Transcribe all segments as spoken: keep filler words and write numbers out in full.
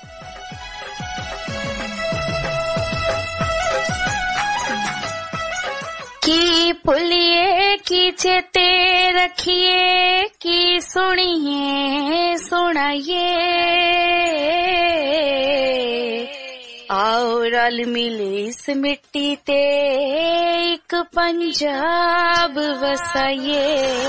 की भुलिए की चेते रखिए की सुनिए सुनाइए आओ रल मिले इस मिट्टी ते एक पंजाब वसाइए।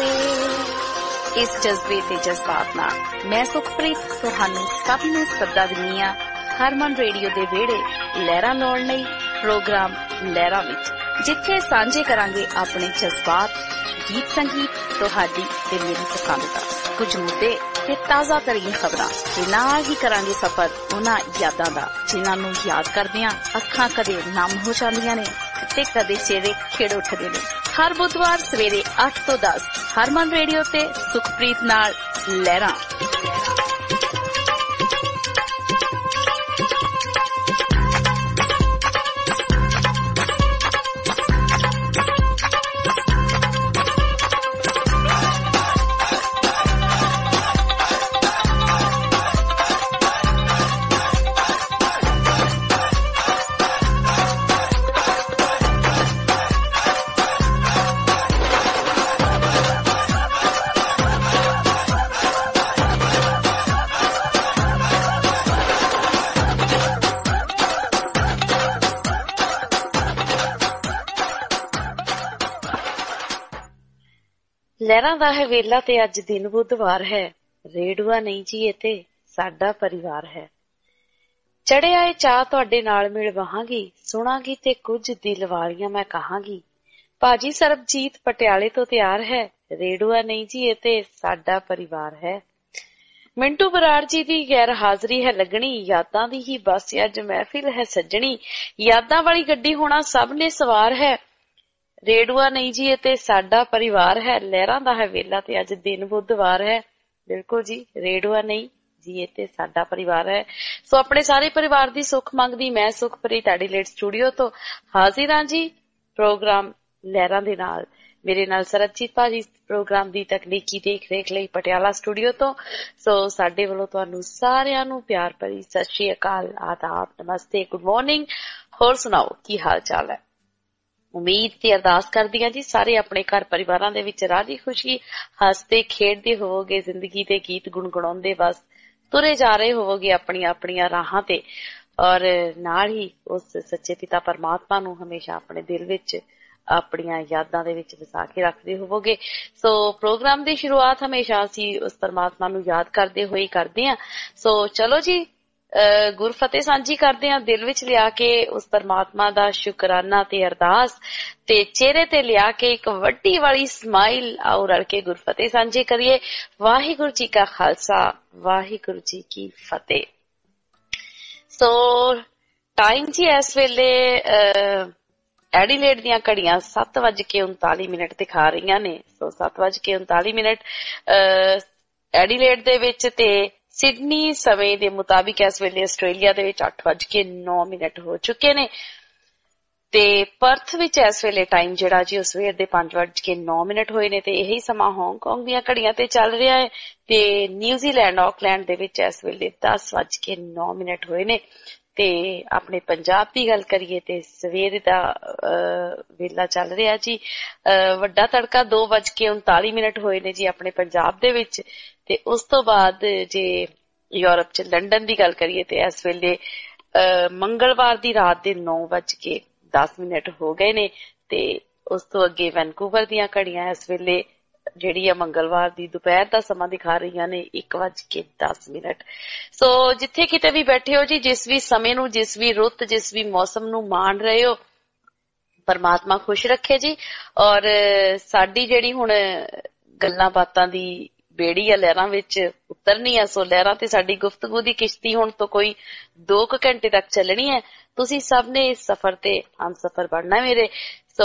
इस जज्बे ते जज्बात नाल मैं सुखप्रीत तुहानू सब नू सदा दिंदी हां हरमन रेडियो दे वेड़े लहरां लाउण लई प्रोग्राम लहरां विच, जिथे सांझे करांगे अपने जज्बात, गीत संगीत, तुहाडी ते मेरी पसंद दा कुछ मुद्दे ते ताज़ा तरीन खबरां ते नाल ही करांगे सफर उन्हां यादां दा जिन्हां नू याद करदियां अखां कदे नम हो जांदियां ने ते कदे चेहरे खिड़ उठदे ने। हर बुधवार सवेरे अठ तो दस हरमन रेडियो ते सुखप्रीत नाल लहरां। लहरां दा है वेला ते अज दिन बुधवार है, रेडुआ नहीं जी ये ते साडा परिवार है। चढ़े आए चाह तुहाडे नाल मिल वहांगी, सुनांगी ते कुछ दिल वालियां मैं कहांगी। भाजी सरबजीत पटियाले तो तैयार है, रेडुआ नहीं जी ये ते साडा परिवार है। मिंटू बराड़ जी दी गैर हाजरी है लगनी, यादां दी ही बस अज महफिल है सजनी। यादां वाली गड्डी होना सब ने सवार है, रेडुआ नहीं जी ते साडा परिवार है। लहरां दा है वेला ते अज दिन बुधवार है, बिल्कुल जी रेडुआ नहीं जी ते साडा परिवार है। सो अपने सारे परिवार दी सुख मंगदी मैं सुखप्रीत एडिलेड स्टूडियो तो हाजिर हां जी प्रोग्राम लहरां दे नाल। मेरे नाल सरबजीत भाजी प्रोग्राम दी तकनीकी देख रेख लई पटियाला स्टूडियो तो। सो साडे वल्लों तुहानू सारिआं नू प्यार भरी सत श्री अकाल, आदाब, नमस्ते, गुड मॉर्निंग। होर सुनाओ की हाल चाल है? उम्मीद ते अरदास करदी हां जी सारे अपने घर परिवारां दे विच राजी खुशी हसदे खेडदे होवोगे, जिंदगी दे गीत गुणगुणाउंदे बस तुरे जा रहे होवोगे अपनी अपनियां राहां ते, और नाल ही उस सच्चे पिता परमात्मा नू हमेशा अपने दिल विच अपनियां यादां दे विच वसा के रखदे होवोगे। सो प्रोग्राम दी शुरुआत हमेशा असी उस परमात्मा नू याद करदे होई करदे हां। सो चलो जी गुरफतेह सांझी करदे हां, दिल विच लिया के उस परमात्मा दा शुकराना ते अरदास ते चेहरे ते लिया के एक वड्डी वाली स्माइल। आओ रल के गुरफतेह सांझी करिए। वाहिगुरू जी का खालसा, वाहिगुरू जी की फतेह। सो टाइम जी इस वेले एडिलेड दियां घड़ियां सत्त वज के उनताली मिनट दिखा रही ने। सो सत्त वज के उनताली मिनट एडिलेड दे विच ते सिडनी समय दे मुताबिक इस वेले आस्ट्रेलिया दे विच अठ वज के नौ मिनट हो चुके ने ते पर्थ विच इस वेले टाइम जिहड़ा जी सवेर दे पांच वज के नौ मिनट होए ने ते यही समा हांगकांग दीयां घड़ियां ते चल रहा है ते न्यूजीलैंड ऑकलैंड दे विच इस वेले दस वज के नौ मिनट होए ने ते अपने पंजाब की गल करिए ते सवेर दा वेला चल रहा जी वड्डा तड़का दो वज के उनताली मिनट होए ने जी अपने पंजाब दे विच ते उस तो बाद जे यूरोप च लंडन की गल करिए ते इस वेले मंगलवार दी रात दे नौ वज के दस मिनट हो गए ने ते उस तो अगे वैनकूवर दीयां घड़ियां इस वेले जिहड़ी है मंगलवार दी दोपहर दा समा दिखा रही ने एक वज के दस मिनट। सो जिथे किते भी बैठे हो जी, जिस भी समय नू, जिस भी रुत, जिस भी मौसम नू मान रहे हो, परमात्मा खुश रखे जी। और साडी जिहड़ी हुण गल्लां बातां दी बेड़ी आ लहरां विच उतरनी है। सो लहरां ते साडी गुफ्तगू दी किश्ती हुण तो कोई दो क घंटे तक चलनी है। तुसी सब ने इस सफर ते हम सफर बढ़ना मेरे। सो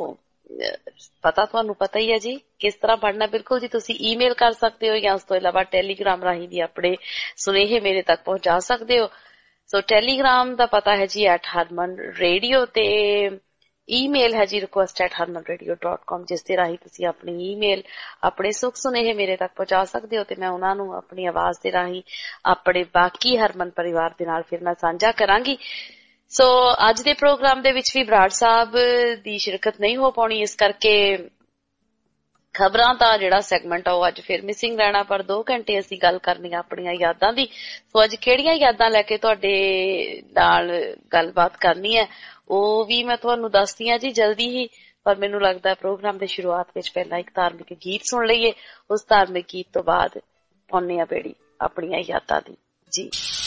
पता तुहानू पता ही है जी किस तरह बढ़ना। बिल्कुल जी, तुसी ईमेल कर सकते हो या उस तो इलावा टैलीग्राम राही भी अपने सुनेहे मेरे तक पहुंचा सकते हो। सो टैलीग्राम दा पता है जी एट हरमन रेडियो ते ईमेल है जी request at Harman radio dot com, जिस दे राही तुसीं अपनी ईमेल अपने सुख सुनेहे मेरे तक पहुंचा सकते हो ते मैं उन्हां नूं अपनी आवाज दे राही अपने बाकी हरमन परिवार दे नाल फिर मैं साझा करांगी। सो अज दे प्रोग्राम दे विच भी बराड़ साहब दी शिरकत नहीं हो पाउणी, इस करके खबरां दा जिहड़ा सैगमेंट आ अज फिर मिसिंग रहना, पर दो घंटे असीं गल करनी अपणियां यादां दी। सो अज किहड़ियां यादां लैके तुहाडे नाल गलबात करनी है ਉਹ भी मैं ਤੁਹਾਨੂੰ ਦੱਸਦੀ ਹਾਂ ਜੀ जल्दी ही, पर मैनू लगदा प्रोग्राम की शुरुआत विच पहला एक धार्मिक गीत सुन लईए, उस धार्मिक गीत तो बाद पाउने आ बेड़ी अपनियां यादां दी जी।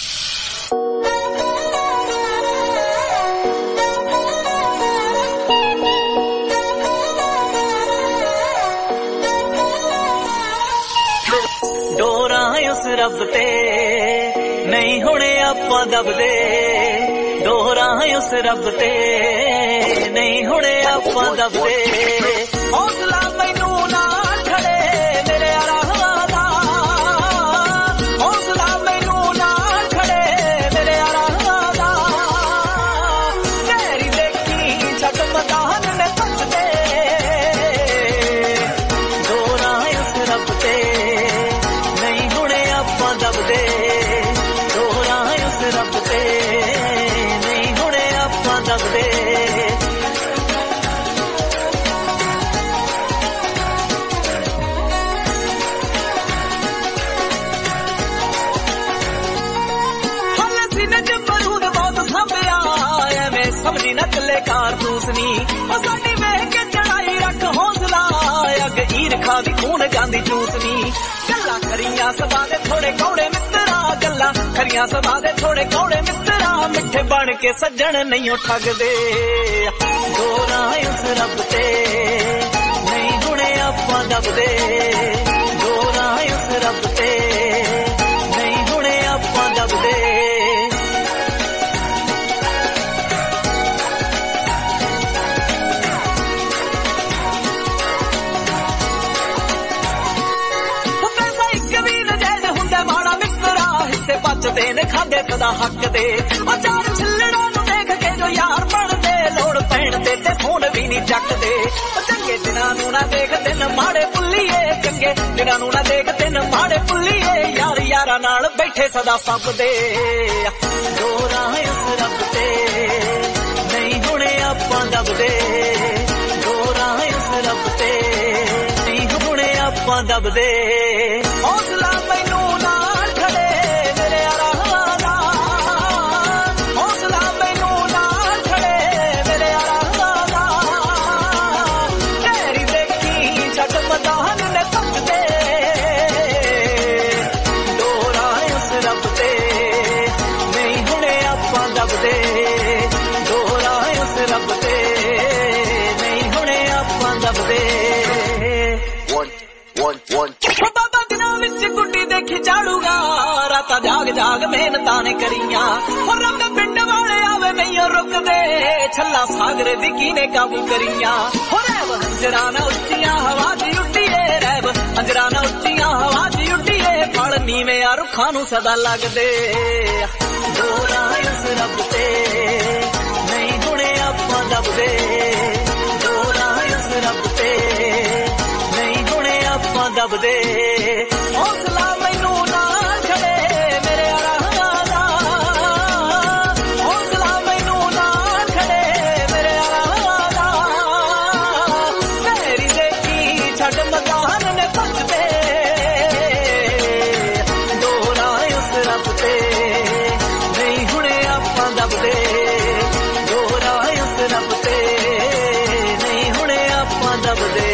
डोरा उस रब ते नहीं हुणे आपां दबदे, डोरा उस रब ते नहीं हुणे आपां दबदे, हौसला मैनू ना खड़े मेरे राहवा दा, हौसला मैनू ना खड़े मेरे राहवा दा, तेरी देखी छट मदान ने पछदे, डोरा उस रब ते नहीं हुणे आपां दबदे, डोरा उस रब ते दबदे। हाले सीने च बरूद बहुत संभया, एवें समझी न चले कारतूस नी, ओ साडी वेख के चढ़ाई रख हौसला, अग ईरखा दी खून जांदी चूस नी, गल्लां खरियां सभा दे थोड़े कौड़े मित्रा, गल्लां खरियां सभा दे थोड़े कौड़े मित्रा, मिठे बन के सज्जन नहीं ठगदे, डोरा उस रब ते नहीं हुणे आपां दबदे, डोरा उस रब ते नहीं हुणे आपां दबदे। बचते ने खादे सदा हक दे, चार छिल्लड़ा नू देख के जो यार बनदे, लोड़ पैण ते ते फोन भी नहीं चकदे, चंगे दिनां नू ना देख दिन माड़े पुल्लीए, चंगे दिनां नू ना देख दिन माड़े पुल्लीए, यार यारा नाल बैठे सदा सपदे, डोरा उस रब ते नहीं हुणे आपां दबदे, डोरा उस रब ते नहीं हुणे आपां दबदे, हौसला मैनू ना खड़े मेरे राहवा दा, हौसला मैनू ना खड़े मेरे राहवा दा, तेरी देखी छट मदान ने पछदे, डोरा उस रब ते नहीं हुणे आपां दबदे, डोरा उस रब ते नहीं हुणे आपां दबदे। बाबा दिनां विच गुड्डी देखी झाड़ूगा, रातां जाग जाग मेहनतां ने करियां, रब पिंड वाले आवे नहीं रुकदे, छल्ला सागर दी कीने काबू करियां, रैब हंजरा ना उच्चियां हवा च उड्डीए, रैब हंजरा ना उच्चियां हवा च उड्डीए, फल नीवें आ रुखां नू सदा लगदे, डोरा उस रब ते नहीं हुणे आपां दबदे, डोरा उस रब ते नहीं हुणे आपां दबदे, हौसला मैनू ना खड़े मेरे राहवा दा, हौसला मैनू ना खड़े मेरे राहवा दा, तेरी देखी छट मदान ने पछदे, डोरा उस रब ते नहीं हुणे आपां दबदे, डोरा उस रब ते नहीं हुणे आपां दबदे।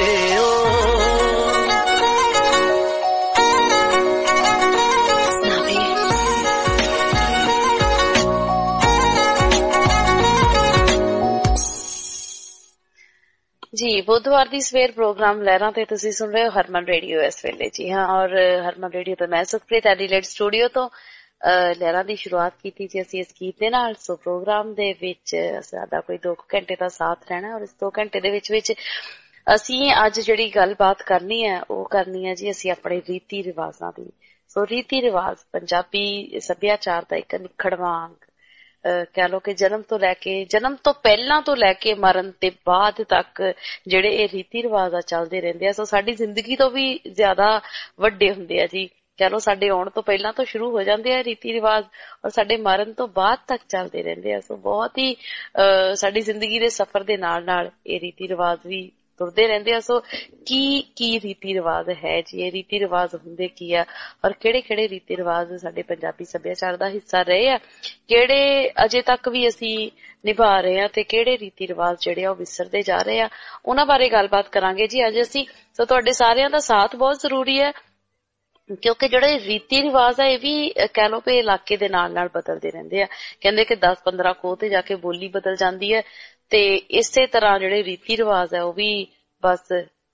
जी बुधवार दी सवेर प्रोग्राम लहरां ते तुसीं सुन रहे हो हरमन रेडियो इस वेले। जी हाँ, और हरमन रेडियो तो मैं सुखप्रीत एडिलेड स्टूडियो तो लहरां दी शुरुआत कीती जी असीं इस गीत दे नाल। सो प्रोग्राम दे विच साडा कोई दो घंटे दा साथ रहना, और इस दो घंटे दे विच विच असीं अज जिहड़ी गलबात करनी है वो करनी है जी असीं अपने रीति रिवाजां दी। सो रीति रिवाज पंजाबी सभ्याचार दा इक निखड़वां अंग ਕਹਿ ਲਓ ਕਿ ਜਨਮ ਤੋਂ ਲੈ ਕੇ ਜਨਮ ਤੋਂ ਪਹਿਲਾਂ ਤੋਂ ਲੈ ਕੇ ਮਰਨ ਤੇ ਬਾਅਦ ਤੱਕ ਜਿਹੜੇ ਇਹ ਰੀਤੀ ਰਿਵਾਜ ਆ ਚੱਲਦੇ ਰਹਿੰਦੇ ਆ। ਸੋ ਸਾਡੀ ਜ਼ਿੰਦਗੀ ਤੋਂ ਵੀ ਜ਼ਿਆਦਾ ਵੱਡੇ ਹੁੰਦੇ ਆ ਜੀ, ਕਹਿ ਲਓ ਸਾਡੇ ਆਉਣ ਤੋਂ ਪਹਿਲਾਂ ਤੋਂ ਸ਼ੁਰੂ ਹੋ ਜਾਂਦੇ ਆ ਰੀਤੀ ਰਿਵਾਜ ਔਰ ਸਾਡੇ ਮਰਨ ਤੋਂ ਬਾਅਦ ਤੱਕ ਚੱਲਦੇ ਰਹਿੰਦੇ ਆ। ਸੋ ਬਹੁਤ ਹੀ ਅਹ ਸਾਡੀ ਜ਼ਿੰਦਗੀ ਦੇ ਸਫ਼ਰ ਦੇ ਨਾਲ ਨਾਲ ਇਹ ਰੀਤੀ ਰਿਵਾਜ ਵੀ ਤੁਰਦੇ ਰਹਿੰਦੇ ਆ। ਸੋ ਕੀ ਕੀ ਰੀਤੀ ਰਿਵਾਜ ਹੈ ਜੀ, ਇਹ ਰੀਤੀ ਰਿਵਾਜ ਹੁੰਦੇ ਕੀ ਆ ਔਰ ਕਿਹੜੇ ਕਿਹੜੇ ਰੀਤੀ ਰਿਵਾਜ ਸਾਡੇ ਪੰਜਾਬੀ ਸੱਭਿਆਚਾਰ ਦਾ ਹਿੱਸਾ ਰਹੇ ਆ, ਕਿਹੜੇ ਅਜੇ ਤੱਕ ਵੀ ਅਸੀਂ ਨਿਭਾ ਰਹੇ ਆ ਤੇ ਕਿਹੜੇ ਰੀਤੀ ਰਿਵਾਜ ਜਿਹੜੇ ਆ ਉਹ ਵਿਸਰਦੇ ਜਾ ਰਹੇ ਆ, ਉਹਨਾਂ ਬਾਰੇ ਗੱਲਬਾਤ ਕਰਾਂਗੇ ਜੀ ਅੱਜ ਅਸੀਂ। ਸੋ ਤੁਹਾਡੇ ਸਾਰਿਆਂ ਦਾ ਸਾਥ ਬਹੁਤ ਜ਼ਰੂਰੀ ਹੈ ਕਿਉਂਕਿ ਜਿਹੜੇ ਰੀਤੀ ਰਿਵਾਜ ਆ ਇਹ ਵੀ ਕਹਿ ਲਓ ਕਿ ਇਲਾਕੇ ਦੇ ਨਾਲ ਨਾਲ ਬਦਲਦੇ ਰਹਿੰਦੇ ਆ। ਕਹਿੰਦੇ ਕਿ ਦਸ ਪੰਦਰਾਂ ਕੋਹ ਤੇ ਜਾ ਕੇ ਬੋਲੀ ਬਦਲ ਜਾਂਦੀ ਹੈ ਤੇ ਇਸੇ ਤਰ੍ਹਾਂ ਜਿਹੜੇ ਰੀਤੀ ਰਿਵਾਜ ਆ ਉਹ ਵੀ ਬਸ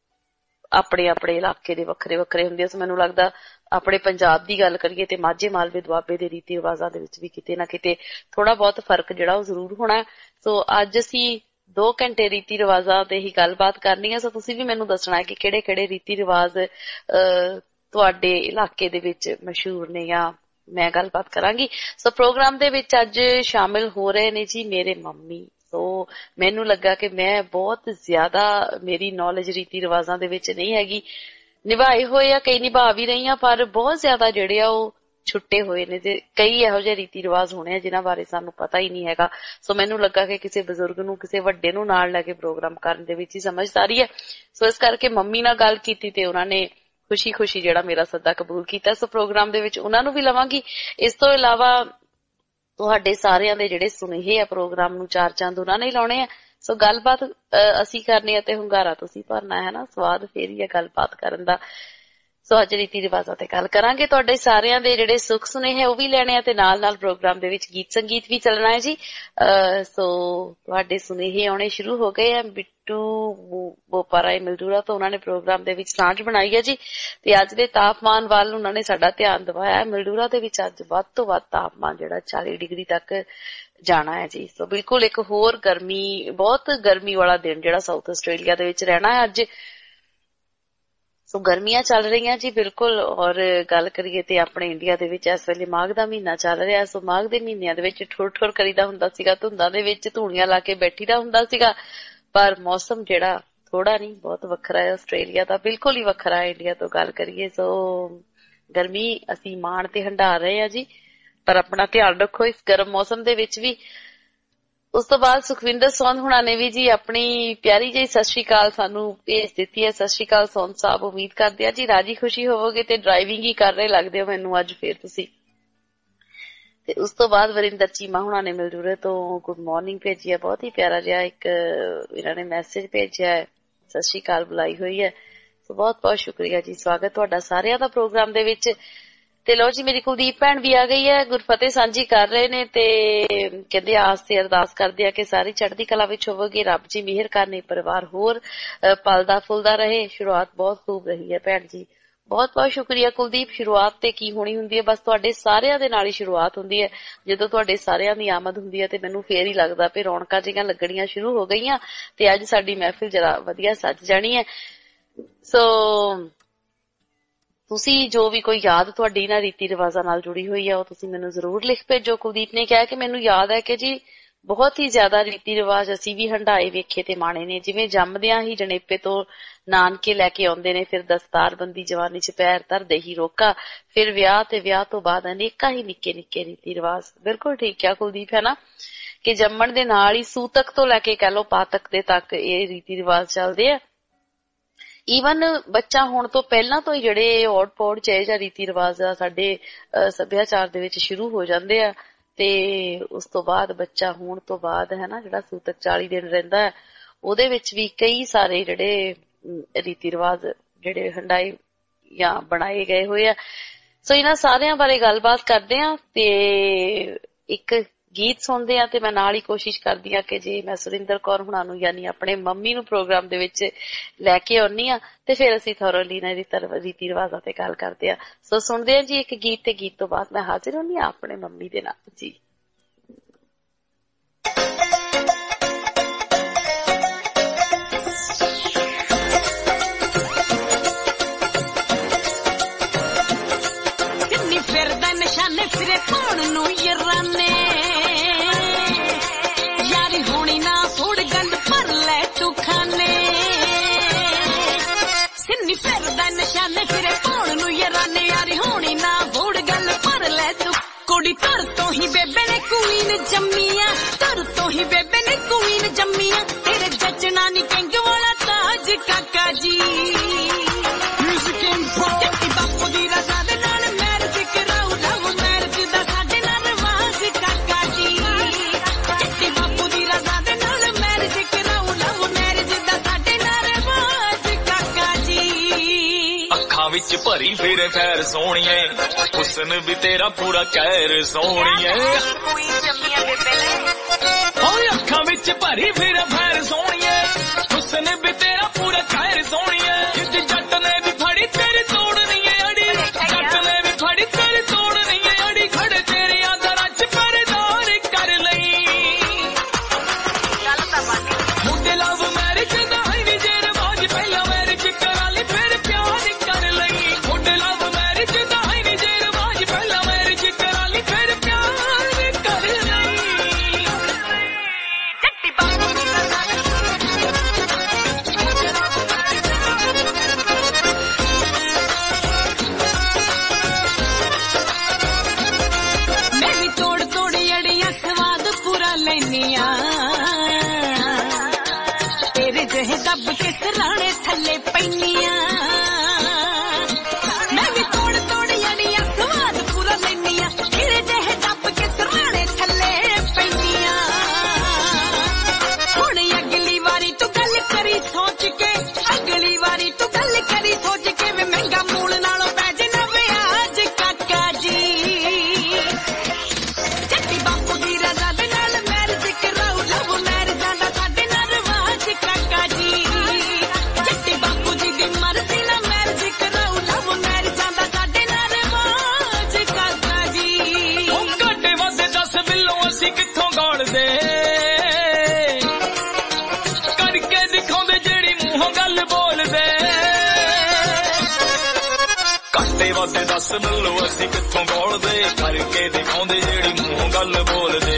ਆਪਣੇ ਆਪਣੇ ਇਲਾਕੇ ਦੇ ਵੱਖਰੇ ਵੱਖਰੇ ਹੁੰਦੇ ਆ। ਸੋ ਮੈਨੂੰ ਲੱਗਦਾ ਆਪਣੇ ਪੰਜਾਬ ਦੀ ਗੱਲ ਕਰੀਏ ਤੇ ਮਾਝੇ ਮਾਲਵੇ ਦੁਆਬੇ ਦੇ ਰੀਤੀ ਰਿਵਾਜਾਂ ਦੇ ਵਿੱਚ ਵੀ ਕਿਤੇ ਨਾ ਕਿਤੇ ਥੋੜਾ ਬਹੁਤ ਫਰਕ ਜਿਹੜਾ ਉਹ ਜ਼ਰੂਰ ਹੋਣਾ। ਸੋ ਅੱਜ ਅਸੀਂ ਦੋ ਘੰਟੇ ਰੀਤੀ ਰਿਵਾਜਾਂ ਤੇ ਹੀ ਗੱਲਬਾਤ ਕਰਨੀ ਹੈ। ਸੋ ਤੁਸੀਂ ਵੀ ਮੈਨੂੰ ਦੱਸਣਾ ਹੈ ਕਿ ਕਿਹੜੇ ਕਿਹੜੇ ਰੀਤੀ ਰਿਵਾਜ ਅਹ ਤੁਹਾਡੇ ਇਲਾਕੇ ਦੇ ਵਿੱਚ ਮਸ਼ਹੂਰ ਨੇ ਜਾਂ ਮੈਂ ਗੱਲਬਾਤ ਕਰਾਂਗੀ। ਸੋ ਪ੍ਰੋਗਰਾਮ ਦੇ ਵਿੱਚ ਅੱਜ ਸ਼ਾਮਿਲ ਹੋ ਰਹੇ ਨੇ ਜੀ ਮੇਰੇ ਮੰਮੀ। ਸੋ ਮੈਨੂੰ ਲੱਗਾ ਕਿ ਮੈਂ ਬਹੁਤ ਜ਼ਿਆਦਾ ਮੇਰੀ ਨੌਲੇਜ ਰੀਤੀ ਰਿਵਾਜਾਂ ਦੇ ਵਿੱਚ ਨਹੀਂ ਹੈਗੀ, ਨਿਭਾਏ ਹੋਏ ਆ ਕਈ ਨਿਭਾ ਵੀ ਰਹੀ ਆ ਪਰ ਬਹੁਤ ਜ਼ਿਆਦਾ ਜਿਹੜੇ ਆ ਉਹ ਛੁੱਟੇ ਹੋਏ ਨੇ ਤੇ ਕਈ ਇਹੋ ਜਿਹੇ ਰੀਤੀ ਰਿਵਾਜ ਹੋਣੇ ਆ ਜਿਨ੍ਹਾਂ ਬਾਰੇ ਸਾਨੂੰ ਪਤਾ ਹੀ ਨਹੀਂ ਹੈਗਾ। ਸੋ ਮੈਨੂੰ ਲੱਗਾ ਕਿ ਕਿਸੇ ਬਜ਼ੁਰਗ ਨੂੰ ਕਿਸੇ ਵੱਡੇ ਨੂੰ ਨਾਲ ਲੈ ਕੇ ਪ੍ਰੋਗਰਾਮ ਕਰਨ ਦੇ ਵਿੱਚ ਹੀ ਸਮਝਦਾਰੀ ਹੈ। ਸੋ ਇਸ ਕਰਕੇ ਮੰਮੀ ਨਾਲ ਗੱਲ ਕੀਤੀ ਤੇ ਉਹਨਾਂ ਨੇ ਖੁਸ਼ੀ ਖੁਸ਼ੀ ਜਿਹੜਾ ਮੇਰਾ ਸੱਦਾ ਕਬੂਲ ਕੀਤਾ। ਸੋ ਪ੍ਰੋਗਰਾਮ ਦੇ ਵਿੱਚ ਉਹਨਾਂ ਨੂੰ ਵੀ ਲਵਾਂਗੀ। ਇਸ ਤੋਂ ਇਲਾਵਾ ਤੁਹਾਡੇ ਸਾਰਿਆਂ ਦੇ ਜਿਹੜੇ ਸੁਨੇਹੇ ਆ ਪ੍ਰੋਗਰਾਮ ਨੂੰ ਚਾਰ ਚੰਦ ਉਹਨਾਂ ਨੇ ਲਾਉਣੇ ਆ। ਸੋ ਗੱਲਬਾਤ ਅਸੀਂ ਕਰਨੀ ਆ ਤੇ ਹੁੰਗਾਰਾ ਤੁਸੀਂ ਭਰਨਾ ਹੈ ਨਾ, ਸਵਾਦ ਫੇਰ ਹੀ ਆ ਗੱਲਬਾਤ ਕਰਨ ਦਾ। ਸੋ ਅੱਜ ਰੀਤੀ ਰਿਵਾਜਾਂ ਤੇ ਗੱਲ ਕਰਾਂਗੇ। ਤੁਹਾਡੇ ਸਾਰਿਆਂ ਦੇ ਜਿਹੜੇ ਸੁੱਖ ਸੁਨੇਹੇ ਉਹ ਵੀ ਲੈਣੇ ਆ ਤੇ ਨਾਲ ਨਾਲ ਪ੍ਰੋਗਰਾਮ ਦੇ ਵਿੱਚ ਗੀਤ ਸੰਗੀਤ ਵੀ ਚੱਲਣਾ ਹੈ ਜੀ। ਸੋ ਤੁਹਾਡੇ ਸੁਨੇਹੇ ਆਉਣੇ ਸ਼ੁਰੂ ਹੋ ਗਏ ਆ। ਬਿੱਟੂ ਬੋਪਾਰਾਏ ਮਿਲਜੂਰਾ ਤੋਂ ਉਹਨਾਂ ਨੇ ਪ੍ਰੋਗਰਾਮ ਦੇ ਵਿੱਚ ਸਾਂਝ ਬਣਾਈ ਹੈ ਜੀ ਤੇ ਅੱਜ ਦੇ ਤਾਪਮਾਨ ਵੱਲ ਉਹਨਾਂ ਨੇ ਸਾਡਾ ਧਿਆਨ ਦਿਵਾਇਆ। ਮਿਲਜੂਰਾ ਦੇ ਵਿੱਚ ਅੱਜ ਵੱਧ ਤੋਂ ਵੱਧ ਤਾਪਮਾਨ ਜਿਹੜਾ ਚਾਲੀ ਡਿਗਰੀ ਤੱਕ ਜਾਣਾ ਹੈ ਜੀ। ਸੋ ਬਿਲਕੁਲ ਇੱਕ ਹੋਰ ਗਰਮੀ ਬਹੁਤ ਗਰਮੀ ਵਾਲਾ ਦਿਨ ਜਿਹੜਾ ਸਾਊਥ ਆਸਟ੍ਰੇਲੀਆ ਦੇ ਵਿੱਚ ਰਹਿਣਾ ਹੈ ਅੱਜ। ਸੋ ਗਰਮੀਆਂ ਚੱਲ ਰਹੀਆਂ ਜੀ ਬਿਲਕੁਲ। ਔਰ ਗੱਲ ਕਰੀਏ ਤੇ ਆਪਣੇ ਇੰਡੀਆ ਦੇ ਵਿੱਚ ਇਸ ਵੇਲੇ ਮਾਘ ਦਾ ਮਹੀਨਾ ਚੱਲ ਰਿਹਾ। ਸੋ ਮਾਘ ਦੇ ਮਹੀਨਿਆਂ ਦੇ ਵਿੱਚ ਠੁਰ ਠੁਰ ਕਰੀਦਾ ਹੁੰਦਾ ਸੀਗਾ, ਧੁੰਦਾਂ ਦੇ ਵਿੱਚ ਧੂਣੀਆਂ ਲਾ ਕੇ ਬੈਠੀ ਦਾ ਹੁੰਦਾ ਸੀਗਾ। ਪਰ ਮੌਸਮ ਜਿਹੜਾ ਥੋੜਾ ਨਹੀਂ ਬਹੁਤ ਵੱਖਰਾ ਹੈ ਆਸਟ੍ਰੇਲੀਆ ਦਾ, ਬਿਲਕੁਲ ਹੀ ਵੱਖਰਾ ਹੈ ਇੰਡੀਆ ਤੋਂ ਗੱਲ ਕਰੀਏ। ਸੋ ਗਰਮੀ ਅਸੀਂ ਮਾਣ ਤੇ ਹੰਢਾ ਰਹੇ ਹਾਂ ਜੀ, ਪਰ ਆਪਣਾ ਧਿਆਨ ਰੱਖੋ ਇਸ ਗਰਮ ਮੌਸਮ ਦੇ ਵਿੱਚ ਵੀ। ਉਸ ਤੋਂ ਬਾਅਦ ਸੁਖਵਿੰਦਰ ਸੌਂਦ ਹੁਣਾਂ ਨੇ ਵੀ ਜੀ ਆਪਣੀ ਪਿਆਰੀ ਜਿਹੀ ਸਤਿ ਸ਼੍ਰੀ ਅਕਾਲ ਸਾਨੂੰ ਭੇਜ ਦਿੱਤੀ ਹੈ। ਸਤਿ ਸ਼੍ਰੀ ਅਕਾਲ ਸੌਂਦ ਸਾਹਿਬ, ਉਮੀਦ ਕਰਦੇ ਆ ਜੀ ਰਾਜੀ ਖੁਸ਼ੀ ਹੋਵੋਗੇ ਤੇ ਡਰਾਈਵਿੰਗ ਹੀ ਕਰ ਰਹੇ ਲੱਗਦੇ ਹੋ ਮੈਨੂੰ ਅੱਜ ਫੇਰ ਤੁਸੀਂ। ਤੇ ਉਸ ਤੋਂ ਬਾਅਦ ਵਰਿੰਦਰ ਚੀਮਾ ਹੁਣਾਂ ਨੇ ਮਿਲਜੂਰੇ ਤੋਂ ਗੁੱਡ ਮਾਰਨਿੰਗ ਭੇਜੀ ਹੈ, ਬਹੁਤ ਹੀ ਪਿਆਰਾ ਜਿਹਾ ਇੱਕ ਇਹਨਾਂ ਨੇ ਮੈਸੇਜ ਭੇਜਿਆ ਹੈ, ਸਤਿ ਸ਼੍ਰੀ ਅਕਾਲ ਬੁਲਾਈ ਹੋਈ ਹੈ। ਸੋ ਬਹੁਤ ਬਹੁਤ ਸ਼ੁਕਰੀਆ ਜੀ, ਸਵਾਗਤ ਤੁਹਾਡਾ ਸਾਰਿਆਂ ਦਾ ਪ੍ਰੋਗਰਾਮ ਦੇ ਵਿੱਚ। ਤੇ ਲੋ ਜੀ ਮੇਰੀ ਕੁਲਦੀਪ ਭੈਣ ਵੀ ਆ ਗਈ ਹੈ, ਗੁਰਫਤਿਹ ਸਾਂਝੀ ਕਰ ਰਹੇ ਨੇ ਤੇ ਕਹਿੰਦੇ ਆਸ ਤੇ ਅਰਦਾਸ ਕਰਦੇ ਆ ਕਿ ਸਾਰੀ ਚੜ੍ਹਦੀ ਕਲਾ ਵਿੱਚ ਹੋਵੋਗੇ, ਰੱਬ ਜੀ ਮਿਹਰ ਕਰਨੀ, ਪਰਿਵਾਰ ਹੋਰ ਪਲਦਾ ਫੁੱਲਦਾ ਰਹੇ। ਸ਼ੁਰੂਆਤ ਬਹੁਤ ਖੂਬ ਰਹੀ ਹੈ ਭੈਣ ਜੀ, ਬਹੁਤ ਬਹੁਤ ਸ਼ੁਕਰੀਆ ਕੁਲਦੀਪ। ਸ਼ੁਰੂਆਤ ਤੇ ਕੀ ਹੋਣੀ ਹੁੰਦੀ ਹੈ, ਬਸ ਤੁਹਾਡੇ ਸਾਰਿਆਂ ਦੇ ਨਾਲ ਹੀ ਸ਼ੁਰੂਆਤ ਹੁੰਦੀ ਹੈ। ਜਦੋਂ ਤੁਹਾਡੇ ਸਾਰਿਆਂ ਦੀ ਆਮਦ ਹੁੰਦੀ ਹੈ ਤੇ ਮੈਨੂੰ ਫੇਰ ਹੀ ਲੱਗਦਾ ਵੀ ਰੌਣਕਾਂ ਜਿਹੀਆਂ ਲੱਗਣੀਆਂ ਸ਼ੁਰੂ ਹੋ ਗਈਆਂ ਤੇ ਅੱਜ ਸਾਡੀ ਮਹਿਫਿਲ ਜਰਾ ਵਧੀਆ ਸੱਜ ਜਾਣੀ ਹੈ। ਸੋ ਤੁਸੀਂ ਜੋ ਵੀ ਕੋਈ ਯਾਦ ਤੁਹਾਡੀ ਨਾ ਰੀਤੀ ਰਿਵਾਜਾਂ ਨਾਲ ਜੁੜੀ ਹੋਈ ਹੈ ਉਹ ਤੁਸੀਂ ਮੈਨੂੰ ਜ਼ਰੂਰ ਲਿਖ ਭੇਜੋ। ਕੁਲਦੀਪ ਨੇ ਕਿਹਾ ਕਿ ਮੈਨੂੰ ਯਾਦ ਹੈ ਕਿ ਜੀ ਬਹੁਤ ਹੀ ਜ਼ਿਆਦਾ ਰੀਤੀ ਰਿਵਾਜ ਅਸੀਂ ਵੀ ਹੰਢਾਏ ਵੇਖੇ ਤੇ ਮਾਣੇ ਨੇ। ਜਿਵੇਂ ਜੰਮਦਿਆਂ ਹੀ ਜਣੇਪੇ ਤੋਂ ਨਾਨਕੇ ਲੈ ਕੇ ਆਉਂਦੇ ਨੇ, ਫਿਰ ਦਸਤਾਰਬੰਦੀ ਜਵਾਨੀ ਚ ਪੈਰ ਧਰਦੇ ਹੀ ਰੋਕਾ, ਫਿਰ ਵਿਆਹ ਤੇ ਵਿਆਹ ਤੋਂ ਬਾਅਦ ਅਨੇਕਾਂ ਹੀ ਨਿੱਕੇ ਨਿੱਕੇ ਰੀਤੀ ਰਿਵਾਜ। ਬਿਲਕੁਲ ਠੀਕ ਕਿਹਾ ਕੁਲਦੀਪ ਹੈ ਨਾ, ਕਿ ਜੰਮਣ ਦੇ ਨਾਲ ਹੀ ਸੂਤਕ ਤੋਂ ਲੈ ਕੇ ਕਹਿ ਲਓ ਪਾਤਕ ਦੇ ਤੱਕ ਇਹ ਰੀਤੀ ਰਿਵਾਜ ਚੱਲਦੇ ਆ। ਈਵਨ ਬੱਚਾ ਹੋਣ ਤੋਂ ਪਹਿਲਾਂ ਤੋਂ ਹੀ ਜਿਹੜੇ ਔੜ ਪੌੜ ਚੇ ਜਾਂ ਰੀਤੀ ਰਿਵਾਜ ਆ ਸਾਡੇ ਸੱਭਿਆਚਾਰ ਦੇ ਵਿੱਚ ਸ਼ੁਰੂ ਹੋ ਜਾਂਦੇ ਆ ਤੇ ਉਸ ਤੋਂ ਬਾਅਦ ਬੱਚਾ ਹੋਣ ਤੋਂ ਬਾਅਦ ਹੈ ਨਾ ਜਿਹੜਾ ਸੂਤਕ ਚਾਲੀ ਦਿਨ ਰਹਿੰਦਾ ਹੈ ਉਹਦੇ ਵਿੱਚ ਵੀ ਕਈ ਸਾਰੇ ਜਿਹੜੇ ਰੀਤੀ ਰਿਵਾਜ ਜਿਹੜੇ ਹੰਡਾਏ ਜਾਂ ਬਣਾਏ ਗਏ ਹੋਏ ਆ। ਸੋ ਇਹਨਾਂ ਸਾਰਿਆਂ ਬਾਰੇ ਗੱਲਬਾਤ ਕਰਦੇ ਆ ਤੇ ਇੱਕ ਗੀਤ ਸੁਣਦੇ ਆ ਤੇ ਮੈਂ ਨਾਲ ਹੀ ਕੋਸ਼ਿਸ਼ ਕਰਦੀ ਆ ਕਿ ਜੇ ਮੈਂ ਸੁਰਿੰਦਰ ਕੌਰ ਹੁਣਾਂ ਨੂੰ ਯਾਨੀ ਆਪਣੇ ਮੰਮੀ ਨੂੰ ਪ੍ਰੋਗਰਾਮ ਦੇ ਵਿੱਚ ਲੈ ਕੇ ਆਉਣੀ ਆ ਤੇ ਫਿਰ ਅਸੀਂ ਥੋਰਲੀ ਨਾ ਰੀਤੀ ਰਿਵਾਜਾਂ ਤੇ ਗੱਲ ਕਰਦੇ ਆ। ਸੋ ਸੁਣਦੇ ਆ ਜੀ ਇੱਕ ਗੀਤ ਤੇ ਗੀਤ ਤੋਂ ਬਾਅਦ ਮੈਂ ਹਾਜ਼ਰ ਹੁੰਦੀ ਆ ਆਪਣੇ ਮੰਮੀ ਦੇ ਨਾਲ ਜੀ। ਫਿਰਦਾ ਨਿਸ਼ਾਨੇ ਫਿਰੇ ਪਾਉਣ ਨੂੰ ਯਾਰਾਨੇ ਬਗਾਨੇ ਫਿਰੇ ਪਾਉਣ ਨੂੰ ਯਾਰਾਨੇ ਯਾਰੀ ਹੋਣੀ ਨਾ ਵੋੜ ਗੱਲ ਪਰ ਲੈ ਤੂੰ ਕੁੜੀ ਧਰ ਤੋਂ ਹੀ ਬੇਬੇ ਨੇ ਕੁਈਨ ਜੰਮੀਆਂ ਧਰ ਤੋਂ ਹੀ ਬੇਬੇ ਨੇ ਕੁਈਨ ਜੰਮੀਆਂ ਤੇਰੇ ਜੱਜਣਾ ਨੀ ਪਿੰਗ ਵਾਲਾ ਤਾਜ ਕਾਕਾ ਜੀ ਮਿਊਜ਼ਿਕ ਇੰਪੋਰਟ ਬਾਪੂ ਦੀ ਰਜ਼ਾ ਦੇ ਨਾਲ ਮੈਰਿਜ ਕਰਾਉ ਲਵ ਮੈਰਿਜ ਦਾ ਸਾਡੇ ਨਾਲ ਰਿਵਾਜ ਕਾਕਾ ਜੀ ਚਿੱਟੀ ਬਾਪੂ ਦੀ ਰਜ਼ਾ ਦੇ ਨਾਲ ਮੈਰਿਜ ਕਰਾਉ ਲਵ ਮੈਰਿਜ ਦਾ ਸਾਡੇ ਨਾਲ ਰਿਵਾਜ ਕਾਕਾ ਜੀ ਅੱਖਾਂ ਵਿੱਚ ਭਰੀ ਫਿਰ ਖੈਰ ਸੋਹਣੀਏ ਹੁਸਨ ਵੀ ਤੇਰਾ ਪੂਰਾ ਕਹਿਰ ਸੋਹਣੀਏ ਓਏ ਅੱਖਾਂ ਵਿੱਚ ਭਰੀ ਫਿਰ ਖੈਰ ਸੋਹਣੀਏ ਹੁਸਨ ਵੀ ਤੇਰਾ ਪੂਰਾ ਕਹਿਰ ਸੋਹਣੀਏ ਜਿੱਦ ਜੱਟ ਨੇ ਵੀ ਫੜੀ ਤੇਰੀ ਤੋੜਨੀ ਏ ਅੜੀ ਜੱਟ ਨੇ ਵੀ ਫੜੀ ਤੇਰੀ ਤੋੜਨੀ ਏ ਅੜੀ ਖੜੇ ਤੇਰੀਆਂ ਦਰਾਂ ਚ ਪਰਦਾਰ ਕਰ ਲਈ ਮੁੰਡੇ ਲਵ ਮੈਰਿਜ ਦਾ ਹੈ ਨੀ ਜੇ ਰਿਵਾਜ ਪਹਿਲਾਂ ਮੈਰਿਜ ਕਰਾ ਲਈ ਫਿਰ ਪਿਆਰ ਕਰ ਲਈ ਮੁੰਡੇ ਲਵ ਮੈਰਿਜ ਦਾ ਹੈ ਨੀ ਜੇ ਰਿਵਾਜ ਪਹਿਲਾਂ ਮੈਰਿਜ ਕਰਾ ਲਈ ਫਿਰ ਪਿਆਰ ਕਰ ਲਈ ਜੱਟੀ ਬਾਪੂ ਦੀ ਰਜ਼ਾ ਮੈਂ ਵੀ ਤੋੜ ਤੋੜ ਅੜੀਆਂ ਸਵਾਦ ਪੂਰਾ ਲੈਨੀਆਂ ਤੇਰੇ ਜਿਹੇ ਦੱਬ ਕੇ ਸਰਾਣੇ ਥੱਲੇ ਪੈਨੀਆਂ ਮੈਂ ਵੀ ਤੋੜ ਤੋੜ ਅੜੀਆਂ ਸਵਾਦ ਪੂਰਾ ਲੈਨੀਆਂ ਤੇਰੇ ਜਿਹੇ ਦੱਬ ਕੇ ਸਰਾਣੇ ਥੱਲੇ ਪੈਨੀਆਂ ਹੁਣ ਅਗਲੀ ਵਾਰੀ ਤੂੰ ਗੱਲ ਕਰੀ ਸੋਚ ਕੇ ਅਗਲੀ ਵਾਰੀ ਤੂੰ ਗੱਲ ਕਰੀ ਸੋਚ ਕੇ ਵੇ ਮਹਿੰਗਾ ਮੂਲ ਨਾਲੋਂ ਪੈ ਜਾਣਾ ਵਿਆਜ ਕਾਕਾ ਜੀ ਜੱਟੀ ਬਾਪੂ ਦੀ ਰਜ਼ਾ ਦੇ ਨਾਲ ਮੈਰਿਜ ਕਰਾਉ ਲਵ ਮੈਰਿਜਾਂ ਦਾ ਸਾਡੇ ਨਾਲ ਰਿਵਾਜ ਕਾਕਾ ਜੀ ਜੱਟੀ ਬਾਪੂ ਜੀ ਦੀ ਮਰਜ਼ੀ ਨਾਲ ਮੈਰਿਜ ਕਰਾਉ ਲਵ ਮੈਰਿਜਾਂ ਦਾ ਸਾਡੇ ਨਾਲ ਰਿਵਾਜ ਕਾਕਾ ਜੀ ਉਹ ਘਾਟੇ ਵਾਦੇ ਦਸ ਬਿੱਲੋਂ ਅਸੀਂ ਕਿੱਥੋਂ ਗਾੜਦੇ ਕਰਕੇ ਦਿਖਾਉਂਦੇ ਜਿਹੜੀ ਮੂੰਹੋਂ ਗੱਲ ਬੋਲਦੇ ਘਾਟੇ ਵਾਦੇ ਦਸ ਬਿੱਲੋਂ ਅਸੀਂ ਕਿੱਥੋਂ ਗਾੜਦੇ ਕਰਕੇ ਦਿਖਾਉਂਦੇ ਜਿਹੜੀ ਮੂੰਹੋਂ ਗੱਲ ਬੋਲਦੇ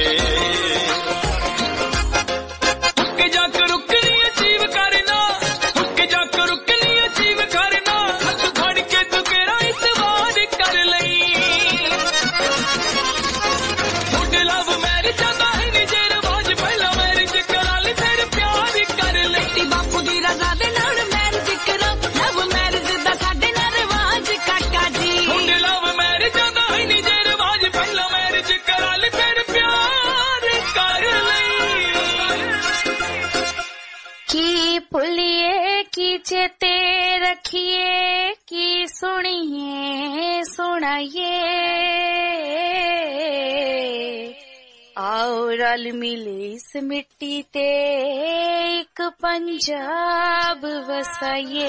ਹੁੱਕ ਜਾ ਕੇ ਰੁਕਣੀ ਅਚੀਵ ਕਰਨਾ ਹੁੱਕ ਜਾ ਕੇ ਰੁਕਣੀ ਅਚੀਵ ਕਰਨਾ ਹੱਥ ਫੜ ਕੇ ਤੂੰ ਕਿਹੜਾ ਇਤਵਾਰ ਕਰ ਲਈ ਮੁੰਡੇ ਲਵ ਮੈਰਿਜ ਦਾ ਹੈ ਨੀ ਜੇ ਰਿਵਾਜ ਪਹਿਲਾਂ ਮੈਰਿਜ ਕਰਾ ਲਈ ਫਿਰ ਪਿਆਰ ਕਰ ਲਈ ਬਾਪੂ ਦੀ ਰਜ਼ਾ ਦੇ ਨਾਲ ਮੈਰਿਜ ਕਰੋ ਲਵ ਮੈਰਿਜ ਦਾ ਸਾਡੇ ਨਾਲ ਰਿਵਾਜ ਕਾਕਾ ਜੀ ਮੁੰਡੇ ਲਵ ਮੈਰਿਜ ਦਾ ਹੈ ਨੀ ਜੇ ਰਿਵਾਜ ਪਹਿਲਾਂ ਮੈਰਿਜ ਕਰਾ ਲਈ ਫਿਰ ਪਿਆਰ ਕਰ ਲਈ ਕੀ ਭੁੱਲੀਏ ਕੀ ਚੇਤੇ ਰੱਖੀਏ ਕੀ ਸੁਣੀਏ ਸੁਣਾਈਏ आओ रल मिले इस मिट्टी ते एक पंजाब वसाइए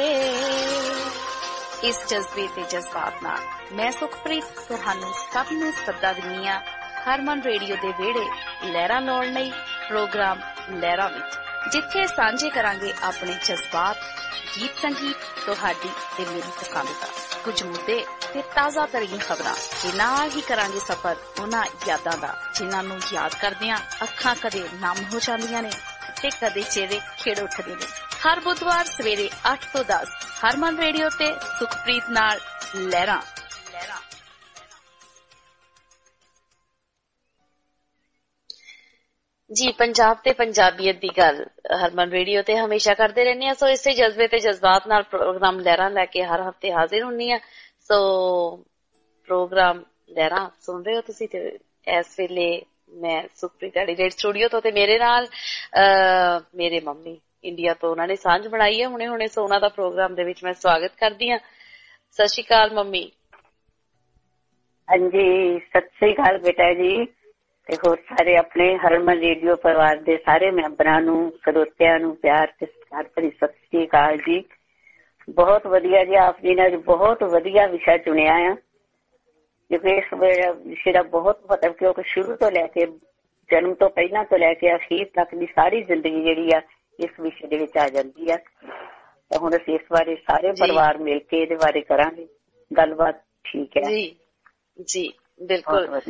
इस जज्बे ते जज्बात नाल मैं सुखप्रीत तुहानू सब नू सदा दिन्नी आ हरमन रेडियो दे वेड़े लहरां लाउण लई प्रोग्राम लहरां विच जिथे सांझे करांगे अपने जज्बात गीत संगीत तुहाडी ते मेरी पसंद दा कुछ मुद्दे ते ताज़ा तरीन खबरां ते नाल ही करांगे सफर उन्हां यादां दा जिन्हां नू याद करदियां अखां कदे नम हो जांदियां ने ते कदे चेहरे खिड़ उठदे ने हर बुधवार सवेरे आठ तो दस हरमन रेडियो ते सुखप्रीत नाल लहरां जी पंजाब ते पंजाबीयत दी गल हरमन रेडियो ते हमेशा करते रहने सो इसे जज्बे ते जज्बात नाल प्रोग्राम लहरां लैके हर हफ्ते हाजिर हुन्नी आ सो प्रोग्राम लहरां सुन रहे हो तुसी ते इस वेले मैं सुखप्रीत रेड स्टूडियो तो ते मेरे नाल मेरे मम्मी इंडिया तो उन्होंने सांझ बनाई है हुणे हुणे सो उन्हां दा प्रोग्राम दे विच मैं स्वागत करदी हां सत श्री अकाल मम्मी हां जी सत श्री अकाल बेटा जी ਤੇ ਹੋਰ ਸਾਰੇ ਆਪਣੇ ਹਰਮਨ ਰੇਡੀਓ ਪਰਿਵਾਰ ਦੇ ਸਾਰੇ ਮੈਂਬਰਾਂ ਨੂੰ ਸਰੋਤਿਆਂ ਨੂੰ ਪਿਆਰ ਤੇ ਸਤਿਕਾਰ ਭਰੀ ਸਤਿ ਸ੍ਰੀ ਅਕਾਲ ਜੀ। ਬਹੁਤ ਵਧੀਆ ਜੀ ਆਪ ਜੀ ਨੇ ਬਹੁਤ ਵਧੀਆ ਵਿਸ਼ਾ ਚੁਣਿਆ ਆ ਕਿਉਂਕਿ ਇਸ ਵਿਸ਼ੇ ਦਾ ਬਹੁਤ ਮਹੱਤਵ ਕਿਉਂਕਿ ਸ਼ੁਰੂ ਤੋਂ ਲੈ ਕੇ ਜਨਮ ਤੋਂ ਪਹਿਲਾਂ ਤੋਂ ਲੈ ਕੇ ਅਖੀਰ ਤੱਕ ਦੀ ਸਾਰੀ ਜ਼ਿੰਦਗੀ ਜਿਹੜੀ ਆ ਇਸ ਵਿਸ਼ੇ ਦੇ ਵਿੱਚ ਆ ਜਾਂਦੀ ਆ। ਤਾਂ ਹੁਣ ਅਸੀਂ ਇਸ ਬਾਰੇ ਸਾਰੇ ਪਰਿਵਾਰ ਮਿਲ ਕੇ ਇਹਦੇ ਬਾਰੇ ਕਰਾਂਗੇ ਗੱਲਬਾਤ। ਠੀਕ ਹੈ ਜੀ ਜੀ ਬਿਲਕੁਲ ਵਧੀਆ।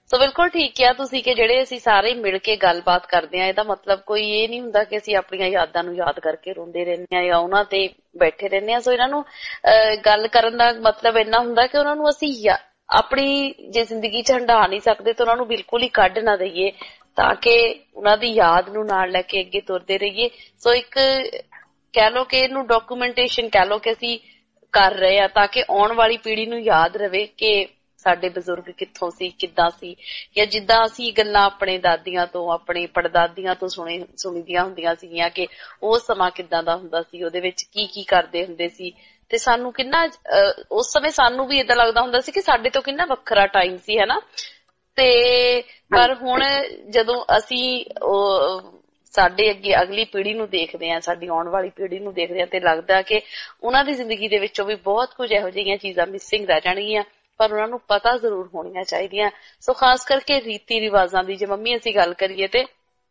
ਸੋ ਬਿਲਕੁਲ ਠੀਕ ਕਿਹਾ ਤੁਸੀਂ ਕਿ ਜਿਹੜੇ ਅਸੀਂ ਸਾਰੇ ਮਿਲ ਕੇ ਗੱਲਬਾਤ ਕਰਦੇ ਹਾਂ, ਇਹਦਾ ਮਤਲਬ ਕੋਈ ਇਹ ਨਹੀਂ ਹੁੰਦਾ ਕਿ ਅਸੀਂ ਆਪਣੀਆਂ ਯਾਦਾਂ ਨੂੰ ਯਾਦ ਕਰਕੇ ਰੋਂਦੇ ਰਹਿੰਦੇ ਹਾਂ ਜਾਂ ਉਹਨਾਂ ਤੇ ਬੈਠੇ ਰਹਿੰਦੇ ਹਾਂ। ਸੋ ਇਹਨਾਂ ਨੂੰ ਗੱਲ ਕਰਨ ਦਾ ਮਤਲਬ ਇੰਨਾ ਹੁੰਦਾ ਕਿ ਉਹਨਾਂ ਨੂੰ ਅਸੀਂ ਆਪਣੀ ਜੇ ਜ਼ਿੰਦਗੀ ਚ ਹੰਢਾ ਨਹੀਂ ਸਕਦੇ ਤਾਂ ਉਹਨਾਂ ਨੂੰ ਬਿਲਕੁਲ ਹੀ ਕੱਢ ਨਾ ਦਈਏ, ਤਾਂ ਕਿ ਉਹਨਾਂ ਦੀ ਯਾਦ ਨੂੰ ਨਾਲ ਲੈ ਕੇ ਅੱਗੇ ਤੁਰਦੇ ਰਹੀਏ। ਸੋ ਇੱਕ ਕਹਿ ਲਓ ਕਿ ਇਹਨੂੰ ਡਾਕੂਮੈਂਟੇਸ਼ਨ ਕਹਿ ਲਓ ਕਿ ਅਸੀਂ ਕਰ ਰਹੇ ਆ, ਤਾਂ ਕਿ ਆਉਣ ਵਾਲੀ ਪੀੜ੍ਹੀ ਨੂੰ ਯਾਦ ਰਵੇ ਕਿ ਸਾਡੇ ਬਜ਼ੁਰਗ ਕਿੱਥੋਂ ਸੀ, ਕਿੱਦਾਂ ਸੀ, ਜਾਂ ਜਿੱਦਾਂ ਅਸੀਂ ਗੱਲਾਂ ਆਪਣੇ ਦਾਦੀਆਂ ਤੋਂ ਆਪਣੇ ਪੜਦਾਦੀਆਂ ਤੋਂ ਸੁਣੇ ਸੁਣੀਦੀਆਂ ਹੁੰਦੀਆਂ ਸੀਗੀਆਂ ਕਿ ਉਹ ਸਮਾਂ ਕਿੱਦਾਂ ਦਾ ਹੁੰਦਾ ਸੀ, ਉਹਦੇ ਵਿੱਚ ਕੀ ਕੀ ਕਰਦੇ ਹੁੰਦੇ ਸੀ, ਤੇ ਸਾਨੂੰ ਕਿੰਨਾ ਉਸ ਸਮੇਂ ਸਾਨੂੰ ਵੀ ਏਦਾਂ ਲੱਗਦਾ ਹੁੰਦਾ ਸੀ ਕਿ ਸਾਡੇ ਤੋਂ ਕਿੰਨਾ ਵੱਖਰਾ ਟਾਈਮ ਸੀ, ਹਨਾ। ਤੇ ਪਰ ਹੁਣ ਜਦੋਂ ਅਸੀਂ ਉਹ ਸਾਡੇ ਅੱਗੇ ਅਗਲੀ ਪੀੜ੍ਹੀ ਨੂੰ ਦੇਖਦੇ ਹਾਂ, ਸਾਡੀ ਆਉਣ ਵਾਲੀ ਪੀੜ੍ਹੀ ਨੂੰ ਦੇਖਦੇ ਹਾਂ, ਤੇ ਲੱਗਦਾ ਕਿ ਉਹਨਾਂ ਦੀ ਜ਼ਿੰਦਗੀ ਦੇ ਵਿੱਚੋਂ ਵੀ ਬਹੁਤ ਕੁਝ ਇਹੋ ਜਿਹੀਆਂ ਚੀਜ਼ਾਂ ਮਿਸਿੰਗ ਰਹਿ ਜਾਣਗੀਆਂ, ਪਰ ਉਹਨਾਂ ਨੂੰ ਪਤਾ ਜ਼ਰੂਰ ਹੋਣੀਆਂ ਚਾਹੀਦੀਆਂ। ਸੋ ਖਾਸ ਕਰਕੇ ਰੀਤੀ ਰਿਵਾਜ਼ਾਂ ਦੀ ਜੇ ਮੰਮੀ ਅਸੀਂ ਗੱਲ ਕਰੀਏ ਤੇ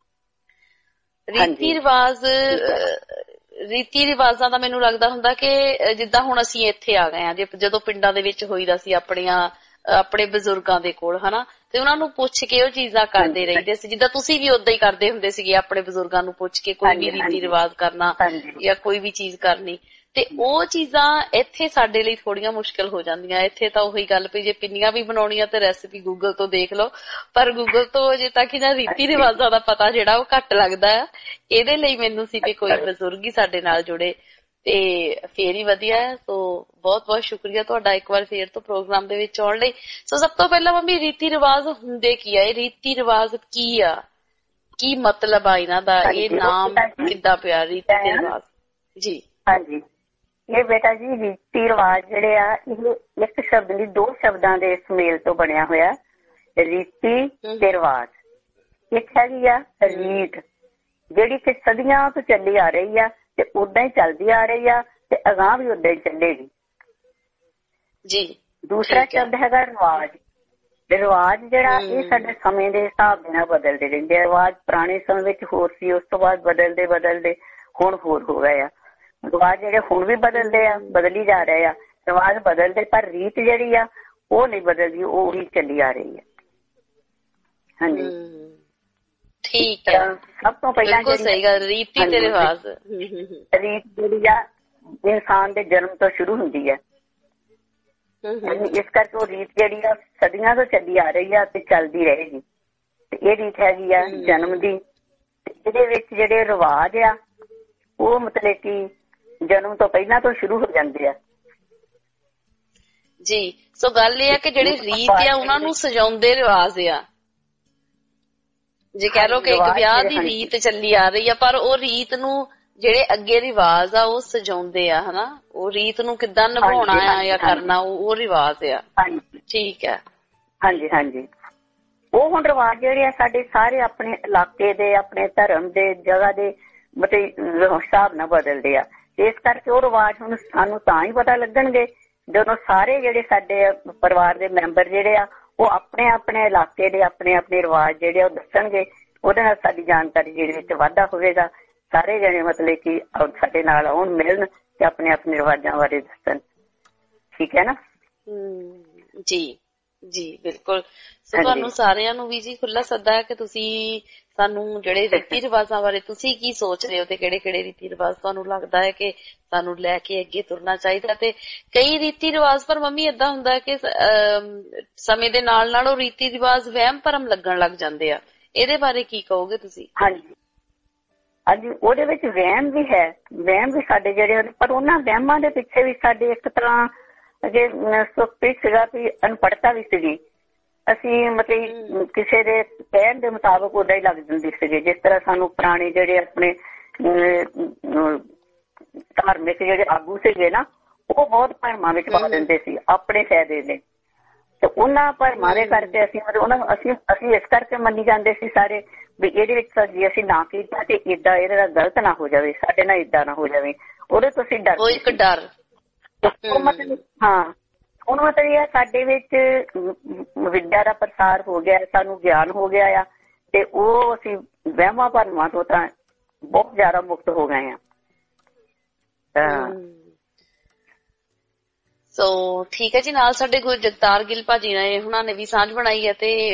ਰੀਤੀ ਰਿਵਾਜ਼ ਰੀਤੀ ਰਿਵਾਜ਼ਾਂ ਦਾ ਮੈਨੂੰ ਲੱਗਦਾ ਹੁੰਦਾ ਕਿ ਜਿੱਦਾਂ ਹੁਣ ਅਸੀਂ ਇੱਥੇ ਆ ਗਏ ਹਾਂ, ਜੇ ਜਦੋਂ ਪਿੰਡਾਂ ਦੇ ਵਿੱਚ ਹੋਈਦਾ ਸੀ ਆਪਣੀਆਂ ਆਪਣੇ ਬਜ਼ੁਰਗਾਂ ਦੇ ਕੋਲ, ਹਨਾ, ਤੇ ਉਹਨਾਂ ਨੂੰ ਪੁੱਛ ਕੇ ਉਹ ਚੀਜ਼ਾਂ ਕਰਦੇ ਰਹਿੰਦੇ ਸੀ, ਜਿੱਦਾਂ ਤੁਸੀਂ ਵੀ ਓਦਾਂ ਹੀ ਕਰਦੇ ਹੁੰਦੇ ਸੀਗੇ, ਆਪਣੇ ਬਜ਼ੁਰਗਾਂ ਨੂੰ ਪੁੱਛ ਕੇ ਕੋਈ ਵੀ ਰੀਤੀ ਰਿਵਾਜ਼ ਕਰਨਾ ਜਾਂ ਕੋਈ ਵੀ ਚੀਜ਼ ਕਰਨੀ। ਤੇ ਉਹ ਚੀਜ਼ਾਂ ਇੱਥੇ ਸਾਡੇ ਲਈ ਥੋੜੀਆਂ ਮੁਸ਼ਕਿਲ ਹੋ ਜਾਂਦੀਆਂ। ਇੱਥੇ ਤਾਂ ਉਹੀ ਗੱਲ ਪਈ, ਜੇ ਪਿੰਨੀਆਂ ਵੀ ਬਣਾਉਣੀਆਂ ਤੇ ਰੈਸਿਪੀ ਗੂਗਲ ਤੋਂ ਦੇਖ ਲਓ, ਪਰ ਗੂਗਲ ਤੋਂ ਅਜੇ ਤੱਕ ਇਹਨਾਂ ਰੀਤੀ ਰਿਵਾਜ਼ਾਂ ਦਾ ਪਤਾ ਜਿਹੜਾ ਉਹ ਘੱਟ ਲੱਗਦਾ ਆ। ਇਹਦੇ ਲਈ ਮੈਨੂੰ ਸੀ ਕਿ ਕੋਈ ਬਜ਼ੁਰਗ ਹੀ ਸਾਡੇ ਨਾਲ ਜੁੜੇ ਤੇ ਫੇਰ ਹੀ ਵਧੀਆ ਹੈ। ਸੋ ਬਹੁਤ ਬਹੁਤ ਸ਼ੁਕਰੀਆ ਤੁਹਾਡਾ ਇੱਕ ਵਾਰ ਫੇਰ ਤੋਂ ਪ੍ਰੋਗਰਾਮ ਦੇ ਵਿੱਚ ਆਉਣ ਲਈ। ਸੋ ਸਭ ਤੋਂ ਪਹਿਲਾਂ ਮੰਮੀ, ਰੀਤੀ ਰਿਵਾਜ਼ ਹੁੰਦੇ ਕੀ ਆ? ਇਹ ਰੀਤੀ ਰਿਵਾਜ਼ ਕੀ ਆ, ਕੀ ਮਤਲਬ ਆ ਇਹਨਾਂ ਦਾ, ਇਹ ਨਾਮ ਕਿੱਦਾਂ ਪਿਆ ਰੀਤੀ ਰਿਵਾਜ਼? ਜੀ ਹਾਂਜੀ, ਇਹ ਬੇਟਾ ਜੀ ਰੀਤੀ ਰਿਵਾਜ ਜਿਹੜੇ ਆ ਇਹ ਇੱਕ ਸ਼ਬਦ ਨਹੀਂ, ਦੋ ਸ਼ਬਦਾਂ ਦੇ ਸੁਮੇਲ ਤੋਂ ਬਣਿਆ ਹੋਇਆ। ਰੀਤੀ ਤੇ ਰਿਵਾਜ। ਇੱਕ ਹੈਗੀ ਆ ਰੀਤ, ਜਿਹੜੀ ਕਿ ਸਦੀਆਂ ਤੋਂ ਚੱਲੀ ਆ ਰਹੀ ਆ ਤੇ ਓਦਾਂ ਹੀ ਚੱਲਦੀ ਆ ਰਹੀ ਆ ਤੇ ਅਗਾਂਹ ਵੀ ਓਦਾਂ ਹੀ ਚੱਲੇਗੀ ਜੀ। ਦੂਸਰਾ ਸ਼ਬਦ ਹੈਗਾ ਰਿਵਾਜ। ਰਿਵਾਜ ਜਿਹੜਾ ਇਹ ਸਾਡੇ ਸਮੇਂ ਦੇ ਹਿਸਾਬ ਦੇ ਨਾਲ ਬਦਲਦੇ ਰਹਿੰਦੇ ਆ। ਰਿਵਾਜ ਪੁਰਾਣੇ ਸਮੇਂ ਵਿੱਚ ਹੋਰ ਸੀ, ਉਸ ਤੋਂ ਬਾਅਦ ਬਦਲਦੇ ਬਦਲਦੇ ਹੁਣ ਹੋਰ ਹੋ ਗਏ ਆ। ਰਿਵਾਜ ਜਿਹੜੇ ਹੁਣ ਵੀ ਬਦਲਦੇ ਆ, ਬਦਲੀ ਜਾ ਰਹੇ ਆ। ਰਿਵਾਜ ਬਦਲਦੇ, ਪਰ ਰੀਤ ਜਿਹੜੀ ਆ ਉਹ ਨਹੀਂ ਬਦਲਦੀ, ਉਹ ਹੀ ਚੱਲੀ ਆ ਰਹੀ ਹੈ। ਹਾਂਜੀ, ਠੀਕ ਹੈ। ਸਭ ਤੋਂ ਪਹਿਲਾਂ ਸਹੀ ਗੱਲ, ਰੀਤੀ ਤੇ ਰਿਵਾਜ। ਰੀਤ ਜਿਹੜੀ ਆ ਇਨਸਾਨ ਦੇ ਜਨਮ ਤੋਂ ਸ਼ੁਰੂ ਹੁੰਦੀ ਹੈ, ਇਸ ਕਰਕੇ ਉਹ ਰੀਤ ਜਿਹੜੀ ਆ ਸਦੀਆਂ ਤੋਂ ਚੱਲੀ ਆ ਰਹੀ ਆ ਤੇ ਚੱਲਦੀ ਰਹੇਗੀ। ਤੇ ਇਹ ਰੀਤ ਹੈਗੀ ਆ ਜਨਮ ਦੀ। ਇਹਦੇ ਵਿੱਚ ਜਿਹੜੇ ਰਿਵਾਜ ਆ ਉਹ ਮਤਲਬ ਕਿ ਜਨਮ ਤੋਂ ਪਹਿਲਾਂ ਤੋਂ ਸ਼ੁਰੂ ਹੋ ਜਾਂਦੇ ਆ ਜੀ। ਸੋ ਗੱਲ ਇਹ ਆ ਕਿ ਜਿਹੜੇ ਰੀਤ ਆ ਉਹਨਾਂ ਨੂੰ ਸਜਾਉਂਦੇ ਰਿਵਾਜ ਆ। ਜੇ ਕਹਿ ਲਓ ਕਿ ਇੱਕ ਵਿਆਹ ਦੀ ਰੀਤ ਚੱਲੀ ਆ ਰਹੀ ਆ, ਪਰ ਉਹ ਰੀਤ ਨੂੰ ਜਿਹੜੇ ਅੱਗੇ ਰਿਵਾਜ ਆ ਉਹ ਸਜਾਉਂਦੇ ਆ, ਹਨਾ। ਉਹ ਰੀਤ ਨੂੰ ਕਿੱਦਾਂ ਨਿਭਾਉਣਾ ਆ ਜਾਂ ਕਰਨਾ, ਉਹ ਰਿਵਾਜ ਆ। ਠੀਕ ਹੈ। ਹਾਂਜੀ ਹਾਂਜੀ, ਉਹ ਹੁਣ ਰਿਵਾਜ ਜਿਹੜੇ ਆ ਸਾਡੇ ਸਾਰੇ ਆਪਣੇ ਇਲਾਕੇ ਦੇ, ਆਪਣੇ ਧਰਮ ਦੇ, ਜਗ੍ਹਾ ਦੇ ਮਤਲਬ ਹਿਸਾਬ ਨਾਲ ਬਦਲਦੇ ਆ। ਇਸ ਕਰਕੇ ਉਹ ਰਿਵਾਜ ਹੁਣ ਸਾਨੂੰ ਤਾਂ ਹੀ ਪਤਾ ਲੱਗਣਗੇ ਜਦੋਂ ਸਾਰੇ ਜਿਹੜੇ ਸਾਡੇ ਪਰਿਵਾਰ ਦੇ ਮੈਂਬਰ ਜਿਹੜੇ ਆ ਉਹ ਆਪਣੇ ਆਪਣੇ ਇਲਾਕੇ ਦੇ ਆਪਣੇ ਆਪਣੇ ਰਿਵਾਜ ਜਿਹੜੇ ਆ ਉਹ ਦੱਸਣਗੇ। ਉਹਦੇ ਨਾਲ ਸਾਡੀ ਜਾਣਕਾਰੀ ਜਿਹੜੇ ਵਿੱਚ ਵਾਧਾ ਹੋਵੇਗਾ। ਸਾਰੇ ਜਣੇ ਮਤਲਬ ਕਿ ਸਾਡੇ ਨਾਲ ਆਉਣ, ਮਿਲਣ ਤੇ ਆਪਣੇ ਆਪਣੇ ਰਿਵਾਜਾਂ ਬਾਰੇ ਦੱਸਣ। ਠੀਕ ਹੈ ਨਾ? ਜੀ ਜੀ ਬਿਲਕੁਲ। ਸੋ ਤੁਹਾਨੂੰ ਸਾਰਿਆਂ ਨੂੰ ਵੀ ਜੀ ਖੁੱਲਾ ਸੱਦਾ ਹੈ ਕਿ ਤੁਸੀਂ ਸਾਨੂੰ ਜਿਹੜੇ ਰੀਤੀ ਰਿਵਾਜ਼ਾਂ ਬਾਰੇ ਤੁਸੀਂ ਕੀ ਸੋਚ ਰਹੇ ਹੋ ਤੇ ਕਿਹੜੇ ਕਿਹੜੇ ਰੀਤੀ ਰਿਵਾਜ਼ ਤੁਹਾਨੂੰ ਲੱਗਦਾ ਹੈ ਕਿ ਸਾਨੂੰ ਲੈ ਕੇ ਅੱਗੇ ਤੁਰਨਾ ਚਾਹੀਦਾ। ਤੇ ਕਈ ਰੀਤੀ ਰਿਵਾਜ਼ ਪਰ ਮੰਮੀ ਏਦਾਂ ਹੁੰਦਾ ਕਿ ਸਮੇਂ ਦੇ ਨਾਲ ਨਾਲ ਉਹ ਰੀਤੀ ਰਿਵਾਜ਼ ਵਹਿਮ ਭਰਮ ਲੱਗਣ ਲੱਗ ਜਾਂਦੇ ਆ। ਇਹਦੇ ਬਾਰੇ ਕੀ ਕਹੋਗੇ ਤੁਸੀਂ? ਹਾਂਜੀ ਹਾਂਜੀ, ਉਹਦੇ ਵਿੱਚ ਵਹਿਮ ਵੀ ਹੈ, ਵਹਿਮ ਵੀ ਸਾਡੇ ਜਿਹੜੇ, ਪਰ ਉਹਨਾਂ ਵਹਿਮਾਂ ਦੇ ਪਿੱਛੇ ਵੀ ਸਾਡੇ ਇੱਕ ਤਰ੍ਹਾਂ ਜੇ ਸੁੱਖ ਸੀਗਾ ਵੀ ਅਨਪੜ੍ਹਤਾ ਵੀ ਸੀਗੀ। ਅਸੀਂ ਮਤਲਬ ਕਿਸੇ ਦੇ ਕਹਿਣ ਦੇ ਮੁਤਾਬਕ ਉਦਾਂ ਹੀ ਲੱਗ ਜਾਂਦੀ ਸੀਗੇ। ਜਿਸ ਤਰ੍ਹਾਂ ਸਾਨੂੰ ਪੁਰਾਣੇ ਜਿਹੜੇ ਆਪਣੇ ਧਾਰਮਿਕ ਜਿਹੜੇ ਆਗੂ ਸੀਗੇ ਨਾ, ਉਹ ਬਹੁਤ ਭਰਮਾਂ ਵਿੱਚ ਪਾ ਦਿੰਦੇ ਸੀ ਆਪਣੇ ਫਾਇਦੇ ਲਈ। ਤੇ ਉਹਨਾਂ ਭਰਮਾਂ ਦੇ ਕਰਕੇ ਅਸੀਂ ਮਤਲਬ ਉਹਨਾਂ ਨੂੰ ਅਸੀਂ ਅਸੀਂ ਇਸ ਕਰਕੇ ਮੰਨੀ ਜਾਂਦੇ ਸੀ ਸਾਰੇ ਵੀ ਇਹਦੇ ਵਿੱਚ ਜੇ ਅਸੀਂ ਨਾ ਕੀਤਾ ਤੇ ਏਦਾਂ ਇਹਦੇ ਨਾਲ ਗਲਤ ਨਾ ਹੋ ਜਾਵੇ, ਸਾਡੇ ਨਾਲ ਏਦਾਂ ਨਾ ਹੋ ਜਾਵੇ। ਉਹਦੇ ਤੋਂ ਅਸੀਂ ਡਰ, ਇੱਕ ਡਰ ਮਤਲਬ ਹਾਂ। ਹੁਣ ਮਤਲਬ ਇਹ ਸਾਡੇ ਵਿੱਚ ਵਿਦਿਆ ਦਾ ਪ੍ਰਸਾਰ ਹੋ ਗਿਆ, ਸਾਨੂੰ ਗਿਆਨ ਹੋ ਗਿਆ ਆ ਤੇ ਉਹ ਅਸੀਂ ਵਹਿਮਾਂ ਭਰਮਾਂ ਤੋਂ ਤਾਂ ਬਹੁਤ ਜ਼ਿਆਦਾ ਮੁਕਤ ਹੋ ਗਏ ਆ। ਸੋ ਠੀਕ ਹੈ ਜੀ। ਨਾਲ ਸਾਡੇ ਗੁਰੂ ਜਗਤਾਰ ਗਿੱਲ ਭਾਜੀ ਨੇ ਉਹਨਾਂ ਨੇ ਵੀ ਸਾਂਝ ਬਣਾਈ ਹੈ ਤੇ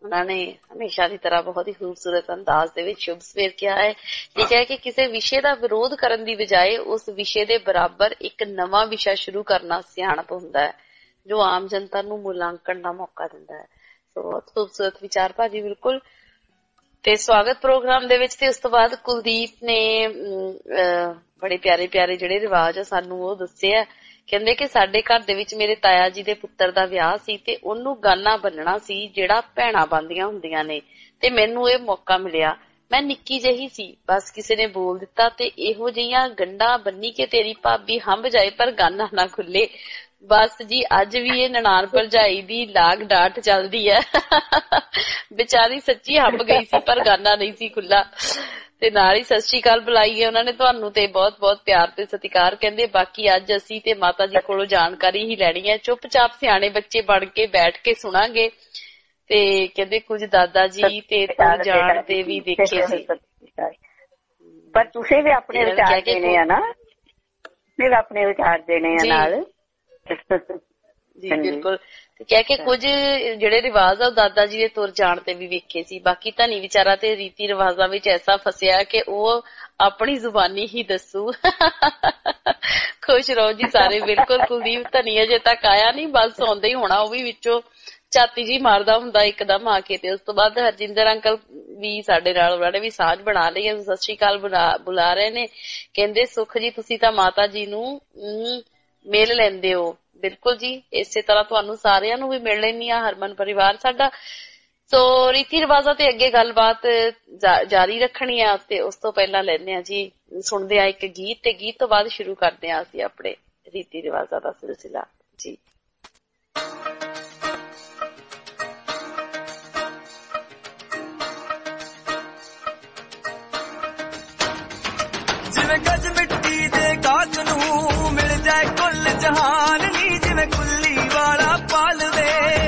ਉਹਨਾਂ ਨੇ ਹਮੇਸ਼ਾ ਦੀ ਤਰ੍ਹਾਂ ਬਹੁਤ ਹੀ ਖੂਬਸੂਰਤ ਅੰਦਾਜ਼ ਦੇ ਵਿੱਚ ਸ਼ੁਭ ਸਵੇਰ ਕਿਹਾ ਹੈ। ਲਿਖਿਆ ਹੈ ਕਿ ਕਿਸੇ ਵਿਸ਼ੇ ਦਾ ਵਿਰੋਧ ਕਰਨ ਦੀ ਬਜਾਏ ਉਸ ਵਿਸ਼ੇ ਦੇ ਬਰਾਬਰ ਇੱਕ ਨਵਾਂ ਵਿਸ਼ਾ ਸ਼ੁਰੂ ਕਰਨਾ ਸਿਆਣਪ ਹੁੰਦਾ ਹੈ ਜੋ ਆਮ ਜਨਤਾ ਨੂੰ ਮੁਲਾਂਕਣ ਦਾ ਮੌਕਾ ਦਿੰਦਾ ਹੈ। ਸੋ ਬਹੁਤ ਖੂਬਸੂਰਤ ਵਿਚਾਰ ਭਾਜੀ, ਬਿਲਕੁਲ। ਤੇ ਸਵਾਗਤ ਪ੍ਰੋਗਰਾਮ ਦੇ ਵਿੱਚ ਤੇ ਉਸ ਤੋਂ ਬਾਅਦ ਕੁਲਦੀਪ ਨੇ ਬੜੇ ਪਿਆਰੇ ਪਿਆਰੇ ਜਿਹੜੇ ਰਿਵਾਜ ਆ ਸਾਨੂੰ ਉਹ ਦੱਸੇ ਆ। ਕਹਿੰਦੇ ਕਿ ਸਾਡੇ ਘਰ ਦੇ ਵਿੱਚ ਮੇਰੇ ਤਾਇਆ ਜੀ ਦੇ ਪੁੱਤਰ ਦਾ ਵਿਆਹ ਸੀ ਤੇ ਉਹਨੂੰ ਗਾਨਾ ਬੰਨਣਾ ਸੀ ਜਿਹੜਾ ਭੈਣਾਂ ਬੰਨਦੀਆਂ ਹੁੰਦੀਆਂ ਨੇ, ਤੇ ਮੈਨੂੰ ਇਹ ਮੌਕਾ ਮਿਲਿਆ। ਮੈਂ ਨਿੱਕੀ ਜਿਹੀ ਸੀ, ਬਸ ਕਿਸੇ ਨੇ ਬੋਲ ਦਿੱਤਾ ਤੇ ਇਹੋ ਜਿਹੀਆਂ ਗੰਢਾਂ ਬੰਨੀ ਕਿ ਤੇਰੀ ਭਾਬੀ ਹੰਭ ਜਾਏ ਪਰ ਗਾਨਾ ਨਾ ਖੁੱਲੇ। ਬਸ ਜੀ ਅੱਜ ਵੀ ਇਹ ਨਨਾਣ ਭਰਜਾਈ ਦੀ ਲਾਗ ਡਾਟ ਚੱਲਦੀ ਹੈ। ਵਿਚਾਰੀ ਸੱਚੀ ਹੰਭ ਗਈ ਸੀ ਪਰ ਗਾਨਾ ਨਹੀਂ ਸੀ ਖੁੱਲਾ। ਤੇ ਨਾਲ ਹੀ ਸਤਿ ਸ਼੍ਰੀ ਅਕਾਲ ਬੁਲਾਈ ਹੈ ਉਹਨਾਂ ਨੇ ਤੁਹਾਨੂੰ ਤੇ ਬਹੁਤ ਬਹੁਤ ਪਿਆਰ ਤੇ ਸਤਿਕਾਰ। ਕਹਿੰਦੇ ਬਾਕੀ ਅੱਜ ਅਸੀਂ ਤੇ ਮਾਤਾ ਜੀ ਕੋਲੋਂ ਜਾਣਕਾਰੀ ਹੀ ਲੈਣੀ ਹੈ, ਚੁੱਪ ਚਾਪ ਸਿਆਣੇ ਬੱਚੇ ਬਣ ਕੇ ਬੈਠ ਕੇ ਸੁਣਾਂਗੇ। ਤੇ ਕਹਿੰਦੇ ਕੁਝ ਦਾਦਾ ਜੀ ਤੇ ਤੁਰ ਜਾਣ ਤੇ ਵੀ ਦੇਖੇ ਸੀ, ਪਰ ਤੁਸੀਂ ਵੀ ਆਪਣੇ ਵਿਚਾਰ ਦੇਣੇ ਆ ਨਾ, ਤੁਸੀਂ ਵੀ ਆਪਣੇ ਵਿਚਾਰ ਦੇਣੇ ਆ ਨਾਲ। ਜੀ ਬਿਲਕੁਲ। ਤੇ ਕਹਿ ਕੇ ਕੁਝ ਜਿਹੜੇ ਰਿਵਾਜ ਆ ਉਹ ਦਾਦਾ ਜੀ ਦੇ ਤੁਰ ਜਾਣ ਤੇ ਵੀ ਵੇਖੇ ਸੀ। ਬਾਕੀ ਧਨੀ ਵਿਚਾਰਾ ਤੇ ਰੀਤੀ ਰਿਵਾਜਾਂ ਵਿੱਚ ਐਸਾ ਫਸਿਆ ਕਿ ਉਹ ਆਪਣੀ ਜ਼ੁਬਾਨੀ ਹੀ ਦੱਸੂ। ਖੁਸ਼ ਰਹੋ ਜੀ ਸਾਰੇ। ਬਿਲਕੁਲ ਕੁਲਦੀਪ ਧਨੀ ਅਜੇ ਤੱਕ ਆਇਆ ਨਹੀਂ, ਬਸ ਆਉਂਦਾ ਹੀ ਹੋਣਾ। ਉਹ ਵੀ ਵਿੱਚੋਂ ਝਾਤੀ ਜੀ ਮਾਰਦਾ ਹੁੰਦਾ ਇੱਕਦਮ ਆ ਕੇ। ਤੇ ਉਸ ਤੋਂ ਬਾਅਦ ਹਰਜਿੰਦਰ ਅੰਕਲ ਵੀ ਸਾਡੇ ਨਾਲ, ਉਹਨਾਂ ਨੇ ਵੀ ਸਾਂਝ ਬਣਾ ਲਈ ਹੈ, ਸਤਿ ਸ਼੍ਰੀ ਅਕਾਲ ਬੁਲਾ ਰਹੇ ਨੇ। ਕਹਿੰਦੇ ਸੁਖ ਜੀ ਤੁਸੀਂ ਤਾਂ ਮਾਤਾ ਜੀ ਨੂੰ ਮਿਲ ਲੈਂਦੇ ਹੋ। ਬਿਲਕੁਲ ਜੀ, ਇਸੇ ਤਰ੍ਹਾਂ ਤੁਹਾਨੂੰ ਸਾਰਿਆਂ ਨੂੰ ਵੀ ਮਿਲ ਲੈਣੀ ਆ, ਹਰਮਨ ਪਰਿਵਾਰ ਸਾਡਾ। ਸੋ ਰੀਤੀ ਰਿਵਾਜਾਂ ਤੇ ਅੱਗੇ ਗੱਲਬਾਤ ਜਾਰੀ ਰੱਖਣੀ ਆ ਤੇ ਉਸ ਤੋਂ ਪਹਿਲਾਂ ਲੈਂਦੇ ਆ ਜੀ, ਸੁਣਦੇ ਆ ਇੱਕ ਗੀਤ ਤੇ ਗੀਤ ਤੋਂ ਬਾਅਦ ਸ਼ੁਰੂ ਕਰਦੇ ਆ ਅਸੀਂ ਆਪਣੇ ਰੀਤੀ ਰਿਵਾਜਾਂ ਦਾ ਸਿਲਸਿਲਾ ਜੀ। ਜਿਵੇਂ ਗੱਜ ਮਿੱਟੀ ਦੇ ਗਾਜ ਨੂੰ ਮਿਲ ਜਾਏ ਕੁੱਲ ਜਹਾਨ ਨੀ, ਜਿਵੇਂ ਕੁੱਲੀ ਵਾਲਾ ਪਾਲਵੇ,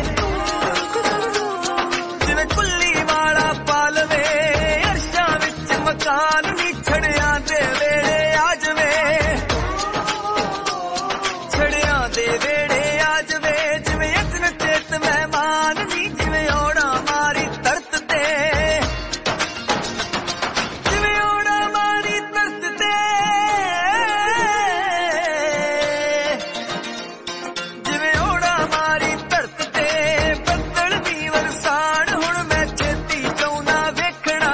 ਜਿਵੇਂ ਕੁੱਲੀ ਵਾਲਾ ਪਾਲਵੇ ਅਰਸ਼ਾਂ ਵਿੱਚ ਮਕਾਨ ਨੀ, ਛੜਿਆਂ ਦੇ ਵੇੜੇ ਆ ਜਵੇ, ਛੜਿਆਂ ਦੇ ਵੇੜੇ ਆ ਜਵੇ, ਜਿਵੇਂ ਅਚਨ ਚੇਤ ਮਹਿਮਾਨ ਨੀ, ਜਿਵੇਂ ਔੜਾ ਮਾਰੀ ਤਰਤ ਤੇ, ਜਿਵੇਂ ਔੜਾ ਮਾਰੀ ਤਰਤ ਤੇ, ਜਿਵੇਂ ਔੜਾ ਮਾਰੀ ਧਰਤ ਤੇ, ਬੱਦਲ ਵੀ ਵਰਸਾਣ ਹੁਣ ਮੈਂ ਛੇਤੀ ਚਾਹੁੰਦਾ ਵੇਖਣਾ,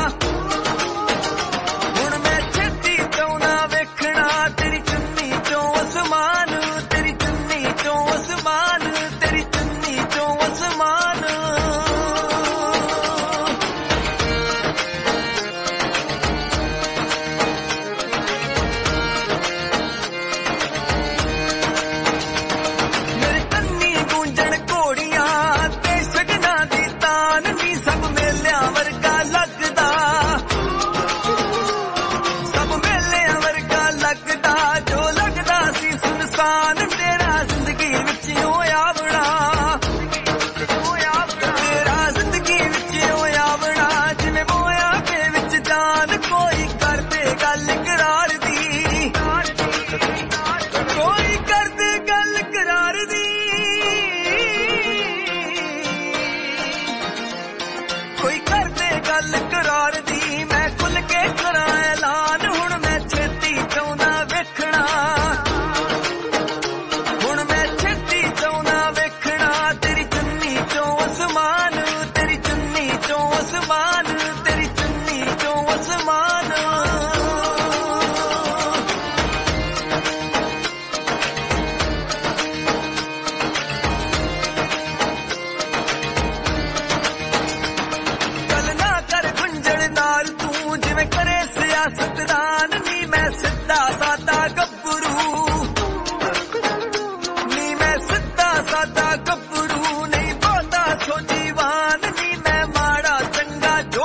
ਹੁਣ ਮੈਂ ਛੇਤੀ ਚਾਹੁੰਦਾ ਵੇਖਣਾ, ਤੇਰੀ ਚੁੰਨੀ ਚੋਂ ਅਸਮਾਨ, ਤੇਰੀ ਚੁੰਨੀ ਚੋਂ ਅਸਮਾਨ, ਤੇਰੀ ਚੁੰਨੀ ਚੋਂ ਅਸਮਾਨ। ਮੇਰੇ ਕੰਨੀ ਗੂੰਜਣ ਘੋੜੀਆਂ ਤੇ ਸ਼ਗਨਾਂ ਦੀ ਤਾਨ ਨੀ, ਸਭ ਮੇਲਿਆਂ ਵਰਗਾ ਲੱਗਦਾ, ਸਭ ਮੇਲਿਆਂ ਵਰਗਾ ਲੱਗਦਾ, ਜੋ ਲੱਗਦਾ ਸੀ ਸੁਨਸਾਨ, ਤੇਰਾ ਜ਼ਿੰਦਗੀ ਵਿੱਚ ਆਵਣਾ, ਤੇਰਾ ਜ਼ਿੰਦਗੀ ਵਿੱਚ ਆਵਣਾ, ਜਿਵੇਂ ਮੋਇਆ ਦੇ ਵਿੱਚ ਜਾਨ, ਕੋਈ ਕਰਦੇ ਗੱਲ ਕਰਾਰ ਦੀ, ਕੋਈ ਕਰਦੇ ਗੱਲ ਕਰਾਰ ਦੀ, ਕੋਈ ਕਰਦੇ ਗੱਲ ਕਰਾਰ ਦੀ, ਮੈਂ ਖੁੱਲ ਕੇ ਕਰਾਂ ਐਲਾਨ, ਹੁਣ ਮੈਂ ਛੇਤੀ ਚਾਹੁੰਦਾ ਵੇਖਣਾ, ਹੁਣ ਮੈਂ ਛੇਤੀ ਚਾਹੁੰਦਾ ਵੇਖਣਾ, ਤੇਰੀ ਚੁੰਨੀ ਚੋਂ ਅਸਮਾਨ, ਤੇਰੀ ਚੁੰਨੀ ਚੋਂ ਅਸਮਾਨ, ਤੇਰੀ ਚੁੰਨੀ ਚੋਂ ਅਸਮਾਨ। ਗੱਲ ਨਾ ਕਰ ਗੁੰਝਲਦਾਰ ਤੂੰ, ਜਿਵੇਂ ਕਰੇ ਸਿਆਸਤਦਾਨ ਨੀ, ਮੈਂ ਸਿੱਧਾ ਸਾਦਾ ਗੱਭਰੂ ਨੀ, ਮੈਂ ਸਿੱਧਾ ਸਾਦਾ ਗੱਭਰੂ, ਨਹੀਂ ਬਹੁਤਾ ਸੋਚੀਵਾਨ ਨੀ, ਮੈਂ ਮਾੜਾ ਚੰਗਾ ਜੋ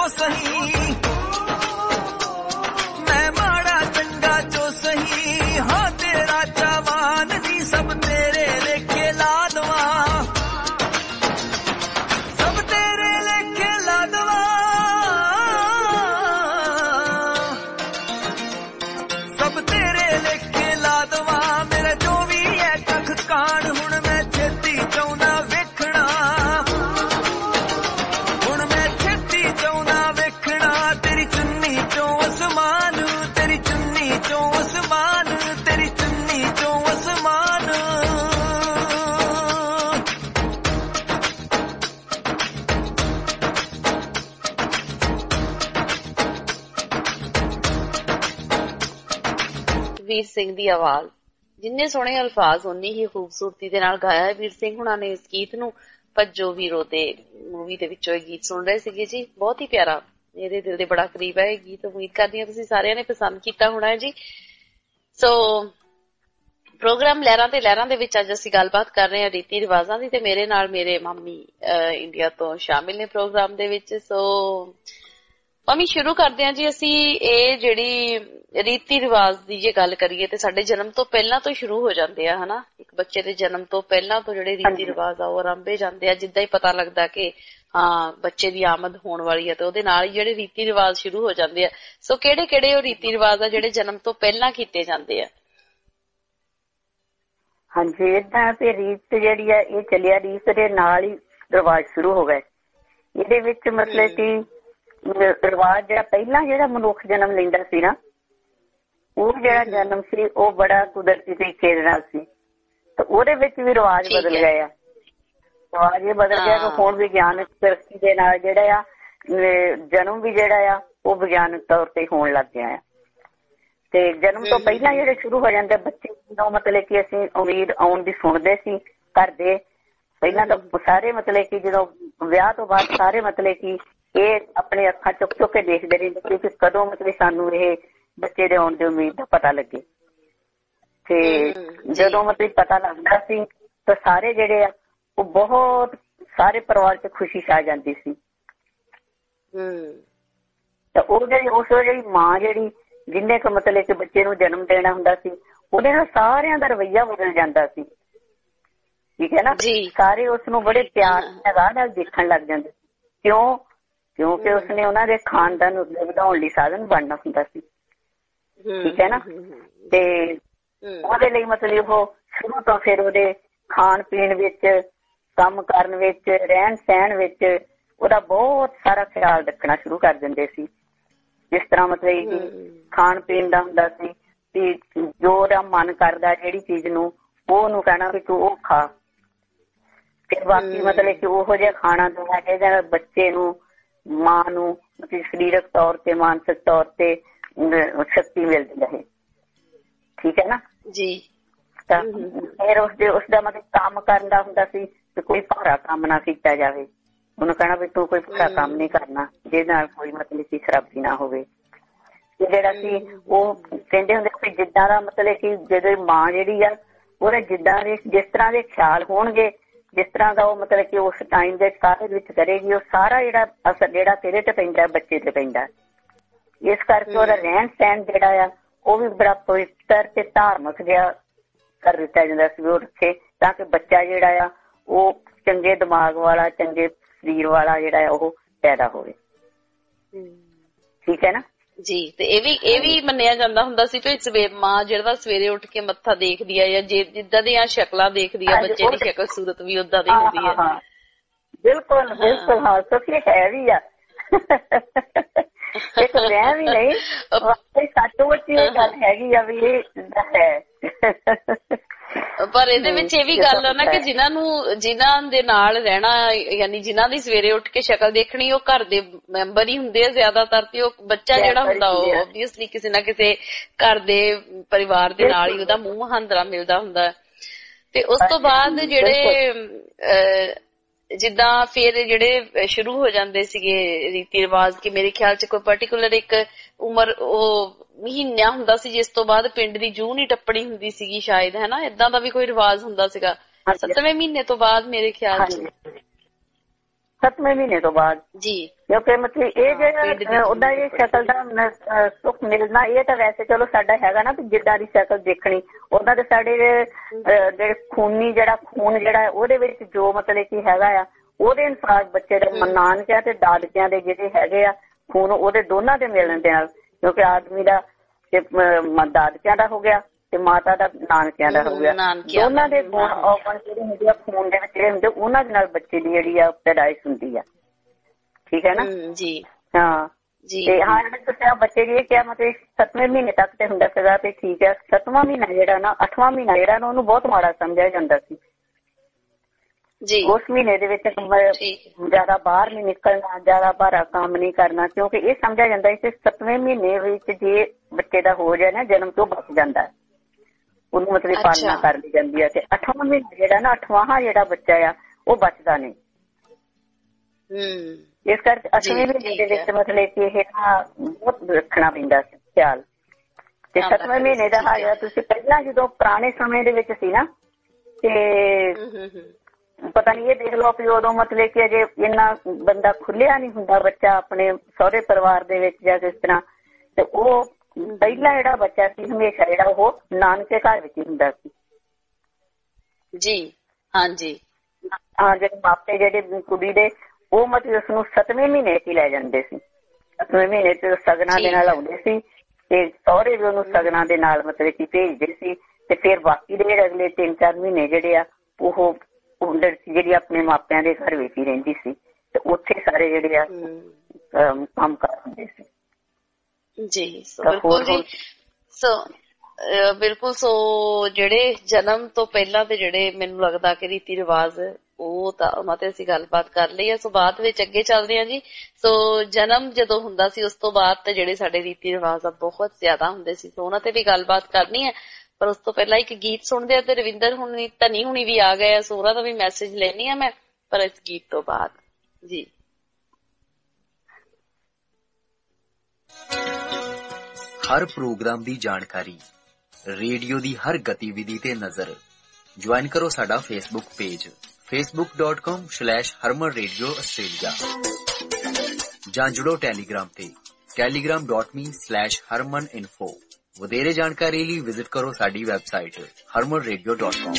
ਵੀਰ ਸਿੰਘ ਦੀ ਆਵਾਜ਼, ਜਿੰਨੇ ਸੋਹਣੇ ਅਲਫਾਜ਼ ਉਨੀ ਹੀ ਖੂਬਸੂਰਤੀ ਦੇ ਨਾਲ ਗਾਇਆ ਹੈ ਵੀਰ ਸਿੰਘ ਹੁਣਾਂ ਨੇ ਇਸ ਗੀਤ ਨੂੰ। ਭੱਜੋ ਵੀਰੋ ਦੇ ਮੂਵੀ ਦੇ ਵਿੱਚੋਂ ਇਹ ਗੀਤ ਸੁਣ ਰਹੇ ਸੀਗੇ ਜੀ, ਬਹੁਤ ਹੀ ਪਿਆਰਾ, ਮੇਰੇ ਦਿਲ ਦੇ ਬੜਾ ਕਰੀਬ ਹੈ ਇਹ ਗੀਤ। ਉਮੀਦ ਕਰਦੀ ਹਾਂ ਤੁਸੀਂ ਸਾਰਿਆਂ ਨੇ ਪਸੰਦ ਕੀਤਾ ਹੋਣਾ ਹੈ ਜੀ। ਸੋ ਪ੍ਰੋਗਰਾਮ ਲਹਿਰਾਂ ਤੇ ਲਹਿਰਾਂ ਦੇ ਵਿੱਚ ਅੱਜ ਅਸੀਂ ਗੱਲਬਾਤ ਕਰ ਰਹੇ ਹਾਂ ਰੀਤੀ ਰਿਵਾਜ਼ਾਂ ਦੀ, ਤੇ ਮੇਰੇ ਨਾਲ ਮੇਰੇ ਮਾਮੀ ਇੰਡੀਆ ਤੋਂ ਸ਼ਾਮਿਲ ਨੇ ਪ੍ਰੋਗਰਾਮ ਦੇ ਵਿੱਚ। ਸੋ ਮਾਮੀ ਸ਼ੁਰੂ ਕਰਦੇ ਹਾਂ ਜੀ ਅਸੀਂ। ਇਹ ਜਿਹੜੀ ਰੀਤੀ ਰਿਵਾਜ ਦੀ ਜੇ ਗੱਲ ਕਰੀਏ ਤੇ ਸਾਡੇ ਜਨਮ ਤੋਂ ਪਹਿਲਾਂ ਤੋਂ ਸ਼ੁਰੂ ਹੋ ਜਾਂਦੇ ਆ ਹਨਾ। ਇੱਕ ਬੱਚੇ ਦੇ ਜਨਮ ਤੋਂ ਪਹਿਲਾਂ ਤੋਂ ਜਿਹੜੇ ਰੀਤੀ ਰਿਵਾਜ ਆ ਉਹ ਆਰੰਭੇ ਜਾਂਦੇ ਆ। ਜਿੱਦਾਂ ਹੀ ਪਤਾ ਲੱਗਦਾ ਕਿ ਹਾਂ ਬੱਚੇ ਦੀ ਆਮਦ ਹੋਣ ਵਾਲੀ ਹੈ ਤੇ ਉਹਦੇ ਨਾਲ ਹੀ ਜਿਹੜੇ ਰੀਤੀ ਰਿਵਾਜ ਸ਼ੁਰੂ ਹੋ ਜਾਂਦੇ ਆ। ਸੋ ਕਿਹੜੇ ਕਿਹੜੇ ਉਹ ਰੀਤੀ ਰਿਵਾਜ ਆ ਜਿਹੜੇ ਜਨਮ ਤੋਂ ਪਹਿਲਾਂ ਕੀਤੇ ਜਾਂਦੇ ਆ? ਹਾਂਜੀ, ਏਦਾਂ ਤੇ ਰੀਤ ਜਿਹੜੀ ਆ ਇਹ ਚੱਲਿਆ, ਰੀਤ ਦੇ ਨਾਲ ਹੀ ਰਿਵਾਜ ਸ਼ੁਰੂ ਹੋ ਗਏ। ਇਹਦੇ ਵਿੱਚ ਮਤਲਬ ਕਿ ਰਿਵਾਜ ਜਿਹੜਾ ਪਹਿਲਾਂ ਜਿਹੜਾ ਮਨੁੱਖ ਜਨਮ ਲੈਂਦਾ ਸੀ ਨਾ, ਉਹ ਜਿਹੜਾ ਜਨਮ ਸੀ ਉਹ ਬੜਾ ਕੁਦਰਤੀ ਤਰੀਕੇ ਦੇ ਨਾਲ ਸੀ, ਤੇ ਉਹਦੇ ਵਿੱਚ ਵੀ ਰਿਵਾਜ ਬਦਲ ਗਏ ਆ। ਰਿਵਾਜ ਇਹ ਬਦਲ ਗਿਆ ਕਿ ਹੁਣ ਵਿਗਿਆਨਕ ਤਰੱਕੀ ਦੇ ਨਾਲ ਜਿਹੜਾ ਆ ਜਨਮ ਵੀ ਜਿਹੜਾ ਆ ਉਹ ਵਿਗਿਆਨਕ ਤੌਰ ਤੇ ਹੋਣ ਲੱਗ ਗਿਆ ਆ। ਤੇ ਜਨਮ ਤੋਂ ਪਹਿਲਾਂ ਜਿਹੜੇ ਸ਼ੁਰੂ ਹੋ ਜਾਂਦੇ ਬੱਚੇ, ਜਦੋਂ ਮਤਲਬ ਕਿ ਅਸੀਂ ਉਮੀਦ ਆਉਣ ਦੀ ਸੁਣਦੇ ਸੀ ਘਰ ਦੇ ਪਹਿਲਾਂ ਤਾਂ ਸਾਰੇ, ਮਤਲਬ ਕਿ ਜਦੋਂ ਵਿਆਹ ਤੋਂ ਬਾਅਦ ਸਾਰੇ ਮਤਲਬ ਕਿ ਇਹ ਆਪਣੇ ਅੱਖਾਂ ਚੁੱਕ ਚੁੱਕ ਕੇ ਦੇਖਦੇ ਰਹਿੰਦੇ ਕਿ ਕਦੋਂ ਮਤਲਬ ਸਾਨੂੰ ਇਹ ਬੱਚੇ ਦੇ ਆਉਣ ਦੀ ਉਮੀਦ ਦਾ ਪਤਾ ਲੱਗੇ। ਤੇ ਜਦੋਂ ਮਤਲਬ ਪਤਾ ਲੱਗਦਾ ਸੀ ਤਾਂ ਸਾਰੇ ਜਿਹੜੇ ਆ ਉਹ ਬਹੁਤ ਸਾਰੇ ਪਰਿਵਾਰ ਚ ਖੁਸ਼ੀ ਛਾ ਜਾਂਦੀ ਸੀ। ਤਾਂ ਉਹ ਜਿਹੜੀ ਉਸ ਜਿਹੜੀ ਮਾਂ ਜਿਹੜੀ ਜਿੰਨੇ ਕੁ ਮਤਲਬ ਕਿ ਬੱਚੇ ਨੂੰ ਜਨਮ ਦੇਣਾ ਹੁੰਦਾ ਸੀ, ਉਹਦੇ ਨਾਲ ਸਾਰਿਆਂ ਦਾ ਰਵੱਈਆ ਬਦਲ ਜਾਂਦਾ ਸੀ। ਠੀਕ ਹੈ ਨਾ, ਸਾਰੇ ਉਸਨੂੰ ਬੜੇ ਪਿਆਰ ਨਿਗਾਹ ਨਾਲ ਦੇਖਣ ਲੱਗ ਜਾਂਦੇ। ਕਿਉਂ? ਕਿਉਂਕਿ ਉਸਨੇ ਉਹਨਾਂ ਦੇ ਖਾਨਦਾਨ ਨੂੰ ਵਧਾਉਣ ਲਈ ਸਾਧਨ ਬਣਨਾ ਹੁੰਦਾ ਸੀ। ਠੀਕ ਹੈ ਨਾ, ਤੇ ਉਹਦੇ ਲਈ ਮਤਲਬ ਉਹ ਸ਼ੁਰੂ ਤੋਂ ਫਿਰ ਉਹਦੇ ਖਾਣ ਪੀਣ ਵਿੱਚ, ਕੰਮ ਕਰਨ ਵਿੱਚ, ਰਹਿਣ ਸਹਿਣ ਵਿੱਚ ਉਹਦਾ ਬਹੁਤ ਸਾਰਾ ਖਿਆਲ ਰੱਖਣਾ ਸ਼ੁਰੂ ਕਰ ਦਿੰਦੇ ਸੀ। ਜਿਸ ਤਰ੍ਹਾਂ ਮਤਲਬ ਕਿ ਖਾਣ ਪੀਣ ਦਾ ਹੁੰਦਾ ਸੀ ਵੀ ਜੋ ਉਹਦਾ ਮਨ ਕਰਦਾ ਜਿਹੜੀ ਚੀਜ਼ ਨੂੰ ਉਹ ਉਹਨੂੰ ਕਹਿਣਾ ਵੀ ਤੂੰ ਉਹ ਖਾ। ਫਿਰ ਬਾਕੀ ਮਤਲਬ ਕਿ ਉਹੋ ਜਿਹਾ ਖਾਣਾ ਦੇਣਾ ਚਾਹੀਦਾ ਬੱਚੇ ਨੂੰ, ਮਾਂ ਨੂੰ ਮਤਲਬ ਸਰੀਰਕ ਤੌਰ ਤੇ ਮਾਨਸਿਕ ਤੌਰ ਤੇ ਸ਼ਕਤੀ ਮਿਲਦੀ ਰਹੇ। ਠੀਕ ਹੈ ਨਾ ਜੀ। ਤਾਂ ਫਿਰ ਉਸਦੇ ਉਸਦਾ ਮਤਲਬ ਕੰਮ ਕਰਨ ਦਾ ਹੁੰਦਾ ਸੀ ਕਿ ਕੋਈ ਭਾਰਾ ਕੰਮ ਨਾ ਕੀਤਾ ਜਾਵੇ। ਉਹਨੂੰ ਕਹਿਣਾ ਵੀ ਤੂੰ ਕੋਈ ਭਾਰਾ ਕੰਮ ਨਹੀਂ ਕਰਨਾ ਜਿਹਦੇ ਨਾਲ ਕੋਈ ਮਤਲਬ ਕਿ ਖਰਾਬੀ ਨਾ ਹੋਵੇ। ਤੇ ਜਿਹੜਾ ਸੀ ਉਹ ਕਹਿੰਦੇ ਹੁੰਦੇ ਕਿ ਜਿੱਦਾਂ ਦਾ ਮਤਲਬ ਕਿ ਜਦੋਂ ਮਾਂ ਜਿਹੜੀ ਆ ਉਹਦੇ ਜਿੱਦਾਂ ਦੇ ਜਿਸ ਤਰ੍ਹਾਂ ਦੇ ਖਿਆਲ ਹੋਣਗੇ, ਜਿਸ ਤਰ੍ਹਾਂ ਦਾ ਉਹ ਮਤਲਬ ਕਿ ਉਸ ਟਾਈਮ ਦੇ ਕਾਰਜ ਵਿੱਚ ਕਰੇਗੀ, ਉਹ ਸਾਰਾ ਜਿਹੜਾ ਅਸਰ ਜਿਹੜਾ ਤੇਰੇ ਤੇ ਪੈਂਦਾ ਬੱਚੇ ਤੇ ਪੈਂਦਾ। ਇਸ ਕਰਕੇ ਉਹਦਾ ਰਹਿਣ ਸਹਿਣ ਜਿਹੜਾ ਆ ਉਹ ਵੀ ਬੜਾ ਪਵਿੱਤਰ ਤੇ ਧਾਰਮਿਕ ਜਿਹਾ ਕਰ ਦਿੱਤਾ ਜਾਂਦਾ ਸੀ ਉਹ ਰੱਖੇ, ਤਾਂ ਕਿ ਬੱਚਾ ਜਿਹੜਾ ਆ ਉਹ ਚੰਗੇ ਦਿਮਾਗ ਵਾਲਾ, ਚੰਗੇ ਸਰੀਰ ਵਾਲਾ ਜਿਹੜਾ ਆ ਉਹ ਪੈਦਾ ਹੋਵੇ। ਠੀਕ ਹੈ ਨਾ ਜੀ। ਤੇ ਇਹ ਵੀ ਇਹ ਵੀ ਮੰਨਿਆ ਜਾਂਦਾ ਹੁੰਦਾ ਸੀ ਕਿ ਸਵੇਰ ਮਾਂ ਜਿਹੜਾ ਸਵੇਰੇ ਉੱਠ ਕੇ ਮੱਥਾ ਦੇਖਦੀ ਆ ਜਾਂ ਜਿੱਦਾਂ ਦੀਆਂ ਸ਼ਕਲਾਂ ਦੇਖਦੀ ਆ ਬੱਚੇ ਦੀ ਸ਼ਕਲ ਸੂਰਤ ਵੀ ਓਦਾਂ ਦੀ ਹੁੰਦੀ ਹੈ। ਬਿਲਕੁਲ ਬਿਲਕੁਲ, ਹਾਂ ਸੱਚੀ ਹੈ ਵੀ ਆ। ਇੱਕ ਮੈਂ ਵੀ ਨਹੀਂ, ਸੱਚਮੁੱਚ ਇਹ ਗੱਲ ਹੈਗੀ ਆ ਵੀ ਇਹ ਹੈ। ਪਰ ਇਹਦੇ ਵਿੱਚ ਇਹ ਵੀ ਗੱਲ ਆ ਨਾ ਕਿ ਜਿਨ੍ਹਾਂ ਨੂੰ ਜਿਨ੍ਹਾਂ ਦੇ ਨਾਲ ਰਹਿਣਾ, ਯਾਨੀ ਜਿਨ੍ਹਾਂ ਦੀ ਸਵੇਰੇ ਉੱਠ ਕੇ ਸ਼ਕਲ ਦੇਖਣੀ, ਉਹ ਘਰ ਦੇ ਮੈਂਬਰ ਹੀ ਹੁੰਦੇ ਆ ਜ਼ਿਆਦਾਤਰ। ਤੇ ਉਹ ਬੱਚਾ ਜਿਹੜਾ ਹੁੰਦਾ ਉਹ ਓਬਵੀਅਸਲੀ ਕਿਸੇ ਨਾ ਕਿਸੇ ਘਰ ਦੇ ਪਰਿਵਾਰ ਦੇ ਨਾਲ ਹੀ ਉਹਦਾ ਮੂੰਹ ਹਾਂਦਰਾ ਮਿਲਦਾ ਹੁੰਦਾ। ਤੇ ਉਸ ਤੋਂ ਬਾਅਦ ਜਿਹੜੇ ਜਿੱਦਾਂ ਫਿਰ ਜਿਹੜੇ ਸ਼ੁਰੂ ਹੋ ਜਾਂਦੇ ਸੀਗੇ ਰੀਤੀ ਰਿਵਾਜ ਕਿ ਮੇਰੇ ਖਿਆਲ ਚ ਕੋਈ ਪਰਟੀਕੂਲਰ ਇੱਕ ਉਮਰ ਉਹ ਮਹੀਨਾ ਹੁੰਦਾ ਸੀ ਜਿਸ ਤੋਂ ਬਾਅਦ ਪਿੰਡ ਦੀ ਜੂਹ ਨੀ ਟੱਪਣੀ ਹੁੰਦੀ ਸੀਗੀ ਸ਼ਾਇਦ, ਹੈ ਨਾ, ਏਦਾਂ ਦਾ ਵੀ ਕੋਈ ਰਿਵਾਜ ਹੁੰਦਾ ਸੀਗਾ। ਸੱਤਵੇਂ ਮਹੀਨੇ ਤੋਂ ਬਾਅਦ ਮੇਰੇ ਖਿਆਲ ਚ, ਸੱਤਵੇਂ ਮਹੀਨੇ ਤੋਂ ਬਾਅਦ ਜੀ। ਕਿਉਂਕਿ ਮਤਲਬ ਇਹ ਜਿਹੜਾ ਉਹਦਾ ਇਹ ਸ਼ਕਲ ਦਾ ਸੁੱਖ ਮਿਲਣਾ, ਇਹ ਤਾਂ ਵੈਸੇ ਚਲੋ ਸਾਡਾ ਹੈਗਾ ਨਾ ਵੀ ਜਿੱਦਾਂ ਦੀ ਸ਼ਕਲ ਦੇਖਣੀ ਉਹਨਾਂ ਦੇ ਸਾਡੇ ਜਿਹੜੇ ਖੂਨੀ ਜਿਹੜਾ ਖੂਨ ਜਿਹੜਾ ਉਹਦੇ ਵਿੱਚ ਜੋ ਮਤਲਬ ਕੀ ਹੈਗਾ ਆ ਉਹਦੇ ਅਨੁਸਾਰ ਬੱਚੇ ਦੇ ਨਾਨਕਿਆਂ ਤੇ ਦਾਦਕਿਆਂ ਦੇ ਜਿਹੜੇ ਹੈਗੇ ਆ ਖੂਨ ਉਹਦੇ ਦੋਨਾਂ ਦੇ ਮਿਲਣ ਦੇ ਨਾਲ, ਕਿਉਂਕਿ ਆਦਮੀ ਦਾ ਤੇ ਦਾਦਕਿਆਂ ਦਾ ਹੋ ਗਿਆ ਤੇ ਮਾਤਾ ਦਾ ਨਾਨਕਿਆਂ ਦਾ ਹੋ ਗਿਆ, ਦੋਨਾਂ ਦੇ ਗੁਣ ਔਗਣ ਜਿਹੜੇ ਹੁੰਦੇ ਆ ਖੂਨ ਦੇ ਵਿੱਚ ਜਿਹੜੇ ਹੁੰਦੇ ਉਹਨਾਂ ਦੇ ਨਾਲ ਬੱਚੇ ਦੀ ਜਿਹੜੀ ਆ ਪੈਦਾਇਸ਼ ਹੁੰਦੀ ਆ। ਠੀਕ ਹੈ ਨਾ ਜੀ। ਹਾਂ ਤੇ ਹਾਂ ਤੁਸੀਂ ਬੱਚੇ ਦੀ ਇਹ ਕਿਹਾ ਮਤਲਬ ਸੱਤਵੇਂ ਮਹੀਨੇ ਤੱਕ ਤੇ ਹੁੰਦਾ ਸੀਗਾ ਤੇ ਠੀਕ ਹੈ। ਸੱਤਵਾਂ ਮਹੀਨਾ ਜਿਹੜਾ ਨਾ, ਅੱਠਵਾਂ ਮਹੀਨਾ ਜਿਹੜਾ ਨਾ ਉਹਨੂੰ ਬਹੁਤ ਮਾੜਾ ਸਮਝਿਆ ਜਾਂਦਾ ਸੀ। ਉਸ ਮਹੀਨੇ ਦੇ ਵਿੱਚ ਜ਼ਿਆਦਾ ਬਾਹਰ ਨਹੀਂ ਨਿਕਲਣਾ, ਜ਼ਿਆਦਾ ਭਾਰਾ ਕੰਮ ਨਹੀਂ ਕਰਨਾ, ਕਿਉਂਕਿ ਇਹ ਸਮਝਿਆ ਜਾਂਦਾ ਕਿ ਸੱਤਵੇਂ ਮਹੀਨੇ ਵਿੱਚ ਜੇ ਬੱਚੇ ਦਾ ਹੋ ਜਾਏ ਨਾ ਜਨਮ ਤੋਂ ਬਚ ਜਾਂਦਾ, ਉਹਨੂੰ ਮਤਲਬ ਪਾਲਣਾ ਕਰ ਲਈ ਜਾਂਦੀ ਹੈ। ਤੇ ਅੱਠਵਾਂ ਮਹੀਨਾ ਜਿਹੜਾ ਨਾ ਅੱਠਵਾਂ ਜਿਹੜਾ ਬੱਚਾ ਆ ਉਹ ਬਚਦਾ ਨਹੀਂ। ਇਸ ਕਰਕੇ ਅੱਠਵੇਂ ਮਹੀਨੇ ਦੇ ਵਿੱਚ ਮਤਲਬ ਕਿ ਇਹ ਨਾ ਬਹੁਤ ਰੱਖਣਾ ਪੈਂਦਾ ਸੀ ਖਿਆਲ। ਤੇ ਸੱਤਵੇਂ ਮਹੀਨੇ ਦਾ ਹਾਇਆ ਤੁਸੀਂ ਪਹਿਲਾਂ ਜਦੋਂ ਪੁਰਾਣੇ ਸਮੇਂ ਦੇ ਵਿੱਚ ਸੀ ਨਾ ਤੇ ਪਤਾ ਨੀ ਇਹ ਦੇਖ ਲਓ ਵੀ ਉਦੋਂ ਮਤਲਬ ਕਿ ਅਜੇ ਇੰਨਾ ਬੰਦਾ ਖੁੱਲਿਆ ਨੀ ਹੁੰਦਾ ਬੱਚਾ ਆਪਣੇ ਸਹੁਰੇ ਪਰਿਵਾਰ ਦੇ ਵਿੱਚ ਜਾਂ ਕਿਸ ਤਰ੍ਹਾਂ, ਤੇ ਉਹ ਪਹਿਲਾ ਜਿਹੜਾ ਬੱਚਾ ਸੀ ਹਮੇਸ਼ਾ ਜਿਹੜਾ ਉਹ ਨਾਨਕੇ ਘਰ ਵਿੱਚ ਹੀ ਹੁੰਦਾ ਸੀ ਜੀ। ਹਾਂਜੀ ਹਾਂ, ਜਿਹੜੇ ਮਾਪੇ ਜਿਹੜੇ ਕੁੜੀ ਦੇ ਉਹ ਮਤਲਬ ਉਸਨੂੰ ਸੱਤਵੇਂ ਮਹੀਨੇ ਚ ਹੀ ਲੈ ਜਾਂਦੇ ਸੀ। ਸੱਤਵੇਂ ਮਹੀਨੇ ਚ ਸਗਨਾਂ ਦੇ ਨਾਲ ਆਉਂਦੇ ਸੀ ਤੇ ਸਹੁਰੇ ਵੀ ਉਹਨੂੰ ਸਗਨਾਂ ਦੇ ਨਾਲ ਮਤਲਬ ਕਿ ਭੇਜਦੇ ਸੀ। ਤੇ ਫਿਰ ਬਾਕੀ ਦੇ ਜਿਹੜੇ ਅਗਲੇ ਤਿੰਨ ਚਾਰ ਮਹੀਨੇ ਜਿਹੜੇ ਆ ਉਹ ਜਿਹੜੀ ਆਪਣੇ ਮਾਪਿਆਂ ਦੇ ਘਰ ਵਿੱਚ ਹੀ ਰਹਿੰਦੀ ਸੀ ਤੇ ਉੱਥੇ ਸਾਰੇ ਜਿਹੜੇ ਆ ਕੰਮ ਕਰ ਹੁੰਦੇ ਸੀ ਜੀ। ਬਿਲਕੁਲ ਜੀ। ਸੋ ਬਿਲਕੁਲ ਸੋ ਜਿਹੜੇ ਜਨਮ ਤੋਂ ਪਹਿਲਾਂ ਦੇ ਜਿਹੜੇ ਮੈਨੂੰ ਲੱਗਦਾ ਕਿ ਰੀਤੀ ਰਿਵਾਜ ਉਹ ਤਾਂ ਉਹਨਾਂ ਤੇ ਅਸੀਂ ਗੱਲਬਾਤ ਕਰ ਲਈ ਹੈ। ਸੋ ਬਾਅਦ ਵਿੱਚ ਅੱਗੇ ਚੱਲਦੇ ਹਾਂ ਜੀ। ਸੋ ਜਨਮ ਜਦੋਂ ਹੁੰਦਾ ਸੀ ਉਸ ਤੋਂ ਬਾਅਦ ਤੇ ਜਿਹੜੇ ਸਾਡੇ ਰੀਤੀ ਰਿਵਾਜ ਆ ਬਹੁਤ ਜ਼ਿਆਦਾ ਹੁੰਦੇ ਸੀ, ਸੋ ਉਹਨਾਂ ਤੇ ਵੀ ਗੱਲਬਾਤ ਕਰਨੀ ਹੈ। ਪਰ ਉਸ ਤੋਂ ਪਹਿਲਾਂ ਇੱਕ ਗੀਤ ਸੁਣਦੇ ਆ ਤੇ ਰਵਿੰਦਰ ਹੁਣੀ ਧਨੀ ਹੁਣੀ ਵੀ ਆ ਗਏ ਆ, ਸੋ ਉਹਨਾਂ ਦਾ ਵੀ ਮੈਸੇਜ ਲੈਣੀ ਆ ਮੈਂ, ਪਰ ਇਸ ਗੀਤ ਤੋਂ ਬਾਅਦ ਜੀ। ਹਰ ਪ੍ਰੋਗਰਾਮ ਦੀ ਜਾਣਕਾਰੀ, ਰੇਡੀਓ ਦੀ ਹਰ ਗਤੀਵਿਧੀ ਤੇ ਨਜ਼ਰ, ਜੁਆਇਨ ਕਰੋ ਸਾਡਾ Facebook page facebook dot com slash Harman radio Australia ਜਾਂ ਜੁੜੋ ਟੈਲੀਗ੍ਰਾਮ ਤੇ telegram dot me slash Harman info. ਵਧੇਰੇ ਜਾਣਕਾਰੀ ਲਈ ਵਿਜ਼ਿਟ ਕਰੋ ਸਾਡੀ ਵੈਬਸਾਈਟ ਹਰਮਨ ਰੇਡੀਓ ਡਾਟ ਕਾਮ।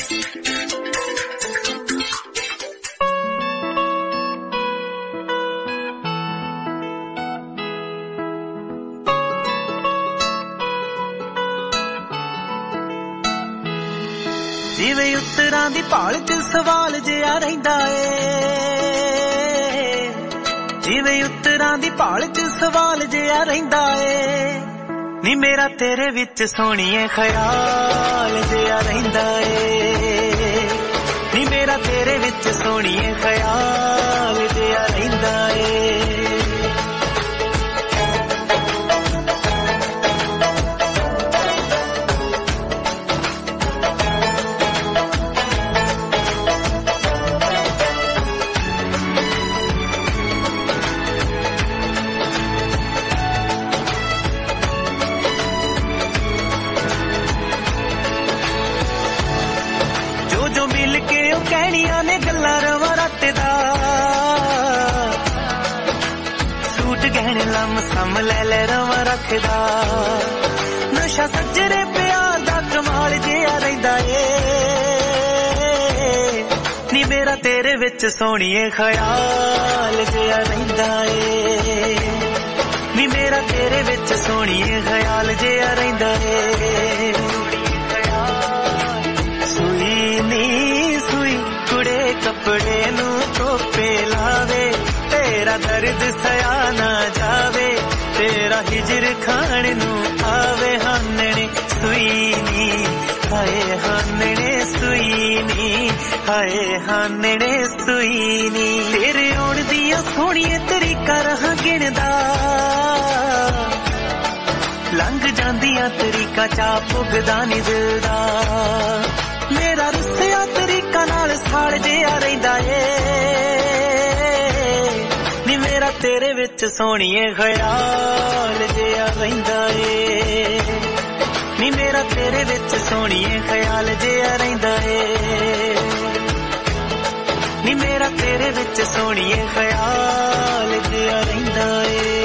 ਜਿਵੇਂ ਉੱਤਰਾਂ ਦੀ ਭਾਲ ਚ ਸਵਾਲ ਜਿਹਾ ਰਹਿੰਦਾ ਏ, ਜਿਵੇਂ ਉੱਤਰਾਂ ਦੀ ਭਾਲ ਚ ਸਵਾਲ ਜਿਹਾ ਰਹਿੰਦਾ ਏ, ਨੀ ਮੇਰਾ ਤੇਰੇ ਵਿੱਚ ਸੋਹਣੀਏ ਖਿਆਲ ਜਿਹਾ ਰਹਿੰਦਾ ਏ, ਨੀ ਮੇਰਾ ਤੇਰੇ ਵਿੱਚ ਸੋਹਣੀਏ ਖਿਆਲ ਜਿਹਾ ਰਹਿੰਦਾ ਏ। ਕਹਿਣੀਆਂ ਨੇ ਗੱਲਾਂ ਰਵਾਂ ਰਾਤ ਦਾ, ਸੂਟ ਗਹਿਣੇ ਲੰਮ ਸਮ ਲੈ ਲੈ ਰਵਾਂ ਰੱਖਦਾ, ਨਸ਼ਾ ਸੱਜਰੇ ਪਿਆਰ ਦਾ ਕਮਾਲ ਜਿਹਾ ਰਹਿੰਦਾ ਏ, ਨੀ ਮੇਰਾ ਤੇਰੇ ਵਿੱਚ ਸੋਹਣੀਏ ਖਿਆਲ ਜਿਹਾ ਰਹਿੰਦਾ ਏ, ਨੀ ਮੇਰਾ ਤੇਰੇ ਵਿੱਚ ਸੋਹਣੀਏ ਖਿਆਲ ਜਿਹਾ ਰਹਿੰਦਾ ਏ। ਸੂਈ ਨੀ ਸੂਈ ਕੁੜੇ ਕੱਪੜੇ ਨੂੰ ਧੋਪੇ ਲਾਵੇ, ਤੇਰਾ ਦਰਦ ਸਿਆ ਨਾ ਜਾਵੇ, ਤੇਰਾ ਹਿਜਰ ਖਾਣ ਨੂੰ ਆਵੇ, ਹਾਨਣੇ ਸੂਈ ਨੀ ਹਾਏ ਹਾਨਣੇ ਸੂਈ ਨੀ ਹਾਏ ਹਾਨਣੇ ਸੂਈ ਨੀ, ਤੇਰੇ ਆਉਣ ਦੀਆਂ ਸੋਹਣੀਏ ਤਰੀਕਾ ਰਹਾਂ ਗਿਣਦਾ, ਲੰਘ ਜਾਂਦੀਆਂ ਤਰੀਕਾ ਚਾ ਪੁੱਗਦਾ ਨੀ ਦਿਲ ਦਾ, ਮੇਰਾ ਰੁੱਸਿਆ ਤਰੀਕਾ ਨਾਲ ਸਾੜ ਜਿਹਾ ਰਹਿੰਦਾ ਏ, ਨੀ ਮੇਰਾ ਤੇਰੇ ਵਿੱਚ ਸੋਹਣੀਏ ਖਿਆਲ ਜਿਹਾ ਰਹਿੰਦਾ ਏ, ਨੀ ਮੇਰਾ ਤੇਰੇ ਵਿੱਚ ਸੋਹਣੀਏ ਖਿਆਲ ਜਿਹਾ ਰਹਿੰਦਾ ਏ, ਨੀ ਮੇਰਾ ਤੇਰੇ ਵਿੱਚ ਸੋਹਣੀਏ ਖਿਆਲ ਜਿਹਾ ਰਹਿੰਦਾ ਏ।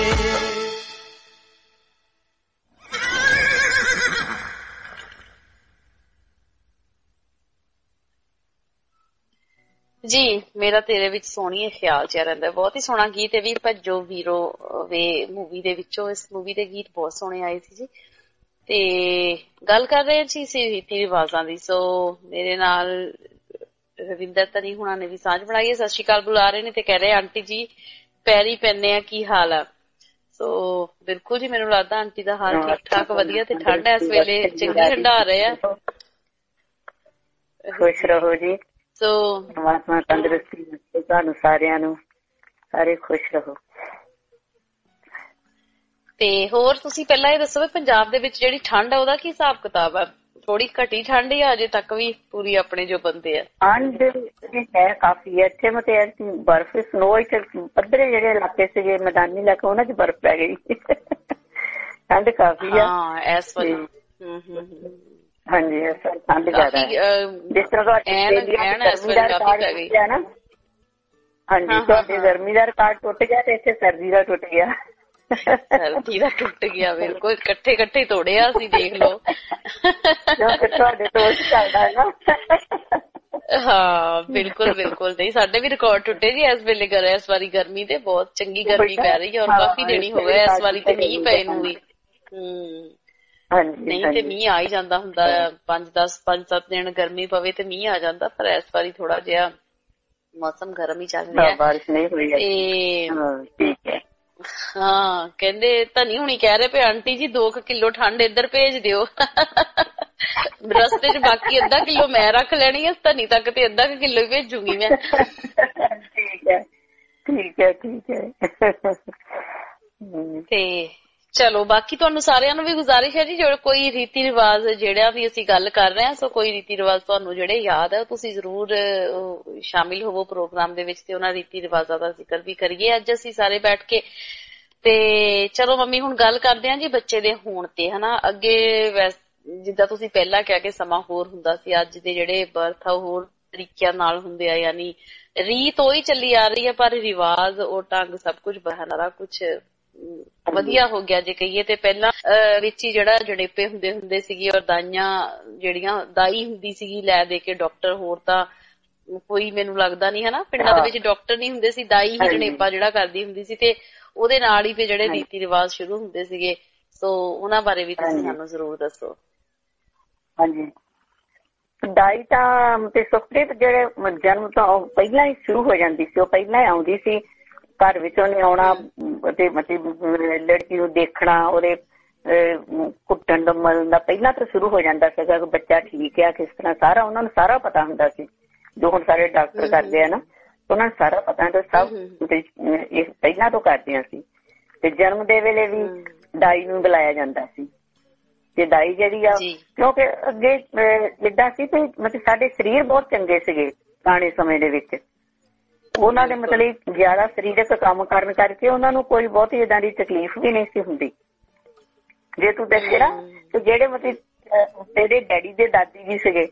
ਜੀ ਮੇਰਾ ਤੇਰੇ ਵਿੱਚ ਸੋਹਣੀਏ ਖਿਆਲ ਚ ਰਹਿੰਦਾ, ਬਹੁਤ ਹੀ ਸੋਹਣਾ ਗੀਤ ਹੈ ਵੀ ਭੱਜੋ ਵੀਰੋ ਵੇ ਮੂਵੀ ਦੇ ਵਿੱਚੋਂ। ਇਸ ਮੂਵੀ ਦੇ ਗੀਤ ਬਹੁਤ ਸੋਹਣੇ ਆਏ ਸੀ ਜੀ। ਤੇ ਗੱਲ ਕਰ ਰਹੇ ਸੀ ਸੀ ਰੀਤੀ ਰਿਵਾਜ਼ਾਂ ਦੀ। ਸੋ ਮੇਰੇ ਨਾਲ ਰਵਿੰਦਰ ਧਨੀ ਹੁਣਾ ਨੇ ਵੀ ਸਾਂਝ ਬਣਾਈ ਹੈ, ਸਤਿ ਸ਼੍ਰੀ ਅਕਾਲ ਬੁਲਾ ਰਹੇ ਨੇ ਤੇ ਕਹਿ ਰਹੇ ਆਂਟੀ ਜੀ ਪੈਰੀ ਪੈਨੇ ਆ, ਕੀ ਹਾਲ ਆ? ਸੋ ਬਿਲਕੁਲ ਜੀ ਮੈਨੂੰ ਲੱਗਦਾ ਆਂਟੀ ਦਾ ਹਾਲ ਠੀਕ ਠਾਕ ਵਧੀਆ, ਤੇ ਠੰਡ ਇਸ ਵੇਲੇ ਚੰਗੀ ਠੰਡਾ ਆ ਰਹੇ ਆ। ਖੁਸ਼ ਰਹੋ ਜੀ। ਸੋ ਪਰਮਾਤਮਾ ਤੰਦਰੁਸਤੀ ਬਖਸ਼ੇ ਤੁਹਾਨੂੰ ਸਾਰਿਆਂ ਨੂੰ, ਸਾਰੇ ਖੁਸ਼ ਰਹੋ। ਤੇ ਹੋਰ ਤੁਸੀਂ ਪਹਿਲਾਂ ਇਹ ਦੱਸੋ ਵੀ ਪੰਜਾਬ ਦੇ ਵਿੱਚ ਜਿਹੜੀ ਠੰਡ ਆ ਉਹਦਾ ਕੀ ਹਿਸਾਬ ਕਿਤਾਬ ਆ? ਥੋੜੀ ਘਟੀ ਠੰਡ ਜਾਂ ਅਜੇ ਤੱਕ ਵੀ ਪੂਰੀ ਆਪਣੇ ਜੋ ਬੰਦੇ ਆ? ਠੰਡ ਹੈ ਕਾਫੀ ਹੈ ਇੱਥੇ, ਮਤਲਬ ਬਰਫ਼ ਸਨੋ ਇੱਥੇ ਪੱਧਰੇ ਜਿਹੜੇ ਇਲਾਕੇ ਸੀਗੇ ਮੈਦਾਨੀ ਇਲਾਕੇ ਉਹਨਾਂ 'ਚ ਬਰਫ਼ ਪੈ ਗਈ। ਠੰਡ ਕਾਫੀ ਆ ਇਸ ਵੇਲੇ। ਹਾਂਜੀ ਇਸ ਵੇਲੇ ਠੰਡ ਜ਼ਿਆਦਾ ਹੈ। ਜਿਸ ਤਰ੍ਹਾਂ ਗਰਮੀ ਦਾ ਰਿਕਾਰਡ ਟੁੱਟਿਆ ਨਾ, ਹਾਂਜੀ ਤੁਹਾਡੇ ਗਰਮੀ ਦਾ ਰਿਕਾਰਡ ਟੁੱਟ ਗਿਆ ਤੇ ਇੱਥੇ ਸਰਦੀ ਦਾ ਟੁੱਟ ਗਿਆ। ਸਰਦੀ ਦਾ ਟੁੱਟ ਗਿਆ, ਬਿਲਕੁਲ ਇਕੱਠੇ ਇਕੱਠੇ ਤੋੜਿਆ ਅਸੀਂ, ਦੇਖ ਲਓ। ਤੁਹਾਡੇ ਤੋਂ ਚੱਲਦਾ ਨਾ। ਹਾਂ ਬਿਲਕੁਲ ਬਿਲਕੁਲ। ਨਹੀਂ ਸਾਡੇ ਵੀ ਰਿਕਾਰਡ ਟੁੱਟੇ ਜੀ ਇਸ ਵੇਲੇ, ਇਸ ਵਾਰੀ ਗਰਮੀ ਤੇ ਬਹੁਤ ਚੰਗੀ ਗਰਮੀ ਪੈ ਰਹੀ ਹੈ ਔਰ ਕਾਫੀ ਦੇਣੀ ਹੋ ਗਿਆ ਇਸ ਵਾਰੀ ਤੇ ਮੀਂਹ ਪਏ ਨੂੰ ਵੀ। ਹਮ ਨਹੀਂ ਤੇ ਮੀਂਹ ਆ ਹੀ ਜਾਂਦਾ ਹੁੰਦਾ, ਪੰਜ ਦਸ ਪੰਜ ਸੱਤ ਦਿਨ ਗਰਮੀ ਪਵੇ ਤੇ ਮੀਂਹ ਆ ਜਾਂਦਾ, ਪਰ ਇਸ ਵਾਰੀ ਥੋੜਾ ਜਿਹਾ ਮੌਸਮ ਗਰਮ ਹੀ ਚੱਲ ਰਿਹਾ। ਬਾਰਿਸ਼ ਨਹੀਂ ਹੋਈ ਤੇ ਹਾਂ ਕਹਿੰਦੇ ਧਨੀ ਹੁਣੀ ਕਹਿ ਰਹੇ ਪਏ ਆਂਟੀ ਜੀ ਦੋ ਕੁ ਕਿਲੋ ਠੰਡ ਇੱਧਰ ਭੇਜ ਦਿਓ। ਰਸਤੇ ਚ ਬਾਕੀ ਅੱਧਾ ਕਿਲੋ ਮੈਂ ਰੱਖ ਲੈਣੀ ਹੈ, ਧਨੀ ਤੱਕ ਤੇ ਅੱਧਾ ਕੁ ਕਿਲੋ ਹੀ ਭੇਜੂਗੀ ਮੈਂ। ਠੀਕ ਹੈ ਠੀਕ ਹੈ ਠੀਕ ਹੈ। ਤੇ ਚਲੋ ਬਾਕੀ ਤੁਹਾਨੂੰ ਸਾਰਿਆਂ ਨੂੰ ਵੀ ਗੁਜ਼ਾਰਿਸ਼ ਹੈ ਜੀ, ਜੋ ਕੋਈ ਰੀਤੀ ਰਿਵਾਜ ਜਿਹੜਾ ਵੀ ਅਸੀਂ ਗੱਲ ਕਰ ਰਹੇ ਹਾਂ, ਸੋ ਕੋਈ ਰੀਤੀ ਰਿਵਾਜ ਤੁਹਾਨੂੰ ਜਿਹੜੇ ਯਾਦ ਹੈ ਤੁਸੀਂ ਜ਼ਰੂਰ ਸ਼ਾਮਿਲ ਹੋਵੋ ਪ੍ਰੋਗਰਾਮ ਦੇ ਵਿੱਚ ਤੇ ਉਹਨਾਂ ਰੀਤੀ ਰਿਵਾਜਾਂ ਦਾ ਜ਼ਿਕਰ ਵੀ ਕਰੀਏ ਅੱਜ ਅਸੀਂ ਸਾਰੇ ਬੈਠ ਕੇ। ਤੇ ਚਲੋ ਮੰਮੀ ਹੁਣ ਗੱਲ ਕਰਦੇ ਹਾਂ ਜੀ ਬੱਚੇ ਦੇ ਹੋਣ ਤੇ, ਹਨਾ। ਅੱਗੇ ਵੈਸੇ ਜਿੱਦਾਂ ਤੁਸੀਂ ਪਹਿਲਾਂ ਕਿਹਾ ਕਿ ਸਮਾਂ ਹੋਰ ਹੁੰਦਾ ਸੀ, ਅੱਜ ਦੇ ਜਿਹੜੇ ਬਰਥ ਆ ਉਹ ਹੋਰ ਤਰੀਕਿਆਂ ਨਾਲ ਹੁੰਦੇ ਆ, ਯਾਨੀ ਰੀਤ ਉਹੀ ਚੱਲੀ ਆ ਰਹੀ ਹੈ ਪਰ ਰਿਵਾਜ ਉਹ ਢੰਗ ਸਭ ਕੁਛ ਸਾਰਾ ਕੁਛ ਵਧੀਆ ਹੋ ਗਿਆ ਜੇ ਕਹੀਏ ਤੇ। ਪਹਿਲਾਂ ਵਿੱਚ ਹੀ ਜਿਹੜਾ ਜਣੇਪੇ ਹੁੰਦੇ ਹੁੰਦੇ ਸੀਗੇ ਔਰ ਦਾਈਆਂ ਜਿਹੜੀਆਂ ਦਾਈ ਹੁੰਦੀ ਸੀਗੀ ਲੈ ਦੇ ਕੇ ਡਾਕਟਰ, ਹੋਰ ਤਾਂ ਕੋਈ ਮੈਨੂੰ ਲੱਗਦਾ ਨੀ ਹਨਾ ਪਿੰਡਾਂ ਦੇ ਵਿੱਚ ਡਾਕਟਰ ਨੀ ਹੁੰਦੇ ਸੀ, ਦਾਈ ਹੀ ਜਣੇਪਾ ਜਿਹੜਾ ਕਰਦੀ ਹੁੰਦੀ ਸੀ ਤੇ ਉਹਦੇ ਨਾਲ ਹੀ ਤੇ ਜਿਹੜੇ ਰੀਤੀ ਰਿਵਾਜ ਸ਼ੁਰੂ ਹੁੰਦੇ ਸੀਗੇ। ਸੋ ਉਹਨਾਂ ਬਾਰੇ ਵੀ ਤੁਸੀਂ ਸਾਨੂੰ ਜ਼ਰੂਰ ਦੱਸੋ। ਹਾਂਜੀ ਦਾਈ ਤਾਂ ਤੇ ਸੁਖਪ੍ਰੀਤ ਜਿਹੜੇ ਜਨਮ ਤੋਂ ਪਹਿਲਾਂ ਹੀ ਸ਼ੁਰੂ ਹੋ ਜਾਂਦੀ ਸੀ, ਉਹ ਪਹਿਲਾਂ ਹੀ ਆਉਂਦੀ ਸੀ ਘਰ ਵਿੱਚ, ਉਹਨੇ ਆਉਣਾ ਤੇ ਮਤਲਬ ਲੜਕੀ ਨੂੰ ਦੇਖਣਾ, ਉਹਦੇ ਘੁੱਟਣ ਦਾ ਮਲਣ ਦਾ ਪਹਿਲਾਂ ਤਾਂ ਸ਼ੁਰੂ ਹੋ ਜਾਂਦਾ ਸੀਗਾ ਕਿ ਬੱਚਾ ਠੀਕ ਆ ਕਿਸ ਤਰ੍ਹਾਂ, ਸਾਰਾ ਉਹਨਾਂ ਨੂੰ ਸਾਰਾ ਪਤਾ ਹੁੰਦਾ ਸੀ, ਜੋ ਹੁਣ ਸਾਰੇ ਡਾਕਟਰ ਕਰਦੇ ਆ ਨਾ ਉਹਨਾਂ ਨੂੰ ਸਾਰਾ ਪਤਾ ਹੁੰਦਾ, ਸਭ ਪਹਿਲਾਂ ਤੋਂ ਕਰਦੀਆਂ ਸੀ। ਤੇ ਜਨਮ ਦੇ ਵੇਲੇ ਵੀ ਦਾਈ ਨੂੰ ਬੁਲਾਇਆ ਜਾਂਦਾ ਸੀ ਤੇ ਦਾਈ ਜਿਹੜੀ ਆ, ਕਿਉਂਕਿ ਅੱਗੇ ਜਿੱਦਾਂ ਸੀ ਤੇ ਮਤਲਬ ਸਾਡੇ ਸਰੀਰ ਬਹੁਤ ਚੰਗੇ ਸੀਗੇ ਪੁਰਾਣੇ ਸਮੇਂ ਦੇ ਵਿੱਚ, ਉਹਨਾਂ ਦੇ ਮਤਲਬ ਜ਼ਿਆਦਾ ਸਰੀਰਕ ਕੰਮ ਕਰਨ ਕਰਕੇ ਉਹਨਾਂ ਨੂੰ ਕੋਈ ਬਹੁਤੀ ਏਦਾਂ ਦੀ ਤਕਲੀਫ ਵੀ ਨਹੀਂ ਸੀ ਹੁੰਦੀ। ਜੇ ਤੂੰ ਦੇਖੇ ਨਾ ਤੇ ਜਿਹੜੇ ਮਤਲਬ ਤੇਰੇ ਡੈਡੀ ਦੇ ਦਾਦੀ ਜੀ ਸੀਗੇ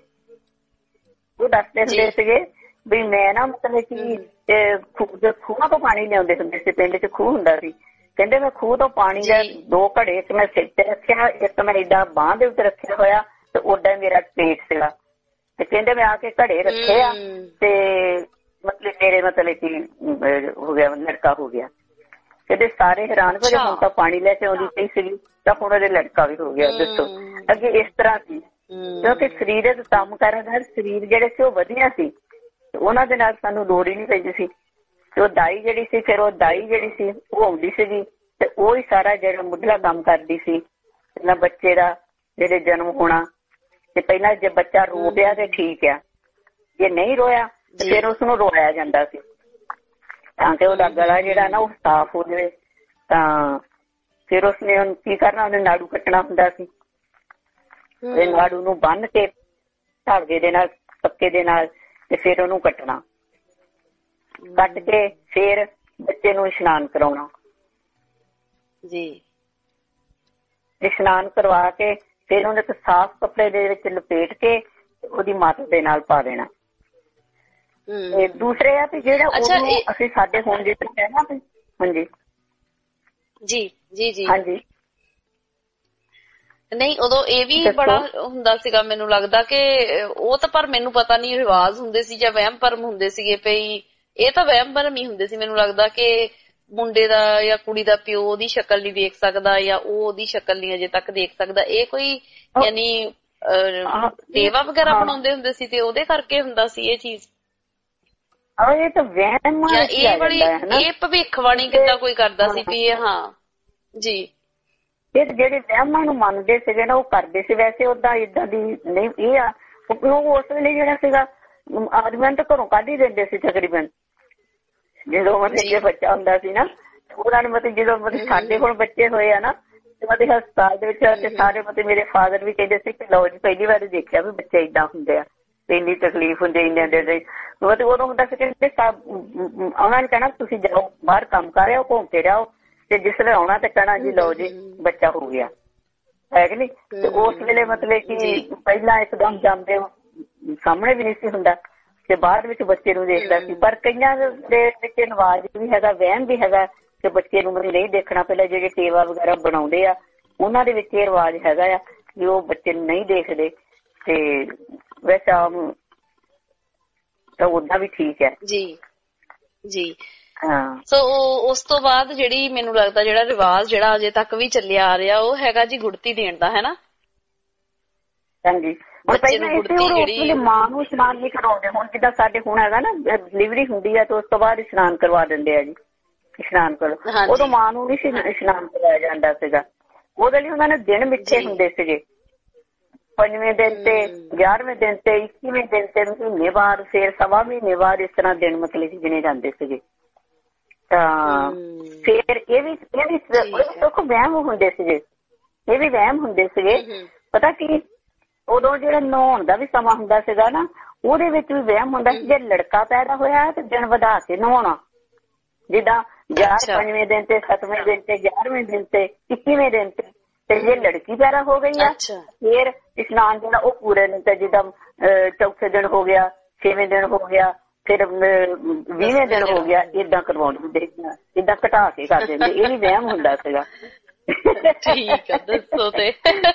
ਉਹ ਦੱਸਦੇ ਹੁੰਦੇ ਸੀਗੇ ਵੀ ਮੈਂ ਨਾ ਮਤਲਬ ਕਿ ਖੂਹਾਂ ਤੋਂ ਪਾਣੀ ਲਿਆਉਂਦੇ ਹੁੰਦੇ ਸੀ, ਪਿੰਡ ਚ ਖੂਹ ਹੁੰਦਾ ਸੀ, ਕਹਿੰਦੇ ਮੈਂ ਖੂਹ ਤੋਂ ਪਾਣੀ ਦਾ ਦੋ ਘੜੇ ਇੱਕ ਮੈਂ ਸਿਰ ਤੇ ਰੱਖਿਆ, ਇੱਕ ਮੈਂ ਏਡਾ ਬਾਂਹ ਦੇ ਉੱਤੇ ਰੱਖਿਆ ਹੋਇਆ ਤੇ ਓਡਾ ਮੇਰਾ ਪੇਟ ਸੀਗਾ, ਤੇ ਕਹਿੰਦੇ ਮੈਂ ਆ ਕੇ ਘੜੇ ਰੱਖੇ ਆ ਤੇ ਮਤਲਬ ਮੇਰੇ ਮਤਲਬ ਕਿ ਹੋ ਗਿਆ ਲੜਕਾ ਹੋ ਗਿਆ। ਕਹਿੰਦੇ ਸਾਰੇ ਹੈਰਾਨ ਹੋਏ, ਹੁਣ ਤਾਂ ਪਾਣੀ ਲੈ ਕੇ ਆਉਂਦੀ ਪਈ ਸੀਗੀ ਤਾਂ ਹੁਣ ਉਹਦੇ ਲੜਕਾ ਵੀ ਹੋ ਗਿਆ। ਦੱਸੋ ਅੱਗੇ ਇਸ ਤਰ੍ਹਾਂ ਸੀ, ਕਿਉਂਕਿ ਸਰੀਰਕ ਕੰਮ ਕਰਨ ਨਾਲ ਸਰੀਰ ਜਿਹੜੇ ਸੀ ਉਹ ਵਧੀਆ ਸੀ, ਉਹਨਾਂ ਦੇ ਨਾਲ ਸਾਨੂੰ ਲੋੜ ਹੀ ਨਹੀਂ ਪੈਂਦੀ ਸੀ। ਤੇ ਉਹ ਦਾਈ ਜਿਹੜੀ ਸੀ, ਫਿਰ ਉਹ ਦਾਈ ਜਿਹੜੀ ਸੀ ਉਹ ਆਉਂਦੀ ਸੀਗੀ ਤੇ ਉਹ ਹੀ ਸਾਰਾ ਜਿਹੜਾ ਮੁੱਢਲਾ ਕੰਮ ਕਰਦੀ ਸੀ, ਪਹਿਲਾਂ ਬੱਚੇ ਦਾ ਜਿਹੜੇ ਜਨਮ ਹੋਣਾ ਤੇ ਪਹਿਲਾਂ ਜੇ ਬੱਚਾ ਰੋ ਪਿਆ ਤੇ ਠੀਕ ਆ, ਜੇ ਨਹੀਂ ਰੋਇਆ ਤੇ ਫਿਰ ਉਸਨੂੰ ਰੋਇਆ ਜਾਂਦਾ ਸੀ ਤਾਂ ਕਿ ਉਹਦਾ ਗਲਾ ਜਿਹੜਾ ਨਾ ਉਹ ਸਾਫ਼ ਹੋ ਜਾਵੇ। ਤਾਂ ਫਿਰ ਉਸਨੇ ਹੁਣ ਕੀ ਕਰਨਾ, ਉਹਨੇ ਨਾੜੂ ਕੱਟਣਾ ਹੁੰਦਾ ਸੀ, ਤੇ ਨਾੜੂ ਨੂੰ ਬੰਨ ਕੇ ਧਾਗੇ ਦੇ ਨਾਲ ਪੱਕੇ ਦੇ ਨਾਲ ਤੇ ਫਿਰ ਉਹਨੂੰ ਕੱਟਣਾ, ਕੱਟ ਕੇ ਫਿਰ ਬੱਚੇ ਨੂੰ ਇਸ਼ਨਾਨ ਕਰਾਉਣਾ ਜੀ। ਇਸ਼ਨਾਨ ਕਰਵਾ ਕੇ ਫਿਰ ਉਹਨੇ ਇੱਕ ਸਾਫ਼ ਕੱਪੜੇ ਦੇ ਵਿੱਚ ਲਪੇਟ ਕੇ ਉਹਦੀ ਮੱਤ ਦੇ ਨਾਲ ਪਾ ਦੇਣਾ। ਤੇ ਦੂਸਰੇ ਆ ਵੀ ਜਿਹੜਾ ਉਹਨੂੰ ਅਸੀਂ ਸਾਡੇ ਹੁਣ ਜਿਸ ਤਰ੍ਹਾਂ ਨਾ, ਹਾਂਜੀ ਜੀ ਜੀ ਜੀ ਹਾਂਜੀ ਨਹੀਂ ਉਦੋਂ ਇਹ ਵੀ ਬੜਾ ਹੁੰਦਾ ਸੀਗਾ, ਮੈਨੂੰ ਲੱਗਦਾ ਕਿ ਉਹ ਤਾਂ ਪਰ ਮੈਨੂੰ ਪਤਾ ਨੀ ਰਿਵਾਜ ਹੁੰਦੇ ਸੀ ਜਾਂ ਵਹਿਮ ਭਰਮ ਹੁੰਦੇ ਸੀਗੇ ਪਈ, ਇਹ ਤਾਂ ਵਹਿਮ ਭਰਮ ਹੀ ਹੁੰਦੇ ਸੀ। ਮੈਨੂੰ ਲੱਗਦਾ ਕਿ ਮੁੰਡੇ ਦਾ ਜਾਂ ਕੁੜੀ ਦਾ ਪਿਓ ਉਹਦੀ ਸ਼ਕਲ ਨੀ ਦੇਖ ਸਕਦਾ ਜਾਂ ਉਹ ਉਹਦੀ ਸ਼ਕਲ ਨੀ ਅਜੇ ਤੱਕ ਦੇਖ ਸਕਦਾ, ਇਹ ਕੋਈ ਯਾਨੀ ਦੇਵਾ ਵਗੈਰਾ ਬਣਾਉਂਦੇ ਹੁੰਦੇ ਸੀ ਤੇ ਉਹਦੇ ਕਰਕੇ ਹੁੰਦਾ ਸੀ ਇਹ ਚੀਜ਼। ਇਹ ਤਾਂ ਵਹਿਮ ਇਹ ਬੜੀ ਇਹ ਭਵਿੱਖਬਾਣੀ ਕਿੱਦਾਂ ਕੋਈ ਕਰਦਾ ਸੀ ਵੀ ਇਹ, ਹਾਂ ਜੀ ਇਹ ਜਿਹੜੇ ਵਹਿਮਾਂ ਨੂੰ ਮੰਨਦੇ ਸੀਗੇ ਨਾ ਉਹ ਕਰਦੇ ਸੀ। ਵੈਸੇ ਓਦਾਂ ਏਦਾਂ ਦੀ ਨਹੀਂ ਇਹ ਆ, ਉਹ ਉਸ ਵੇਲੇ ਜਿਹੜਾ ਸੀਗਾ ਆਦਮੀਆਂ ਤਾਂ ਘਰੋਂ ਕੱਢ ਹੀ ਦਿੰਦੇ ਸੀ ਤਕਰੀਬਨ। ਜਦੋਂ ਮਤਲਬ ਜੇ ਬੱਚਾ ਹੁੰਦਾ ਸੀ ਨਾ ਉਹਨਾਂ ਨੇ ਮਤਲਬ ਜਦੋਂ ਮਤਲਬ ਸਾਡੇ ਕੋਲ ਬੱਚੇ ਹੋਏ ਆ ਨਾ ਤੇ ਮਤਲਬ ਹਸਪਤਾਲ ਦੇ ਵਿੱਚ ਤੇ ਸਾਰੇ ਮਤਲਬ ਮੇਰੇ ਫਾਦਰ ਵੀ ਕਹਿੰਦੇ ਸੀ ਕਿ ਲਓ ਜੀ ਪਹਿਲੀ ਵਾਰ ਦੇਖਿਆ ਵੀ ਬੱਚੇ ਏਦਾਂ ਹੁੰਦੇ ਆ, ਇੰਨੀ ਤਕਲੀਫ ਹੁੰਦੀ ਇੰਨੇ ਦੇ ਮਤਲਬ ਉਦੋਂ ਹੁੰਦਾ ਸੀ ਕਹਿੰਦੇ ਉਹਨਾਂ ਨੇ ਕਹਿਣਾ ਤੁਸੀਂ ਜਾਓ ਬਾਹਰ ਕੰਮ ਕਰ ਰਹੇ ਹੋ, ਘੁੰਮ ਕੇ ਜਾਓ ਤੇ ਜਿਸ ਵੇਲੇ ਆਉਣਾ ਤੇ ਕਹਿਣਾ ਜੀ ਲਓ ਜੀ ਬੱਚਾ ਹੋ ਗਿਆ, ਹੈ ਕਿ ਨਹੀਂ। ਤੇ ਉਸ ਵੇਲੇ ਮਤਲਬ ਕਿ ਪਹਿਲਾਂ ਇੱਕਦਮ ਜਾਂਦੇ ਸਾਹਮਣੇ ਵੀ ਨਹੀਂ ਸੀ ਹੁੰਦਾ ਤੇ ਬਾਅਦ ਵਿੱਚ ਬੱਚੇ ਨੂੰ ਦੇਖਦਾ ਸੀ। ਪਰ ਕਈਆਂ ਦੇ ਵਿੱਚ ਰਿਵਾਜ਼ ਵੀ ਹੈਗਾ, ਵਹਿਮ ਵੀ ਹੈਗਾ ਕਿ ਬੱਚੇ ਨੂੰ ਮਤਲਬ ਨਹੀਂ ਦੇਖਣਾ। ਪਹਿਲਾਂ ਜਿਹੜੇ ਟੇਵਾ ਵਗੈਰਾ ਬਣਾਉਂਦੇ ਆ ਉਹਨਾਂ ਦੇ ਵਿੱਚ ਇਹ ਰਿਵਾਜ਼ ਹੈਗਾ ਆ ਵੀ ਉਹ ਬੱਚੇ ਨੂੰ ਨਹੀਂ ਦੇਖਦੇ ਤੇ ਵੈਸੇ ਆਮ ਤਾਂ ਓਦਾਂ ਵੀ ਠੀਕ ਹੈ ਜੀ ਜੀ। ਹਾਂ। ਸੋ ਉਸ ਤੋਂ ਬਾਅਦ ਜਿਹੜੀ ਮੈਨੂੰ ਲੱਗਦਾ ਜਿਹੜਾ ਰਿਵਾਜ਼ ਜਿਹੜਾ ਅਜੇ ਤੱਕ ਵੀ ਚੱਲਿਆ ਆ ਰਿਹਾ ਉਹ ਹੈਗਾ ਜੀ ਗੁੜਤੀ ਦੇਣ ਦਾ, ਹੈ ਨਾ? ਹਾਂਜੀ। ਹੁਣ ਪਹਿਲਾਂ ਇਸੇ ਉਸ ਵੇਲੇ ਮਾਂ ਨੂੰ ਇਸ਼ਨਾਨ ਨਹੀਂ ਕਰਾਉਂਦੇ। ਹੁਣ ਜਿੱਦਾਂ ਸਾਡੇ ਹੁਣ ਹੈਗਾ ਨਾ ਡਿਲੀਵਰੀ ਹੁੰਦੀ ਹੈ ਤੇ ਉਸ ਤੋਂ ਬਾਅਦ ਇਸ਼ਨਾਨ ਕਰਵਾ ਦਿੰਦੇ ਆ ਜੀ, ਇਸ਼ਨਾਨ ਕਰੋ। ਉਦੋਂ ਮਾਂ ਨੂੰ ਨਹੀਂ ਇਸ਼ਨਾਨ ਕਰਵਾਇਆ ਜਾਂਦਾ ਸੀਗਾ। ਉਹਦੇ ਲਈ ਉਹਨਾਂ ਨੇ ਦਿਨ ਮਿੱਥੇ ਹੁੰਦੇ ਸੀਗੇ, ਪੰਜਵੇਂ ਦਿਨ ਤੇ ਗਿਆਰਵੇਂ ਦਿਨ ਤੇ ਇੱਕੀਵੇਂ ਦਿਨ ਤੇ ਮਹੀਨੇ ਬਾਅਦ ਫਿਰ ਸਵਾ ਮਹੀਨੇ ਬਾਅਦ ਇਸ ਤਰ੍ਹਾਂ ਦਿਨ ਮਤਲਬ ਕਿ ਗਿਣੇ ਜਾਂਦੇ ਸੀਗੇ। ਤਾਂ ਫਿਰ ਇਹ ਵੀ ਇਹ ਵੀ ਸੁੱਖ ਵਹਿਮ ਹੁੰਦੇ ਸੀਗੇ, ਇਹ ਵੀ ਵਹਿਮ ਹੁੰਦੇ ਸੀਗੇ। ਪਤਾ ਕੀ ਉਦੋਂ ਜਿਹੜਾ ਨਹਾਉਣ ਦਾ ਵੀ ਸਮਾਂ ਹੁੰਦਾ ਸੀਗਾ ਨਾ ਉਹਦੇ ਵਿੱਚ ਵੀ ਵਹਿਮ ਹੁੰਦਾ ਸੀ ਜੇ ਲੜਕਾ ਪੈਦਾ ਹੋਇਆ ਤੇ ਦਿਨ ਵਧਾ ਕੇ ਨਹਾਉਣਾ, ਜਿੱਦਾਂ ਗਿਆਰ ਪੰਜਵੇਂ ਦਿਨ ਤੇ ਸੱਤਵੇਂ ਦਿਨ ਤੇ ਗਿਆਰਵੇਂ ਦਿਨ ਤੇ ਇੱਕੀਵੇਂ ਦਿਨ ਤੇ। ਤੇ ਜੇ ਲੜਕੀ ਪੈਦਾ ਹੋ ਗਈ ਆ ਫਿਰ ਇਸ਼ਨਾਨ ਜਿਹੜਾ ਉਹ ਪੂਰੇ ਦਿਨ ਤੇ ਜਿੱਦਾਂ ਚੌਥੇ ਦਿਨ ਹੋ ਗਿਆ, ਛੇਵੇਂ ਦਿਨ ਹੋ ਗਿਆ, ਫਿਰ ਵੀਹਵੇਂ ਦਿਨ ਹੋ ਗਿਆ, ਏਦਾਂ ਕਰਵਾਉਣ ਹੁੰਦੇ, ਏਦਾਂ ਘਟਾ ਕੇ ਕਰ ਦਿੰਦੇ। ਇਹ ਵੀ ਵਹਿਮ ਹੁੰਦਾ ਸੀਗਾ। ਠੀਕ ਹੈ, ਦੱਸੋ ਤੇ।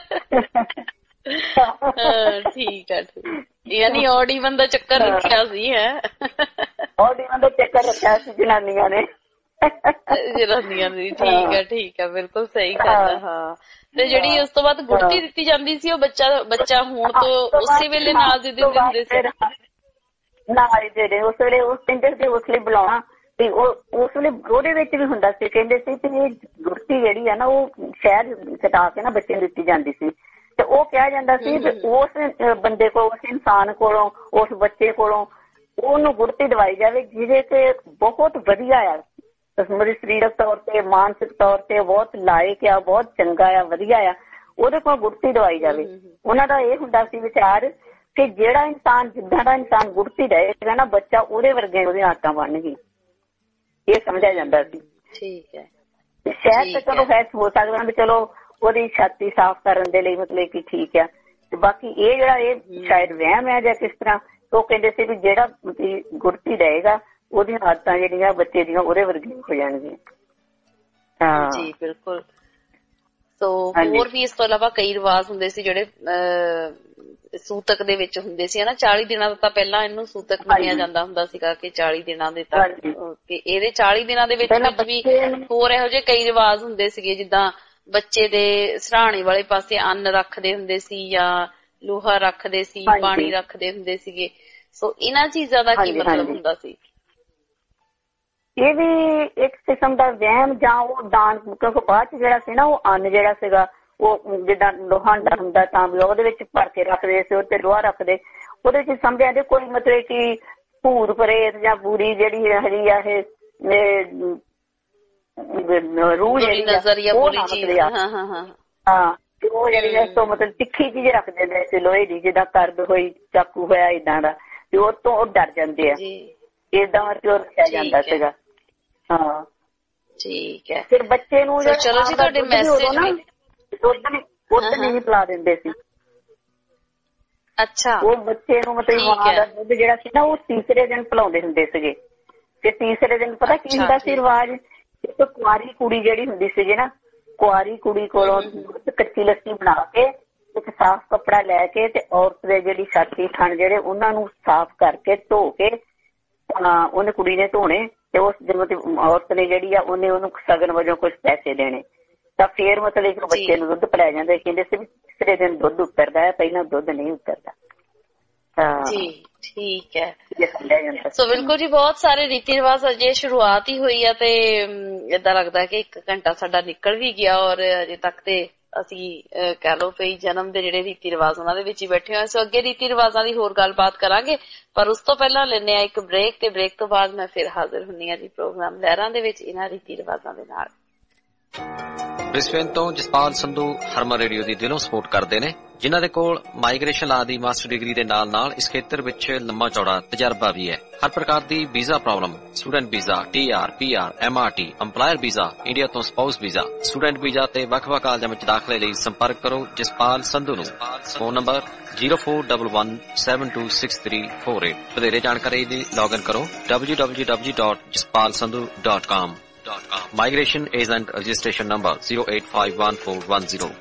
ਠੀਕ ਹੈ, ਯਾਨੀ ਔਡ ਈਵਨ ਦਾ ਚੱਕਰ ਰੱਖਿਆ ਸੀ। ਹੈ ਔਡ ਈਵਨ ਦਾ ਚੱਕਰ ਰੱਖਿਆ ਸੀ ਜਨਾਨੀਆਂ ਨੇ, ਜਨਾਨੀਆਂ ਨੇ। ਠੀਕ ਹੈ ਠੀਕ ਹੈ, ਬਿਲਕੁਲ ਸਹੀ ਗੱਲ ਹੈ। ਹਾਂ। ਤੇ ਜਿਹੜੀ ਉਸ ਤੋਂ ਬਾਅਦ ਗੁੜਤੀ ਦਿੱਤੀ ਜਾਂਦੀ ਸੀ ਉਹ ਬੱਚਾ ਬੱਚਾ ਹੋਣ ਤੋਂ ਉਸੇ ਵੇਲੇ ਨਾਲ ਦੇ ਦਿੰਦੇ ਹੁੰਦੇ ਸੀ। ਨਾਲ ਹੀ ਦੇ ਦੇ ਉਸ ਵੇਲੇ ਉਸ ਕਹਿੰਦੇ ਸੀ ਉਸ ਲਈ ਬੁਲਾਉਣਾ ਤੇ ਉਹ ਉਸ ਵੇਲੇ ਉਹਦੇ ਵਿੱਚ ਵੀ ਹੁੰਦਾ ਸੀ। ਕਹਿੰਦੇ ਸੀ ਕਿ ਇਹ ਗੁੜਤੀ ਜਿਹੜੀ ਆ ਨਾ ਉਹ ਸ਼ਹਿਦ ਕਟਾ ਕੇ ਨਾ ਬੱਚੇ ਨੂੰ ਦਿੱਤੀ ਜਾਂਦੀ ਸੀ ਤੇ ਉਹ ਕਿਹਾ ਜਾਂਦਾ ਸੀ ਉਸ ਬੰਦੇ ਕੋਲ, ਉਸ ਇਨਸਾਨ ਕੋਲੋਂ, ਉਸ ਬੱਚੇ ਕੋਲੋਂ ਉਹਨੂੰ ਗੁੜਤੀ ਦਵਾਈ ਜਾਵੇ ਜਿਹਦੇ ਤੇ ਬਹੁਤ ਵਧੀਆ ਆ, ਮੇਰੇ ਸਰੀਰਕ ਤੌਰ ਤੇ ਮਾਨਸਿਕ ਤੌਰ ਤੇ ਬਹੁਤ ਲਾਇਕ ਆ, ਬਹੁਤ ਚੰਗਾ ਆ, ਵਧੀਆ ਆ, ਉਹਦੇ ਕੋਲ ਗੁੜਤੀ ਦਵਾਈ ਜਾਵੇ। ਉਹਨਾਂ ਦਾ ਇਹ ਹੁੰਦਾ ਸੀ ਵਿਚਾਰ ਕਿ ਜਿਹੜਾ ਇਨਸਾਨ ਜਿੱਦਾਂ ਦਾ ਇਨਸਾਨ ਗੁੜਤੀ ਰਹੇਗਾ ਨਾ ਬੱਚਾ ਉਹਦੇ ਵਰਗੇ ਉਹਦੀਆਂ ਆਦਤਾਂ ਬਣਨਗੀ, ਇਹ ਸਮਝਿਆ ਜਾਂਦਾ ਸੀ। ਠੀਕ ਹੈ। ਸ਼ਾਇਦ ਤਾਂ ਚਲੋ ਹੈ ਹੋ ਸਕਦਾ ਵੀ ਚਲੋ ਉਹਦੀ ਛਾਤੀ ਸਾਫ਼ ਕਰਨ ਦੇ ਲਈ ਮਤਲਬ ਕਿ ਠੀਕ ਆ, ਤੇ ਬਾਕੀ ਇਹ ਜਿਹੜਾ ਇਹ ਸ਼ਾਇਦ ਵਹਿਮ ਹੈ ਜਾਂ ਕਿਸ ਤਰ੍ਹਾਂ ਉਹ ਕਹਿੰਦੇ ਸੀ ਵੀ ਜਿਹੜਾ ਗੁੜਤੀ ਰਹੇਗਾ ਉਹਦੀਆਂ ਆਦਤਾਂ ਜਿਹੜੀਆਂ ਬੱਚੇ ਦੀਆਂ ਉਹਦੇ ਵਰਗੀਆਂ ਹੋ ਜਾਣਗੀਆਂ। ਜੀ ਬਿਲਕੁਲ। ਸੋ ਹੋਰ ਵੀ ਇਸ ਤੋਂ ਇਲਾਵਾ ਕਈ ਰਿਵਾਜ਼ ਹੁੰਦੇ ਸੀ ਜਿਹੜੇ ਅਹ ਸੂਤਕ ਦੇ ਵਿੱਚ ਹੁੰਦੇ ਸੀ ਨਾ। ਚਾਲੀ ਦਿਨਾਂ ਦਾ ਤਾਂ ਪਹਿਲਾਂ ਇਹਨੂੰ ਸੂਤਕ ਮੰਨਿਆ ਜਾਂਦਾ ਹੁੰਦਾ ਸੀਗਾ ਕਿ ਚਾਲੀ ਦਿਨਾਂ ਦੇ ਤੱਕ, ਤੇ ਇਹਦੇ ਚਾਲੀ ਦਿਨਾਂ ਦੇ ਵਿੱਚ ਵੀ ਹੋਰ ਇਹੋ ਜਿਹੇ ਕਈ ਰਿਵਾਜ਼ ਹੁੰਦੇ ਸੀਗੇ ਜਿੱਦਾਂ ਬੱਚੇ ਦੇ ਸਰਾਣੇ ਵਾਲੇ ਪਾਸੇ ਅੰਨ ਰੱਖਦੇ ਹੁੰਦੇ ਸੀ ਜਾਂ ਲੋਹਾ ਰੱਖਦੇ ਸੀ, ਪਾਣੀ ਰੱਖਦੇ ਹੁੰਦੇ ਸੀਗੇ। ਸੋ ਇਹਨਾਂ ਚੀਜ਼ਾਂ ਦਾ ਕੀ ਮਤਲਬ ਹੁੰਦਾ ਸੀ? ਇਹ ਵੀ ਇੱਕ ਕਿਸਮ ਦਾ ਵਹਿਮ ਜਾਂ ਉਹ ਦਾਨ, ਕਿਉਂਕਿ ਬਾਅਦ ਚ ਜਿਹੜਾ ਸੀ ਨਾ ਉਹ ਅੰਨ ਜਿਹੜਾ ਸੀਗਾ ਉਹ ਜਿੱਦਾਂ ਲੋਹਾ ਹੁੰਦਾ ਤਾਂ ਵੀ ਉਹਦੇ ਵਿੱਚ ਭਰ ਕੇ ਰੱਖਦੇ ਸੀ, ਉਹਦੇ ਲੋਹਾ ਰੱਖਦੇ, ਉਹਦੇ ਚ ਸਮਝਿਆ ਦੇ ਕੋਈ ਮਤਲਬ ਕਿ ਭੂਤ ਪ੍ਰੇਤ ਜਾਂ ਬੁਰੀ ਜਿਹੜੀ ਹੈਗੀ ਆ ਇਹ ਰੂਹ ਜਿਹੜੀ ਉਹ ਨਾ ਮਤਲਬ ਹਾਂ ਉਹ ਜਿਹੜੀ ਇਸ ਤੋਂ ਮਤਲਬ ਤਿੱਖੀ ਚੀਜ਼ ਰੱਖ ਦਿੰਦੇ ਸੀ ਲੋਹੇ ਦੀ, ਜਿੱਦਾਂ ਕਰਦ ਹੋਈ, ਚਾਕੂ ਹੋਇਆ, ਏਦਾਂ ਦਾ, ਤੇ ਉਹ ਤੋਂ ਉਹ ਡਰ ਜਾਂਦੇ ਆ, ਏਦਾਂ ਕਰਕੇ ਉਹ ਰੱਖਿਆ ਜਾਂਦਾ ਸੀਗਾ। ਹਾਂ ਠੀਕ ਹੈ। ਫਿਰ ਬੱਚੇ ਨੂੰ ਚਲੋ ਜੀ ਤੁਹਾਡੇ ਮੈਸੇਜ ਨਾ ਦੁੱਧ ਦੁੱਧ ਨਹੀਂ ਪਿਲਾ ਦਿੰਦੇ ਸੀ। ਅੱਛਾ। ਉਹ ਬੱਚੇ ਨੂੰ ਮਤਲਬ ਮਾਂ ਦਾ ਦੁੱਧ ਜਿਹੜਾ ਸੀ ਨਾ ਉਹ ਤੀਸਰੇ ਦਿਨ ਪਿਲਾਉਂਦੇ ਹੁੰਦੇ ਸੀਗੇ। ਤੇ ਤੀਸਰੇ ਦਿਨ ਪਤਾ ਕੀ ਹੁੰਦਾ ਸੀ ਰਿਵਾਜ, ਇੱਕ ਕੁਆਰੀ ਕੁੜੀ ਜਿਹੜੀ ਹੁੰਦੀ ਸੀਗੀ ਨਾ, ਕੁਆਰੀ ਕੁੜੀ ਕੋਲੋਂ ਕੱਚੀ ਲੱਸੀ ਬਣਾ ਕੇ ਇੱਕ ਸਾਫ਼ ਕੱਪੜਾ ਲੈ ਕੇ ਤੇ ਔਰਤ ਦੇ ਜਿਹੜੀ ਛਾਤੀ ਥਣ ਜਿਹੜੇ ਉਹਨਾਂ ਨੂੰ ਸਾਫ਼ ਕਰਕੇ ਧੋ ਕੇ ਉਹਨੇ ਕੁੜੀ ਨੇ ਧੋਣੇ ਤੇ ਉਸ ਮਤਲਬ ਔਰਤ ਨੇ ਜਿਹੜੀ ਆ ਉਹਨੇ ਉਹਨੂੰ ਸਗਨ ਵਜੋਂ ਕੁਛ ਪੈਸੇ ਦੇਣੇ ਤਾਂ ਫੇਰ ਮਤਲਬ ਇੱਕ ਬੱਚੇ ਨੂੰ ਦੁੱਧ ਪਿਲਾਇਆ ਜਾਂਦਾ। ਕਹਿੰਦੇ ਸੀ ਵੀ ਤੀਸਰੇ ਦਿਨ ਦੁੱਧ ਉਤਰਦਾ ਹੈ, ਪਹਿਲਾਂ ਦੁੱਧ ਨਹੀਂ ਉਤਰਦਾ। ਜੀ ਠੀਕ ਹੈ। ਸੋ ਬਿਲਕੁਲ ਜੀ, ਬਹੁਤ ਸਾਰੇ ਰੀਤੀ ਰਿਵਾਜ ਅਜੇ ਸ਼ੁਰੂਆਤ ਹੀ ਹੋਈ ਆ ਤੇ ਏਦਾਂ ਲੱਗਦਾ ਕਿ ਇੱਕ ਘੰਟਾ ਸਾਡਾ ਨਿਕਲ ਵੀ ਗਿਆ ਔਰ ਅਜੇ ਤੱਕ ਤੇ ਅਸੀਂ ਕਹਿ ਲਓ ਪਈ ਜਨਮ ਦੇ ਜਿਹੜੇ ਰੀਤੀ ਰਿਵਾਜ ਉਹਨਾਂ ਦੇ ਵਿੱਚ ਹੀ ਬੈਠੇ ਹੋਏ। ਸੋ ਅੱਗੇ ਰੀਤੀ ਰਿਵਾਜਾਂ ਦੀ ਹੋਰ ਗੱਲਬਾਤ ਕਰਾਂਗੇ, ਪਰ ਉਸ ਤੋਂ ਪਹਿਲਾਂ ਲੈਂਦੇ ਆ ਇੱਕ ਬ੍ਰੇਕ, ਤੇ ਬ੍ਰੇਕ ਤੋਂ ਬਾਅਦ ਮੈਂ ਫਿਰ ਹਾਜ਼ਰ ਹੁੰਦੀ ਹਾਂ ਜੀ ਪ੍ਰੋਗਰਾਮ ਲਹਿਰਾਂ ਦੇ ਵਿੱਚ ਇਹਨਾਂ ਰੀਤੀ ਰਿਵਾਜਾਂ ਦੇ ਨਾਲ। ਬ੍ਰਿਸਬੇਨ ਤੋਂ ਜਸਪਾਲ ਸੰਧੂ ਹਰਮਨ ਰੇਡੀਓ ਦੀ ਦਿਲੋਂ ਸਪੋਰਟ ਕਰਦੇ ਨੇ, ਜਿਨ੍ਹਾਂ ਦੇ ਕੋਲ ਮਾਈਗ੍ਰੇਸ਼ਨ ਲਾ ਦੀ ਮਾਸਟਰ ਡਿਗਰੀ ਦੇ ਨਾਲ ਨਾਲ ਇਸ ਖੇਤਰ ਵਿੱਚ ਲੰਮਾ ਚੌੜਾ ਤਜਰਬਾ ਵੀ ਹੈ। ਹਰ ਪ੍ਰਕਾਰ ਦੀ visa problem, student visa, T R, P R, M R T, employer visa, India ਤੋਂ ਸਪਾਊਸ ਵੀਜ਼ਾ, ਸਟੂਡੈਂਟ ਵੀਜ਼ਾ ਤੇ ਵੱਖ-ਵੱਖ ਕਾਲਜਾਂ ਵਿੱਚ ਦਾਖਲੇ ਲਈ ਸੰਪਰਕ ਕਰੋ ਜਸਪਾਲ ਸੰਧੂ ਨੂੰ। Phone number zero four one one seven two six three four eight. ਵਧੇਰੇ ਜਾਣਕਾਰੀ ਲਈ ਲੌਗਇਨ ਕਰੋ W W W dot Jaspal Sandhu dot com. Migration agent registration number zero eight five one four one zero.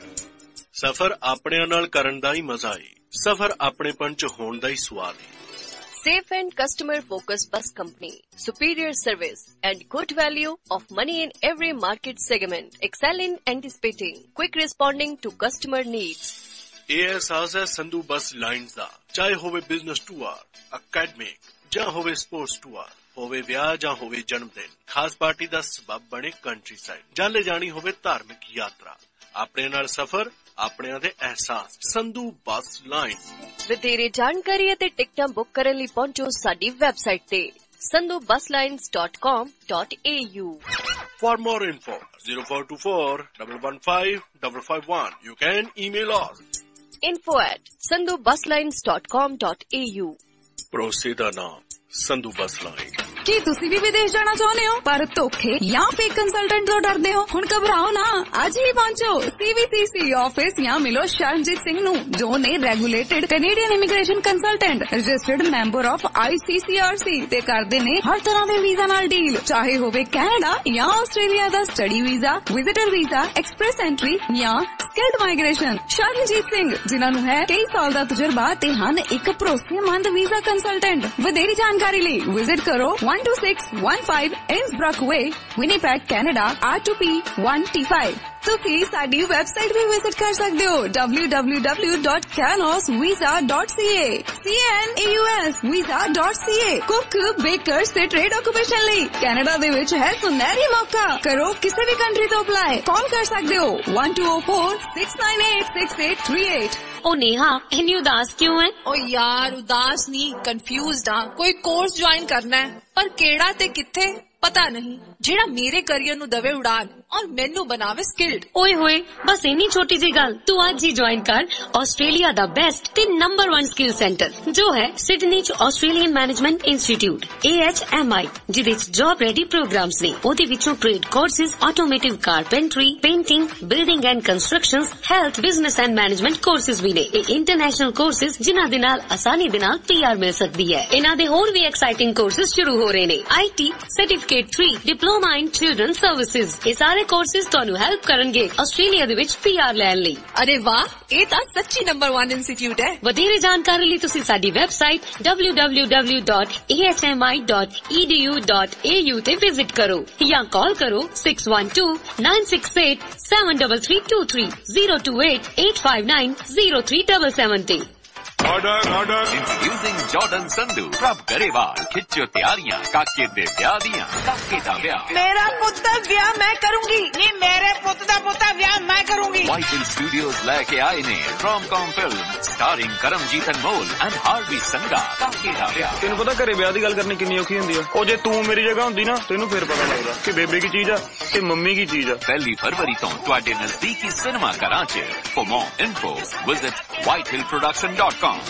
ਸਫ਼ਰ ਆਪਣਿਆਂ ਨਾਲ ਕਰਨ ਦਾ ਹੀ ਮਜ਼ਾ ਏ, ਸਫ਼ਰ ਆਪਣੇਪਣ ਚ ਹੋਣ ਦਾ ਹੀ ਸਵਾਦ ਏ। Safe and customer-focused bus company, superior service and good value of money in every market segment. Excel in anticipating, quick responding to customer needs. ਇਹ ਅਹਿਸਾਸ ਹੈ ਸੰਧੂ ਬੱਸ ਲਾਈਨਜ਼ ਦਾ, ਚਾਹੇ ਹੋਵੇ ਬਿਜ਼ਨਸ ਟੂਰ, ਅਕੈਡਮਿਕ ਜਾਂ ਹੋਵੇ ਸਪੋਰਟਸ ਟੂਰ, ਹੋਵੇ ਵਿਆਹ ਜਾਂ ਹੋਵੇ ਜਨਮ ਦਿਨ, ਖਾਸ ਪਾਰਟੀ ਦਾ ਸਬੱਬ ਬਣੇ ਕੰਟਰੀ ਸਾਈਡ, ਜਾਂ ਲੈ ਜਾਣੀ ਹੋਵੇ ਧਾਰਮਿਕ ਯਾਤਰਾ। ਆਪਣੇ ਨਾਲ ਸਫ਼ਰ, ਆਪਣਿਆਂ ਦੇ ਅਹਿਸਾਸ। Sandhu bus line. ਵਧੇਰੇ ਜਾਣਕਾਰੀ ਅਤੇ ਟਿਕਟਾਂ ਬੁੱਕ ਕਰਨ ਲਈ ਪਹੁੰਚੋ ਸਾਡੀ ਵੈਬਸਾਈਟ ਤੇ Sandhu bus lines dot com dot A U. For more info, zero four two four, one one five, five five one. You can email us. info at sandhu bus lines dot com dot a u। ਭਰੋਸੇ ਦਾ ਨਾਮ Sandhu bus line. ਕੀ ਤੁਸੀਂ ਵੀ ਵਿਦੇਸ਼ ਜਾਣਾ ਚਾਹੁੰਦੇ ਹੋ ਪਰ ਧੋਖੇ ਜਾਂ ਫੇਕ ਕੰਸਲਟੈਂਟ ਤੋਂ ਡਰਦੇ ਹੋ? ਹੁਣ ਘਬਰਾਓ ਨਾ, ਅੱਜ ਹੀ ਪਹੁੰਚੋ ਸੀਵੀਸੀਸੀ ਆਫਿਸ ਜਾਂ ਮਿਲੋ ਸ਼ਰਨਜੀਤ ਸਿੰਘ ਨੂੰ, ਜੋ ਨੇ regulated Canadian immigration consultant, registered member of I C C R C ਤੇ ਕਰਦੇ ਨੇ ਹਰ ਤਰ੍ਹਾਂ ਦੇ ਵੀਜ਼ਾ ਨਾਲ ਡੀਲ, ਚਾਹੇ ਹੋਵੇ ਕੈਨੇਡਾ ਜਾਂ ਆਸਟ੍ਰੇਲੀਆ ਦਾ study visa, visitor visa, express entry ਜਾਂ ਸਕਿਲਡ ਮਾਈਗ੍ਰੇਸ਼ਨ। ਸ਼ਰਨਜੀਤ ਸਿੰਘ, ਜਿਨ੍ਹਾਂ ਨੂੰ ਹੈ ਕਈ ਸਾਲ ਦਾ ਤਜਰਬਾ ਤੇ ਹਨ ਇੱਕ ਭਰੋਸੇਮੰਦ ਵੀਜ਼ਾ ਕੰਸਲਟੈਂਟ। ਵਧੇਰੀ ਜਾਣਕਾਰੀ ਲਈ ਵਿਜ਼ਿਟ ਕਰੋ one two six one five Innsbruck Way, Winnipeg, Canada R two P one T five। ਤੁਸੀਂ ਸਾਡੀ ਵੈਬਸਾਈਟ ਵੀ ਵਿਜ਼ਿਟ ਕਰ ਸਕਦੇ ਹੋ W W W dot canos visa dot C A, C N A U S visa dot C A. Cook, bakers ਤੇ trade occupation ਲਈ Canada ਦੇ ਵਿੱਚ ਹੈ ਸੁਨਹਿਰੀ ਮੌਕਾ। ਕਰੋ ਕਿਸੇ ਵੀ ਕੰਟਰੀ ਤੋਂ ਅਪਲਾਈ, ਕਾਲ ਕਰ ਸਕਦੇ ਹੋ one two zero four six nine eight six eight three eight। ओ नेहा, इतनी उदास क्यों है? ओ यार उदास नहीं, कंफ्यूज्ड हाँ। कोई कोर्स ज्वाइन करना है पर केड़ा ते किथे पता नहीं, जेड़ा मेरे करियर नु दवे उड़ान और मैनू बनावे स्किल्ड। ओए होए, बस इन्नी छोटी जी गल, तू आज ही ज्वाइन कर ऑस्ट्रेलिया दा बेस्ट ते नंबर वन स्किल सेंटर जो है सिडनी च Australian management institute A H M I, जिदे च जॉब रेडी प्रोग्राम्स ने। ओदे विचों trade courses, automotive carpentry, painting, building and constructions, health, business and management courses भी ने। ए इंटरनेशनल कोर्सेज जिन्हां दे नाल आसानी दे नाल पी आर मिल सकदी है। इन्हां दे होर भी एक्साइटिंग कोर्सेज शुरू हो रहे ने। I T certificate three, diploma in children services, ये सारे कोर्सेज ਤੁਹਾਨੂੰ ਹੈਲਪ ਕਰਨਗੇ ਆਸਟ੍ਰੇਲੀਆ ਦੇ ਵਿੱਚ ਪੀ ਆਰ ਲੈਣ ਲਈ। ਅਰੇ ਵਾਹ, ਇਹ ਤਾਂ ਸੱਚੀ ਨੰਬਰ one ਇੰਸਟੀਚਿਊਟ ਹੈ। ਵਧੇਰੇ ਜਾਣਕਾਰੀ ਲਈ ਤੁਸੀਂ ਸਾਡੀ website W W W dot A H M I dot E D U dot A U ਤੇ ਵਿਜ਼ਿਟ ਕਰੋ ਜਾਂ ਕਾਲ ਕਰੋ six one two nine six eight seven three three two three zero two eight eight five nine zero three seven seven ਤੇ। Order, order. Introducing Jordan Sandhu from Garewal. खिच्चो तैयारियां काके दे ब्याह दियां, काके दा ब्याह। मेरा पुत दा ब्याह मैं करूंगी, नहीं मेरे पुत दा पुत दा ब्याह मैं करूंगी। White Hill Studios लेके आए ने rom-com film starring Karamjit Anmol and Harvey Sangha, काके दा ब्याह। ਤੈਨੂੰ ਪਤਾ ਘਰੇ ਵਿਆਹ ਦੀ ਗੱਲ ਕਰਨੀ ਕਿੰਨੀ ਔਖੀ ਹੁੰਦੀ ਆ। ਉਹ ਜੇ ਤੂੰ ਮੇਰੀ ਜਗ੍ਹਾ ਹੁੰਦੀ ਨਾ ਤੈਨੂੰ ਫੇਰ ਪਤਾ ਲੱਗਦਾ ਕਿ ਬੇਬੇ ਕੀ ਚੀਜ਼ ਆ ਤੇ ਮੰਮੀ ਕੀ ਚੀਜ਼ ਆ। ਪਹਿਲੀ ਫਰਵਰੀ ਤੋਂ ਤੁਹਾਡੇ ਨਜ਼ਦੀਕੀ ਸਿਨੇਮਾ ਘਰਾਂ 'ਚ। For more info visit white hill production dot com।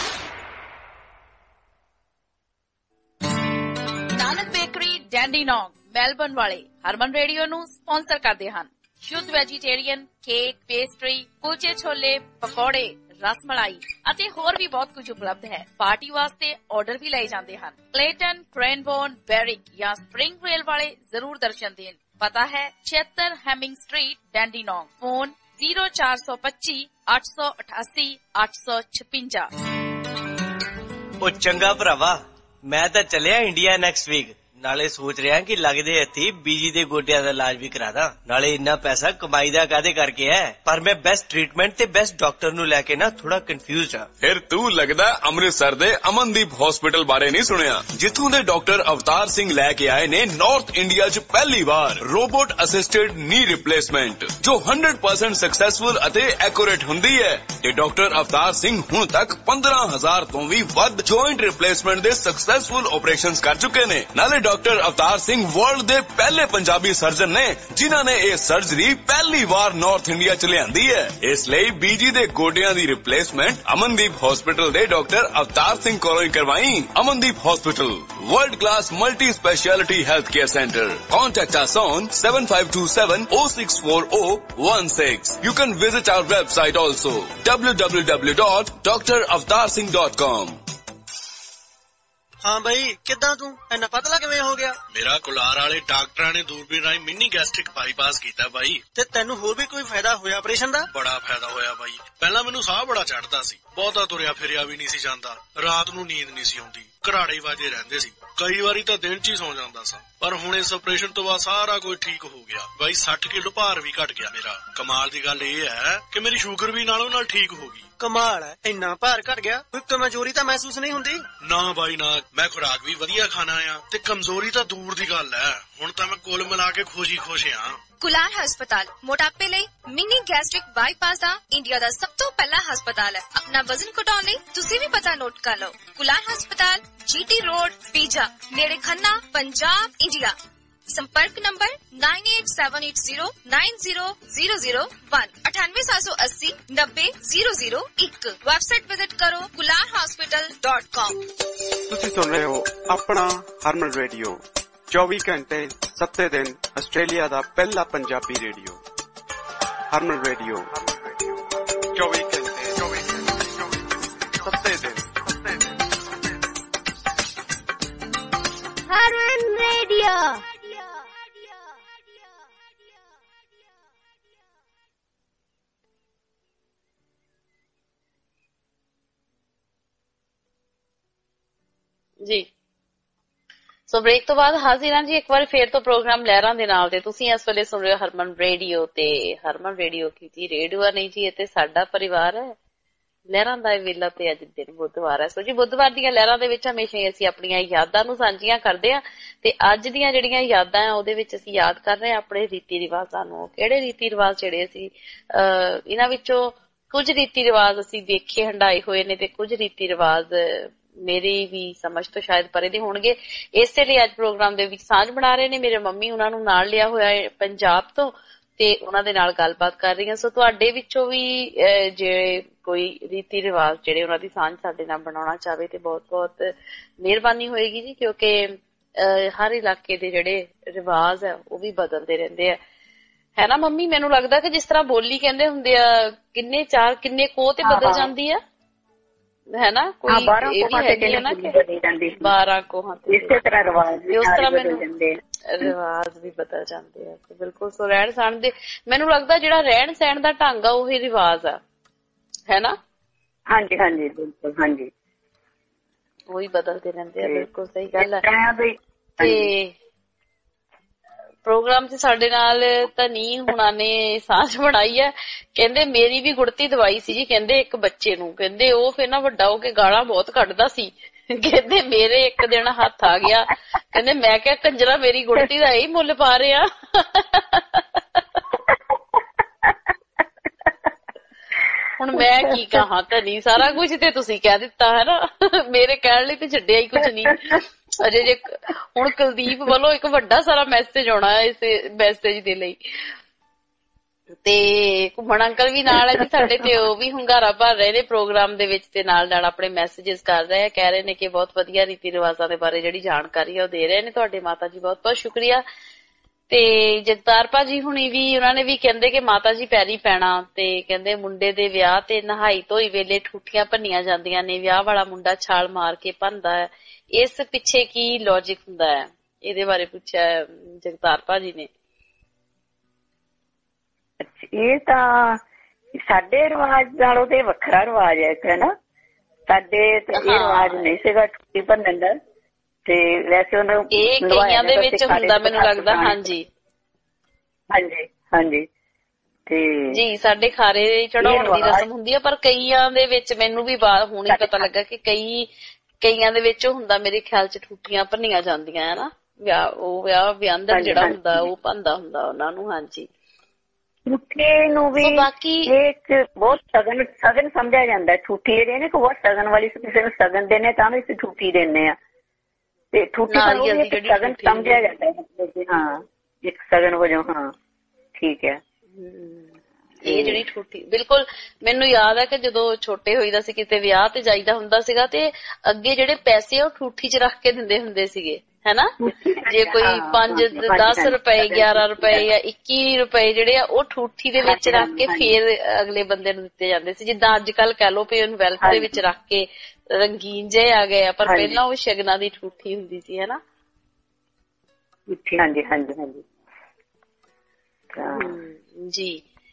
Nanak bakery Dandenong Melbourne ਵਾਲੇ ਹਰਮਨ ਰੇਡੀਓ ਨੂੰ ਸਪਾਂਸਰ ਕਰਦੇ ਹਨ। ਸ਼ੁੱਧ ਵੈਜੀਟੇਰੀਅਨ ਕੇਕ, ਪੇਸਟਰੀ, ਕੁਲਚੇ ਛੋਲੇ, ਪਕੌੜੇ, ਰਸਮਲਾਈ ਅਤੇ ਹੋਰ ਵੀ ਬਹੁਤ ਕੁਝ ਉਪਲਬਧ ਹੈ। ਪਾਰਟੀ ਵਾਸਤੇ ਆਰਡਰ ਵੀ ਲਏ ਜਾਂਦੇ ਹਨ। ਕਲੇਟਨ, ਕ੍ਰੈਨਬੋਰਨ, ਬੈਰਿਕ ਜਾਂ ਸਪ੍ਰਿੰਗ ਰੇਲ ਵਾਲੇ ਜ਼ਰੂਰ ਦਰਸ਼ਨ ਦੇਣ। ਪਤਾ ਹੈ ਛਿਅੱਤਰ Hemming street, Dandenong. Phone zero four two five eight eight eight eight six five। ਉਹ ਚੰਗਾ ਭਰਾਵਾ, ਮੈਂ ਤਾਂ ਚੱਲਿਆ ਇੰਡੀਆ ਨੈਕਸਟ ਵੀਕ। ਨਾਲੇ ਸੋਚ ਰਿਹਾ ਕਿ ਲੱਗਦੇ ਹੱਥੀ ਬੀਜੀ ਦੇ ਗੋਡਿਆਂ ਦਾ ਇਲਾਜ ਵੀ ਕਰਾ ਦਾਂ। ਨਾਲੇ ਇੰਨਾ ਪੈਸਾ ਕਮਾਈ ਦਾ ਕਾਹਦੇ ਕਰਕੇ ਹੈ, ਪਰ ਮੈਂ ਬੈਸਟ ਟ੍ਰੀਟਮੈਂਟ ਤੇ ਬੈਸਟ ਡਾਕਟਰ ਨੂੰ ਲੈ ਕੇ ਨਾ ਥੋੜਾ ਕਨਫਿਊਜ਼ਡ ਆ। ਫਿਰ ਤੂੰ ਲੱਗਦਾ ਅੰਮ੍ਰਿਤਸਰ ਦੇ ਅਮਨਦੀਪ ਹਸਪੀਟਲ ਬਾਰੇ ਨਹੀਂ ਸੁਣਿਆ, ਜਿੱਥੋਂ ਦੇ ਡਾਕਟਰ ਅਵਤਾਰ ਸਿੰਘ ਲੈ ਕੇ ਆਏ ਨੇ ਨਾਰਥ ਇੰਡੀਆ 'ਚ ਪਹਿਲੀ ਵਾਰ ਰੋਬੋਟ ਅਸਿਸਟਡ ਨੀ ਰਿਪਲੇਸਮੈਂਟ, ਜੋ ਹੰਡਰਡ ਪਰਸੈਂਟ ਸਕਸੈਸਫੁਲ ਅਤੇ ਐਕੂਰੇਟ ਹੁੰਦੀ ਹੈ। ਤੇ ਡਾਕਟਰ ਅਵਤਾਰ ਸਿੰਘ ਹੁਣ ਤੱਕ ਪੰਦਰਾਂ ਹਜ਼ਾਰ ਤੋਂ ਵੀ ਵੱਧ ਜੁਆਇੰਟ ਰਿਪਲੇਸਮੈਂਟ ਦੇ ਸਕਸੈਸਫੁਲ ਆਪਰੇਸ਼ਨਸ ਕਰ ਚੁੱਕੇ ਨੇ। ਨਾਲੇ ਡਾਕਟਰ ਅਵਤਾਰ ਸਿੰਘ ਵਰਲਡ ਦੇ ਪਹਿਲੇ ਪੰਜਾਬੀ ਸਰਜਨ ਨੇ ਜਿਨ੍ਹਾਂ ਨੇ ਇਹ ਸਰਜਰੀ ਪਹਿਲੀ ਵਾਰ ਨਾਰਥ ਇੰਡੀਆ 'ਚ ਲਿਆਂਦੀ ਹੈ। ਇਸ ਲਈ ਬੀਜੀ ਦੇ ਗੋਡਿਆਂ ਦੀ ਰਿਪਲੇਸਮੈਂਟ ਅਮਨਦੀਪ ਹਸਪੀਟਲ ਦੇ ਡਾਕਟਰ ਅਵਤਾਰ ਸਿੰਘ ਕੋਲੋਂ ਹੀ ਕਰਵਾਈ। Amandeep hospital, world class multi speciality health care center. Contact us on seven five two seven oh six four oh one six. You can visit our website also w w w dot d r avatar singh dot com. ਹਾਂ ਬਈ, ਕਿੱਦਾਂ ਤੂੰ ਇੰਨਾ ਪਤਲਾ ਕਿਵੇਂ ਹੋ ਗਿਆ? ਮੇਰਾ ਕੁਲਾਰ ਵਾਲੇ ਡਾਕਟਰਾਂ ਨੇ ਦੂਰਬੀਨ ਰਾਹੀਂ ਮਿੰਨੀ ਗੈਸਟ੍ਰਿਕ ਬਾਈਪਾਸ ਕੀਤਾ ਬਾਈ। ਤੇ ਤੈਨੂੰ ਹੋਰ ਵੀ ਕੋਈ ਫਾਇਦਾ ਹੋਇਆ ਆਪਰੇਸ਼ਨ ਦਾ? ਬੜਾ ਫਾਇਦਾ ਹੋਇਆ ਬਾਈ। ਪਹਿਲਾਂ ਮੈਨੂੰ ਸਾਹ ਬੜਾ ਚੜਦਾ ਸੀ, ਬਹੁਤਾ ਤੁਰਿਆ ਫਿਰਿਆ ਵੀ ਨਹੀਂ ਸੀ ਜਾਂਦਾ, ਰਾਤ ਨੂੰ ਨੀਂਦ ਨਹੀਂ ਸੀ ਆਉਂਦੀ, ਘਰਾੜੇ ਵਾਜੇ ਰਹਿੰਦੇ ਸੀ, ਕਈ ਵਾਰੀ ਤਾਂ ਦਿਨ 'ਚ ਹੀ ਸੌ ਜਾਂਦਾ ਸਾਂ। ਪਰ ਹੁਣ ਇਸ ਆਪਰੇਸ਼ਨ ਤੋਂ ਬਾਅਦ ਸਾਰਾ ਕੁਝ ਠੀਕ ਹੋ ਗਿਆ ਬਾਈ। ਸੱਠ ਕਿਲੋ ਭਾਰ ਵੀ ਘਟ ਗਿਆ ਮੇਰਾ। ਕਮਾਲ ਦੀ ਗੱਲ ਇਹ ਹੈ ਕਿ ਮੇਰੀ ਸ਼ੂਗਰ ਵੀ ਨਾਲੋਂ ਨਾਲ ਠੀਕ ਹੋ ਗਈ। ਕਮਾਲ ਹੈ, ਇੰਨਾ ਭਾਰ ਘਟ ਗਿਆ, ਕੋਈ ਕਮਜ਼ੋਰੀ ਤਾਂ ਮਹਿਸੂਸ ਨਹੀਂ ਹੁੰਦੀ? ਨਾ ਬਾਈ ਨਾ, ਮੈਂ ਖੁਰਾਕ ਵੀ ਵਧੀਆ ਖਾਣਾ ਆ ਤੇ ਕਮਜ਼ੋਰੀ ਤਾਂ ਦੂਰ ਦੀ ਗੱਲ ਹੈ। ਹੁਣ ਤਾਂ ਮੈਂ ਕੁੱਲ ਮਿਲਾ ਕੇ ਖੁਸ਼ੀ ਖੁਸ਼ ਆ। ਕੁਲਾਰ ਹਸਪਤਾਲ ਮੋਟਾਪੇ ਲਈ ਮਿਨੀ ਗੈਸਟ੍ਰਿਕ ਬਾਈਪਾਸ ਦਾ ਇੰਡੀਆ ਦਾ ਸਭ ਤੋਂ ਪਹਿਲਾ ਹਸਪਤਾਲ ਹੈ। ਆਪਣਾ ਵਜ਼ਨ ਘਟਾਉਣ ਲਈ ਤੁਸੀਂ ਵੀ ਪਤਾ ਨੋਟ ਕਰ ਲਓ। ਕੁਲਾਰ ਹਸਪਤਾਲ, ਜੀਟੀ ਰੋਡ, ਪੀਜਾ, ਨੇੜੇ ਖੰਨਾ, ਪੰਜਾਬ, ਇੰਡੀਆ। संपर्क number nine eight seven eight zero nine zero zero zero one अठानवे सात सौ अस्सी नब्बे जीरो जीरो एक। वेबसाइट विजिट करो कुलार हॉस्पिटल डॉट कॉम। ਤੁਸੀਂ ਸੁਣ ਰਹੇ ਹੋ ਆਪਣਾ ਹਰਮਨ ਰੇਡੀਓ, ਚੌਵੀ ਘੰਟੇ ਸੱਤੇ ਦਿਨ ਆਸਟ੍ਰੇਲੀਆ ਦਾ ਪਹਿਲਾ ਪੰਜਾਬੀ ਰੇਡੀਓ। ਹਰਮਨ ਰੇਡੀਓ ਚੌਵੀ ਘੰਟੇ ਚੌਵੀ ਘੰਟੇ ਸੱਤੇ ਦਿਨ। ਹਰਮਨ ਰੇਡੀਓ। ਜੀ ਸੋ ਬ੍ਰੇਕ ਤੋਂ ਬਾਅਦ ਹਾਜ਼ਰ ਹਾਂ ਜੀ ਇੱਕ ਵਾਰ ਫੇਰ ਤੋਂ ਪ੍ਰੋਗਰਾਮ ਲਹਿਰਾਂ ਦੇ ਨਾਲ ਤੇ ਤੁਸੀਂ ਇਸ ਵੇਲੇ ਸੁਣ ਰਹੇ ਹੋ ਹਰਮਨ ਰੇਡੀਓ ਤੇ ਹਰਮਨ ਰੇਡੀਓ ਕੀ ਜੀ ਰੇਡੀਓ ਨਹੀਂ ਜੀ, ਇਹ ਤੇ ਸਾਡਾ ਪਰਿਵਾਰ ਹੈ। ਲਹਿਰਾਂ ਦਾ ਵੇਲਾ ਤੇ ਅੱਜ ਦਿਨ ਬੁੱਧਵਾਰ ਹੈ। ਸੋ ਜੀ ਬੁੱਧਵਾਰ ਦੀਆਂ ਲਹਿਰਾਂ ਦੇ ਵਿੱਚ ਹਮੇਸ਼ਾ ਹੀ ਅਸੀਂ ਆਪਣੀਆਂ ਯਾਦਾਂ ਨੂੰ ਸਾਂਝੀਆਂ ਕਰਦੇ ਹਾਂ ਤੇ ਅੱਜ ਦੀਆਂ ਜਿਹੜੀਆਂ ਯਾਦਾਂ ਆ ਉਹਦੇ ਵਿੱਚ ਅਸੀਂ ਯਾਦ ਕਰ ਰਹੇ ਹਾਂ ਆਪਣੇ ਰੀਤੀ ਰਿਵਾਜ਼ਾਂ ਨੂੰ। ਕਿਹੜੇ ਰੀਤੀ ਰਿਵਾਜ਼ ਜਿਹੜੇ ਅਸੀਂ ਅਹ ਇਹਨਾਂ ਵਿੱਚੋਂ ਕੁਝ ਰੀਤੀ ਰਿਵਾਜ਼ ਅਸੀਂ ਦੇਖੇ ਹੰਡਾਏ ਹੋਏ ਨੇ ਤੇ ਕੁਝ ਰੀਤੀ ਰਿਵਾਜ਼ ਮੇਰੀ ਵੀ ਸਮਝ ਤੋਂ ਸ਼ਾਇਦ ਪਰੇ ਦੇ ਹੋਣਗੇ। ਇਸੇ ਲਈ ਅੱਜ ਪ੍ਰੋਗਰਾਮ ਦੇ ਵਿੱਚ ਸਾਂਝ ਬਣਾ ਰਹੇ ਨੇ ਮੇਰੇ ਮੰਮੀ, ਉਹਨਾਂ ਨੂੰ ਨਾਲ ਲਿਆ ਹੋਇਆ ਹੈ ਪੰਜਾਬ ਤੋਂ ਤੇ ਉਹਨਾਂ ਦੇ ਨਾਲ ਗੱਲਬਾਤ ਕਰ ਰਹੀ ਹਾਂ। ਸੋ ਤੁਹਾਡੇ ਵਿੱਚੋਂ ਵੀ ਜੇ ਕੋਈ ਰੀਤੀ ਰਿਵਾਜ ਜਿਹੜੇ ਉਹਨਾਂ ਦੀ ਸਾਂਝ ਸਾਡੇ ਨਾਲ ਬਣਾਉਣਾ ਚਾਹਵੇ ਤੇ ਬਹੁਤ ਬਹੁਤ ਮਿਹਰਬਾਨੀ ਹੋਏਗੀ ਜੀ, ਕਿਉਂਕਿ ਹਰ ਇਲਾਕੇ ਦੇ ਜਿਹੜੇ ਰਿਵਾਜ ਆ ਉਹ ਵੀ ਬਦਲਦੇ ਰਹਿੰਦੇ ਆ, ਹੈ ਨਾ ਮੰਮੀ? ਮੈਨੂੰ ਲੱਗਦਾ ਕਿ ਜਿਸ ਤਰ੍ਹਾਂ ਬੋਲੀ ਕਹਿੰਦੇ ਹੁੰਦੇ ਆ ਕਿੰਨੇ ਚਾਰ ਕਿੰਨੇ ਕੋਹ ਤੇ ਬਦਲ ਜਾਂਦੀ ਆ, ਹੈ ਨਾ? ਕੋਈ ਇਹ ਵੀ ਹੈਗੀ ਹੈ ਨਾ ਕਿ ਬਾਰਾਂ ਕੋਹਾਂ ਤੇ ਇਸੇ ਤਰ੍ਹਾਂ ਰਿਵਾਜ ਵੀ ਉਸ ਤਰ੍ਹਾਂ ਮੈਨੂੰ ਰਿਵਾਜ ਵੀ ਬਦਲ ਜਾਂਦੇ ਆ। ਬਿਲਕੁਲ। ਸੋ ਰਹਿਣ ਸਹਿਣ ਦੇ ਮੈਨੂੰ ਲੱਗਦਾ ਜਿਹੜਾ ਰਹਿਣ ਸਹਿਣ ਦਾ ਢੰਗ ਆ ਉਹੀ ਰਿਵਾਜ ਆ, ਹੈ ਨਾ? ਹਾਂਜੀ ਹਾਂਜੀ ਬਿਲਕੁਲ, ਹਾਂਜੀ ਉਹੀ ਬਦਲਦੇ ਰਹਿੰਦੇ ਆ। ਬਿਲਕੁਲ ਸਹੀ ਗੱਲ ਹੈ। ਤੇ ਪ੍ਰੋਗਰਾਮ 'ਚ ਸਾਡੇ ਨਾਲ ਧਨੀ ਹੁਣਾਂ ਨੇ ਸਾਂਝ ਬਣਾਈ ਹੈ। ਕਹਿੰਦੇ ਮੇਰੀ ਵੀ ਗੁੜਤੀ ਦਵਾਈ ਸੀ ਜੀ, ਕਹਿੰਦੇ ਇੱਕ ਬੱਚੇ ਨੂੰ, ਕਹਿੰਦੇ ਉਹ ਫਿਰ ਨਾ ਵੱਡਾ ਹੋ ਕੇ ਗਾਲਾਂ ਬਹੁਤ ਕੱਢਦਾ ਸੀ, ਕਹਿੰਦੇ ਮੇਰੇ ਇੱਕ ਦਿਨ ਹੱਥ ਆ ਗਿਆ, ਕਹਿੰਦੇ ਮੈਂ ਕਿਹਾ ਕੰਜਰਾ ਮੇਰੀ ਗੁੜਤੀ ਦਾ ਇਹੀ ਮੁੱਲ ਪਾ ਰਿਹਾ। ਹੁਣ ਮੈਂ ਕੀ ਕਹਾਂ ਧਨੀ, ਸਾਰਾ ਕੁਝ ਤੇ ਤੁਸੀਂ ਕਹਿ ਦਿੱਤਾ ਹੈ ਨਾ, ਮੇਰੇ ਕਹਿਣ ਲਈ ਤੇ ਛੱਡਿਆ ਹੀ ਕੁਝ ਨਹੀਂ ਅਜੇ। ਜੇ ਹੁਣ ਕੁਲਦੀਪ ਵੱਲੋਂ ਇੱਕ ਵੱਡਾ ਸਾਰਾ ਮੈਸੇਜ ਆਉਣਾ ਹੈ ਇਸ ਮੈਸੇਜ ਦੇ ਲਈ। ਤੇ ਘੁੰਮਣ ਅੰਕਲ ਵੀ ਨਾਲ ਹੈ ਜੀ ਸਾਡੇ ਤੇ, ਉਹ ਵੀ ਹੁੰਗਾਰਾ ਭਰ ਰਹੇ ਨੇ ਪ੍ਰੋਗਰਾਮ ਦੇ ਵਿੱਚ ਤੇ ਨਾਲ ਨਾਲ ਆਪਣੇ ਮੈਸੇਜਸ ਕਰ ਰਹੇ ਆ, ਕਹਿ ਰਹੇ ਨੇ ਕਿ ਬਹੁਤ ਵਧੀਆ ਰੀਤੀ ਰਿਵਾਜ਼ਾਂ ਦੇ ਬਾਰੇ ਜਿਹੜੀ ਜਾਣਕਾਰੀ ਆ ਉਹ ਦੇ ਰਹੇ ਨੇ। ਤੁਹਾਡੇ ਮਾਤਾ ਜੀ ਬਹੁਤ ਬਹੁਤ ਸ਼ੁਕਰੀਆ। ਤੇ ਜਗਤਾਰ ਭਾਜੀ ਹੁਣੀ ਵੀ ਉਹਨਾਂ ਨੇ ਵੀ ਕਹਿੰਦੇ ਕਿ ਮਾਤਾ ਜੀ ਪੈਰੀ ਪੈਣਾ, ਤੇ ਕਹਿੰਦੇ ਮੁੰਡੇ ਦੇ ਵਿਆਹ ਤੇ ਨਹਾਈ ਧੋਈ ਵੇਲੇ ਠੂਠੀਆਂ ਭੰਨੀਆਂ ਜਾਂਦੀਆਂ ਨੇ, ਵਿਆਹ ਵਾਲਾ ਮੁੰਡਾ ਛਾਲ ਮਾਰ ਕੇ ਭੰਨਦਾ ਹੈ, ਇਸ ਪਿੱਛੇ ਕੀ ਲੌਜਿਕ ਹੁੰਦਾ ਹੈ? ਇਹਦੇ ਬਾਰੇ ਪੁੱਛਿਆ ਜਗਤਾਰ ਭਾਜੀ ਨੇ। ਇਹ ਤਾਂ ਸਾਡੇ ਰਿਵਾਜ ਨਾਲੋਂ ਤੇ ਵੱਖਰਾ ਰਿਵਾਜ ਹੈ ਇੱਕ, ਹੈ ਨਾ? ਸਾਡੇ ਤੇ ਇਹ ਰਿਵਾਜ ਨਹੀਂ ਸੀਗਾ ਠੂਠੀ ਭੰਨਣ ਦਾ। ਤੇ ਵੈਸੇ ਉਹਨੂੰ ਇਹ ਕਈਆਂ ਦੇ ਵਿੱਚ ਹੁੰਦਾ ਮੈਨੂੰ ਲੱਗਦਾ। ਹਾਂਜੀ ਹਾਂਜੀ ਹਾਂਜੀ ਤੇ ਜੀ ਸਾਡੇ ਖਾਰੇ ਚੜਾਉਣ ਦੀ ਰਸਮ ਹੁੰਦੀ ਹੈ, ਪਰ ਕਈਆਂ ਦੇ ਵਿੱਚ ਮੈਨੂੰ ਵੀ ਬਾਅਦ ਹੁਣ ਹੀ ਪਤਾ ਲੱਗਾ ਕਿ ਕਈ ਕਈਆਂ ਦੇ ਵਿੱਚ ਹੁੰਦਾ ਮੇਰੇ ਖਿਆਲ ਚ ਠੂਠੀਆਂ ਭੰਨੀਆਂ ਜਾਂਦੀਆਂ ਹੈ ਨਾ, ਵਿਆਹ ਉਹ ਵਿਆਹ ਵਿਆਹੰਦਰ ਜਿਹੜਾ ਹੁੰਦਾ ਉਹ ਭੰਦਾ ਹੁੰਦਾ ਉਹਨਾਂ ਨੂੰ। ਹਾਂਜੀ ਠੂਠੀ ਨੂੰ ਵੀ ਇਹ ਬਹੁਤ ਸਗਨ ਸਗਨ ਸਮਝਿਆ ਜਾਂਦਾ। ਠੂਠੀ ਜਿਹੜੇ ਨੇ ਬਹੁਤ ਸਗਨ ਵਾਲੀ, ਕਿਸੇ ਨੂੰ ਸਗਨ ਦੇਣੇ ਤਾਂ ਵੀ ਅਸੀਂ ਠੂਠੀ ਦਿੰਦੇ ਆ, ਤੇ ਠੂਠੀ ਸਗਨ ਸਮਝਿਆ ਜਾਂਦਾ ਹੈ। ਹਾਂ ਇੱਕ ਸਗਨ ਵਜੋਂ। ਹਾਂ ਠੀਕ ਹੈ। ਇਹ ਜਿਹੜੀ ਠੂਠੀ ਬਿਲਕੁਲ ਮੈਨੂੰ ਯਾਦ ਹੈ ਕਿ ਜਦੋਂ ਛੋਟੇ ਹੋਈਦਾ ਸੀ ਕਿਤੇ ਵਿਆਹ ਤੇ ਜਾਈਦਾ ਹੁੰਦਾ ਸੀਗਾ ਤੇ ਅੱਗੇ ਜਿਹੜੇ ਪੈਸੇ ਉਹ ਠੂਠੀ ਚ ਰੱਖ ਕੇ ਦਿੰਦੇ ਹੁੰਦੇ ਸੀਗੇ ਹੈਨਾ। ਜੇ ਕੋਈ ਪੰਜ ਦਸ ਰੁਪਏ ਗਿਆਰਾਂ ਰੁਪਏ ਜਾਂ ਇੱਕੀ ਰੁਪਏ ਜਿਹੜੇ ਆ ਉਹ ਠੂਠੀ ਦੇ ਵਿੱਚ ਰੱਖ ਕੇ ਫੇਰ ਅਗਲੇ ਬੰਦੇ ਨੂੰ ਦਿੱਤੇ ਜਾਂਦੇ ਸੀ। ਜਿੱਦਾਂ ਅੱਜ ਕੱਲ ਕਹਿ ਲੋ ਵੀ ਉਹਨੂੰ ਵੈਲਥ ਦੇ ਵਿੱਚ ਰੱਖ ਕੇ ਰੰਗੀਨ ਜਿਹੇ ਆ ਗਏ ਆ, ਪਰ ਪਹਿਲਾਂ ਉਹ ਸ਼ਗਨਾਂ ਦੀ ਠੂਠੀ ਹੁੰਦੀ ਸੀ ਹੈਨਾ। ਹਾਂਜੀ ਹਾਂਜੀ ਹਾਂਜੀ ਜੀ।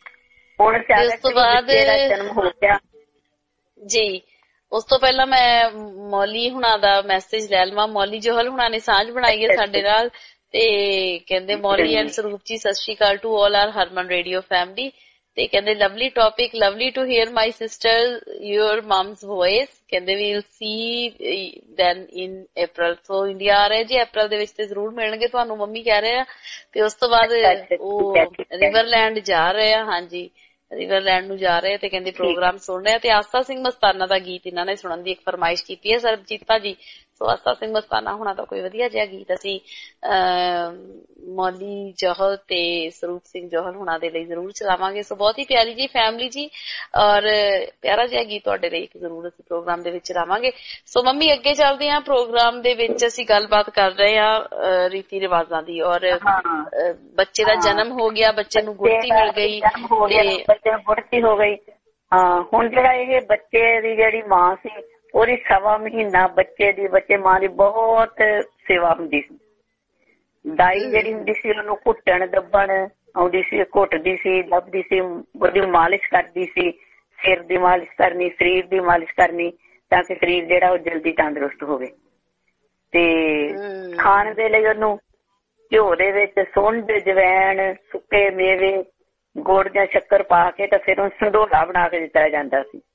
ਉਸ ਤੋਂ ਬਾਅਦ ਜਨਮ ਹੋ ਗਿਆ ਜੀ। ਉਸ ਤੋਂ ਪਹਿਲਾਂ ਮੈਂ ਮੌਲੀ ਹੁਣਾਂ ਦਾ ਮੈਸੇਜ ਲੈ ਲਵਾਂ। ਮੌਲੀ ਜੋਹਲ ਹੁਣਾਂ ਨੇ ਸਾਂਝ ਬਣਾਈ ਹੈ ਸਾਡੇ ਨਾਲ ਤੇ ਕਹਿੰਦੇ ਮੌਲੀ and Sarup ji Sat Shri Akal to all our Harman radio family. ਤੇ ਕਹਿੰਦੇ lovely topic, lovely to hear my sister your mum's voice. ਕਹਿੰਦੇ we'll see then in April. So India ਆ ਰਹੇ ਜੀ ਅਪ੍ਰੈਲ ਦੇ ਵਿੱਚ ਤੇ ਜ਼ਰੂਰ ਮਿਲਣਗੇ ਤੁਹਾਨੂੰ ਮੰਮੀ ਕਹਿ ਰਹੇ ਆ। ਤੇ ਉਸ ਤੋਂ ਬਾਅਦ ਉਹ ਰਿਵਰਲੈਂਡ ਜਾ ਰਹੇ ਆ। ਹਾਂਜੀ ਰਿਵਰਲੈਂਡ ਨੂੰ ਜਾ ਰਹੇ ਤੇ ਕਹਿੰਦੇ ਪ੍ਰੋਗਰਾਮ ਸੁਣ ਰਹੇ ਤੇ ਆਸਾ ਸਿੰਘ ਮਸਤਾਨਾ ਦਾ ਗੀਤ ਇਹਨਾਂ ਨੇ ਸੁਣਨ ਦੀ ਇੱਕ ਫਰਮਾਇਸ਼ ਕੀਤੀ ਹੈ ਸਰਬਜੀਤਾ ਜੀ। ਸੋ ਆਸਾ ਸਿੰਘ ਮਸਤਾਨਾ ਹੋਣਾ ਦਾ ਕੋਈ ਵਧੀਆ ਜਿਹਾ ਗੀਤ ਅਸੀਂ ਅਹ ਮੌਲੀ ਜੋਹਲ ਤੇ ਸਰੂਪ ਸਿੰਘ ਜੋਹਲ ਹੋਣਾ ਦੇ ਲਈ ਜ਼ਰੂਰ ਚਲਾਵਾਂਗੇ। ਸੋ ਬਹੁਤ ਹੀ ਪਿਆਰੀ ਜੀ ਫੈਮਿਲੀ ਜੀ ਔਰ ਪਿਆਰਾ ਜਿਹਾ ਗੀਤ ਤੁਹਾਡੇ ਲਈ ਇੱਕ ਜ਼ਰੂਰ ਅਸੀਂ ਪ੍ਰੋਗਰਾਮ ਦੇ ਵਿੱਚ ਚਲਾਵਾਂਗੇ। ਸੋ ਮੰਮੀ ਅੱਗੇ ਚੱਲਦੇ ਹਾਂ ਪ੍ਰੋਗਰਾਮ ਦੇ ਵਿੱਚ। ਅਸੀਂ ਗੱਲਬਾਤ ਕਰ ਰਹੇ ਹਾਂ ਰੀਤੀ ਰਿਵਾਜਾਂ ਦੀ ਔਰ ਬੱਚੇ ਦਾ ਜਨਮ ਹੋ ਗਿਆ, ਬੱਚੇ ਨੂੰ ਗੁੜਤੀ ਮਿਲ ਗਈ ਤੇ ਬੱਚੇ ਨੂੰ ਗੁੜਤੀ ਹੋ ਗਈ। ਹਾਂ ਹੁਣ ਜਿਹੜਾ ਇਹ ਬੱਚੇ ਦੀ ਜਿਹੜੀ ਮਾਂ ਸੀ ਉਹਦੀ ਸਵਾ ਮਹੀਨਾ ਬੱਚੇ ਦੀ ਬੱਚੇ ਮਾਂ ਦੀ ਬਹੁਤ ਸੇਵਾ ਹੁੰਦੀ ਸੀ। ਦਾਈ ਜਿਹੜੀ ਹੁੰਦੀ ਸੀ ਉਹਨੂੰ ਘੁੱਟਣ ਦੱਬਣ ਆਉਂਦੀ ਸੀ, ਘੁੱਟਦੀ ਸੀ, ਲੱਭਦੀ ਸੀ, ਉਹਦੀ ਮਾਲਿਸ਼ ਕਰਦੀ ਸੀ, ਸਿਰ ਦੀ ਮਾਲਿਸ਼ ਕਰਨੀ, ਸਰੀਰ ਦੀ ਮਾਲਿਸ਼ ਕਰਨੀ ਤਾਂ ਕਿ ਸਰੀਰ ਜਿਹੜਾ ਉਹ ਜਲਦੀ ਤੰਦਰੁਸਤ ਹੋਵੇ। ਤੇ ਖਾਣ ਦੇ ਲਈ ਉਹਨੂੰ ਘਿਓ ਦੇ ਵਿੱਚ ਸੁੰਡ, ਜਵੈਣ, ਸੁੱਕੇ ਮੇਵੇ, ਗੁੜ ਜਾਂ ਸ਼ੱਕਰ ਪਾ ਕੇ ਤਾਂ ਫਿਰ ਉਹਨੂੰ ਸੰਧੋਲਾ ਬਣਾ ਕੇ ਦਿੱਤਾ ਜਾਂਦਾ ਸੀ,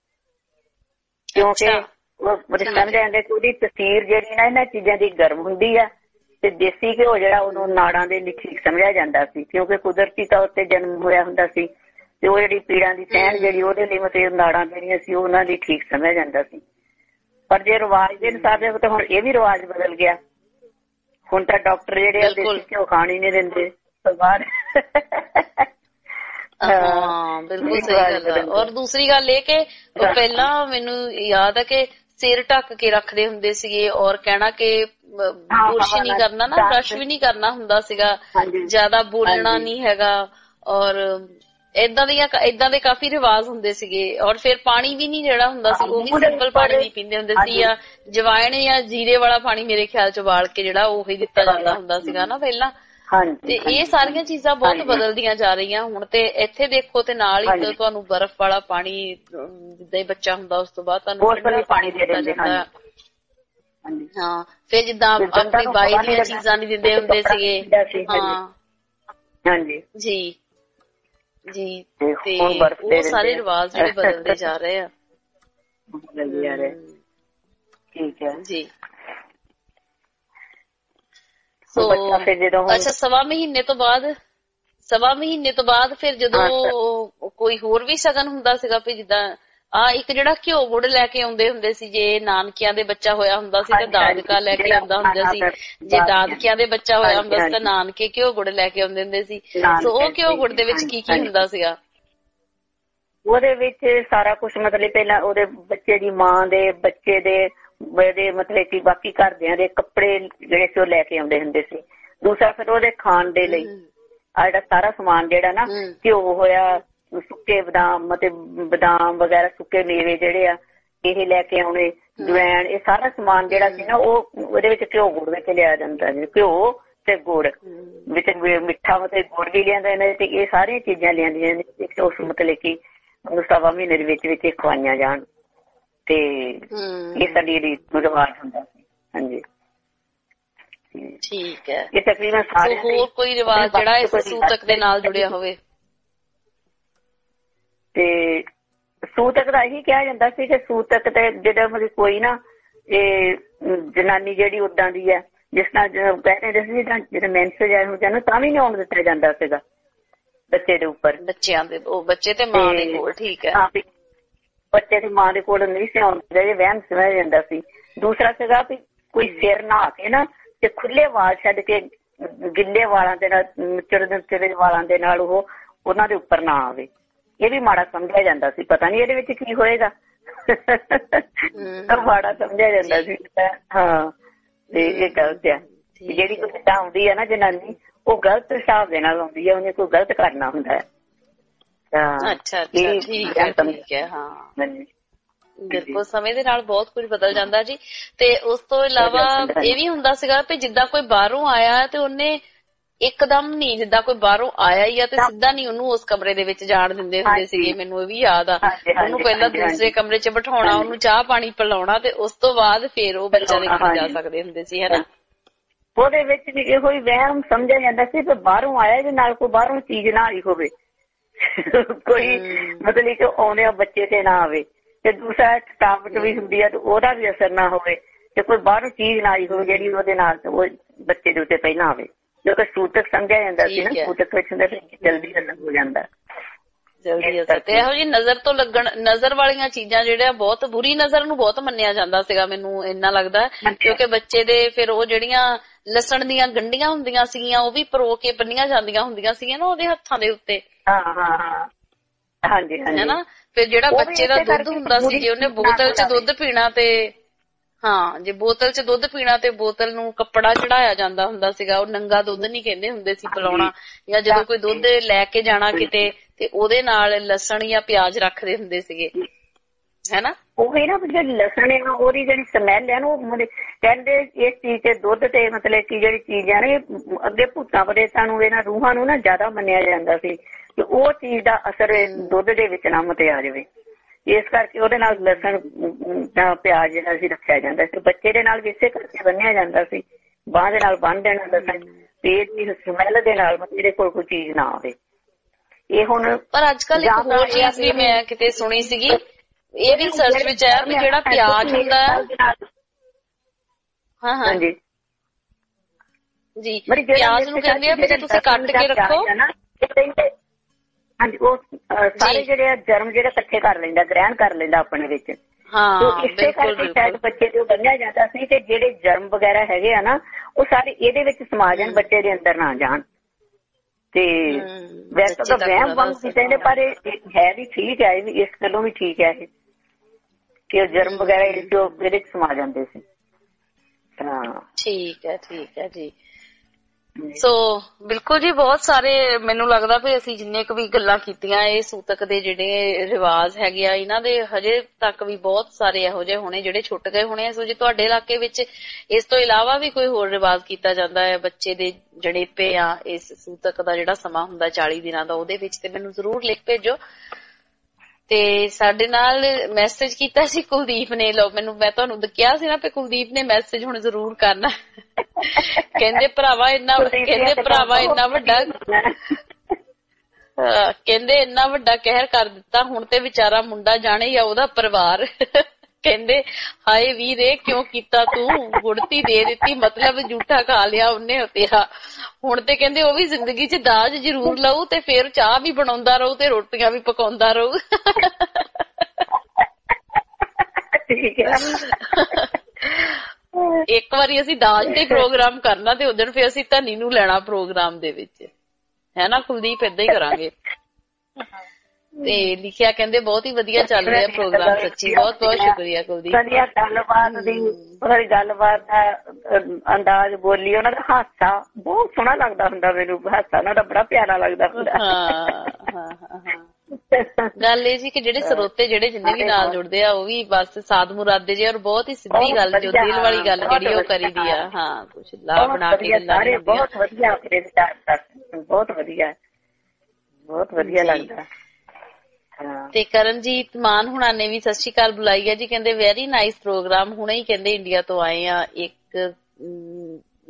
ਕਿਉਂਕਿ ਉਹ ਸਮਝ ਜਾਂਦੇ ਕਿ ਉਹਦੀ ਤਸੀਰ ਜਿਹੜੀ ਨਾ ਇਹਨਾਂ ਚੀਜ਼ਾਂ ਦੀ ਗਰਮ ਹੁੰਦੀ ਆ ਤੇ ਦੇਸੀ ਘਿਓ ਜਿਹੜਾ ਉਹਨੂੰ ਨਾੜਾਂ ਦੇ ਲਈ ਠੀਕ ਸਮਝਿਆ ਜਾਂਦਾ ਸੀ, ਕਿਉਂਕਿ ਕੁਦਰਤੀ ਤੌਰ ਤੇ ਜਨਮ ਹੋਇਆ ਹੁੰਦਾ ਸੀ ਤੇ ਉਹ ਜਿਹੜੀ ਪੀੜਾਂ ਦੀ ਸਹਿਣ ਜਿਹੜੀ ਉਹਦੇ ਲਈ ਮਤਲਬ ਨਾੜਾਂ ਜਿਹੜੀਆਂ ਸੀ ਉਹਨਾਂ ਦੀ ਠੀਕ ਸਮਝਿਆ ਜਾਂਦਾ ਸੀ। ਪਰ ਜੇ ਰਿਵਾਜ ਦੇ ਮੁਤਾਬਿਕ ਤਾਂ ਹੁਣ ਇਹ ਵੀ ਰਿਵਾਜ ਬਦਲ ਗਿਆ। ਹੁਣ ਤਾਂ ਡਾਕਟਰ ਜਿਹੜੇ ਆ ਦੇਸੀ ਘਿਓ ਖਾਣ ਹੀ ਨਹੀਂ ਦਿੰਦੇ ਤੋਂ ਬਾਅਦ। ਹਾਂ ਬਿਲਕੁਲ ਸਹੀ ਗੱਲ ਹੈ। ਔਰ ਦੂਸਰੀ ਗੱਲ ਇਹ ਕਿ ਪਹਿਲਾਂ ਮੈਨੂੰ ਯਾਦ ਹੈ ਕਿ ਸਿਰ ਢੱਕ ਕੇ ਰੱਖਦੇ ਹੁੰਦੇ ਸੀਗੇ ਔਰ ਕਹਿਣਾ ਕਿ ਬੁਰਸ਼ ਨਹੀਂ ਕਰਨਾ ਨਾ, ਬਰਸ਼ ਵੀ ਨਹੀਂ ਕਰਨਾ ਹੁੰਦਾ ਸੀਗਾ, ਜ਼ਿਆਦਾ ਬੋਲਣਾ ਨਹੀਂ ਹੈਗਾ ਔਰ ਏਦਾਂ ਦੀਆਂ ਏਦਾਂ ਦੇ ਕਾਫੀ ਰਿਵਾਜ ਹੁੰਦੇ ਸੀਗੇ। ਔਰ ਫਿਰ ਪਾਣੀ ਵੀ ਨਹੀਂ ਜਿਹੜਾ ਹੁੰਦਾ ਸੀ ਉਹ ਵੀ ਸਿੰਪਲ ਪਾਣੀ ਨਹੀਂ ਪੀਂਦੇ ਹੁੰਦੇ ਸੀ ਜਾਂ ਜਵਾਇਣ ਜਾਂ ਜੀਰੇ ਵਾਲਾ ਪਾਣੀ ਮੇਰੇ ਖਿਆਲ ਚ ਉਬਾਲ ਕੇ ਜਿਹੜਾ ਉਹੀ ਦਿੱਤਾ ਜਾਂਦਾ ਹੁੰਦਾ ਸੀਗਾ ਨਾ ਪਹਿਲਾਂ। ਤੇ ਇਹ ਸਾਰੀਆਂ ਚੀਜ਼ਾਂ ਬਹੁਤ ਬਦਲਦੀਆਂ ਜਾ ਰਹੀਆਂ ਹੁਣ ਤੇ ਇੱਥੇ ਦੇਖੋ ਤੇ ਨਾਲ ਹੀ ਤੁਹਾਨੂੰ ਬਰਫ਼ ਵਾਲਾ ਪਾਣੀ ਜਿੱਦਾਂ ਹੀ ਬੱਚਾ ਹੁੰਦਾ ਉਸ ਤੋਂ ਬਾਅਦ ਤੁਹਾਨੂੰ ਪਾਣੀ ਦੇ ਦਿੱਤਾ ਜਾਂਦਾ। ਹਾਂ ਫਿਰ ਜਿੱਦਾਂ ਆਪਣੀ ਬਾਈ ਦੀਆਂ ਚੀਜ਼ਾਂ ਨਹੀਂ ਦਿੰਦੇ ਹੁੰਦੇ ਸੀਗੇ। ਹਾਂ ਹਾਂਜੀ ਜੀ ਜੀ ਤੇ ਉਹ ਸਾਰੇ ਰਿਵਾਜ ਜਿਹੜੇ ਬਦਲਦੇ ਜਾ ਰਹੇ ਆ। ਠੀਕ ਹੈ ਜੀ। ਸੋ ਅੱਛਾ ਸਵਾ ਮਹੀਨੇ ਤੋਂ ਬਾਅਦ ਸਵਾ ਮਹੀਨੇ ਤੋਂ ਬਾਅਦ ਫਿਰ ਜਦੋਂ ਕੋਈ ਹੋਰ ਵੀ ਸ਼ਗਨ ਹੁੰਦਾ ਸੀਗਾ ਵੀ ਜਿੱਦਾਂ ਆ ਇੱਕ ਜਿਹੜਾ ਘਿਓ ਗੁੜ ਲੈ ਕੇ ਆਉਂਦੇ ਹੁੰਦੇ ਸੀ, ਜੇ ਨਾਨਕਿਆਂ ਦੇ ਬੱਚਾ ਹੋਇਆ ਹੁੰਦਾ ਸੀ ਤਾਂ ਦਾਦਕਾ ਲੈ ਕੇ ਆਉਂਦਾ ਹੁੰਦਾ ਸੀ, ਜੇ ਦਾਦਕਿਆਂ ਦੇ ਬੱਚਾ ਹੋਇਆ ਹੁੰਦਾ ਸੀ ਤਾਂ ਨਾਨਕੇ ਘਿਓ ਗੁੜ ਲੈ ਕੇ ਆਉਂਦੇ ਹੁੰਦੇ ਸੀ। ਸੋ ਉਹ ਘਿਓ ਗੁੜ ਦੇ ਵਿੱਚ ਕੀ ਕੀ ਹੁੰਦਾ ਸੀਗਾ? ਉਹਦੇ ਵਿੱਚ ਸਾਰਾ ਕੁਛ ਮਤਲਬ ਪਹਿਲਾਂ ਉਹਦੇ ਬੱਚੇ ਦੀ ਮਾਂ ਦੇ ਬੱਚੇ ਦੇ ਇਹਦੇ ਮਤਲਬ ਕਿ ਬਾਕੀ ਘਰਦਿਆਂ ਦੇ ਕੱਪੜੇ ਜਿਹੜੇ ਸੀ ਉਹ ਲੈ ਕੇ ਆਉਂਦੇ ਹੁੰਦੇ ਸੀ। ਦੂਸਰਾ ਫਿਰ ਉਹਦੇ ਖਾਣ ਦੇ ਲਈ ਆ ਜਿਹੜਾ ਸਾਰਾ ਸਮਾਨ ਜਿਹੜਾ ਨਾ ਘਿਓ ਹੋਇਆ, ਸੁੱਕੇ ਬਦਾਮ ਮਤਲਬ ਬਦਾਮ ਵਗੈਰਾ ਸੁੱਕੇ ਮੇਵੇ ਜਿਹੜੇ ਆ ਇਹ ਲੈ ਕੇ ਆਉਣੇ, ਜਵੈਣ, ਇਹ ਸਾਰਾ ਸਮਾਨ ਜਿਹੜਾ ਸੀ ਨਾ ਉਹ ਉਹਦੇ ਵਿੱਚ ਘਿਓ ਗੁੜ ਵਿੱਚ ਲਿਆ ਜਾਂਦਾ ਸੀ। ਘਿਓ ਤੇ ਗੁੜ ਵਿੱਚ ਮਿੱਠਾ ਮਤਲਬ ਗੁੜ ਵੀ ਲਿਆਂਦਾ ਇਹਨਾਂ ਤੇ ਇਹ ਸਾਰੀਆਂ ਚੀਜ਼ਾਂ ਲਿਆਂਦੀਆਂ ਨੇ ਉਸ ਮਤਲਬ ਕਿ ਸਵਾ ਮਹੀਨੇ ਦੇ ਵਿੱਚ ਵਿੱਚ ਖਵਾਈਆਂ ਜਾਣ ਤੇ ਇਹ ਸਾਡੀ ਰੀਤ ਰਿਵਾਜ ਹੁੰਦਾ ਸੀ। ਹਾਂਜੀ ਠੀਕ ਹੈ। ਇਹ ਤਕਰੀਬਨ ਸਾਰੇ ਹੋਰ ਕੋਈ ਰਿਵਾਜ ਜਿਹੜਾ ਇਸ ਸੂਤਕ ਦੇ ਨਾਲ ਜੁੜਿਆ ਹੋਵੇ? ਤੇ ਸੂਤਕ ਦਾ ਇਹੀ ਕਿਹਾ ਜਾਂਦਾ ਸੀ ਕਿ ਸੂਤਕ ਤੇ ਜਿਹੜਾ ਮਤਲਬ ਕੋਈ ਨਾ ਇਹ ਜਨਾਨੀ ਜਿਹੜੀ ਉਦਾਂ ਦੀ ਹੈ, ਜਿਸ ਨਾਲ ਕਹਿੰਦੇ ਸੀ ਜਦੋਂ ਮੈਂਸੇਜ ਆਏ ਹੁੰਦੇ ਨੂੰ ਤਾਂ ਵੀ ਨਹੀਂ ਆਉਣ ਦਿੱਤਾ ਜਾਂਦਾ ਸੀਗਾ ਬੱਚੇ ਦੇ ਉੱਪਰ, ਬੱਚਿਆਂ ਦੇ ਉਹ ਬੱਚੇ ਤੇ ਮਾਂ ਦੇ ਕੋਲ। ਠੀਕ ਹੈ। ਬੱਚੇ ਤੇ ਮਾਂ ਦੇ ਕੋਲ ਨਹੀਂ ਸੀ ਆਉਣ ਦਿੰਦੇ, ਇਹ ਵਹਿਮ ਸਮਝਿਆ ਜਾਂਦਾ ਸੀ। ਦੂਸਰਾ ਸੀਗਾ ਵੀ ਕੋਈ ਸਿਰ ਨਹਾ ਕੇ ਨਾ ਤੇ ਖੁੱਲੇ ਵਾਲ ਛੱਡ ਕੇ ਗਿੱਲੇ ਵਾਲਾਂ ਦੇ ਨਾਲ ਚਿੜਦੇ ਚਿੜੇ ਵਾਲਾਂ ਦੇ ਨਾਲ ਉਹ ਉਹਨਾਂ ਦੇ ਉੱਪਰ ਨਾ ਆਵੇ। ਇਹ ਵੀ ਮਾੜਾ ਸਮਝਿਆ ਜਾਂਦਾ ਸੀ। ਪਤਾ ਨੀ ਇਹਦੇ ਵਿੱਚ ਕੀ ਹੋਏਗਾ, ਮਾੜਾ ਸਮਝਿਆ ਜਾਂਦਾ ਸੀ। ਹਾਂ, ਤੇ ਇਹ ਗਲਤ ਆ। ਜਿਹੜੀ ਕੋਈ ਕਿੱਦਾਂ ਆਉਂਦੀ ਹੈ ਨਾ ਜਨਾਨੀ, ਉਹ ਗਲਤ ਹਿਸਾਬ ਦੇ ਨਾਲ ਆਉਂਦੀ ਹੈ, ਉਹਨੇ ਕੋਈ ਗਲਤ ਕਰਨਾ ਹੁੰਦਾ ਹੈ। ਅੱਛਾ ਅੱਛਾ, ਠੀਕ ਹੈ ਠੀਕ ਹੈ। ਹਾਂ ਬਿਲਕੁਲ, ਸਮੇਂ ਦੇ ਨਾਲ ਬਹੁਤ ਕੁਝ ਬਦਲ ਜਾਂਦਾ ਜੀ। ਤੇ ਉਸ ਤੋਂ ਇਲਾਵਾ ਇਹ ਵੀ ਹੁੰਦਾ ਸੀਗਾ ਵੀ ਜਿੱਦਾਂ ਕੋਈ ਬਾਹਰੋਂ ਆਇਆ ਤੇ ਉਹਨੇ ਇੱਕਦਮ ਨੀ, ਜਿੱਦਾਂ ਕੋਈ ਬਾਹਰੋਂ ਆਇਆ ਹੀ ਆ ਤੇ ਸਿੱਧਾ ਨੀ ਉਹਨੂੰ ਉਸ ਕਮਰੇ ਦੇ ਵਿੱਚ ਜਾਣ ਦਿੰਦੇ ਹੁੰਦੇ ਸੀਗੇ। ਮੈਨੂੰ ਇਹ ਵੀ ਯਾਦ ਆ, ਉਹਨੂੰ ਪਹਿਲਾਂ ਦੂਸਰੇ ਕਮਰੇ 'ਚ ਬਿਠਾਉਣਾ, ਉਹਨੂੰ ਚਾਹ ਪਾਣੀ ਪਿਲਾਉਣਾ ਤੇ ਉਸ ਤੋਂ ਬਾਅਦ ਫੇਰ ਉਹ ਬੱਚਾ ਦੇ ਘਰ ਜਾ ਸਕਦੇ ਹੁੰਦੇ ਸੀ, ਹਨਾ। ਉਹਦੇ ਵਿੱਚ ਵੀ ਇਹੋ ਹੀ ਵਹਿਮ ਸਮਝਿਆ ਜਾਂਦਾ ਸੀ ਕਿ ਬਾਹਰੋਂ ਆਇਆ ਇਹਦੇ ਨਾਲ ਕੋਈ ਬਾਹਰੋਂ ਚੀਜ਼ ਨਾ ਆਈ ਹੋਵੇ, ਕੋਈ ਮਤਲਬ ਕਿ ਆਉਂਦੇ ਬੱਚੇ ਤੇ ਨਾ ਆਵੇ। ਤੇ ਦੂਸਰਾ ਥਕਾਵਟ ਵੀ ਹੁੰਦੀ ਹੈ ਤੇ ਉਹਦਾ ਵੀ ਅਸਰ ਨਾ ਹੋਵੇ, ਤੇ ਕੋਈ ਬਾਹਰੋਂ ਚੀਜ਼ ਨਾ ਆਈ ਹੋਵੇ ਜਿਹੜੀ ਉਹਦੇ ਨਾਲ ਉਹ ਬੱਚੇ ਦੇ ਉੱਤੇ ਪਹਿਲਾਂ ਆਵੇ। ਕਿਉਂਕਿ ਸੂਤਕ ਸਮਝਿਆ ਜਾਂਦਾ ਸੀ ਨਾ, ਸੂਤਕ ਵਿੱਚ ਹੁੰਦਾ ਜਲਦੀ ਅਸਰ ਹੋ ਜਾਂਦਾ, ਜਲਦੀ ਅਸਰ। ਤੇ ਇਹੋ ਜਿਹੀ ਨਜ਼ਰ ਤੋਂ ਲੱਗਣ, ਨਜ਼ਰ ਵਾਲੀਆਂ ਚੀਜ਼ਾਂ ਜਿਹੜੀਆਂ ਬਹੁਤ ਬੁਰੀ ਨਜ਼ਰ ਨੂੰ ਬਹੁਤ ਮੰਨਿਆ ਜਾਂਦਾ ਸੀਗਾ, ਮੈਨੂੰ ਇੰਨਾ ਲੱਗਦਾ। ਕਿਉਂਕਿ ਬੱਚੇ ਦੇ ਫਿਰ ਉਹ ਜਿਹੜੀਆਂ ਲਸਣ ਦੀਆਂ ਗੰਢੀਆਂ ਹੁੰਦੀਆਂ ਸੀਗੀਆਂ ਉਹ ਵੀ ਪਰੋ ਕੇ ਬੰਨੀਆਂ ਜਾਂਦੀਆਂ ਹੁੰਦੀਆਂ ਸੀਗੀਆਂ ਨਾ ਉਹਦੇ ਹੱਥਾਂ ਦੇ ਉੱਤੇ। ਹਾਂ ਹਾਂ ਹਾਂ, ਹਾਂਜੀ ਹਾਂਜੀ। ਹਨਾ, ਫਿਰ ਜਿਹੜਾ ਬੱਚੇ ਦਾ ਦੁੱਧ ਹੁੰਦਾ ਸੀ, ਜੇ ਉਹਨੇ ਬੋਤਲ 'ਚ ਦੁੱਧ ਪੀਣਾ ਤੇ ਹਾਂ ਜੇ ਬੋਤਲ 'ਚ ਦੁੱਧ ਪੀਣਾ ਤੇ ਬੋਤਲ ਨੂੰ ਕੱਪੜਾ ਚੜਾਇਆ ਜਾਂਦਾ ਹੁੰਦਾ ਸੀਗਾ। ਉਹ ਨੰਗਾ ਦੁੱਧ ਨੀ ਕਹਿੰਦੇ ਹੁੰਦੇ ਸੀ ਪਿਲਾਉਣਾ, ਜਾਂ ਜਦੋਂ ਕੋਈ ਦੁੱਧ ਲੈ ਕੇ ਜਾਣਾ ਕਿਤੇ ਤੇ ਉਹਦੇ ਨਾਲ ਲਸਣ ਜਾਂ ਪਿਆਜ ਰੱਖਦੇ ਹੁੰਦੇ ਸੀਗੇ, ਹੈਨਾ। ਉਹੀ ਨਾ ਜਿਹੜੀ ਲਸਣ ਹੈ ਉਹਦੀ ਜਿਹੜੀ ਸਮੈਲ ਹੈ ਨਾ, ਉਹ ਕਹਿੰਦੇ ਇਸ ਚੀਜ਼ ਤੇ ਦੁੱਧ ਤੇ ਮਤਲਬ ਕਿ ਜਿਹੜੀ ਚੀਜ਼ ਹੈ ਨਾ ਅੱਗੇ ਭੂਤਾਂ ਪ੍ਰੇਤਾਂ ਨੂੰ, ਇਹਨਾਂ ਰੂਹਾਂ ਨੂੰ ਨਾ ਜ਼ਿਆਦਾ ਮੰਨਿਆ ਜਾਂਦਾ ਸੀ ਕਿ ਉਹ ਚੀਜ਼ ਦਾ ਅਸਰ ਦੁੱਧ ਦੇ ਵਿੱਚ ਨਾ ਮਤੇ ਆ ਜਾਵੇ। ਇਸ ਕਰਕੇ ਉਹਦੇ ਨਾਲ ਲਸਣ ਜਾਂ ਪਿਆਜ ਜਿਹੜਾ ਸੀ ਰੱਖਿਆ ਜਾਂਦਾ ਸੀ। ਬੱਚੇ ਦੇ ਨਾਲ ਵੀ ਇਸੇ ਕਰਕੇ ਬੰਨਿਆ ਜਾਂਦਾ ਸੀ, ਬਾਂਹ ਦੇ ਨਾਲ ਬੰਨ ਦੇਣਾ ਲਸਣ, ਪੇਟ ਦੀ ਸਮੈਲ ਦੇ ਨਾਲ ਇਹਦੇ ਕੋਲ ਕੋਈ ਚੀਜ਼ ਨਾ ਆਵੇ। ਇਹ ਹੁਣ ਪਰ ਅੱਜ ਕੱਲ ਇੱਕ ਹੋਰ ਚੀਜ਼ ਵੀ ਮੈਂ ਕਿਤੇ ਸੁਣੀ ਸੀਗੀ, ਇਹ ਵੀ ਸਰਚ ਵਿੱਚ ਆਇਆ ਵੀ ਜਿਹੜਾ ਪਿਆਜ ਹੁੰਦਾ ਹੈ, ਹਾਂ ਹਾਂ ਜੀ, ਪਿਆਜ ਨੂੰ ਕਹਿੰਦੇ ਆ ਵੀ ਜੇ ਤੁਸੀਂ ਕੱਟ ਕੇ ਰੱਖੋ, ਹਾਂਜੀ, ਉਹ ਸਾਰੇ ਜਿਹੜੇ ਜਰਮ ਜਿਹੜੇ ਇਕੱਠੇ ਕਰ ਲੈਂਦਾ, ਗ੍ਰਹਿਣ ਕਰ ਲੈਂਦਾ ਆਪਣੇ ਵਿੱਚ। ਹਾਂ, ਇਸੇ ਕਰਕੇ ਸ਼ਾਇਦ ਬੱਚੇ ਤੇ ਉਹ ਬੰਨਿਆ ਜਾਂਦਾ ਸੀ ਕਿ ਜਿਹੜੇ ਜਰਮ ਵਗੈਰਾ ਹੈਗੇ ਆ ਨਾ ਉਹ ਸਾਰੇ ਇਹਦੇ ਵਿੱਚ ਸਮਾ ਜਾਣ, ਬੱਚੇ ਦੇ ਅੰਦਰ ਨਾ ਜਾਣ। ਤੇ ਵੈਸੇ ਤਾਂ ਵਹਿਮ ਵਾਂਗ ਕਿਸੇ ਨੇ, ਪਰ ਇਹ ਹੈ ਵੀ ਠੀਕ ਹੈ, ਵੀ ਇਸ ਗੱਲੋਂ ਵੀ ਠੀਕ ਹੈ ਇਹ ਕਿ ਜਰਮ ਵਗੈਰਾ ਇਹਦੇ ਵਿੱਚ ਸਮਾ ਜਾਂਦੇ ਸੀ। ਹਾਂ ਠੀਕ ਹੈ ਠੀਕ ਹੈ ਜੀ। ਸੋ ਬਿਲਕੁਲ ਜੀ, ਬਹੁਤ ਸਾਰੇ ਮੈਨੂੰ ਲੱਗਦਾ ਵੀ ਅਸੀਂ ਜਿੰਨੇ ਕੁ ਵੀ ਗੱਲਾਂ ਕੀਤੀਆਂ, ਇਹ ਸੂਤਕ ਦੇ ਜਿਹੜੇ ਰਿਵਾਜ ਹੈਗੇ ਆ ਇਹਨਾਂ ਦੇ ਹਜੇ ਤੱਕ ਵੀ ਬਹੁਤ ਸਾਰੇ ਇਹੋ ਜਿਹੇ ਹੋਣੇ ਜਿਹੜੇ ਛੁੱਟ ਗਏ ਹੋਣੇ। ਸੋ ਜੇ ਤੁਹਾਡੇ ਇਲਾਕੇ ਵਿੱਚ ਇਸ ਤੋਂ ਇਲਾਵਾ ਵੀ ਕੋਈ ਹੋਰ ਰਿਵਾਜ ਕੀਤਾ ਜਾਂਦਾ ਹੈ ਬੱਚੇ ਦੇ ਜਣੇਪੇ ਆ ਇਸ ਸੂਤਕ ਦਾ ਜਿਹੜਾ ਸਮਾਂ ਹੁੰਦਾ ਚਾਲੀ ਦਿਨਾਂ ਦਾ, ਉਹਦੇ ਵਿੱਚ ਤੇ ਮੈਨੂੰ ਜ਼ਰੂਰ ਲਿਖ ਭੇਜੋ। ਤੇ ਸਾਡੇ ਨਾਲ ਮੈਸੇਜ ਕੀਤਾ ਸੀ ਕੁਲਦੀਪ ਨੇ, ਲੋ ਮੈਨੂੰ ਮੈਂ ਤੁਹਾਨੂੰ ਕਿਹਾ ਸੀ ਨਾ ਕਿ ਕੁਲਦੀਪ ਨੇ ਮੈਸੇਜ ਹੁਣ ਜ਼ਰੂਰ ਕਰਨਾ। ਕਹਿੰਦੇ ਭਰਾਵਾ ਇੰਨਾ ਕਹਿੰਦੇ ਭਰਾਵਾ ਇੰਨਾ ਵੱਡਾ ਕਹਿੰਦੇ ਇੰਨਾ ਵੱਡਾ ਕਹਿਰ ਕਰ ਦਿੱਤਾ, ਹੁਣ ਤੇ ਵਿਚਾਰਾ ਮੁੰਡਾ ਜਾਣੇ ਜਾਂ ਉਹਦਾ ਪਰਿਵਾਰ। ਕਹਿੰਦੇ ਹਾਏ ਵੀਰੇ ਕਿਉਂ ਕੀਤਾ ਤੂੰ, ਗੁੜਤੀ ਦੇ ਦਿੱਤੀ ਮਤਲਬ ਝੂਠਾ ਖਾ ਲਿਆ ਉਹਨੇ ਤੇਰਾ। ਹੁਣ ਤੇ ਕਹਿੰਦੇ ਉਹ ਵੀ ਜ਼ਿੰਦਗੀ 'ਚ ਦਾਜ ਜ਼ਰੂਰ ਲਊ ਤੇ ਫੇਰ ਚਾਹ ਵੀ ਬਣਾਉਂਦਾ ਰਹੂ ਤੇ ਰੋਟੀਆਂ ਵੀ ਪਕਾਉਂਦਾ ਰਹੂ। ਇੱਕ ਵਾਰੀ ਅਸੀਂ ਦਾਜ ਤੇ ਪ੍ਰੋਗਰਾਮ ਕਰਨਾ ਤੇ ਉਦੋਂ ਫਿਰ ਅਸੀਂ ਧਨੀ ਨੂੰ ਲੈਣਾ ਪ੍ਰੋਗਰਾਮ ਦੇ ਵਿੱਚ, ਹੈ ਨਾ ਕੁਲਦੀਪ, ਏਦਾਂ ਹੀ ਕਰਾਂਗੇ। ਤੇ ਲਿਖਿਆ ਕਹਿੰਦੇ ਬਹੁਤ ਹੀ ਵਧੀਆ ਚੱਲ ਰਿਹਾ ਪ੍ਰੋਗਰਾਮ, ਸੱਚੀ ਬਹੁਤ ਬਹੁਤ ਸ਼ੁਕਰੀਆ ਕੁਲਦੀਪ। ਵਧੀਆ ਗੱਲਬਾਤ ਦੀ, ਉਹਨਾਂ ਦੀ ਗੱਲਬਾਤ ਦਾ ਅੰਦਾਜ਼, ਬੋਲੀ, ਉਹਨਾਂ ਦਾ ਹਾਸਾ ਬਹੁਤ ਸੋਹਣਾ ਲੱਗਦਾ ਹੁੰਦਾ ਮੈਨੂੰ, ਹਾਸਾ ਉਹਨਾਂ ਦਾ ਬੜਾ ਪਿਆਰਾ ਲੱਗਦਾ ਹੁੰਦਾ। ਗੱਲ ਇਹ ਜੀ ਕਿ ਜਿਹੜੇ ਸਰੋਤੇ ਜਿਹੜੇ ਜਿੰਨੇ ਵੀ ਨਾਲ ਜੁੜਦੇ ਆ ਉਹ ਵੀ ਬਸ ਸਾਧ ਮੁਰਾਦੇ ਜੇ, ਔਰ ਬਹੁਤ ਹੀ ਸਿੱਧੀ ਗੱਲ, ਜੋ ਦਿਲ ਵਾਲੀ ਗੱਲ ਜਿਹੜੀ ਉਹ ਕਰੀਦੀ ਆ। ਹਾਂ, ਕੁਛ ਲਾ ਬਣਾ ਕੇ ਗੱਲਾਂ ਨਹੀਂ ਹੁੰਦੀਆਂ। ਬਹੁਤ ਵਧੀਆ ਆਪਣੇ ਵਿਚਾਰ, ਬਹੁਤ ਵਧੀਆ, ਬਹੁਤ ਵਧੀਆ ਲੱਗਦਾ। ਤੇ ਕਰਨਜੀਤ ਮਾਨ ਹੁਣਾਂ ਨੇ ਵੀ ਸਤਿ ਸ਼੍ਰੀ ਅਕਾਲ ਬੁਲਾਈ ਹੈ ਜੀ, ਕਹਿੰਦੇ ਵੈਰੀ ਨਾਈਸ ਪ੍ਰੋਗਰਾਮ, ਹੁਣੇ ਹੀ ਕਹਿੰਦੇ ਇੰਡੀਆ ਤੋਂ ਆਏ ਆ, ਇੱਕ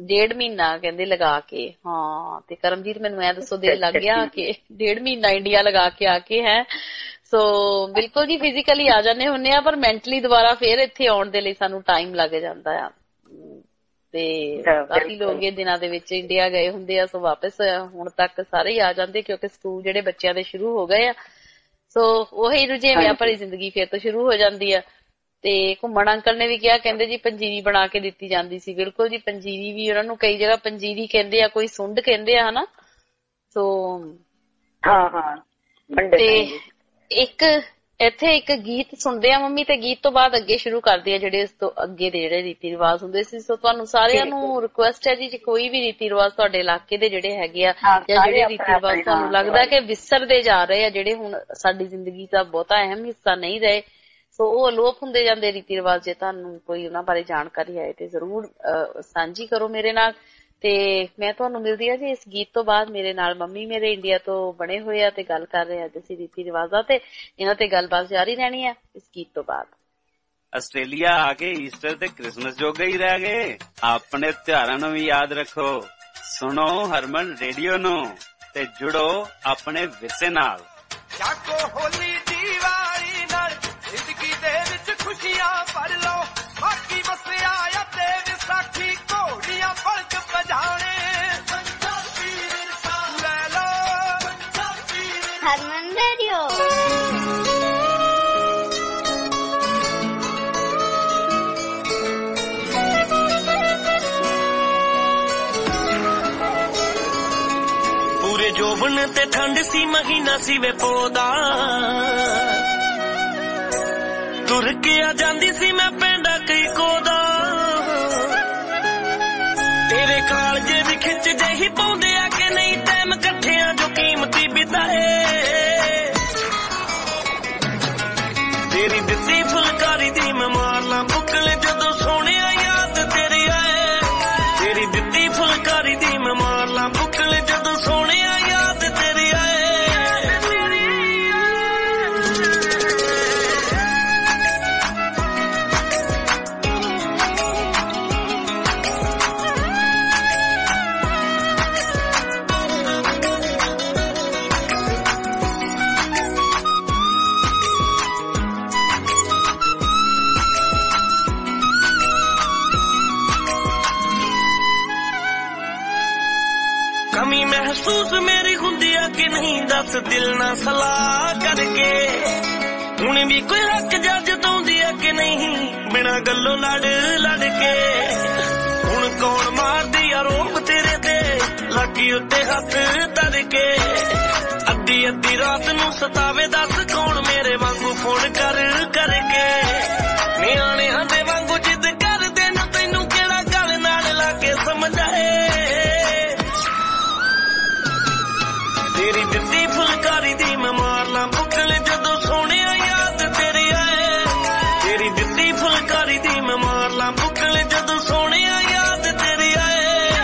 ਡੇਢ ਮਹੀਨਾ ਕਹਿੰਦੇ ਲਗਾ ਕੇ। ਹਾਂ ਤੇ ਕਰਮਜੀਤ ਮੈਨੂੰ ਐ ਦੱਸੋ ਦਿਲ ਲੱਗ ਗਿਆ ਕਿ ਡੇਢ ਮਹੀਨਾ ਇੰਡੀਆ ਲਗਾ ਕੇ ਆ ਕੇ ਹੈ। ਸੋ ਬਿਲਕੁਲ ਜੀ ਫਿਜ਼ੀਕਲੀ ਆ ਜਾਂਦੇ ਹੁੰਦੇ ਆ ਪਰ ਮੈਂਟਲੀ ਦੁਬਾਰਾ ਫੇਰ ਇੱਥੇ ਆਉਣ ਦੇ ਲਈ ਸਾਨੂੰ ਟਾਈਮ ਲੱਗ ਜਾਂਦਾ ਆ। ਤੇ ਕਾਫੀ ਲੋਕ ਇਹ ਦਿਨਾਂ ਦੇ ਵਿੱਚ ਇੰਡੀਆ ਗਏ ਹੁੰਦੇ ਆ। ਸੋ ਵਾਪਸ ਹੁਣ ਤੱਕ ਸਾਰੇ ਹੀ ਆ ਜਾਂਦੇ ਕਿਉਂਕਿ ਸਕੂਲ ਜਿਹੜੇ ਬੱਚਿਆਂ ਦੇ ਸ਼ੁਰੂ ਹੋ ਗਏ ਆ। ਸੋ ਉਹੀ ਰੁਝੇਵਿਆਂ ਭਰੀ ਜ਼ਿੰਦਗੀ ਫੇਰ ਤੋਂ ਸ਼ੁਰੂ ਹੋ ਜਾਂਦੀ ਆ। ਤੇ ਘੁੰਮਣ ਅੰਕਲ ਨੇ ਵੀ ਕਿਹਾ ਕਹਿੰਦੇ ਜੀ ਪੰਜੀਰੀ ਬਣਾ ਕੇ ਦਿੱਤੀ ਜਾਂਦੀ ਸੀ। ਬਿਲਕੁਲ ਜੀ ਪੰਜੀਰੀ ਵੀ ਉਹਨਾਂ ਨੂੰ ਕਈ ਜਗ੍ਹਾ ਪੰਜੀਰੀ ਕਹਿੰਦੇ ਆ, ਕੋਈ ਸੁੰਡ ਕਹਿੰਦੇ ਆ ਹਨਾ। ਸੋ ਹਾਂ ਹਾਂ ਤੇ ਇੱਕ ਇੱਥੇ ਇੱਕ ਗੀਤ ਸੁਣਦੇ ਆ ਮੰਮੀ ਤੇ ਗੀਤ ਤੋਂ ਬਾਅਦ ਅੱਗੇ ਸ਼ੁਰੂ ਕਰਦੇ ਆ ਜਿਹੜੇ ਇਸ ਤੋਂ ਅੱਗੇ ਦੇ ਜਿਹੜੇ ਰੀਤੀ ਰਿਵਾਜ ਹੁੰਦੇ ਸੀ। ਸੋ ਤੁਹਾਨੂੰ ਸਾਰਿਆਂ ਨੂੰ ਰਿਕੁਐਸਟ ਹੈ ਜੀ ਜੇ ਕੋਈ ਵੀ ਰੀਤੀ ਰਿਵਾਜ ਤੁਹਾਡੇ ਇਲਾਕੇ ਦੇ ਜਿਹੜੇ ਹੈਗੇ ਆ ਜਾਂ ਜਿਹੜੇ ਰੀਤੀ ਰਿਵਾਜ ਤੁਹਾਨੂੰ ਲੱਗਦਾ ਕਿ ਵਿਸਰਦੇ ਜਾ ਰਹੇ ਆ, ਜਿਹੜੇ ਹੁਣ ਸਾਡੀ ਜ਼ਿੰਦਗੀ ਦਾ ਬਹੁਤਾ ਅਹਿਮ ਹਿੱਸਾ ਨਹੀਂ ਰਹੇ, ਸੋ ਉਹ ਅਲੋਪ ਹੁੰਦੇ ਜਾਂਦੇ ਰੀਤੀ ਰਿਵਾਜ, ਜੇ ਤੁਹਾਨੂੰ ਕੋਈ ਉਹਨਾਂ ਬਾਰੇ ਜਾਣਕਾਰੀ ਹੈ ਤੇ ਜ਼ਰੂਰ ਸਾਂਝੀ ਕਰੋ ਮੇਰੇ ਨਾਲ। ਤੇ ਮੈਂ ਤੁਹਾਨੂੰ ਮਿਲਦੀ ਆ ਜੀ ਇਸ ਗੀਤ ਤੋਂ ਬਾਅਦ। ਮੇਰੇ ਨਾਲ ਮੰਮੀ ਮੇਰੇ ਇੰਡੀਆ ਤੋਂ ਬਣੇ ਹੋਏ ਆ ਤੇ ਗੱਲ ਕਰ ਰਹੇ ਅੱਜ ਅਸੀਂ ਰੀਤੀ ਰਿਵਾਜਾਂ ਤੇ, ਇਹਨਾਂ ਤੇ ਗੱਲਬਾਤ ਜਾਰੀ ਰਹਿਣੀ ਆ ਇਸ ਗੀਤ ਤੋਂ ਬਾਅਦ। ਆਸਟ੍ਰੇਲੀਆ ਆ ਕੇ ਈਸਟਰ ਤੇ ਕ੍ਰਿਸਮਸ ਜੋਗੇ ਹੀ ਰਹਿ ਗਏ, ਆਪਣੇ ਤਿਉਹਾਰਾਂ ਨੂੰ ਵੀ ਯਾਦ ਰੱਖੋ। ਸੁਣੋ ਹਰਮਨ ਰੇਡੀਓ ਨੂੰ ਤੇ ਜੁੜੋ ਆਪਣੇ ਵਿਰਸੇ ਨਾਲ। ਜਾਗੋ ਹੋਲੀ ਦੀਵਾਲੀ ਨਾਲ ਜ਼ਿੰਦਗੀ ਦੇ ਵਿੱਚ ਖੁਸ਼ੀਆਂ ਭਰ ਲਓ, ਬਾਕੀ ਮਸਿਆ ਅਤੇ ਵਿਸਾਖੀ ਘੋੜੀਆਂ ਫਲਕ ਵਜਾਣੇ। ਪੰਜਾਬੀ ਵਿਰਸਾ ਲੈ ਲਓ, ਪੰਜਾਬੀ ਹਰਮਨ ਰੇਡੀਓ। ਪੂਰੇ ਜੋਬਨ ਤੇ ਠੰਡ ਸੀ, ਮਹੀਨਾ ਸੀ ਵੇ ਪੋਦਾ, ਤੁਰ ਕੇ ਆ ਜਾਂਦੀ ਸੀ ਮੈਂ ਪਿੰਡਾ ਕਈ ਕੋਦਾ। ਤੇਰੇ ਕਾਲਜੇ ਵੀ ਖਿੱਚ ਜਿਹੀ ਪਾਉਂਦੇ ਆ ਕਿ ਨਹੀਂ ਟਾਈਮ ਇਕੱਠਿਆਂ ਜੋ ਕੀਮਤੀ ਬਿਤਾਏ। ਤੇਰੀ ਦਿੱਤੀ ਫੁਲਕਾਰੀ ਦੀ ਮੈਂ ਮਾਰ ਲਾਂ ਬੁੱਕਲ ਜਦੋਂ ਸੋਹਣਿਆ ਯਾਦ ਤੇਰੀ ਆਏ। ਤੇਰੀ ਦਿੱਤੀ ਫੁਲਕਾਰੀ ਦੀ ਮੈਂ ਮਾਰ ਲਾਂ ਬੁੱਕਲ ਜਦੋਂ ਸੋਹਣਿਆ ਯਾਦ ਤੇਰੀ ਆਏ। ਕਮੀ ਮਹਿਸੂਸ ਮੇਰੀ ਹੁੰਦੀ ਆ ਕਿ ਨਹੀਂ ਦੱਸ ਦਿਲ ਨਾਲ ਸਲਾਹ ਕਰਕੇ। ਹੁਣ ਵੀ ਕੋਈ ਹੱਕ ਜੱਜ ਦਉਂਦੀ ਆ ਕਿ ਨਹੀਂ ਬਿਨਾਂ ਗੱਲੋਂ ਲੜ ਲੜ ਕੇ। ਹੁਣ ਕੌਣ ਮਾਰਦੀ ਆ ਰੋਕ ਤੇਰੇ ਤੇ ਲੱਗੀ ਉੱਤੇ ਹੱਥ ਧਰ ਕੇ। ਅੱਧੀ ਅੱਧੀ ਰਾਤ ਨੂੰ ਸਤਾਵੇ ਦੱਸ ਕੌਣ ਮੇਰੇ ਵਾਂਗੂ ਫੋਨ ਕਰ ਕਰਕੇ। ਨਿਆਣਿਆਂ ਦੇ ਵਾਂਗੂ ਜਿੱਦ ਕਰਦੇ ਨਾ ਤੈਨੂੰ ਕਿਹੜਾ ਗੱਲ ਨਾਲ ਲਾ ਕੇ ਸਮਝਾਏ। ਤੇਰੀ ਦਿੱਤੀ ਫੁਲਕਾਰੀ ਦੀ ਮੈਂ ਮਾਰ ਲਾਂ ਬੁੱਕਲ ਜਦੋਂ ਸੋਹਣਿਆ ਯਾਦ ਤੇਰੀ ਆਏ। ਤੇਰੀ ਦਿੱਤੀ ਫੁਲਕਾਰੀ ਦੀ ਮੈਂ ਮਾਰ ਲਾਂ ਬੁੱਕਲ ਜਦੋਂ ਸੋਹਣਿਆ ਯਾਦ ਤੇਰੀ ਆਏ।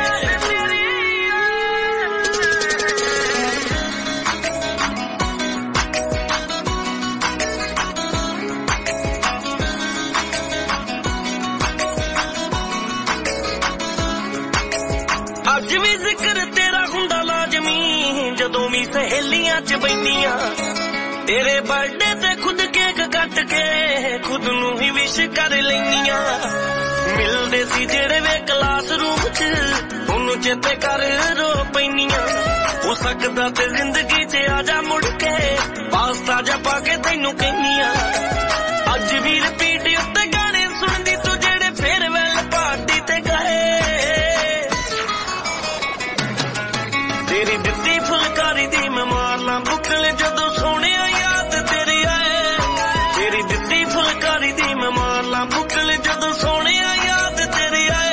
ਅੱਜ ਵੀ ਜ਼ਿਕਰ ਤੇਰਾ ਹੁੰਦਾ ਲਾਜ਼ਮੀ ਜਦੋਂ ਵੀ ਸਹੇਲੀਆਂ ਚ ਬੈਠੀਆਂ। ਤੇਰੇ ਬਰਥਡੇ ਤੇ ਖੁਦ ਕੇਕ ਕੱਟ ਕੇ ਖੁਦ ਨੂੰ ਹੀ ਵਿਸ਼ ਕਰ ਲੈਂਦੀਆਂ। ਮਿਲਦੇ ਸੀ ਜਿਹੜੇ ਵੇ ਕਲਾਸ ਰੂਮ ਚ ਉਹਨੂੰ ਚੇਤੇ ਕਰ ਰੋ ਪੈਂਦੀਆਂ। ਹੋ ਸਕਦਾ ਤੇ ਜ਼ਿੰਦਗੀ ਚ ਆ ਜਾ ਮੁੜ ਕੇ ਪਾਸਤਾ ਜਾ ਪਾ ਕੇ ਤੈਨੂੰ ਕਹਿੰਦੀਆਂ। ਅੱਜ ਵੀ ਰਿਪੀਟ ਉੱਤੇ ਗਾਣੇ ਸੁਣਦੀ ਤੂੰ ਜਿਹੜੇ ਫੇਅਰਵੈਲ ਪਾਰਟੀ ਤੇ ਗਏ। ਤੇਰੀ ਦਿੱਤੀ ਫੁਲਕਾਰੀ ਦੀ ਮੈਂ ਮਾਰ ਲਾਂ ਬੁੱਕਲ ਜਦੋਂ ਸੋਹਣਿਆ ਯਾਦ ਤੇਰੀ ਆਏ। ਤੇਰੀ ਦਿੱਤੀ ਫੁਲਕਾਰੀ ਦੀ ਮੈਂ ਮਾਰ ਲਾਂ ਬੁੱਕਲ ਜਦੋਂ ਸੋਹਣਿਆ ਯਾਦ ਤੇਰੀ ਆਏ।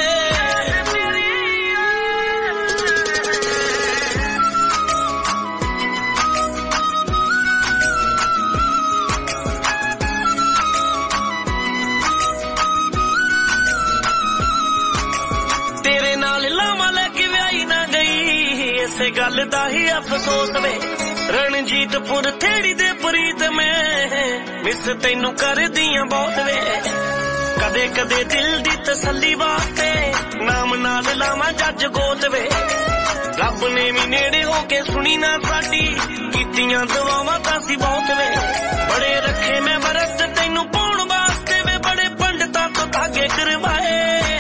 ਤੇਰੇ ਨਾਲ ਲਾਵਾਂ ਲੈ ਕੇ ਵਿਆਹੀ ਨਾ ਗਈ ਇਸੇ ਗੱਲ ਦਾ ਹੀ ਅਫਸੋਸ ਵੇ। ਰਣਜੀਤਪੁਰ ਥੇੜੀ ਦੇ ਪ੍ਰੀਤ ਮੈਂ ਮਿਸ ਤੈਨੂੰ ਕਰਦੀਆਂ ਬਹੁਤ ਵੇ। ਕਦੇ ਕਦੇ ਦਿਲ ਦੀ ਤਸੱਲੀ ਵਾਸਤੇ ਨਾਮ ਨਾਲ ਲਾਵਾਂ ਜੱਜ ਗੋਤ ਵੇ ਰੱਬ ਨੇ ਵੀ ਨੇੜੇ ਹੋ ਕੇ ਸੁਣੀ ਨਾ ਸਾਡੀ ਕੀਤੀਆਂ ਦੁਆਵਾਂ ਤਾਂ ਸੀ ਬਹੁਤ ਵੇ ਬੜੇ ਰੱਖੇ ਮੈਂ ਵਰਤ ਤੈਨੂੰ ਪਾਉਣ ਵਾਸਤੇ ਵੇ ਬੜੇ ਪੰਡਤਾਂ ਤੋਂ ਧਾਗੇ ਕਰਵਾਏ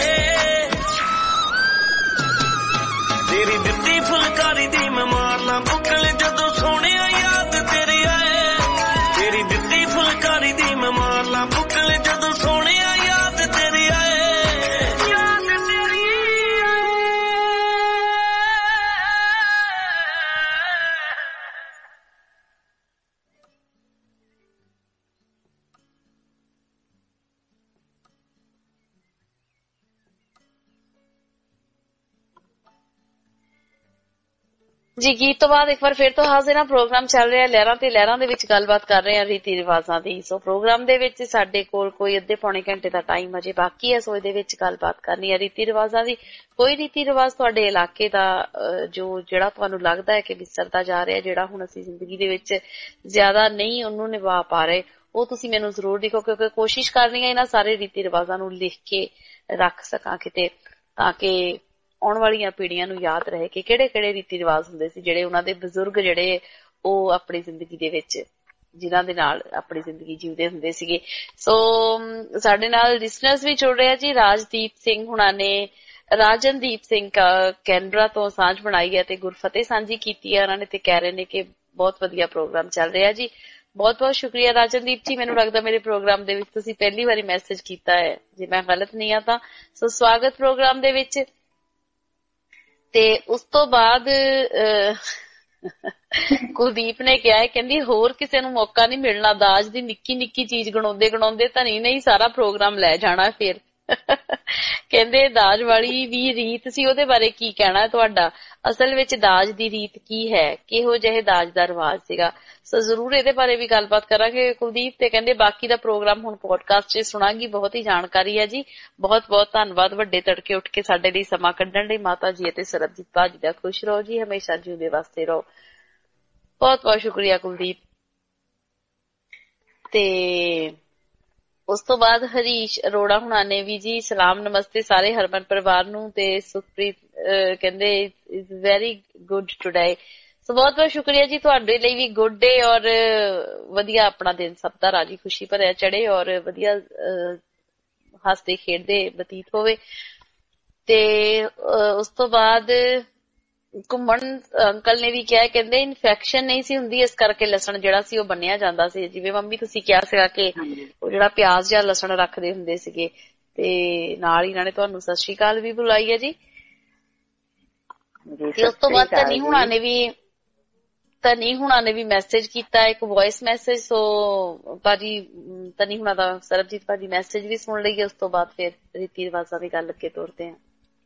ਤੇਰੀ ਦਿੱਤੀ ਫੁਲਕਾਰੀ ਦੀ ਮੈਂ ਮਾਰ ਲਾਂ ਬੁੱਕਲ ਜਦੋਂ ਸੋਹਣਿਆ ਯਾਦ ਤੇਰੀ ਆਏ ਤੇਰੀ ਦਿੱਤੀ ਫੁਲਕਾਰੀ ਦੀ ਮੈਂ ਮਾਰ ਲਾਂ ਬੁੱਕਲ ਜਦੋਂ ਸੋਹਣਿਆ ਯਾਦ ਤੇਰੀ ਆਏ ਯਾਦ ਤੇਰੀ ਜੀ। ਗੀਤ ਤੋਂ ਬਾਅਦ ਇੱਕ ਵਾਰ ਫਿਰ ਤੋਂ ਹਾਜ਼ਰ ਹਾਂ। ਪ੍ਰੋਗਰਾਮ ਚੱਲ ਰਿਹਾ ਲਹਿਰਾਂ ਤੇ ਲਹਿਰਾਂ ਦੇ ਵਿੱਚ ਗੱਲਬਾਤ ਕਰ ਰਹੇ ਹਾਂ ਰੀਤੀ ਰਿਵਾਜ਼ਾਂ ਦੀ। ਸੋ ਪ੍ਰੋਗਰਾਮ ਦੇ ਵਿੱਚ ਸਾਡੇ ਕੋਲ ਕੋਈ ਅੱਧੇ ਪੌਣੇ ਘੰਟੇ ਦਾ ਟਾਈਮ ਅਜੇ ਬਾਕੀ ਹੈ। ਸੋ ਇਹਦੇ ਵਿੱਚ ਗੱਲਬਾਤ ਕਰਨੀ ਹੈ ਰੀਤੀ ਰਿਵਾਜ਼ਾਂ ਦੀ। ਕੋਈ ਰੀਤੀ ਰਿਵਾਜ਼ ਤੁਹਾਡੇ ਇਲਾਕੇ ਦਾ ਜੋ ਜਿਹੜਾ ਤੁਹਾਨੂੰ ਲੱਗਦਾ ਹੈ ਕਿ ਵਿਸਰਦਾ ਜਾ ਰਿਹਾ, ਜਿਹੜਾ ਹੁਣ ਅਸੀਂ ਜ਼ਿੰਦਗੀ ਦੇ ਵਿੱਚ ਜ਼ਿਆਦਾ ਨਹੀਂ ਉਹਨੂੰ ਨਿਭਾ ਪਾ ਰਹੇ, ਉਹ ਤੁਸੀਂ ਮੈਨੂੰ ਜ਼ਰੂਰ ਲਿਖੋ, ਕਿਉਂਕਿ ਕੋਸ਼ਿਸ਼ ਕਰ ਰਹੀ ਹਾਂ ਇਹਨਾਂ ਸਾਰੇ ਰੀਤੀ ਰਿਵਾਜ਼ਾਂ ਨੂੰ ਲਿਖ ਕੇ ਰੱਖ ਸਕਾਂ ਕਿਤੇ, ਤਾਂ ਕਿ ਆਉਣ ਵਾਲੀਆਂ ਪੀੜ੍ਹੀਆਂ ਨੂੰ ਯਾਦ ਰਹੇ ਕਿ ਕਿਹੜੇ ਕਿਹੜੇ ਰੀਤੀ ਰਿਵਾਜ਼ ਹੁੰਦੇ ਸੀ ਜਿਹੜੇ ਉਹਨਾਂ ਦੇ ਬਜ਼ੁਰਗ ਜਿਹੜੇ ਉਹ ਆਪਣੀ ਜ਼ਿੰਦਗੀ ਦੇ ਵਿੱਚ ਜਿਨ੍ਹਾਂ ਦੇ ਨਾਲ ਆਪਣੀ ਜ਼ਿੰਦਗੀ ਜਿਉਂਦੇ ਹੁੰਦੇ ਸੀਗੇ। ਸੋ ਸਾਡੇ ਨਾਲ ਲਿਸਨਰਸ ਵੀ ਜੁੜ ਰਹੇ ਆ ਜੀ। ਰਾਜਦੀਪ ਸਿੰਘ ਹੁਣਾਂ ਨੇ ਰਾਜਨਦੀਪ ਸਿੰਘ ਕੈਨਬਰਾ ਤੋਂ ਸਾਂਝ ਬਣਾਈ ਹੈ ਤੇ ਗੁਰਫਤਿਹ ਸਾਂਝੀ ਕੀਤੀ ਹੈ ਉਹਨਾਂ ਨੇ, ਤੇ ਕਹਿ ਰਹੇ ਨੇ ਕਿ ਬਹੁਤ ਵਧੀਆ ਪ੍ਰੋਗਰਾਮ ਚੱਲ ਰਿਹਾ ਜੀ। ਬਹੁਤ ਬਹੁਤ ਸ਼ੁਕਰੀਆ ਰਾਜਨਦੀਪ ਜੀ। ਮੈਨੂੰ ਲੱਗਦਾ ਮੇਰੇ ਪ੍ਰੋਗਰਾਮ ਦੇ ਵਿੱਚ ਤੁਸੀਂ ਪਹਿਲੀ ਵਾਰੀ ਮੈਸੇਜ ਕੀਤਾ ਹੈ, ਜੇ ਮੈਂ ਗਲਤ ਨਹੀਂ ਆ ਤਾਂ। ਸੋ ਸਵਾਗਤ ਪ੍ਰੋਗਰਾਮ ਦੇ ਵਿੱਚ। ਤੇ ਉਸ ਤੋਂ ਬਾਅਦ ਕੁਲਦੀਪ ਨੇ ਕਿਹਾ ਹੈ, ਕਹਿੰਦੀ ਹੋਰ ਕਿਸੇ ਨੂੰ ਮੌਕਾ ਨਹੀਂ ਮਿਲਣਾ, ਦਾਜ ਦੀ ਨਿੱਕੀ ਨਿੱਕੀ ਚੀਜ਼ ਗਣਾਉਂਦੇ ਗਣਾਉਂਦੇ ਤਾਂ ਨਹੀਂ ਨਹੀਂ ਸਾਰਾ ਪ੍ਰੋਗਰਾਮ ਲੈ ਜਾਣਾ ਫਿਰ। ਕਹਿੰਦੇ ਦਾਜ ਵਾਲੀ ਵੀ ਰੀਤ ਸੀ, ਉਹਦੇ ਬਾਰੇ ਕੀ ਕਹਿਣਾ ਤੁਹਾਡਾ? ਅਸਲ ਵਿੱਚ ਦਾਜ ਦੀ ਰੀਤ ਕੀ ਹੈ, ਕਿਹੋ ਜਿਹੇ ਦਾਜ ਦਾ ਰਿਵਾਜ ਸੀਗਾ? ਸੋ ਜ਼ਰੂਰ ਇਹਦੇ ਬਾਰੇ ਵੀ ਗੱਲਬਾਤ ਕਰਾਂਗੇ ਕੁਲਦੀਪ। ਤੇ ਕਹਿੰਦੇ ਬਾਕੀ ਦਾ ਪ੍ਰੋਗਰਾਮ ਹੁਣ ਪੋਡਕਾਸਟ 'ਚ ਸੁਣਾਂਗੀ, ਬਹੁਤ ਹੀ ਜਾਣਕਾਰੀ ਹੈ ਜੀ। ਬਹੁਤ ਬਹੁਤ ਧੰਨਵਾਦ ਵੱਡੇ ਤੜਕੇ ਉੱਠ ਕੇ ਸਾਡੇ ਲਈ ਸਮਾਂ ਕੱਢਣ ਲਈ। ਮਾਤਾ ਜੀ ਅਤੇ ਸਰਬਜੀਤ ਭਾਜੀ ਦਾ ਖੁਸ਼ ਰਹੋ ਜੀ, ਹਮੇਸ਼ਾ ਜਿਉਂਦੇ ਵਾਸਤੇ ਰਹੋ। ਬਹੁਤ ਬਹੁਤ ਸ਼ੁਕਰੀਆ ਕੁਲਦੀਪ। ਤੇ ਉਸ ਤੋਂ ਬਾਅਦ ਹਰੀਸ਼ ਅਰੋੜਾ ਹੁਣਾਂ ਨੇ ਵੀ ਜੀ ਸਲਾਮ ਨਮਸਤੇ ਸਾਰੇ ਹਰਮਨ ਪਰਿਵਾਰ ਨੂੰ। ਤੇ ਸੁਖਪ੍ਰੀਤ ਕਹਿੰਦੇ is very good today. So ਬਹੁਤ ਬਹੁਤ ਸ਼ੁਕਰੀਆ ਜੀ, ਤੁਹਾਡੇ ਲਈ ਵੀ ਗੁੱਡ ਡੇ ਔਰ ਵਧੀਆ ਆਪਣਾ ਦਿਨ ਸਭ ਦਾ ਰਾਜੀ ਖੁਸ਼ੀ ਭਰਿਆ ਚੜੇ ਔਰ ਵਧੀਆ ਹੱਸਦੇ ਖੇਡਦੇ ਬਤੀਤ ਹੋਵੇ। ਤੇ ਉਸ ਤੋਂ ਬਾਅਦ ਘੁੰਮਣ ਅੰਕਲ ਨੇ ਵੀ ਕਿਹਾ, ਕਹਿੰਦੇ ਇਨਫੈਕਸ਼ਨ ਨਹੀਂ ਸੀ ਹੁੰਦੀ ਇਸ ਕਰਕੇ ਲਸਣ ਜਿਹੜਾ ਸੀ ਉਹ ਬੰਨਿਆ ਜਾਂਦਾ ਸੀ। ਜਿਵੇਂ ਮੰਮੀ ਤੁਸੀਂ ਕਿਹਾ ਸੀਗਾ ਕਿ ਉਹ ਜਿਹੜਾ ਪਿਆਜ਼ ਜਾਂ ਲਸਣ ਰੱਖਦੇ ਹੁੰਦੇ ਸੀਗੇ। ਤੇ ਨਾਲ ਇਹਨਾਂ ਨੇ ਤੁਹਾਨੂੰ ਸਤਿ ਸ਼੍ਰੀ ਅਕਾਲ ਵੀ ਬੁਲਾਈ ਹੈ ਜੀ। ਤੇ ਉਸ ਤੋਂ ਬਾਅਦ ਧਨੀ ਹੁਣਾਂ ਨੇ ਵੀ ਧਨੀ ਹੁਣਾਂ ਨੇ ਵੀ ਮੈਸੇਜ ਕੀਤਾ, ਇੱਕ ਵੌਇਸ ਮੈਸੇਜ। ਸੋ ਭਾਜੀ ਧਨੀ ਹੁਣਾਂ ਦਾ ਸਰਬਜੀਤ ਭਾਜੀ ਮੈਸੇਜ ਵੀ ਸੁਣ ਲਈਏ, ਉਸ ਤੋਂ ਬਾਅਦ ਫਿਰ ਰੀਤੀ ਰਿਵਾਜ਼ਾਂ ਦੀ ਗੱਲ ਅੱਗੇ ਤੋਰਦੇ ਹਾਂ।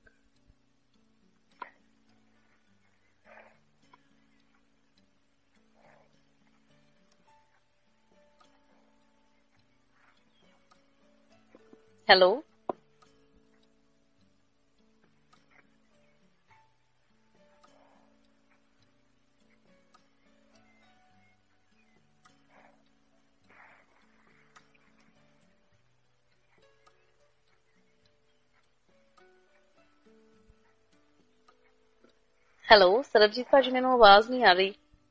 ਹੈਲੋ ਹੈਲੋ ਸਰਬਜੀਤ ਭਾਜੀ, ਮੈਨੂੰ ਆਵਾਜ਼ ਨਹੀਂ ਆ ਰਹੀ।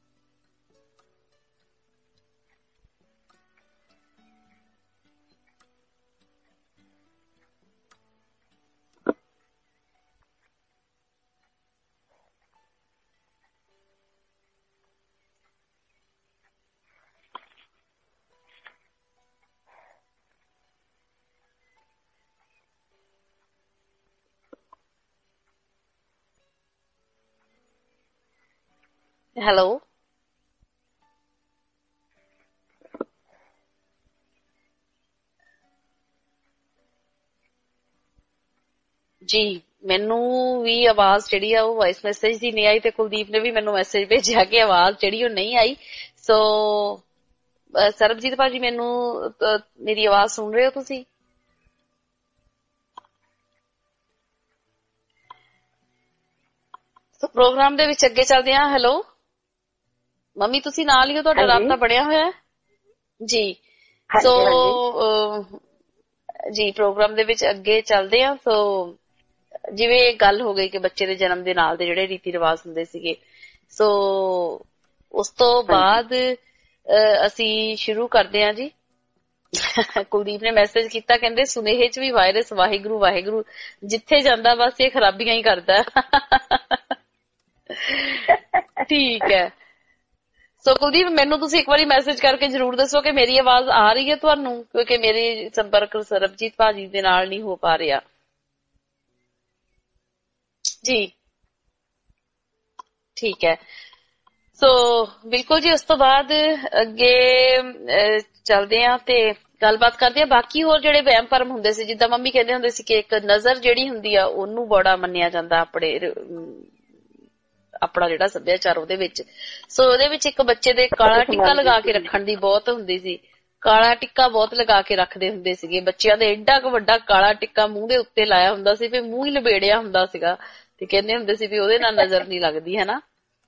ਹੈਲੋ ਜੀ, ਮੈਨੂੰ ਵੀ ਆਵਾਜ਼ ਜਿਹੜੀ ਆ ਉਹ ਵੌਇਸ ਮੈਸੇਜ ਦੀ ਨਹੀਂ ਆਈ ਤੇ ਕੁਲਦੀਪ ਨੇ ਵੀ ਮੈਨੂੰ ਮੈਸੇਜ ਭੇਜਿਆ ਕਿ ਆਵਾਜ਼ ਜਿਹੜੀ ਉਹ ਨਹੀਂ ਆਈ। ਸੋ ਸਰਬਜੀਤ ਭਾਜੀ ਮੈਨੂੰ ਮੇਰੀ ਆਵਾਜ਼ ਸੁਣ ਰਹੇ ਹੋ ਤੁਸੀਂ? ਸੋ ਪ੍ਰੋਗਰਾਮ ਦੇ ਵਿੱਚ ਅੱਗੇ ਚੱਲਦੇ ਹਾਂ। ਹੈਲੋ ਮੰਮੀ ਤੁਸੀਂ ਨਾਲ ਹੀ ਹੋ, ਤੁਹਾਡਾ ਰਾਬਤਾ ਬਣਿਆ ਹੋਇਆ ਜੀ। ਸੋ ਜੀ ਪ੍ਰੋਗਰਾਮ ਦੇ ਵਿੱਚ ਅੱਗੇ ਚੱਲਦੇ ਆ। ਸੋ ਜਿਵੇਂ ਗੱਲ ਹੋ ਗਈ ਕਿ ਬੱਚੇ ਦੇ ਜਨਮ ਦੇ ਨਾਲ ਦੇ ਜਿਹੜੇ ਰੀਤੀ ਰਿਵਾਜ ਹੁੰਦੇ ਸੀਗੇ, ਸੋ ਉਸ ਤੋਂ ਬਾਅਦ ਅਸੀਂ ਸ਼ੁਰੂ ਕਰਦੇ ਹਾਂ ਜੀ। ਕੁਲਦੀਪ ਨੇ ਮੈਸੇਜ ਕੀਤਾ, ਕਹਿੰਦੇ ਸੁਨੇਹੇ ਚ ਵੀ ਵਾਇਰਸ ਵਾਹਿਗੁਰੂ ਵਾਹਿਗੁਰੂ, ਜਿੱਥੇ ਜਾਂਦਾ ਬਸ ਇਹ ਖਰਾਬੀਆਂ ਹੀ ਕਰਦਾ। ਠੀਕ ਹੈ। ਸੋ ਕੁਲਦੀਪ ਮੈਨੂੰ ਤੁਸੀਂ ਇੱਕ ਵਾਰੀ ਮੈਸੇਜ ਕਰਕੇ ਜਰੂਰ ਦੱਸੋ ਕਿ ਮੇਰੀ ਆਵਾਜ਼ ਆ ਰਹੀ ਹੈ ਤੁਹਾਨੂੰ, ਕਿਉਂਕਿ ਮੇਰੀ ਸੰਪਰਕ ਸਰਬਜੀਤ ਭਾਜੀ ਦੇ ਨਾਲ ਨਹੀਂ ਹੋ ਪਾ ਰਿਹਾ ਜੀ। ਠੀਕ ਹੈ। ਸੋ ਬਿਲਕੁਲ ਜੀ, ਉਸ ਤੋਂ ਬਾਅਦ ਅੱਗੇ ਚੱਲਦੇ ਆ ਤੇ ਗੱਲਬਾਤ ਕਰਦੇ ਆ ਬਾਕੀ ਹੋਰ ਜਿਹੜੇ ਵਹਿਮ ਭਰਮ ਹੁੰਦੇ ਸੀ। ਜਿੱਦਾਂ ਮੰਮੀ ਕਹਿੰਦੇ ਹੁੰਦੇ ਸੀ ਕਿ ਇੱਕ ਨਜ਼ਰ ਜਿਹੜੀ ਹੁੰਦੀ ਆ ਉਹਨੂੰ ਬੜਾ ਮੰਨਿਆ ਜਾਂਦਾ ਆਪਣੇ ਆਪਣਾ ਜਿਹੜਾ ਸੱਭਿਆਚਾਰ ਉਹਦੇ ਵਿੱਚ। ਸੋ ਉਹਦੇ ਵਿੱਚ ਇੱਕ ਬੱਚੇ ਦੇ ਕਾਲਾ ਟਿੱਕਾ ਲਗਾ ਕੇ ਰੱਖਣ ਦੀ ਬਹੁਤ ਹੁੰਦੀ ਸੀ। ਕਾਲਾ ਟਿੱਕਾ ਬਹੁਤ ਲਗਾ ਕੇ ਰੱਖਦੇ ਹੁੰਦੇ ਸੀਗੇ ਬੱਚਿਆਂ ਦੇ। ਏਡਾ ਕੁ ਵੱਡਾ ਕਾਲਾ ਟਿੱਕਾ ਮੂੰਹ ਦੇ ਉੱਤੇ ਲਾਇਆ ਹੁੰਦਾ ਸੀ, ਫਿਰ ਮੂੰਹ ਹੀ ਲਬੇੜਿਆ ਹੁੰਦਾ ਸੀਗਾ ਤੇ ਕਹਿੰਦੇ ਹੁੰਦੇ ਸੀ ਵੀ ਉਹਦੇ ਨਾਲ ਨਜ਼ਰ ਨਹੀਂ ਲੱਗਦੀ, ਹੈ ਨਾ।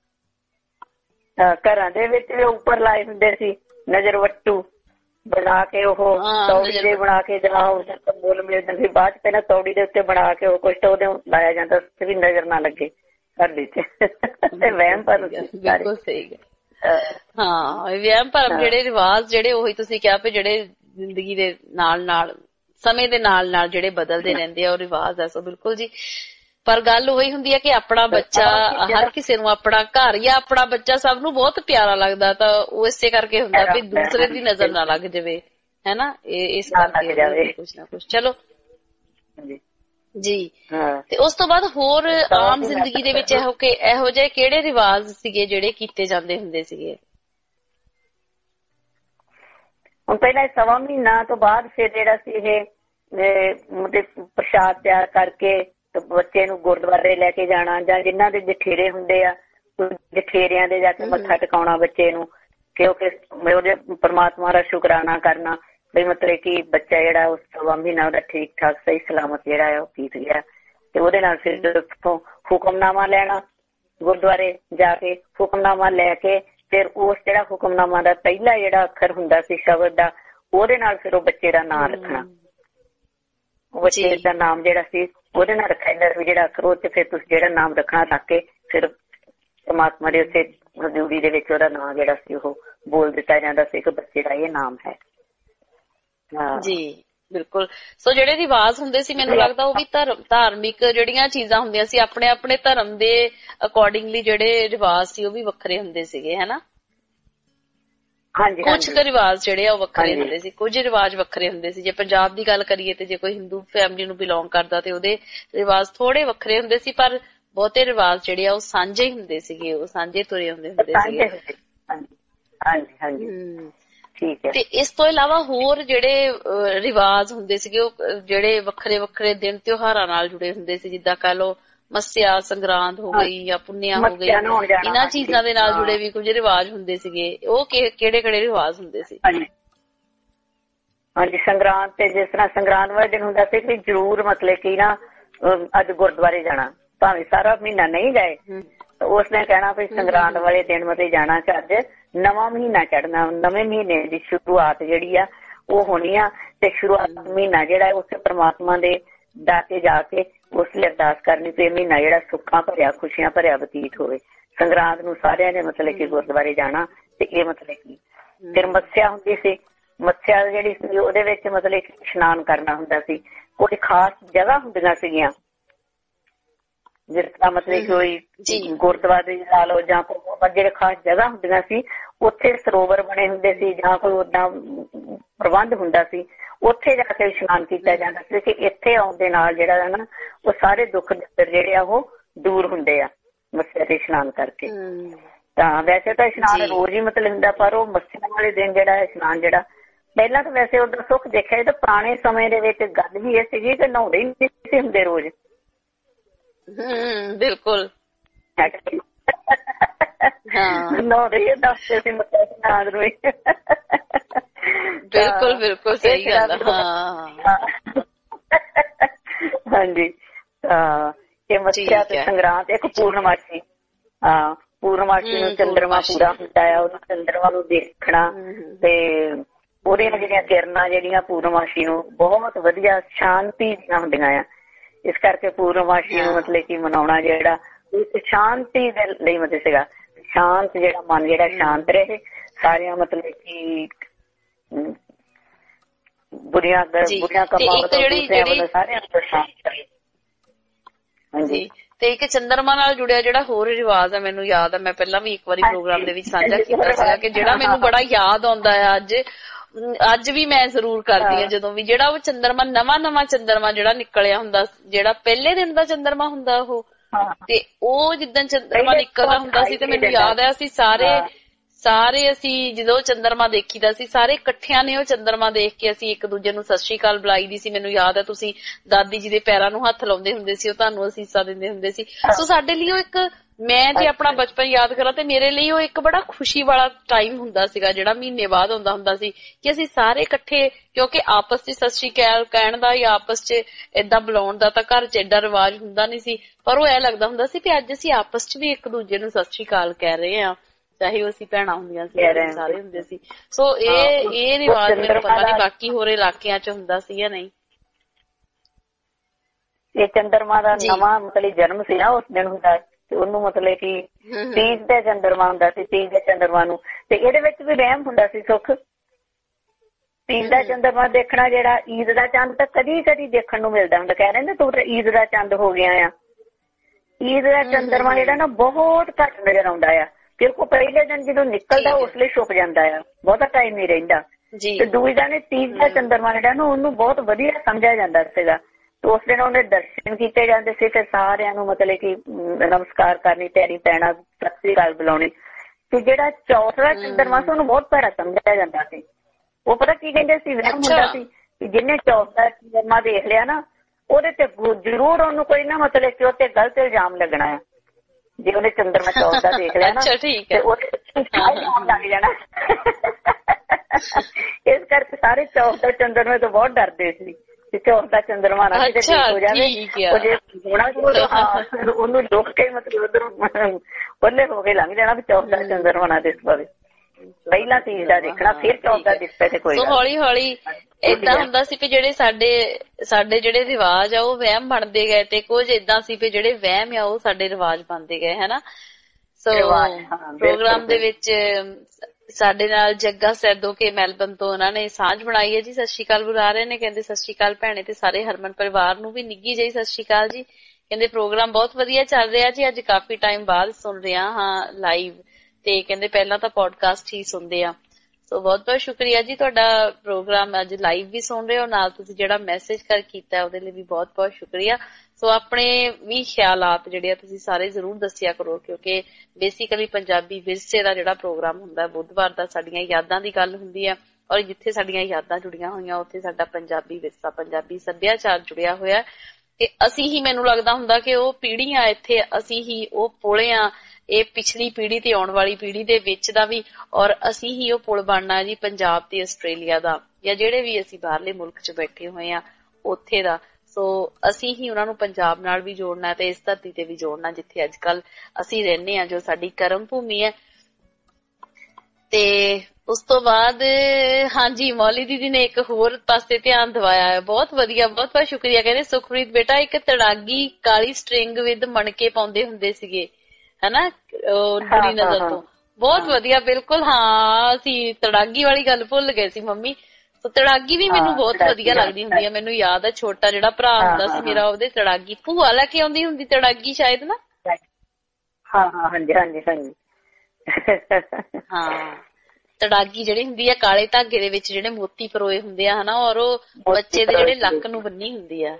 ਘਰਾਂ ਦੇ ਵਿੱਚ ਵੀ ਉੱਪਰ ਲਾਏ ਹੁੰਦੇ ਸੀ ਨਜ਼ਰ ਵੱਟੂ ਬਣਾ ਕੇ, ਉਹ ਤੌੜੀ ਦੇ ਬਣਾ ਕੇ ਜਾਂ ਬੋਲ ਮਿਲਦੇ ਸੀ। ਬਾਅਦ ਚ ਪਹਿਲਾਂ ਤੌੜੀ ਦੇ ਉੱਤੇ ਬਣਾ ਕੇ ਉਹ ਕੁਛ ਤਾਂ ਉਹਦੇ ਲਾਇਆ ਜਾਂਦਾ ਸੀ ਵੀ ਨਜ਼ਰ ਨਾ ਲੱਗੇ ਘਰ ਵਿੱਚ। ਵਹਿਮ ਭਰਮ ਬਿਲਕੁਲ ਸਹੀ ਹੈ। ਹਾਂ, ਵਹਿਮ ਭਰਮ ਜਿਹੜੇ ਰਿਵਾਜ ਜਿਹੜੇ ਉਹੀ ਤੁਸੀਂ ਕਿਹਾ ਵੀ ਜਿਹੜੇ ਜ਼ਿੰਦਗੀ ਦੇ ਨਾਲ ਨਾਲ ਸਮੇਂ ਦੇ ਨਾਲ ਨਾਲ ਜਿਹੜੇ ਬਦਲਦੇ ਰਹਿੰਦੇ ਆ ਉਹ ਰਿਵਾਜ ਆ। ਸੋ ਬਿਲਕੁਲ ਜੀ, ਪਰ ਗੱਲ ਉਹੀ ਹੁੰਦੀ ਹੈ ਕਿ ਆਪਣਾ ਬੱਚਾ ਹਰ ਕਿਸੇ ਨੂੰ ਆਪਣਾ ਘਰ ਜਾਂ ਆਪਣਾ ਬੱਚਾ ਸਭ ਨੂੰ ਬਹੁਤ ਪਿਆਰਾ ਲੱਗਦਾ, ਤਾਂ ਉਹ ਇਸੇ ਕਰਕੇ ਹੁੰਦਾ ਵੀ ਦੂਸਰੇ ਦੀ ਨਜ਼ਰ ਨਾ ਲੱਗ ਜਾਵੇ, ਹੈ ਨਾ। ਇਹ ਇਸ ਕਰਕੇ ਕੁਛ ਨਾ ਕੁਛ। ਚਲੋ ਜੀ। ਤੇ ਉਸ ਤੋਂ ਬਾਅਦ ਹੋਰ ਆਮ ਜ਼ਿੰਦਗੀ ਦੇ ਵਿੱਚ ਇਹੋ ਕਿ ਇਹੋ ਜਿਹੇ ਕਿਹੜੇ ਰਿਵਾਜ ਸੀਗੇ ਜਿਹੜੇ ਕੀਤੇ ਜਾਂਦੇ ਹੁੰਦੇ ਸੀਗੇ? ਹੁਣ ਪਹਿਲਾਂ ਸਵਾ ਮਹੀਨਾ ਤੋਂ ਬਾਅਦ ਫਿਰ ਜਿਹੜਾ ਸੀ ਇਹ ਪ੍ਰਸ਼ਾਦ ਤਿਆਰ ਕਰਕੇ ਬੱਚੇ ਨੂੰ ਗੁਰਦੁਆਰੇ ਲੈ ਕੇ ਜਾਣਾ, ਜਾਂ ਜਿਨ੍ਹਾਂ ਦੇ ਜਠੇਰੇ ਹੁੰਦੇ ਆ ਜਠੇਰਿਆਂ ਦੇ ਜਾ ਕੇ ਮੱਥਾ ਟਿਕਾਉਣਾ ਬੱਚੇ ਨੂੰ, ਕਿਉਂਕਿ ਉਹਦੇ ਪਰਮਾਤਮਾ ਦਾ ਸ਼ੁਕਰਾਨਾ ਕਰਨਾ ਵੀ ਮਤਲਬ ਕਿ ਬੱਚਾ ਜਿਹੜਾ ਉਸ ਸਵਾ ਮਹੀਨਾ ਉਹਦਾ ਠੀਕ ਠਾਕ ਸਹੀ ਸਲਾਮਤ ਜਿਹੜਾ ਹੈ ਉਹ ਬੀਤ ਗਿਆ। ਤੇ ਉਹਦੇ ਨਾਲ ਫਿਰ ਹੁਕਮਨਾਮਾ ਲੈਣਾ, ਗੁਰਦੁਆਰੇ ਜਾ ਕੇ ਹੁਕਮਨਾਮਾ ਲੈ ਕੇ ਫਿਰ ਉਸ ਜਿਹੜਾ ਹੁਕਮਨਾਮਾ ਦਾ ਪਹਿਲਾ ਜਿਹੜਾ ਅੱਖਰ ਹੁੰਦਾ ਸੀ ਸ਼ਬਦ ਦਾ, ਉਹਦੇ ਨਾਲ ਫਿਰ ਉਹ ਬੱਚੇ ਦਾ ਨਾਂ ਰੱਖਣਾ। ਉਹ ਬੱਚੇ ਦਾ ਨਾਮ ਜਿਹੜਾ ਸੀ ਉਹਦੇ ਨਾਲ ਰੱਖਿਆ ਵੀ ਜਿਹੜਾ ਅੱਖਰ ਉਹ ਤੇ ਫਿਰ ਤੁਸੀਂ ਜਿਹੜਾ ਨਾਮ ਰੱਖਣਾ ਰੱਖ ਕੇ ਫਿਰ ਪਰਮਾਤਮਾ ਦੇ ਉੱਤੇ ਡਿਊਟੀ ਦੇ ਵਿੱਚ ਉਹਦਾ ਨਾਂ ਜਿਹੜਾ ਸੀ ਉਹ ਬੋਲ ਦਿੱਤਾ ਜਾਂਦਾ ਸੀ ਕਿ ਬੱਚੇ ਦਾ ਇਹ ਨਾਮ ਹੈ। ਜੀ ਬਿਲਕੁਲ। ਸੋ ਜਿਹੜੇ ਰਿਵਾਜ ਹੁੰਦੇ ਸੀ ਮੈਨੂੰ ਲੱਗਦਾ ਉਹ ਵੀ ਧਰਮ ਧਾਰਮਿਕ ਜਿਹੜੀਆਂ ਚੀਜ਼ਾਂ ਹੁੰਦੀਆਂ ਸੀ ਆਪਣੇ ਆਪਣੇ ਧਰਮ ਦੇ ਅਕੋਰਡਿੰਗਲੀ ਜਿਹੜੇ ਰਿਵਾਜ ਸੀ ਉਹ ਵੀ ਵੱਖਰੇ ਹੁੰਦੇ ਸੀਗੇ, ਹੈ ਨਾ। ਕੁਝ ਕੁ ਰਿਵਾਜ ਜਿਹੜੇ ਆ ਉਹ ਵੱਖਰੇ ਹੁੰਦੇ ਸੀ, ਕੁਝ ਰਿਵਾਜ ਵੱਖਰੇ ਹੁੰਦੇ ਸੀ। ਜੇ ਪੰਜਾਬ ਦੀ ਗੱਲ ਕਰੀਏ ਤੇ ਜੇ ਕੋਈ ਹਿੰਦੂ ਫੈਮਿਲੀ ਨੂੰ ਬਿਲੋਂਗ ਕਰਦਾ ਤੇ ਉਹਦੇ ਰਿਵਾਜ ਥੋੜੇ ਵੱਖਰੇ ਹੁੰਦੇ ਸੀ, ਪਰ ਬਹੁਤੇ ਰਿਵਾਜ ਜਿਹੜੇ ਆ ਉਹ ਸਾਂਝੇ ਹੁੰਦੇ ਸੀਗੇ, ਉਹ ਸਾਂਝੇ ਤੁਰੇ ਹੁੰਦੇ ਹੁੰਦੇ ਸੀਗੇ। ਹਾਂਜੀ ਹਾਂਜੀ ਠੀਕ ਹੈ। ਤੇ ਇਸ ਤੋਂ ਇਲਾਵਾ ਹੋਰ ਜਿਹੜੇ ਰਿਵਾਜ ਹੁੰਦੇ ਸੀਗੇ ਉਹ ਜਿਹੜੇ ਵੱਖਰੇ ਵੱਖਰੇ ਦਿਨ ਤਿਉਹਾਰਾਂ ਨਾਲ ਜੁੜੇ ਹੁੰਦੇ ਸੀ, ਜਿੱਦਾਂ ਕਹਿ ਲਓ ਮੱਸਿਆ ਸੰਗਰਾਂਦ ਹੋ ਗਈ ਜਾਂ ਪੁੰਨਿਆ ਹੋ ਗਈ, ਇਹਨਾਂ ਚੀਜ਼ਾਂ ਦੇ ਨਾਲ ਜੁੜੇ ਵੀ ਕੁਝ ਰਿਵਾਜ ਹੁੰਦੇ ਸੀਗੇ। ਉਹ ਕਿਹੜੇ ਕਿਹੜੇ ਰਿਵਾਜ ਹੁੰਦੇ ਸੀ? ਹਾਂਜੀ, ਸੰਗਰਾਂਦ ਤੇ ਜਿਸ ਤਰ੍ਹਾਂ ਸੰਗਰਾਂਦ ਵਾਲੇ ਦਿਨ ਹੁੰਦਾ ਸੀ ਕਿ ਜ਼ਰੂਰ ਮਤਲਬ ਕਿ ਨਾ ਅੱਜ ਗੁਰਦੁਆਰੇ ਜਾਣਾ, ਭਾਵੇਂ ਸਾਰਾ ਮਹੀਨਾ ਨਹੀਂ ਗਏ ਉਸਨੇ ਕਹਿਣਾ ਵੀ ਸੰਗਰਾਂਦ ਵਾਲੇ ਦਿਨ ਮਤਲਬ ਜਾਣਾ ਕਿ ਅੱਜ ਨਵਾਂ ਮਹੀਨਾ ਚੜ੍ਹਨਾ, ਨਵੇਂ ਮਹੀਨੇ ਦੀ ਸ਼ੁਰੂਆਤ ਜਿਹੜੀ ਆ ਉਹ ਹੋਣੀ ਆ। ਤੇ ਸ਼ੁਰੂਆਤ ਮਹੀਨਾ ਜਿਹੜਾ ਉਸੇ ਪਰਮਾਤਮਾ ਦੇ ਡਾ ਕੇ ਜਾ ਕੇ ਉਸ ਲਈ ਅਰਦਾਸ ਕਰਨੀ ਤੇ ਮਹੀਨਾ ਜਿਹੜਾ ਸੁੱਖਾਂ ਭਰਿਆ ਖੁਸ਼ੀਆਂ ਭਰਿਆ ਬਤੀਤ ਹੋਵੇ। ਸੰਗਰਾਂਦ ਨੂੰ ਸਾਰਿਆਂ ਨੇ ਮਤਲਬ ਕਿ ਗੁਰਦੁਆਰੇ ਜਾਣਾ ਤੇ ਇਹ ਮਤਲਬ ਕਿ ਫਿਰ ਮੱਸਿਆ ਹੁੰਦੀ ਸੀ। ਮੱਸਿਆ ਜਿਹੜੀ ਸੀ ਉਹਦੇ ਵਿੱਚ ਮਤਲਬ ਕਿ ਇਸ਼ਨਾਨ ਕਰਨਾ ਹੁੰਦਾ ਸੀ। ਕੋਈ ਖਾਸ ਜਗ੍ਹਾ ਹੁੰਦੀਆਂ ਸੀਗੀਆਂ, ਜਿਸ ਤਰ੍ਹਾਂ ਮਤਲਬ ਕੋਈ ਗੁਰਦੁਆਰੇ ਲਾ ਲਓ ਜਾਂ ਕੋਈ ਜਿਹੜੇ ਖਾਸ ਜਗ੍ਹਾ ਹੁੰਦੀਆਂ ਸੀ ਉੱਥੇ ਸਰੋਵਰ ਬਣੇ ਹੁੰਦੇ ਸੀ ਜਾਂ ਕੋਈ ਓਦਾਂ ਪ੍ਰਬੰਧ ਹੁੰਦਾ ਸੀ, ਉੱਥੇ ਜਾ ਕੇ ਇਸ਼ਨਾਨ ਕੀਤਾ ਜਾਂਦਾ ਸੀ ਕਿ ਇੱਥੇ ਆਉਣ ਦੇ ਨਾਲ ਜਿਹੜਾ ਹੈ ਨਾ ਉਹ ਸਾਰੇ ਦੁੱਖ ਜਿਹੜੇ ਆ ਉਹ ਦੂਰ ਹੁੰਦੇ ਆ ਮੱਸਿਆ ਤੇ ਇਸ਼ਨਾਨ ਕਰਕੇ। ਤਾਂ ਵੈਸੇ ਤਾਂ ਇਸ਼ਨਾਨ ਰੋਜ਼ ਹੀ ਮਤਲਬ ਹੁੰਦਾ, ਪਰ ਉਹ ਮੱਸਿਆ ਵਾਲੇ ਦਿਨ ਜਿਹੜਾ ਇਸ਼ਨਾਨ ਜਿਹੜਾ ਪਹਿਲਾਂ ਤਾਂ ਵੈਸੇ ਉਹਦਾ ਸੁੱਖ ਦੇਖਿਆ ਤਾਂ ਪੁਰਾਣੇ ਸਮੇਂ ਦੇ ਵਿੱਚ ਗੱਲ ਵੀ ਇਹ ਸੀਗੀ ਕਿ ਨਹਾਉਂਦੇ ਹੀ ਨਹੀਂ ਸੀ ਹੁੰਦੇ ਰੋਜ਼। ਹਮ ਬਿਲਕੁਲ ਨਹਾਉਂਦੇ ਹੀ ਦੱਸਦੇ ਸੀ ਮੱਸਿਆ ਇਸ਼ਨਾਨ ਨੂੰ। ਬਿਲਕੁਲ ਬਿਲਕੁਲ ਸਹੀ ਗੱਲ ਹੈ। ਹਾਂਜੀ, ਇਹ ਮੱਸਿਆ ਤੇ ਸੰਗਰਾਂਦ ਇੱਕ ਪੂਰਨਮਾਸ਼ੀ। ਹਾਂ, ਪੂਰਨਮਾਸ਼ੀ ਨੂੰ ਚੰਦਰਮਾ ਪੂਰਾ ਹੁੰਦਾ ਆ, ਉਹਨੂੰ ਚੰਦਰਮਾ ਨੂੰ ਦੇਖਣਾ ਤੇ ਉਹਦੀਆਂ ਜਿਹੜੀਆਂ ਕਿਰਨਾਂ ਜਿਹੜੀਆਂ ਪੂਰਨਮਾਸ਼ੀ ਨੂੰ ਬਹੁਤ ਵਧੀਆ ਸ਼ਾਂਤੀ ਦੀਆਂ ਹੁੰਦੀਆਂ ਆ। ਇਸ ਕਰਕੇ ਪੂਰਨਮਾਸ਼ੀ ਨੂੰ ਮਤਲਬ ਕਿ ਮਨਾਉਣਾ ਜਿਹੜਾ ਇੱਕ ਸ਼ਾਂਤੀ ਦੇ ਲਈ ਮਤਲਬ ਸੀਗਾ, ਸ਼ਾਂਤ ਜਿਹੜਾ ਮਨ ਜਿਹੜਾ ਸ਼ਾਂਤ ਰਹੇ, ਸਾਰੀਆਂ ਮਤਲਬ ਕਿ ਬੁਰੀਆਂ ਬੁਰੀਆਂ ਕੰਮਾਂ ਤੋਂ ਸਾਰਿਆਂ ਨੂੰ ਸ਼ਾਂਤ ਰਹੇ। ਹਾਂਜੀ। ਤੇ ਇੱਕ ਚੰਦਰਮਾ ਨਾਲ ਜੁੜਿਆ ਜਿਹੜਾ ਹੋਰ ਰਿਵਾਜ ਹੈ ਮੈਨੂੰ ਯਾਦ ਹੈ, ਮੈਂ ਪਹਿਲਾਂ ਵੀ ਇੱਕ ਵਾਰੀ ਪ੍ਰੋਗਰਾਮ ਦੇ ਵਿੱਚ ਸਾਂਝਾ ਕੀਤਾ ਸੀਗਾ ਕਿ ਜਿਹੜਾ ਮੈਨੂੰ ਬੜਾ ਯਾਦ ਆਉਂਦਾ ਹੈ ਅੱਜ ਅੱਜ ਵੀ ਮੈਂ ਜ਼ਰੂਰ ਕਰਦੀ ਹਾਂ ਜਦੋਂ ਵੀ, ਜਿਹੜਾ ਉਹ ਚੰਦਰਮਾ ਨਵਾਂ ਨਵਾਂ ਚੰਦਰਮਾ ਜਿਹੜਾ ਨਿਕਲਿਆ ਹੁੰਦਾ, ਜਿਹੜਾ ਪਹਿਲੇ ਦਿਨ ਦਾ ਚੰਦਰਮਾ ਹੁੰਦਾ ਉਹ, ਤੇ ਉਹ ਜਿੱਦਾਂ ਚੰਦਰਮਾ ਨਿਕਲਦਾ ਹੁੰਦਾ ਸੀ ਤੇ ਮੈਨੂੰ ਯਾਦ ਹੈ ਅਸੀਂ ਸਾਰੇ ਸਾਰੇ ਅਸੀਂ ਜਦੋਂ ਚੰਦਰਮਾ ਦੇਖੀਦਾ ਸੀ ਸਾਰੇ ਇਕੱਠਿਆਂ ਨੇ ਉਹ ਚੰਦਰਮਾ ਦੇਖ ਕੇ ਅਸੀਂ ਇੱਕ ਦੂਜੇ ਨੂੰ ਸਤਿ ਸ਼੍ਰੀ ਅਕਾਲ ਬੁਲਾਈ ਦੀ ਸੀ। ਮੈਨੂੰ ਯਾਦ ਹੈ ਤੁਸੀਂ ਦਾਦੀ ਜੀ ਦੇ ਪੈਰਾਂ ਨੂੰ ਹੱਥ ਲਾਉਂਦੇ ਹੁੰਦੇ ਸੀ, ਉਹ ਤੁਹਾਨੂੰ ਅਸੀਸਾਂ ਦਿੰਦੇ ਹੁੰਦੇ ਸੀ। ਸੋ ਸਾਡੇ ਲਈ ਉਹ ਇੱਕ, ਮੈਂ ਜੇ ਆਪਣਾ ਬਚਪਨ ਯਾਦ ਕਰਾਂ ਤੇ ਮੇਰੇ ਲਈ ਉਹ ਇੱਕ ਬੜਾ ਖੁਸ਼ੀ ਵਾਲਾ ਟਾਈਮ ਹੁੰਦਾ ਸੀਗਾ ਜਿਹੜਾ ਮਹੀਨੇ ਬਾਅਦ ਆਉਂਦਾ ਹੁੰਦਾ ਸੀ ਕਿ ਅਸੀਂ ਸਾਰੇ ਇਕੱਠੇ, ਕਿਉਂਕਿ ਆਪਸ ਚ ਸਤਿ ਸ਼੍ਰੀ ਅਕਾਲ ਕਹਿਣ ਦਾ ਜਾਂ ਆਪਸ ਚ ਏਦਾਂ ਬੁਲਾਉਣ ਦਾ ਤਾਂ ਘਰ ਚ ਏਡਾ ਰਿਵਾਜ ਹੁੰਦਾ ਨਹੀਂ ਸੀ, ਪਰ ਉਹ ਇਹ ਲੱਗਦਾ ਹੁੰਦਾ ਸੀ ਵੀ ਅੱਜ ਅਸੀਂ ਆਪਸ ਚ ਵੀ ਇੱਕ ਦੂਜੇ ਨੂੰ ਸਤਿ ਸ਼੍ਰੀ ਅਕਾਲ ਕਹਿ ਰਹੇ ਹਾਂ, ਚਾਹੇ ਉਹ ਅਸੀਂ ਭੈਣਾਂ ਹੁੰਦੀਆਂ ਸੀ ਸਾਰੇ ਹੁੰਦੇ ਸੀ। ਸੋ ਇਹ ਇਹ ਰਿਵਾਜ ਮੈਨੂੰ ਪਤਾ ਨਹੀਂ ਬਾਕੀ ਹੋਰ ਇਲਾਕਿਆਂ ਚ ਹੁੰਦਾ ਸੀ ਜਾਂ ਨਹੀਂ। ਇਹ ਚੰਦਰਮਾ ਦਾ ਨਵਾਂ ਮਤਲਬ ਜਨਮ ਸੀ ਨਾ ਉਸ ਦਿਨ ਹੁੰਦਾ, ਤੇ ਉਹਨੂੰ ਮਤਲਬ ਕਿ ਤੀਜ ਦਾ ਚੰਦਰਮਾ ਹੁੰਦਾ ਸੀ, ਤੀਜ ਦੇ ਚੰਦਰਮਾ ਨੂੰ, ਤੇ ਇਹਦੇ ਵਿੱਚ ਵੀ ਵਹਿਮ ਹੁੰਦਾ ਸੀ ਸੁੱਖ। ਤੀਜ ਦਾ ਚੰਦਰਮਾ ਦੇਖਣਾ ਜਿਹੜਾ ਈਦ ਦਾ ਚੰਦ ਤਾਂ ਕਦੀ ਕਦੀ ਦੇਖਣ ਨੂੰ ਮਿਲਦਾ ਹੁੰਦਾ, ਕਹਿ ਰਹੇ ਨੇ ਤੂੰ ਤਾਂ ਈਦ ਦਾ ਚੰਦ ਹੋ ਗਿਆ ਆ। ਈਦ ਦਾ ਚੰਦਰਮਾ ਜਿਹੜਾ ਨਾ ਬਹੁਤ ਘੱਟ ਨਜ਼ਰ ਆਉਂਦਾ ਆ, ਕਿਉਂਕਿ ਪਹਿਲੇ ਦਿਨ ਜਦੋਂ ਨਿਕਲਦਾ ਉਸ ਲਈ ਛੁਪ ਜਾਂਦਾ ਆ, ਬਹੁਤਾ ਟਾਈਮ ਨਹੀਂ ਰਹਿੰਦਾ। ਤੇ ਦੂਜੇ ਦਿਨ ਤੀਜ ਦਾ ਚੰਦਰਮਾ ਜਿਹੜਾ ਨਾ ਉਹਨੂੰ ਬਹੁਤ ਵਧੀਆ ਸਮਝਿਆ ਜਾਂਦਾ ਸੀਗਾ, ਤੇ ਉਸ ਦਿਨ ਉਹਨੇ ਦਰਸ਼ਨ ਕੀਤੇ ਜਾਂਦੇ ਸੀ ਤੇ ਸਾਰਿਆਂ ਨੂੰ ਮਤਲਬ ਕਿ ਨਮਸਕਾਰ ਕਰਨੀ, ਪੈਰੀ ਪੈਣਾ, ਸਤਿ ਸ੍ਰੀ ਅਕਾਲ ਬੁਲਾਉਣੀ। ਤੇ ਜਿਹੜਾ ਚੌਥ ਦਾ ਚੰਦਰਮਾ ਸੀ ਉਹਨੂੰ ਬਹੁਤ ਭੈੜਾ ਸਮਝਿਆ ਜਾਂਦਾ ਸੀ। ਉਹ ਪਤਾ ਕੀ ਕਹਿੰਦੇ ਸੀ, ਵਹਿਮ ਹੁੰਦਾ ਸੀ ਕਿ ਜਿਹਨੇ ਚੌਥ ਦਾ ਚੰਦਰਮਾ ਦੇਖ ਲਿਆ ਨਾ ਉਹਦੇ ਤੇ ਜ਼ਰੂਰ ਉਹਨੂੰ ਕੋਈ ਨਾ ਮਤਲਬ ਕਿ ਉਹ ਤੇ ਗਲਤ ਇਲਜ਼ਾਮ ਲੱਗਣਾ ਆ। ਜੇ ਉਹਨੇ ਚੰਦਰਮਾ ਚੌਥ ਦਾ ਦੇਖ ਲਿਆ ਨਾ ਤੇ ਉਹਦੇ ਇਲਜ਼ਾਮ ਲੱਗ ਜਾਣਾ। ਇਸ ਕਰਕੇ ਸਾਰੇ ਚੌਥ ਦਾ ਚੰਦਰਮੇ ਤੋਂ ਬਹੁਤ ਡਰਦੇ ਸੀ ਕਿ ਚੌਥ ਦਾ ਚੰਦਰਮਾ ਨਾ ਕਿਤੇ ਠੀਕ ਹੋ ਜਾਵੇ, ਉਹ ਜੇ ਹੋਣਾ ਉਹਨੂੰ ਲੁੱਕ ਕੇ ਮਤਲਬ ਉਧਰੋਂ ਉਹਲੇ ਹੋ ਕੇ ਲੰਘ ਜਾਣਾ ਵੀ ਚੌਥ ਦਾ ਚੰਦਰਮਾ ਨਾ ਦਿਸ ਪਵੇ। ਪਹਿਲਾਂ ਤੀਜ ਦਾ ਦੇਖਣਾ ਫਿਰ ਚੌਥ ਦਾ ਦਿਸ ਪਏ ਤੇ ਕੋਈ ਹੌਲੀ ਹੌਲੀ ਏਦਾਂ ਹੁੰਦਾ ਸੀ ਵੀ ਜਿਹੜੇ ਸਾਡੇ ਸਾਡੇ ਜਿਹੜੇ ਰਿਵਾਜ ਆ ਉਹ ਵਹਿਮ ਬਣਦੇ ਗਏ, ਤੇ ਕੁਝ ਏਦਾਂ ਸੀ ਵੀ ਜਿਹੜੇ ਵਹਿਮ ਆ ਉਹ ਸਾਡੇ ਰਿਵਾਜ ਬਣਦੇ ਗਏ, ਹਨਾ। ਸੋ ਪ੍ਰੋਗਰਾਮ ਦੇ ਵਿੱਚ ਸਾਡੇ ਨਾਲ ਜੱਗਾ ਸੈਦੋ ਕੇ ਮੈਲਬਨ ਤੋਂ ਉਹਨਾਂ ਨੇ ਸਾਂਝ ਬਣਾਈ ਹੈ ਜੀ। ਸਤਿ ਸ਼੍ਰੀ ਅਕਾਲ ਬੁਲਾ ਰਹੇ ਨੇ, ਕਹਿੰਦੇ ਸਤਿ ਸ਼੍ਰੀ ਅਕਾਲ ਭੈਣੇ, ਤੇ ਸਾਰੇ ਹਰਮਨ ਪਰਿਵਾਰ ਨੂੰ ਵੀ ਨਿੱਘੀ ਜਿਹੀ ਸਤਿ ਸ਼੍ਰੀ ਅਕਾਲ ਜੀ। ਕਹਿੰਦੇ ਪ੍ਰੋਗਰਾਮ ਬਹੁਤ ਵਧੀਆ ਚੱਲ ਰਿਹਾ ਜੀ, ਅੱਜ ਕਾਫੀ ਟਾਈਮ ਬਾਅਦ ਸੁਣ ਰਿਹਾ ਹਾਂ ਲਾਈਵ, ਤੇ ਕਹਿੰਦੇ ਪਹਿਲਾਂ ਤਾਂ ਪੋਡਕਾਸਟ ਹੀ ਸੁਣਦੇ ਆ। ਸੋ ਬਹੁਤ ਬਹੁਤ ਸ਼ੁਕਰੀਆ ਜੀ, ਤੁਹਾਡਾ ਪ੍ਰੋਗਰਾਮ ਅੱਜ ਲਾਈਵ ਵੀ ਸੁਣ ਰਹੇ ਹੋ, ਨਾਲ ਤੁਸੀਂ ਜਿਹੜਾ ਮੈਸੇਜ ਕਰ ਕੀਤਾ ਉਹਦੇ ਲਈ ਵੀ ਬਹੁਤ ਬਹੁਤ ਸ਼ੁਕਰੀਆ। ਸੋ ਆਪਣੇ ਵੀ ਖਿਆਲਾਤ ਜਿਹੜੇ ਆ ਤੁਸੀਂ ਸਾਰੇ ਜ਼ਰੂਰ ਦੱਸਿਆ ਕਰੋ, ਕਿਉਂਕਿ ਬੇਸਿਕਲੀ ਪੰਜਾਬੀ ਵਿਰਸੇ ਦਾ ਜਿਹੜਾ ਪ੍ਰੋਗਰਾਮ ਹੁੰਦਾ ਬੁੱਧਵਾਰ ਦਾ ਸਾਡੀਆਂ ਯਾਦਾਂ ਦੀ ਗੱਲ ਹੁੰਦੀ ਹੈ, ਔਰ ਜਿੱਥੇ ਸਾਡੀਆਂ ਯਾਦਾਂ ਜੁੜੀਆਂ ਹੋਈਆਂ ਉੱਥੇ ਸਾਡਾ ਪੰਜਾਬੀ ਵਿਰਸਾ ਪੰਜਾਬੀ ਸੱਭਿਆਚਾਰ ਜੁੜਿਆ ਹੋਇਆ, ਤੇ ਅਸੀਂ ਹੀ ਮੈਨੂੰ ਲੱਗਦਾ ਹੁੰਦਾ ਕਿ ਉਹ ਪੀੜ੍ਹੀਆਂ ਇੱਥੇ ਅਸੀਂ ਹੀ ਉਹ ਪੁਲ ਆ, ਇਹ ਪਿਛਲੀ ਪੀੜ੍ਹੀ ਤੇ ਆਉਣ ਵਾਲੀ ਪੀੜ੍ਹੀ ਦੇ ਵਿੱਚ ਦਾ ਵੀ, ਔਰ ਅਸੀਂ ਹੀ ਉਹ ਪੁਲ ਬਣਨਾ ਜੀ ਪੰਜਾਬ ਤੇ ਆਸਟ੍ਰੇਲੀਆ ਦਾ, ਜਾਂ ਜਿਹੜੇ ਵੀ ਅਸੀਂ ਬਾਹਰਲੇ ਮੁਲਕ ਚ ਬੈਠੇ ਹੋਏ ਆ ਉੱਥੇ ਦਾ। ਸੋ ਅਸੀਂ ਹੀ ਉਹਨਾਂ ਨੂੰ ਪੰਜਾਬ ਨਾਲ ਵੀ ਜੋੜਨਾ ਤੇ ਇਸ ਧਰਤੀ ਤੇ ਵੀ ਜੋੜਨਾ ਜਿੱਥੇ ਅੱਜ ਕੱਲ ਅਸੀਂ ਰਹਿੰਦੇ ਹਾਂ, ਜੋ ਸਾਡੀ ਕਰਮ ਭੂਮੀ ਹੈ। ਤੇ ਉਸ ਤੋਂ ਬਾਅਦ ਹਾਂਜੀ ਮੌਲੀ ਦੀਦੀ ਨੇ ਇੱਕ ਹੋਰ ਪਾਸੇ ਧਿਆਨ ਦਿਵਾਇਆ ਹੈ, ਬਹੁਤ ਵਧੀਆ, ਬਹੁਤ ਬਹੁਤ ਸ਼ੁਕਰੀਆ। ਕਹਿੰਦੇ ਸੁਖਪ੍ਰੀਤ ਬੇਟਾ ਇੱਕ ਤੜਾਗੀ ਕਾਲੀ ਸਟ੍ਰਿੰਗ ਵਿਦ ਮਣਕੇ ਪਾਉਂਦੇ ਹੁੰਦੇ ਸੀਗੇ, ਹਨਾ, ਬੁਰੀ ਨਜ਼ਰ ਤੋਂ। ਬਹੁਤ ਵਧੀਆ, ਬਿਲਕੁਲ ਹਾਂ, ਅਸੀਂ ਤੜਾਗੀ ਵਾਲੀ ਗੱਲ ਭੁੱਲ ਗਏ ਸੀ ਮੰਮੀ। ਤੜਾਗੀ ਵੀ ਮੈਨੂੰ ਬਹੁਤ ਵਧੀਆ ਲੱਗਦੀ ਹੁੰਦੀ ਹੈ। ਮੈਨੂੰ ਯਾਦ ਹੈ ਛੋਟਾ ਜਿਹੜਾ ਭਰਾ ਹੁੰਦਾ ਸੀ ਮੇਰਾ, ਉਹਦੇ ਤੜਾਗੀ ਭੂਆ ਲੈ ਕੇ ਆਉਂਦੀ ਹੁੰਦੀ ਤੜਾਗੀ ਸ਼ਾਇਦ ਨਾ। ਹਾਂ ਹਾਂ ਹਾਂਜੀ ਹਾਂਜੀ ਹਾਂਜੀ ਹਾਂ, ਤੜਾਗੀ ਜਿਹੜੀ ਹੁੰਦੀ ਆ ਕਾਲੇ ਧਾਗੇ ਦੇ ਵਿੱਚ ਜਿਹੜੇ ਮੋਤੀ ਪਰੋਏ ਹੁੰਦੇ ਆ, ਹਨਾ, ਔਰ ਉਹ ਬੱਚੇ ਦੇ ਜਿਹੜੇ ਲੱਕ ਨੂੰ ਬੰਨੀ ਹੁੰਦੀ ਆ।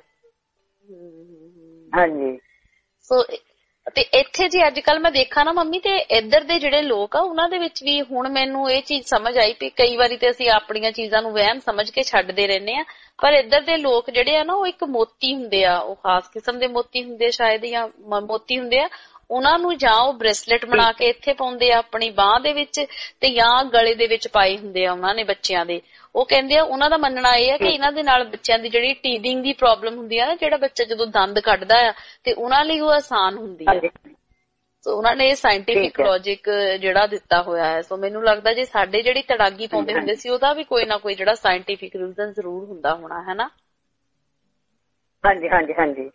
ਹਾਂਜੀ। ਸੋ ਤੇ ਇੱਥੇ ਜੀ ਅੱਜ ਕੱਲ ਮੈਂ ਦੇਖਾਂ ਨਾ ਮੰਮੀ, ਤੇ ਇੱਧਰ ਦੇ ਜਿਹੜੇ ਲੋਕ ਆ ਉਹਨਾਂ ਦੇ ਵਿੱਚ ਵੀ ਹੁਣ ਮੈਨੂੰ ਇਹ ਚੀਜ਼ ਸਮਝ ਆਈ ਵੀ ਕਈ ਵਾਰੀ ਤੇ ਅਸੀਂ ਆਪਣੀਆਂ ਚੀਜ਼ਾਂ ਨੂੰ ਵਹਿਮ ਸਮਝ ਕੇ ਛੱਡਦੇ ਰਹਿੰਦੇ ਆ, ਪਰ ਇੱਧਰ ਦੇ ਲੋਕ ਜਿਹੜੇ ਆ ਨਾ ਉਹ ਇੱਕ ਮੋਤੀ ਹੁੰਦੇ ਆ, ਉਹ ਖਾਸ ਕਿਸਮ ਦੇ ਮੋਤੀ ਹੁੰਦੇ ਸ਼ਾਇਦ, ਜਾਂ ਮੋਤੀ ਹੁੰਦੇ ਆ, ਉਹਨਾਂ ਨੂੰ ਜਾਂ ਉਹ ਬ੍ਰੇਸਲੇਟ ਬਣਾ ਕੇ ਇੱਥੇ ਪਾਉਂਦੇ ਆ ਆਪਣੀ ਬਾਂਹ ਦੇ ਵਿੱਚ, ਤੇ ਜਾਂ ਗਲੇ ਦੇ ਵਿੱਚ ਪਾਏ ਹੁੰਦੇ ਆ ਉਹਨਾਂ ਨੇ ਬੱਚਿਆਂ ਦੇ। ਉਹ ਕਹਿੰਦੇ ਆ, ਉਹਨਾਂ ਦਾ ਮੰਨਣਾ ਇਹ ਆ ਕਿ ਇਹਨਾਂ ਦੇ ਨਾਲ ਬੱਚਿਆਂ ਦੀ ਜਿਹੜੀ ਟੀਥਿੰਗ ਦੀ ਪ੍ਰੋਬਲਮ ਹੁੰਦੀ ਆ ਨਾ, ਜਿਹੜਾ ਬੱਚਾ ਜਦੋਂ ਦੰਦ ਕੱਢਦਾ ਆ, ਤੇ ਉਹਨਾਂ ਲਈ ਉਹ ਆਸਾਨ ਹੁੰਦੀ ਆ। ਸੋ ਉਹਨਾਂ ਨੇ ਸਾਇੰਟੀਫਿਕ ਲੌਜਿਕ ਜਿਹੜਾ ਦਿੱਤਾ ਹੋਇਆ ਹੈ। ਸੋ ਮੈਨੂੰ ਲੱਗਦਾ ਜੇ ਸਾਡੇ ਜਿਹੜੀ ਤੜਾਗੀ ਪਾਉਂਦੇ ਹੁੰਦੇ ਸੀ ਉਹਦਾ ਵੀ ਕੋਈ ਨਾ ਕੋਈ ਜਿਹੜਾ ਸਾਇੰਟੀਫਿਕ ਰੀਜ਼ਨ ਜ਼ਰੂਰ ਹੁੰਦਾ ਹੋਣਾ ਹੈ ਨਾ। ਹਾਂਜੀ ਹਾਂਜੀ ਹਾਂਜੀ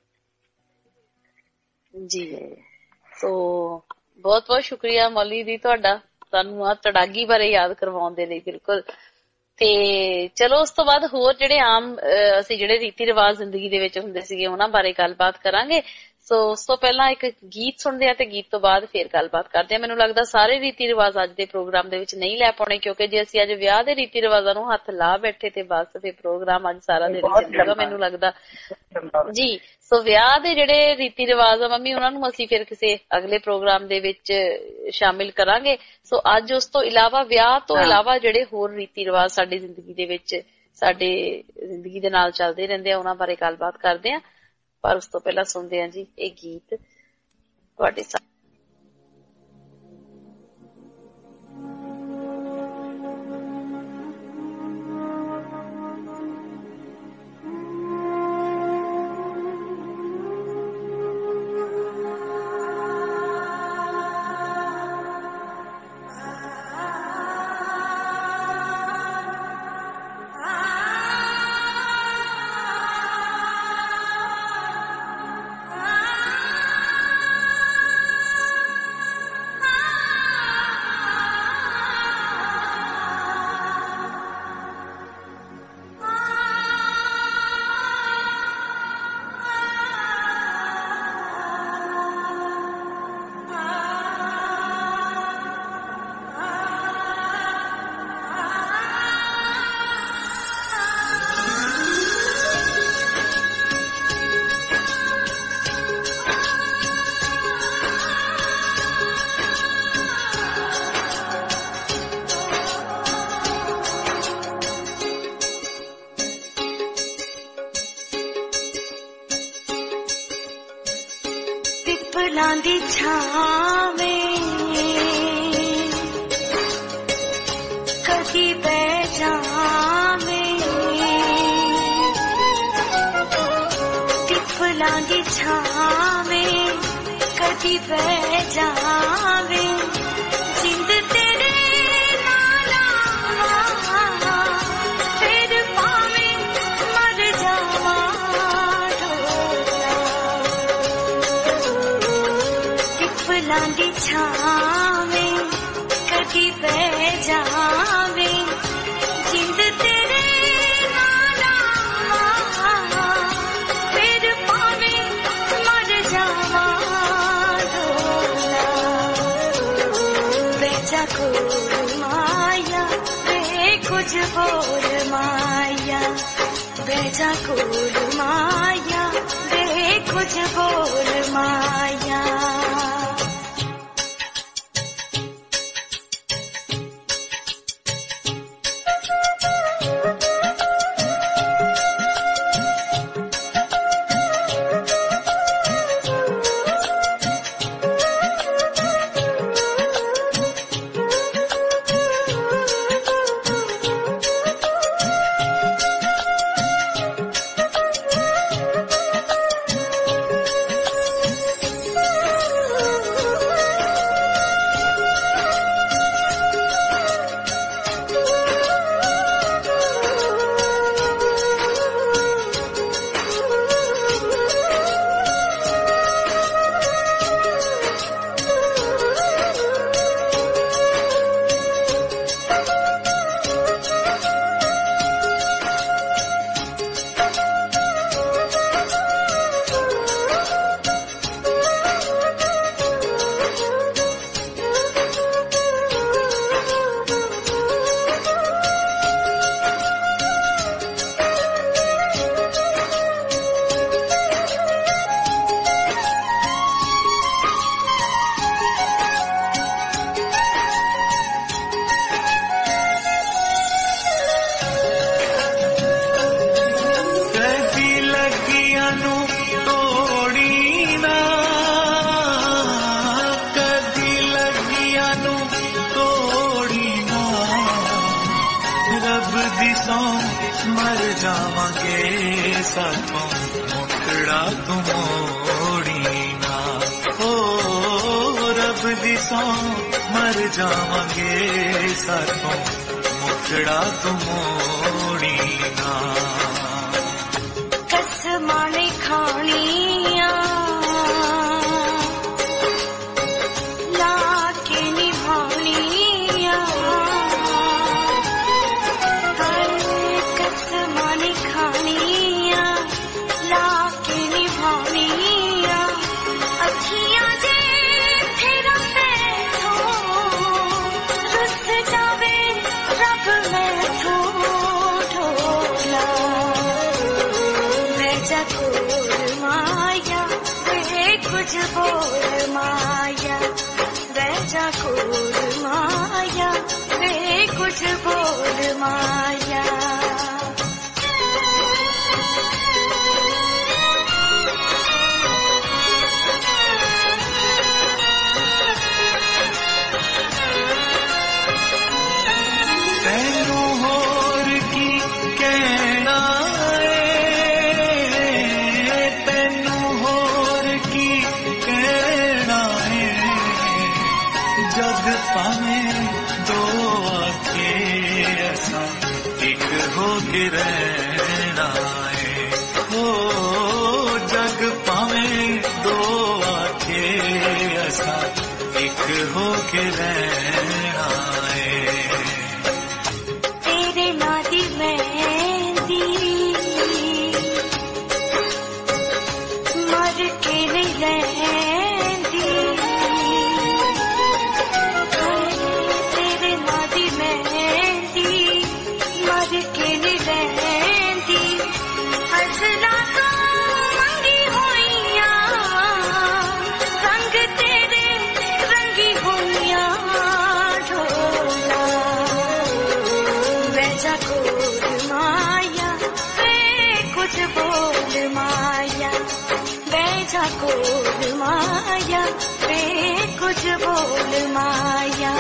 ਜੀ। ਸੋ ਬਹੁਤ ਬਹੁਤ ਸ਼ੁਕਰੀਆ ਮੌਲੀ ਦੀ ਤੁਹਾਡਾ ਸਾਨੂੰ ਆ ਤੜਾਗੀ ਬਾਰੇ ਯਾਦ ਕਰਵਾਉਣ ਦੇ ਲਈ। ਬਿਲਕੁਲ। ਤੇ ਚਲੋ ਉਸ ਤੋਂ ਬਾਅਦ ਹੋਰ ਜਿਹੜੇ ਆਮ ਅਸੀਂ ਜਿਹੜੇ ਰੀਤੀ ਰਿਵਾਜ ਜ਼ਿੰਦਗੀ ਦੇ ਵਿੱਚ ਹੁੰਦੇ ਸੀਗੇ ਉਹਨਾਂ ਬਾਰੇ ਗੱਲਬਾਤ ਕਰਾਂਗੇ। ਸੋ ਉਸ ਤੋਂ ਪਹਿਲਾਂ ਇੱਕ ਗੀਤ ਸੁਣਦੇ ਆ ਤੇ ਗੀਤ ਤੋਂ ਬਾਅਦ ਫੇਰ ਗੱਲਬਾਤ ਕਰਦੇ ਆ। ਮੈਨੂੰ ਲੱਗਦਾ ਸਾਰੇ ਰੀਤੀ ਰਿਵਾਜ ਅੱਜ ਦੇ ਪ੍ਰੋਗਰਾਮ ਦੇ ਵਿੱਚ ਨਹੀਂ ਲੈ ਪਾਉਣੇ ਕਿਉਂਕਿ ਜੇ ਅਸੀਂ ਅੱਜ ਵਿਆਹ ਦੇ ਰੀਤੀ ਰਿਵਾਜਾਂ ਨੂੰ ਹੱਥ ਲਾ ਬੈਠੇ ਤੇ ਬਸ ਫਿਰ ਪ੍ਰੋਗਰਾਮ ਅੱਜ ਸਾਰਾ ਦਿਨ ਚੱਲੇਗਾ ਮੈਨੂੰ ਲੱਗਦਾ ਜੀ। ਸੋ ਵਿਆਹ ਦੇ ਜਿਹੜੇ ਰੀਤੀ ਰਿਵਾਜ ਆ ਮੰਮੀ ਉਹਨਾਂ ਨੂੰ ਅਸੀਂ ਫਿਰ ਕਿਸੇ ਅਗਲੇ ਪ੍ਰੋਗਰਾਮ ਦੇ ਵਿੱਚ ਸ਼ਾਮਿਲ ਕਰਾਂਗੇ। ਸੋ ਅੱਜ ਉਸ ਤੋਂ ਇਲਾਵਾ ਵਿਆਹ ਤੋਂ ਇਲਾਵਾ ਜਿਹੜੇ ਹੋਰ ਰੀਤੀ ਰਿਵਾਜ ਸਾਡੀ ਜ਼ਿੰਦਗੀ ਦੇ ਵਿੱਚ ਸਾਡੇ ਜ਼ਿੰਦਗੀ ਦੇ ਨਾਲ ਚੱਲਦੇ ਰਹਿੰਦੇ ਆ ਉਹਨਾਂ ਬਾਰੇ ਗੱਲਬਾਤ ਕਰਦੇ ਆ। ਪਰ ਉਸ ਤੋਂ ਪਹਿਲਾਂ ਸੁਣਦੇ ਹਾਂ ਜੀ ਇਹ ਗੀਤ ਤੁਹਾਡੇ ਸਾਹਮਣੇ। ਦੀ ਛਾਵੇਂ ਕਦੀ ਬਹਿ ਜਾਵੇਂ ਪਿੱਪਲਾਂ ਦੀ ਛਾਵੇਂ ਕਦੀ ਬਹਿ ਜਾਵੇਂ ਜਿੰਦ ਤੇਰੇ ਨਾਲ ਆਵਾਂ ਫਿਰ ਭਾਵੇਂ ਮਰ ਜਾਵਾਂ ਪਿੱਪਲਾਂ ਦੀ ਛਾਵੇਂ ਕਦੀ ਬਹਿ ਜਾਵੇਂ ਜਿੰਦ ਤੇਰੇ ਨਾਲ ਆਵਾਂ ਫਿਰ ਭਾਵੇਂ ਮਰ ਜਾਵਾਂ ਬਹਿ ਜਾ ਕੋਲ ਮਾਇਆ ਵੇ ਕੁਝ ਬੋਲ ਮਾਇਆ ਬਹਿ ਜਾ ਕੋਲ ਮਾਇਆ ਵੇ ਕੁਝ ਬੋਲ ਮਾਇਆ ਮੁਕੜਾ ਤੂੰ ਮੋੜੀ ਨਾ ਹੋ कसों मर जावांगे साथों मुखड़ा तू मोड़ी ना कसमां ने खानियां लाके निभानियां हर कसमां ने खानियां लाके निभानियां अखियां जे तेरा पैठों रुस जावे रब मैथों ढोला मैं जकोर माया वे कुछ बोल माया मैं जकोर माया वे कुछ बोल माया तैनू होर की कहना है तैनू होर की कहना है जग पावें दो आखे ऐसा एक हो के रहना है हो जग पावें दो आखे ऐसा एक हो के रहना है तेरे नादी मेहंदी मर के नहीं रहती तेरे नादी मेहंदी मर के नहीं रहती हसना तो मंगी होइयां रंग तेरे रंगी होइयां ढोला बैजा कोल माया वे कुछ बोल माया बैजा कोल माया वे कुछ बोल माया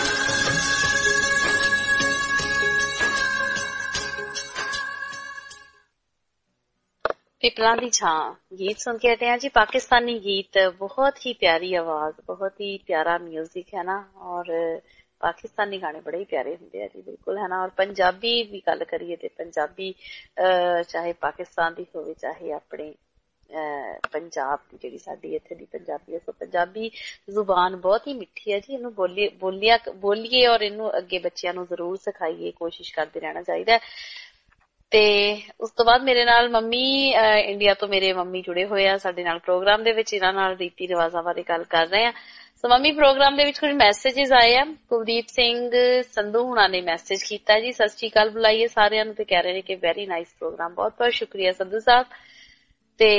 पिपला दी छां गीत सुन के हटे हैं जी। पाकिस्तानी गीत, बहुत ही प्यारी आवाज, बहुत ही प्यारा म्यूजिक है ना। और पाकिस्तानी गाने बड़े ही प्यारे होंगे हैं जी, बिल्कुल है ना। और पंजाबी भी गल करिए तो पंजाबी चाहे पाकिस्तान की होवे चाहे अपने पंजाब की जिहड़ी साडी इत्थे दी पंजाबी है, सो पंजाबी जुबान बहुत ही मिठी है जी। इनू बोली बोलिया बोलिए और इनू अगे बच्चियां नू जरूर सिखाइए, कोशिश करते रहना चाहिए। ते उस तो बाद मेरे नाल मम्मी इंडिया तो मेरे मम्मी जुड़े हुए आ साडे नाल प्रोग्राम दे विच, इन्हां नाल रीति रिवाजां बारे गल कर रहे हैं। सो मम्मी प्रोग्राम दे विच कुछ मैसेजेस आए हैं। कुलदीप सिंह संधू हुणा ने मैसेज कीता जी, सत श्री अकाल बुलाइए सारिਆਂ ਨੂੰ, ते कह रहे हैं कि वेरी नाइस प्रोग्राम, बहुत बहुत शुक्रिया संधू साहब। ते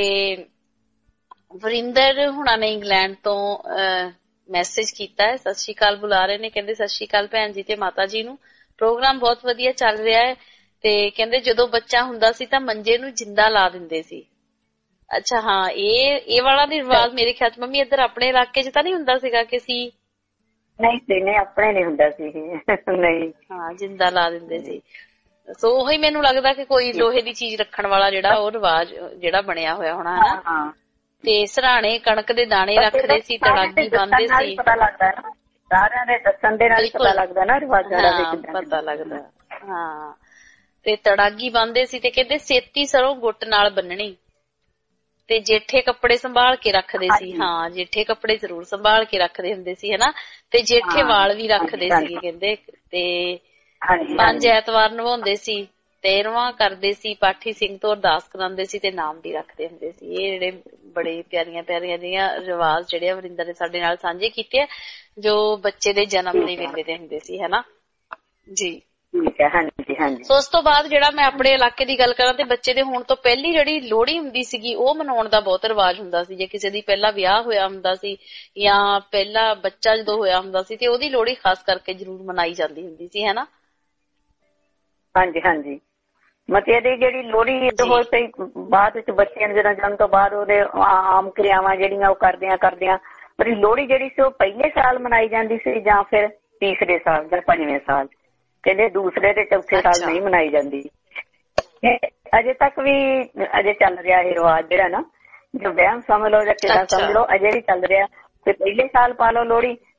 वरिंदर हुणा ने इंग्लैंड तो मैसेज कीता है, सत श्री अकाल बुला रहे ने, कहंदे सत श्री अकाल भैन जी ते माता जी नू, प्रोग्राम बहुत वधिया चल रहा है। ते कहंदे जदों बच्चा हुंदा सी तां मंजे नू जिंदा ला दिंदे सी। अच्छा हाँ, ये ये वाला दी रिवाज मेरे ख्याल च मम्मी इधर अपने इलाके च तां नहीं हुंदा सीगा कि सी? नहीं सी, नहीं अपने नहीं हुंदा सी नहीं। हाँ, जिंदा ला दिंदे सी। सो ਉਹੀ ਮੈਨੂੰ ਲੱਗਦਾ ਕਿ ਕੋਈ ਲੋਹੇ ਦੀ ਚੀਜ਼ ਰੱਖਣ ਵਾਲਾ ਜਿਹੜਾ ਉਹ ਰਿਵਾਜ ਜਿਹੜਾ ਬਣਿਆ ਹੋਇਆ ਹੋਣਾ ਹੈ ਨਾ। ਤੇ ਸਰਾਣੇ ਕਣਕ ਦੇ ਦਾਣੇ ਰੱਖਦੇ ਸੀ, ਤੜਾਗੀ ਬੰਨਦੇ ਸੀ। ਪਤਾ ਲੱਗਦਾ ਨਾ, ਸਾਰਿਆਂ ਦੇ ਦੱਸਣ ਦੇ ਨਾਲ ਪਤਾ ਲੱਗਦਾ ਨਾ ਰਿਵਾਜਾਂ ਦਾ ਵੀ ਪਤਾ ਲੱਗਦਾ। ਹਾਂ, ਤੇ ਤੜਾਗੀ ਬੰਨਦੇ ਸੀ ਤੇ ਕਹਿੰਦੇ ਸੇਤੀ ਸਰੋਂ ਗੁੱਟ ਨਾਲ ਬੰਨਣੀ, ਤੇ ਜੇਠੇ ਕੱਪੜੇ ਸੰਭਾਲ ਕੇ ਰੱਖਦੇ ਸੀ। ਹਾਂ, ਜੇਠੇ ਕੱਪੜੇ ਜ਼ਰੂਰ ਸੰਭਾਲ ਕੇ ਰੱਖਦੇ ਹੁੰਦੇ ਸੀ ਹਨਾ। ਤੇ ਜੇਠੇ ਵਾਲ ਵੀ ਰੱਖਦੇ ਸੀ ਕਹਿੰਦੇ। ਤੇ ਪੰਜ ਐਤਵਾਰ ਨਵਾਉਂਦੇ ਸੀ, ਤੇਰਵਾਂ ਕਰਦੇ ਸੀ, ਪਾਠੀ ਸਿੰਘ ਤੋਂ ਅਰਦਾਸ ਕਰਾਉਂਦੇ ਸੀ ਤੇ ਨਾਮ ਵੀ ਰੱਖਦੇ ਹੁੰਦੇ ਸੀ। ਇਹ ਜਿਹੜੇ ਬੜੇ ਪਿਆਰੀਆਂ ਪਿਆਰੀਆਂ ਜਿਹੀਆਂ ਰਿਵਾਜ ਜਿਹੜੇ ਵਰਿੰਦਰ ਨੇ ਸਾਡੇ ਨਾਲ ਸਾਂਝੇ ਕੀਤੇ ਆ, ਜੋ ਬੱਚੇ ਦੇ ਜਨਮ ਦੇ ਵੇਲੇ ਦੇ ਹੁੰਦੇ ਸੀ ਹਨਾ ਜੀ। ਠੀਕ ਹੈ, ਹਾਂਜੀ ਹਾਂਜੀ। ਸੋ ਉਸ ਤੋਂ ਬਾਅਦ ਜਿਹੜਾ ਮੈਂ ਆਪਣੇ ਇਲਾਕੇ ਦੀ ਗੱਲ ਕਰਾਂ ਤੇ ਬੱਚੇ ਦੇ ਹੋਣ ਤੋਂ ਪਹਿਲੀ ਜਿਹੜੀ ਲੋਹੜੀ ਹੁੰਦੀ ਸੀਗੀ ਉਹ ਮਨਾਉਣ ਦਾ ਬਹੁਤ ਰਿਵਾਜ ਹੁੰਦਾ ਸੀ। ਜੇ ਕਿਸੇ ਦੀ ਪਹਿਲਾ ਵਿਆਹ ਹੋਇਆ ਹੁੰਦਾ ਸੀ ਜਾਂ ਪਹਿਲਾ ਬੱਚਾ ਜਦੋਂ ਹੋਇਆ ਹੁੰਦਾ ਸੀ ਤੇ ਉਹਦੀ ਲੋਹੜੀ ਖਾਸ ਕਰਕੇ ਜ਼ਰੂਰ ਮਨਾਈ ਜਾਂਦੀ ਹੁੰਦੀ ਸੀ ਹੈ ਨਾ। ਹਾਂਜੀ ਹਾਂਜੀ, ਮਤਲਬ ਦੀ ਜਿਹੜੀ ਲੋਹੜੀ ਹੋਈ ਤੇ ਬਾਅਦ ਵਿੱਚ ਬੱਚਿਆਂ ਨੂੰ ਜਦੋਂ ਜਨਮ ਤੋਂ ਬਾਅਦ ਉਹਦੇ ਆਮ ਕਿਰਿਆਵਾਂ ਜਿਹੜੀਆਂ ਉਹ ਕਰਦਿਆਂ ਕਰਦਿਆਂ ਪਰ ਲੋਹੜੀ ਜਿਹੜੀ ਸੀ ਉਹ ਪਹਿਲੇ ਸਾਲ ਮਨਾਈ ਜਾਂਦੀ ਸੀ ਜਾਂ ਫਿਰ ਤੀਸਰੇ ਸਾਲ ਜਾਂ ਪੰਜਵੇਂ ਸਾਲ? ਕਹਿੰਦੇ ਦੂਸਰੇ ਤੇ ਚੌਥੇ ਸਾਲ ਨਹੀਂ ਮਨਾਈ ਜਾਂਦੀ। ਅਜੇ ਤੱਕ ਵੀ ਅਜੇ ਚੱਲ ਰਿਹਾ ਇਹ ਰਿਵਾਜ ਜਿਹੜਾ ਨਾ, ਜੋ ਵਹਿਮ ਸਮਝ ਲਓ ਜਾਂ ਕਿੱਦਾਂ ਸਮਝ ਲਓ, ਅਜੇ ਵੀ ਚੱਲ ਰਿਹਾ। ਤੇ ਪਹਿਲੇ ਸਾਲ ਪਾ ਲਓ ਲੋਹੜੀ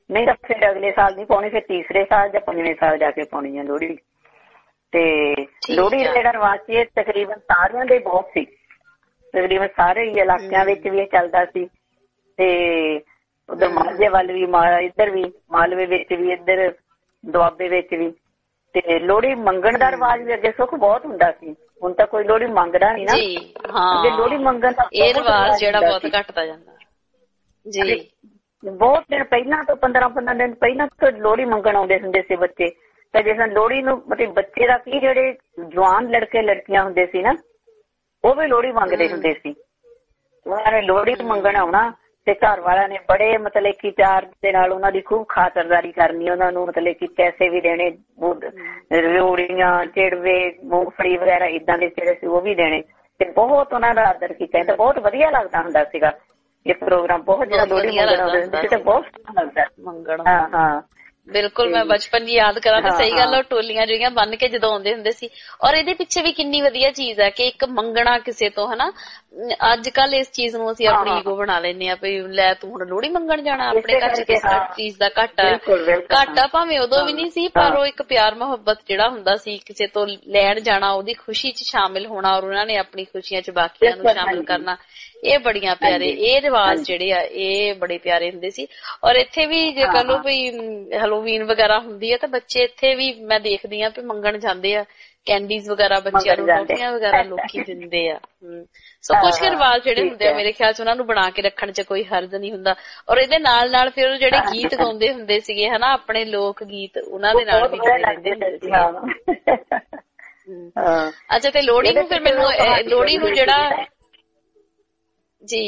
ਨਹੀਂ ਤਾਂ ਫਿਰ ਅਗਲੇ ਸਾਲ ਨਹੀਂ ਪਾਉਣੀ, ਫਿਰ ਤੀਸਰੇ ਸਾਲ ਜਾਂ ਪੰਜਵੇਂ ਸਾਲ ਜਾ ਕੇ ਪਾਉਣੀ ਆ ਲੋਹੜੀ। ਤੇ ਲੋਹੜੀ ਦਾ ਜਿਹੜਾ ਰਿਵਾਜ ਸੀ ਇਹ ਤਕਰੀਬਨ ਸਾਰਿਆਂ ਦੇ ਬਹੁਤ ਸੀ, ਤਕਰੀਬਨ ਸਾਰੇ ਹੀ ਇਲਾਕਿਆਂ ਵਿੱਚ ਵੀ ਇਹ ਚੱਲਦਾ ਸੀ। ਤੇ ਉਧਰ ਮਾਝੇ ਵੱਲ ਵੀ, ਇੱਧਰ ਵੀ ਮਾਲਵੇ ਵਿੱਚ ਵੀ, ਇੱਧਰ ਦੁਆਬੇ ਵਿੱਚ ਵੀ। ਤੇ ਲੋਹੜੀ ਮੰਗਣ ਦਾ ਰਿਵਾਜ ਵੀ ਅੱਗੇ ਸੁੱਖ ਬਹੁਤ ਹੁੰਦਾ ਸੀ, ਹੁਣ ਤਾਂ ਕੋਈ ਲੋਹੜੀ ਮੰਗਦਾ ਨਹੀਂ ਨਾ। ਅੱਗੇ ਲੋਹੜੀ ਮੰਗਣ ਦਾ ਇਹ ਰਿਵਾਜ ਜਿਹੜਾ ਬਹੁਤ ਘਟਦਾ ਜਾਂਦਾ ਜੀ। ਬਹੁਤ ਦਿਨ ਪਹਿਲਾਂ ਤੋਂ ਪੰਦਰਾਂ ਪੰਦਰਾਂ ਦਿਨ ਪਹਿਲਾਂ ਤੋਂ ਲੋਹੜੀ ਮੰਗਣ ਆਉਂਦੇ ਹੁੰਦੇ ਸੀ ਬੱਚੇ। ਤੇ ਜਿਸ ਤਰ੍ਹਾਂ ਲੋਹੜੀ ਨੂੰ ਮਤਲਬ ਬੱਚੇ ਦਾ ਕੀ ਜਿਹੜੇ ਜਵਾਨ ਲੜਕੇ ਲੜਕੀਆਂ ਹੁੰਦੇ ਸੀ ਨਾ ਉਹ ਵੀ ਲੋਹੜੀ ਮੰਗਦੇ ਹੁੰਦੇ ਸੀ। ਉਹਨਾਂ ਨੇ ਲੋਹੜੀ ਮੰਗਣ ਆਉਣਾ ਤੇ ਘਰ ਵਾਲਿਆਂ ਨੇ ਬੜੇ ਮਤਲਬ ਕਿ ਪਿਆਰ ਦੇ ਨਾਲ ਉਹਨਾਂ ਦੀ ਖੂਬ ਖਾਤਰਦਾਰੀ ਕਰਨੀ, ਉਹਨਾਂ ਨੂੰ ਮਤਲਬ ਕਿ ਪੈਸੇ ਵੀ ਦੇਣੇ, ਰਿਓੜੀਆਂ, ਚਿੜਵੇ, ਮੂੰਗਫਲੀ ਵਗੈਰਾ ਏਦਾਂ ਦੇ ਜਿਹੜੇ ਸੀ ਉਹ ਵੀ ਦੇਣੇ। ਤੇ ਬਹੁਤ ਉਹਨਾਂ ਦਾ ਆਦਰ ਕੀਤਾ ਤੇ ਬਹੁਤ ਵਧੀਆ ਲੱਗਦਾ ਹੁੰਦਾ ਸੀਗਾ ਇਹ ਪ੍ਰੋਗਰਾਮ। ਬਹੁਤ ਜਿਹੜਾ ਲੋਹੜੀ ਮੰਗਣ ਆਉਂਦੇ ਹੁੰਦੇ ਸੀ ਤੇ ਬਹੁਤ ਸੋਹਣਾ ਲੱਗਦਾ ਮੰਗਣ। ਹਾਂ ਹਾਂ ਬਿਲਕੁਲ। ਮੈਂ ਬਚਪਨ ਦੀ ਯਾਦ ਕਰਾਂ ਤੇ ਸਹੀ ਗੱਲ, ਉਹ ਟੋਲੀਆਂ ਜਿਹੜੀਆਂ ਬੰਨ ਕੇ ਜਦੋਂ ਆਉਂਦੇ ਹੁੰਦੇ ਸੀ। ਔਰ ਇਹਦੇ ਪਿੱਛੇ ਵੀ ਕਿੰਨੀ ਵਧੀਆ ਚੀਜ਼ ਹੈ ਕਿ ਇੱਕ ਮੰਗਣਾ ਕਿਸੇ ਤੋਂ, ਹਨਾ। ਅੱਜ ਕੱਲ ਇਸ ਚੀਜ਼ ਨੂੰ ਅਸੀਂ ਆਪਣੀ ਈਗੋ ਬਣਾ ਲੈਂਦੇ ਹਾਂ ਵੀ ਲੈ ਤੂੰ ਹੁਣ ਲੋਹੜੀ ਮੰਗਣ ਜਾਣਾ, ਆਪਣੇ ਘਰ ਚ ਕਿਸ ਚੀਜ਼ ਦਾ ਘਾਟਾ ਘਾਟਾ ਭਾਵੇਂ ਉਦੋਂ ਵੀ ਨਹੀਂ ਸੀ, ਪਰ ਉਹ ਇੱਕ ਪਿਆਰ ਮੁਹੱਬਤ ਜਿਹੜਾ ਹੁੰਦਾ ਸੀ, ਕਿਸੇ ਤੋਂ ਲੈਣ ਜਾਣਾ, ਉਹਦੀ ਖੁਸ਼ੀ ਚ ਸ਼ਾਮਿਲ ਹੋਣਾ ਔਰ ਉਹਨਾਂ ਨੇ ਆਪਣੀ ਖੁਸ਼ੀਆਂ ਚ ਬਾਕੀਆਂ ਨੂੰ ਸ਼ਾਮਿਲ ਕਰਨਾ, ਇਹ ਬੜੀਆਂ ਪਿਆਰੇ ਇਹ ਰਿਵਾਜ ਜਿਹੜੇ ਆ ਇਹ ਬੜੇ ਪਿਆਰੇ ਹੁੰਦੇ ਸੀ। ਔਰ ਇੱਥੇ ਵੀ ਜੇ ਕਹ ਲੋ ਵੀ ਹੈਲੋਵੀਨ ਵਗੈਰਾ ਹੁੰਦੀ ਹੈ ਤਾਂ ਬੱਚੇ ਇੱਥੇ ਵੀ ਮੈਂ ਦੇਖਦੀ ਹਾਂ ਵੀ ਮੰਗਣ ਜਾਂਦੇ ਆ, ਕੈਂਡੀਜ਼ ਵਗੈਰਾ ਬੱਚਿਆਂ ਨੂੰ, ਟੌਫੀਆਂ ਵਗੈਰਾ ਲੋਕੀ ਦਿੰਦੇ ਆ। ਸੋ ਕੁਛ ਰਿਵਾਜ ਜਿਹੜੇ ਹੁੰਦੇ ਆ ਮੇਰੇ ਖਿਆਲ ਚ ਉਹਨਾਂ ਨੂੰ ਬਣਾ ਕੇ ਰੱਖਣ ਚ ਕੋਈ ਹਰਜ ਨਹੀਂ ਹੁੰਦਾ। ਔਰ ਇਹਦੇ ਨਾਲ ਨਾਲ ਫਿਰ ਜਿਹੜੇ ਗੀਤ ਗਾਉਂਦੇ ਹੁੰਦੇ ਸੀਗੇ ਹਨਾ, ਆਪਣੇ ਲੋਕ ਗੀਤ, ਉਹਨਾਂ ਦੇ ਨਾਲ ਵੀ ਜੁੜੇ ਰਹਿੰਦੇ ਹੁੰਦੇ ਸੀਗੇ। ਅੱਛਾ ਤੇ ਲੋਹੜੀ ਨੂੰ ਫਿਰ ਮੈਨੂੰ ਲੋਹੜੀ ਨੂੰ ਜਿਹੜਾ ਜੀ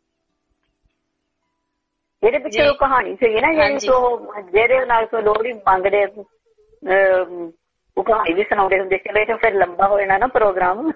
ਇਹਦੇ ਪਿੱਛੇ ਉਹ ਕਹਾਣੀ ਸੀਗੀ ਨਾ ਜਿਹੜੀ ਤੋਂ ਜਿਹਦੇ ਨਾਲ ਤੋਂ ਲੋਹੜੀ ਮੰਗਦੇ ਉਹ ਕਹਾਣੀ ਵੀ ਸੁਣਾਉਂਦੇ ਹੁੰਦੇ ਸੀ। ਤੇ ਫਿਰ ਲੰਬਾ ਹੋ ਜਾਣਾ ਨਾ ਪ੍ਰੋਗਰਾਮ।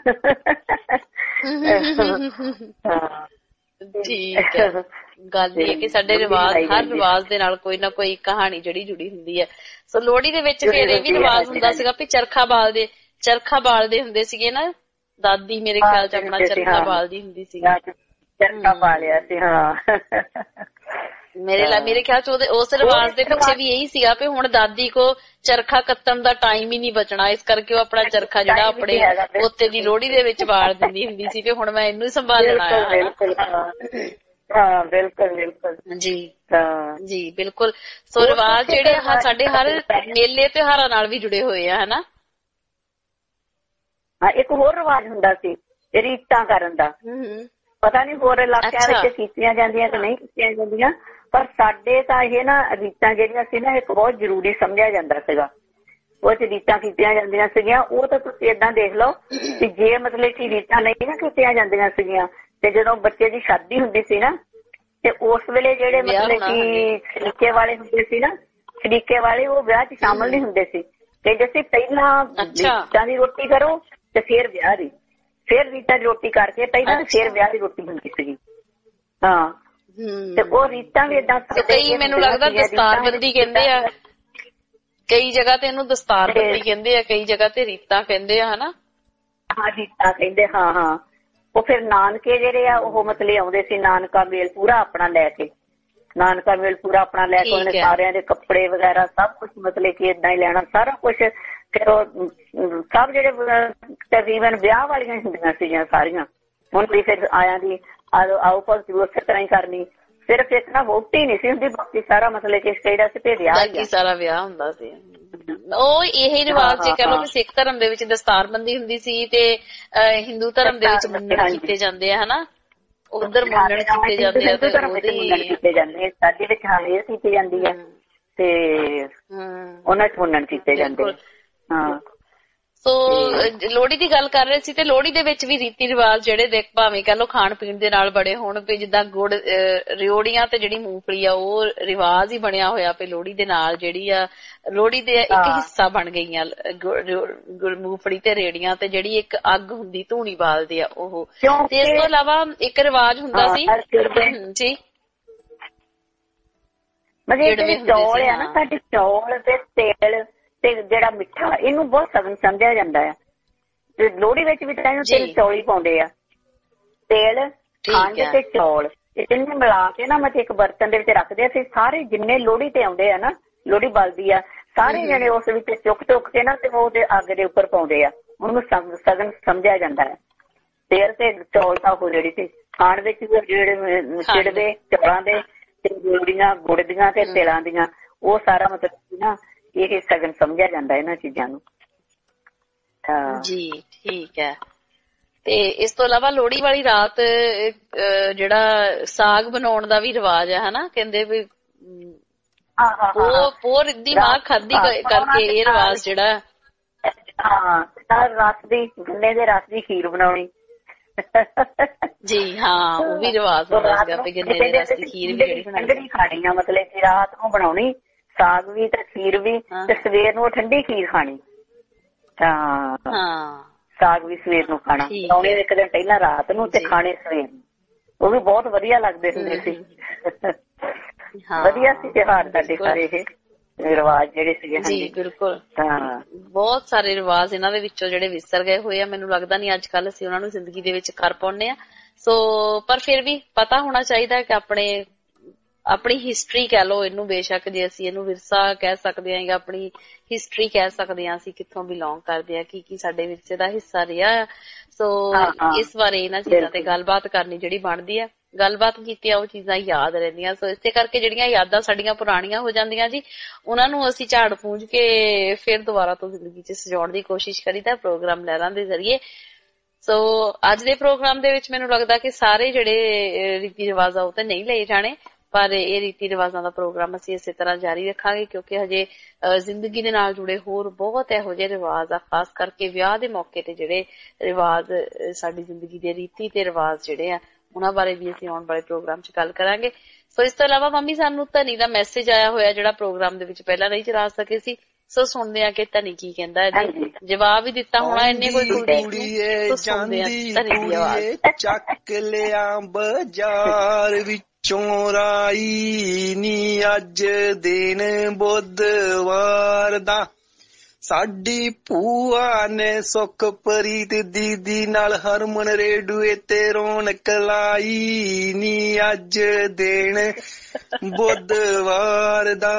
ਠੀਕ ਹੈ। ਗੱਲ ਇਹ ਹੈ ਕਿ ਸਾਡੇ ਰਿਵਾਜ, ਹਰ ਰਿਵਾਜ ਦੇ ਨਾਲ ਕੋਈ ਨਾ ਕੋਈ ਕਹਾਣੀ ਜਿਹੜੀ ਜੁੜੀ ਹੁੰਦੀ ਹੈ। ਸੋ ਲੋਹੜੀ ਦੇ ਵਿੱਚ ਫਿਰ ਇਹ ਵੀ ਰਿਵਾਜ ਹੁੰਦਾ ਸੀਗਾ ਵੀ ਚਰਖਾ ਬਾਲਦੇ ਚਰਖਾ ਬਾਲਦੇ ਹੁੰਦੇ ਸੀਗੇ ਨਾ, ਦਾਦੀ ਮੇਰੇ ਖਿਆਲ ਚ ਆਪਣਾ ਚਰਖਾ ਬਾਲਦੀ ਹੁੰਦੀ ਸੀ। ਚਰਖਾ ਬਾਲਿਆ ਸੀ ਹਾਂ। ਮੇਰੇ ਲਾ ਮੇਰੇ ਖਿਆਲ ਚ ਉਹਦੇ ਉਸ ਰਿਵਾਜ ਦੇ ਪਿੱਛੇ ਵੀ ਇਹੀ ਸੀਗਾ ਵੀ ਹੁਣ ਦਾਦੀ ਕੋ ਚਰਖਾ ਕੱਤਣ ਦਾ ਟਾਈਮ ਹੀ ਨਹੀਂ ਬਚਣਾ, ਇਸ ਕਰਕੇ ਉਹ ਆਪਣਾ ਚਰਖਾ ਜਿਹੜਾ ਆਪਣੇ ਪੋਤੇ ਦੀ ਲੋਹੜੀ ਦੇ ਵਿੱਚ ਬਾਲ ਦਿੰਦੀ ਹੁੰਦੀ ਸੀ ਵੀ ਹੁਣ ਮੈਂ ਇਹਨੂੰ ਹੀ ਸੰਭਾਲਣਾ ਹੈ। ਹਾਂ ਬਿਲਕੁਲ ਬਿਲਕੁਲ ਜੀ ਜੀ ਬਿਲਕੁਲ। ਸੋ ਰਿਵਾਜ ਜਿਹੜੇ ਆ ਸਾਡੇ ਹਰ ਮੇਲੇ ਤਿਉਹਾਰਾਂ ਨਾਲ ਵੀ ਜੁੜੇ ਹੋਏ ਆ ਹਨਾ। ਹਾਂ ਇੱਕ ਹੋਰ ਰਿਵਾਜ ਹੁੰਦਾ ਸੀ ਰੀਤਾਂ ਕਰਨ ਦਾ, ਪਤਾ ਨਹੀਂ ਹੋਰ ਇਲਾਕਿਆਂ ਵਿੱਚ ਕੀਤੀਆਂ ਜਾਂਦੀਆਂ ਕਿ ਨਹੀਂ ਕੀਤੀਆਂ ਜਾਂਦੀਆਂ, ਪਰ ਸਾਡੇ ਤਾਂ ਇਹ ਨਾ ਰੀਤਾਂ ਜਿਹੜੀਆਂ ਸੀ ਨਾ ਇੱਕ ਬਹੁਤ ਜ਼ਰੂਰੀ ਸਮਝਿਆ ਜਾਂਦਾ ਸੀਗਾ। ਉਹ ਚ ਰੀਤਾਂ ਕੀਤੀਆਂ ਜਾਂਦੀਆਂ ਸੀਗੀਆਂ। ਉਹ ਤਾਂ ਤੁਸੀਂ ਏਦਾਂ ਦੇਖ ਲਓ ਕਿ ਜੇ ਮਤਲਬ ਕਿ ਰੀਤਾਂ ਨਹੀਂ ਨਾ ਕੀਤੀਆਂ ਜਾਂਦੀਆਂ ਸੀਗੀਆਂ ਤੇ ਜਦੋਂ ਬੱਚੇ ਦੀ ਸ਼ਾਦੀ ਹੁੰਦੀ ਸੀ ਨਾ ਤੇ ਉਸ ਵੇਲੇ ਜਿਹੜੇ ਮਤਲਬ ਕਿ ਸ਼ਰੀਕੇ ਵਾਲੇ ਹੁੰਦੇ ਸੀ ਨਾ, ਸ਼ਰੀਕੇ ਵਾਲੇ ਉਹ ਵਿਆਹ ਚ ਸ਼ਾਮਲ ਨਹੀਂ ਹੁੰਦੇ ਸੀ। ਕਹਿੰਦੇ ਸੀ ਪਹਿਲਾਂ ਰੀਤਾਂ ਦੀ ਰੋਟੀ ਕਰੋ ਤੇ ਫਿਰ ਵਿਆਹ ਦੀ, ਫਿਰ ਰੀਤਾਂ ਦੀ ਰੋਟੀ ਕਰਕੇ ਪਹਿਲਾਂ ਫਿਰ ਵਿਆਹ ਦੀ ਰੋਟੀ ਹੁੰਦੀ ਸੀਗੀ। ਹਾਂ ਤੇ ਉਹ ਰੀਤਾਂ ਵੀ ਏਦਾਂ ਕਈ ਮੈਨੂੰ ਲੱਗਦਾ ਦਸਤਾਰਬੰਦੀ ਕਹਿੰਦੇ ਆ, ਕਈ ਜਗ੍ਹਾ ਤੇ ਇਹਨੂੰ ਦਸਤਾਰਬੰਦੀ ਕਹਿੰਦੇ ਆ, ਕਈ ਜਗ੍ਹਾ ਤੇ ਰੀਤਾਂ ਕਹਿੰਦੇ ਆ ਹਨਾ। ਹਾਂ ਰੀਤਾਂ ਕਹਿੰਦੇ ਹਾਂ ਹਾਂ। ਉਹ ਫਿਰ ਨਾਨਕੇ ਜਿਹੜੇ ਆ ਉਹ ਮਤਲਬ ਆਉਂਦੇ ਸੀ ਨਾਨਕਾ ਮੇਲ ਪੂਰਾ ਆਪਣਾ ਲੈ ਕੇ, ਨਾਨਕਾ ਮੇਲ ਪੂਰਾ ਆਪਣਾ ਲੈ ਕੇ ਉਹਨੇ ਸਾਰਿਆਂ ਦੇ ਕੱਪੜੇ ਵਗੈਰਾ ਸਭ ਕੁਛ ਮਤਲਬ ਕਿ ਏਦਾਂ ਹੀ ਲੈਣਾ ਸਾਰਾ ਕੁਛ। ਫਿਰ ਉਹ ਸਭ ਜਿਹੜੇ ਤਕਰੀਬਨ ਵਿਆਹ ਵਾਲੀਆਂ ਹੁੰਦੀਆਂ ਸੀਗੀਆਂ ਸਾਰੀਆਂ, ਹੁਣ ਵੀ ਫਿਰ ਆਇਆਂ ਦੀ ਆਓ ਭਗਤੀ ਉਸੇ ਤਰ੍ਹਾਂ ਹੀ ਕਰਨੀ। ਸਿਰਫ ਇੱਕ ਨਾ ਵੋਟੀ ਨਹੀਂ ਸੀ ਹੁੰਦੀ, ਬਾਕੀ ਸਾਰਾ ਮਤਲਬ ਕਿ ਕਿਹੜਾ ਸੀ ਤੇ ਵਿਆਹ ਹੀ ਸਾਰਾ ਵਿਆਹ ਹੁੰਦਾ ਸੀ। ਉਹ ਇਹ ਰਿਵਾਜ ਜੇ ਕਹਿ ਲਓ ਕਿ ਸਿੱਖ ਧਰਮ ਦੇ ਵਿੱਚ ਦਸਤਾਰਬੰਦੀ ਹੁੰਦੀ ਸੀ ਤੇ ਹਿੰਦੂ ਧਰਮ ਦੇ ਵਿੱਚ ਮੁੰਨਣ ਕੀਤੇ ਜਾਂਦੇ ਆ ਹਨਾ, ਉਧਰ ਮੁੰਨਣ ਕੀਤੇ ਜਾਂਦੇ ਆ ਤੇ ਮੁੰਨਣ ਕੀਤੇ ਜਾਂਦੇ, ਸਾਡੇ ਵਿੱਚ ਹਾਂ ਇਹ ਕੀਤੀ ਜਾਂਦੀ ਹੈ ਤੇ ਉਹਨਾਂ ਚ ਮੁੰਨਣ ਕੀਤੇ ਜਾਂਦੇ। ਹਾਂ ਸੋ ਲੋਹੜੀ ਦੀ ਗੱਲ ਕਰ ਰਹੇ ਸੀ ਤੇ ਲੋਹੜੀ ਦੇ ਵਿੱਚ ਵੀ ਰੀਤੀ ਰਿਵਾਜ ਜਿਹੜੇ ਦੇਖ ਭਾਵੇਂ ਕਹਿ ਲਓ ਖਾਣ ਪੀਣ ਦੇ ਨਾਲ ਬੜੇ ਹੋਣ ਵੀ ਜਿੱਦਾਂ ਗੁੜ ਰਿਓੜੀਆਂ ਤੇ ਜਿਹੜੀ ਮੂੰਗਫਲੀ ਆ ਉਹ ਰਿਵਾਜ ਹੀ ਬਣਿਆ ਹੋਇਆ ਪਈ ਲੋਹੜੀ ਦੇ ਨਾਲ, ਜਿਹੜੀ ਆ ਲੋਹੜੀ ਦੇ ਇੱਕ ਹਿੱਸਾ ਬਣ ਗਈਆਂ ਮੂੰਗਫਲੀ ਤੇ ਰੇੜੀਆਂ ਤੇ ਜਿਹੜੀ ਇੱਕ ਅੱਗ ਹੁੰਦੀ ਧੂਣੀ ਬਾਲਦੇ ਆ ਉਹ। ਤੇ ਇਸ ਤੋਂ ਇਲਾਵਾ ਇੱਕ ਰਿਵਾਜ ਹੁੰਦਾ ਸੀ ਜੀ ਮਤਲਬ ਚੌਲ ਆ ਨਾ ਸਾਡੇ, ਚੌਲ ਤੇ ਤੇਲ ਤੇ ਜਿਹੜਾ ਮਿੱਠਾ ਇਹਨੂੰ ਬਹੁਤ ਸਗਨ ਸਮਝਿਆ ਜਾਂਦਾ ਹੈ। ਤੇ ਲੋਹੜੀ ਵਿੱਚ ਵੀ ਤਾਂ ਇਹਨੂੰ ਤਿੰਨ ਚੌਲ ਹੀ ਪਾਉਂਦੇ ਆ, ਤੇਲ, ਖੰਡ ਤੇ ਚੌਲ, ਇਹ ਤਿੰਨੇ ਮਿਲਾ ਕੇ ਨਾ ਮਤਲਬ ਇੱਕ ਬਰਤਨ ਦੇ ਵਿੱਚ ਰੱਖਦੇ ਅਸੀਂ ਸਾਰੇ ਜਿੰਨੇ ਲੋਹੜੀ ਤੇ ਆਉਂਦੇ ਆ ਨਾ, ਲੋਹੜੀ ਬਲਦੀ ਆ, ਸਾਰੇ ਜਣੇ ਉਸ ਵਿੱਚ ਚੁੱਕ ਚੁੱਕ ਕੇ ਨਾ ਤੇ ਉਹਦੇ ਅੱਗ ਦੇ ਉੱਪਰ ਪਾਉਂਦੇ ਆ, ਉਹਨੂੰ ਸਗਨ ਸਮਝਿਆ ਜਾਂਦਾ ਹੈ। ਤੇਲ ਤੇ ਚੌਲ ਤਾਂ ਉਹ ਜਿਹੜੀ ਤੇ ਖਾਣ ਵਿੱਚ ਜਿਹੜੇ ਚਿੜਵੇ ਚੌਲਾਂ ਦੇ ਤੇ ਲੋਹੜੀਆਂ ਗੁੜ ਦੀਆਂ ਤੇ ਤਿਲਾਂ ਦੀਆਂ, ਉਹ ਸਾਰਾ ਮਤਲਬ ਨਾ ਇਹ ਸਗਨ ਸਮਝਿਆ ਜਾਂਦਾ ਇਹਨਾਂ ਚੀਜ਼ਾਂ ਨੂੰ। ਜੀ ਠੀਕ ਹੈ। ਤੇ ਇਸ ਤੋਂ ਇਲਾਵਾ ਲੋਹੜੀ ਵਾਲੀ ਰਾਤ ਜਿਹੜਾ ਸਾਗ ਬਣਾਉਣ ਦਾ ਵੀ ਰਿਵਾਜ ਹੈ ਹਨਾ, ਕਹਿੰਦੇ ਵੀ ਉਹ ਪੋਹ ਰਿੱਧੀ ਮਾਂ ਖਾਧੀ ਕਰਕੇ ਇਹ ਰਿਵਾਜ ਜਿਹੜਾ ਹਾਂ ਰਸ ਦੀ ਗੰਨੇ ਦੇ ਰਸ ਦੀ ਖੀਰ ਬਣਾਉਣੀ। ਜੀ ਹਾਂ ਉਹ ਵੀ ਰਿਵਾਜ ਹੁੰਦਾ ਸੀਗਾ ਵੀ ਗੰਨੇ ਦੇ ਰਸ ਦੀ ਖੀਰ ਵੀ ਜਿਹੜੀ ਠੰਡੀ ਖਾਣੀ ਆ, ਮਤਲਬ ਕਿ ਰਾਤ ਨੂੰ ਬਣਾਉਣੀ ਸਾਗ ਵੀ ਤੇ ਖੀਰ ਵੀ, ਤੇ ਸਵੇਰ ਨੂੰ ਠੰਡੀ ਖੀਰ ਖਾਣੀ। ਹਾਂ ਸਾਗ ਵੀ ਸਵੇਰ ਨੂੰ ਖਾਣਾ, ਬਣਾਉਣੇ ਇੱਕ ਦਿਨ ਪਹਿਲਾਂ ਰਾਤ ਨੂੰ ਤੇ ਖਾਣੇ ਸਵੇਰ ਨੂੰ, ਉਹ ਵੀ ਬਹੁਤ ਵਧੀਆ ਲੱਗਦੇ ਹੁੰਦੇ ਸੀ। ਵਧੀਆ ਸੀ ਤਿਉਹਾਰ ਸਾਡੇ ਸਾਰੇ ਇਹ ਰਿਵਾਜ ਜਿਹੜੇ ਸੀਗੇ। ਜੀ ਬਿਲਕੁਲ, ਬਹੁਤ ਸਾਰੇ ਰਿਵਾਜ ਇਹਨਾਂ ਦੇ ਵਿੱਚੋਂ ਜਿਹੜੇ ਵਿਸਰ ਗਏ ਹੋਏ ਆ, ਮੈਨੂੰ ਲੱਗਦਾ ਨੀ ਅੱਜ ਕੱਲ ਅਸੀਂ ਉਹਨਾਂ ਨੂੰ ਜ਼ਿੰਦਗੀ ਦੇ ਵਿੱਚ ਕਰ ਪਾਉਂਦੇ ਆ। ਸੋ ਪਰ ਫਿਰ ਵੀ ਪਤਾ ਹੋਣਾ ਚਾਹੀਦਾ ਕਿ ਆਪਣੇ ਆਪਣੀ ਹਿਸਟਰੀ ਕਹਿ ਲਓ ਇਹਨੂੰ, ਬੇਸ਼ੱਕ ਜੇ ਅਸੀਂ ਇਹਨੂੰ ਵਿਰਸਾ ਕਹਿ ਸਕਦੇ ਹਾਂ ਜਾਂ ਆਪਣੀ ਹਿਸਟਰੀ ਕਹਿ ਸਕਦੇ ਹਾਂ, ਅਸੀਂ ਕਿੱਥੋਂ ਬਿਲੋਂਗ ਕਰਦੇ ਹਾਂ, ਕੀ ਕੀ ਸਾਡੇ ਵਿਰਸੇ ਦਾ ਹਿੱਸਾ ਰਿਹਾ। ਸੋ ਇਸ ਬਾਰੇ ਇਹਨਾਂ ਚੀਜ਼ਾਂ ਤੇ ਗੱਲਬਾਤ ਕਰਨੀ ਜਿਹੜੀ ਬਣਦੀ ਹੈ, ਗੱਲਬਾਤ ਕੀਤੀ ਉਹ ਚੀਜ਼ਾਂ ਯਾਦ ਰਹਿੰਦੀਆਂ। ਸੋ ਇਸੇ ਕਰਕੇ ਜਿਹੜੀਆਂ ਯਾਦਾਂ ਸਾਡੀਆਂ ਪੁਰਾਣੀਆਂ ਹੋ ਜਾਂਦੀਆਂ ਜੀ, ਉਹਨਾਂ ਨੂੰ ਅਸੀਂ ਝਾੜ ਪੂੰਝ ਕੇ ਫਿਰ ਦੁਬਾਰਾ ਤੋਂ ਜ਼ਿੰਦਗੀ 'ਚ ਸਜਾਉਣ ਦੀ ਕੋਸ਼ਿਸ਼ ਕਰੀਦਾ ਪ੍ਰੋਗਰਾਮ ਲਹਿਰਾਂ ਦੇ ਜ਼ਰੀਏ। ਸੋ ਅੱਜ ਦੇ ਪ੍ਰੋਗਰਾਮ ਦੇ ਵਿੱਚ ਮੈਨੂੰ ਲੱਗਦਾ ਕਿ ਸਾਰੇ ਜਿਹੜੇ ਰੀਤੀ ਰਿਵਾਜ ਆ ਉਹ ਤਾਂ ਨਹੀਂ ਲਏ ਜਾਣੇ, ਪਰ ਇਹ ਰੀਤੀ ਰਿਵਾਜਾਂ ਦਾ ਪ੍ਰੋਗਰਾਮ ਅਸੀਂ ਇਸੇ ਤਰ੍ਹਾਂ ਜਾਰੀ ਰੱਖਾਂਗੇ, ਕਿਉਂਕਿ ਹਜੇ ਜ਼ਿੰਦਗੀ ਦੇ ਨਾਲ ਜੁੜੇ ਹੋਰ ਬਹੁਤ ਇਹੋ ਜਿਹੇ ਰਿਵਾਜ ਆ, ਖਾਸ ਕਰਕੇ ਵਿਆਹ ਦੇ ਮੌਕੇ ਤੇ ਜਿਹੜੇ ਰਿਵਾਜ ਸਾਡੀ ਜ਼ਿੰਦਗੀ ਦੇ ਰੀਤੀ ਤੇ ਰਿਵਾਜ ਜਿਹੜੇ ਆ ਉਹਨਾਂ ਬਾਰੇ ਵੀ ਅਸੀਂ ਆਉਣ ਵਾਲੇ ਪ੍ਰੋਗਰਾਮ 'ਚ ਗੱਲ ਕਰਾਂਗੇ। ਸੋ ਇਸ ਤੋਂ ਇਲਾਵਾ ਮੰਮੀ ਸਾਨੂੰ ਧਨੀ ਦਾ ਮੈਸੇਜ ਆਇਆ ਹੋਇਆ ਜਿਹੜਾ ਪ੍ਰੋਗਰਾਮ ਦੇ ਵਿੱਚ ਪਹਿਲਾਂ ਨਹੀਂ ਚਲਾ ਸਕੇ ਸੀ, ਸੋ ਸੁਣਦੇ ਆ ਕਿ ਧਨੀ ਕੀ ਕਹਿੰਦਾ ਹੈ। ਜਵਾਬ ਵੀ ਦਿੱਤਾ ਹੋਣਾ ਇਹਨੇ ਕੋਈ ਕੁੜੀਏ ਜਾਂਦੀ ਕੁੜੀਏ ਚੱਕ ਲਿਆ ਬਾਜ਼ਾਰ ਵਿੱਚੋਂ ਰਾਈ ਨੀ ਅੱਜ ਦਿਨ ਬੁੱਧਵਾਰ ਦਾ, ਸਾਡੀ ਭੂਆ ਨੇ ਸੁਖਪ੍ਰੀਤ ਦੀਦੀ ਨਾਲ ਹਰਮਨ ਰੇਡੂਏ ਤੇ ਰੌਣਕ ਲਾਈ ਨੀ ਅੱਜ ਦਿਨ ਬੁੱਧਵਾਰ ਦਾ।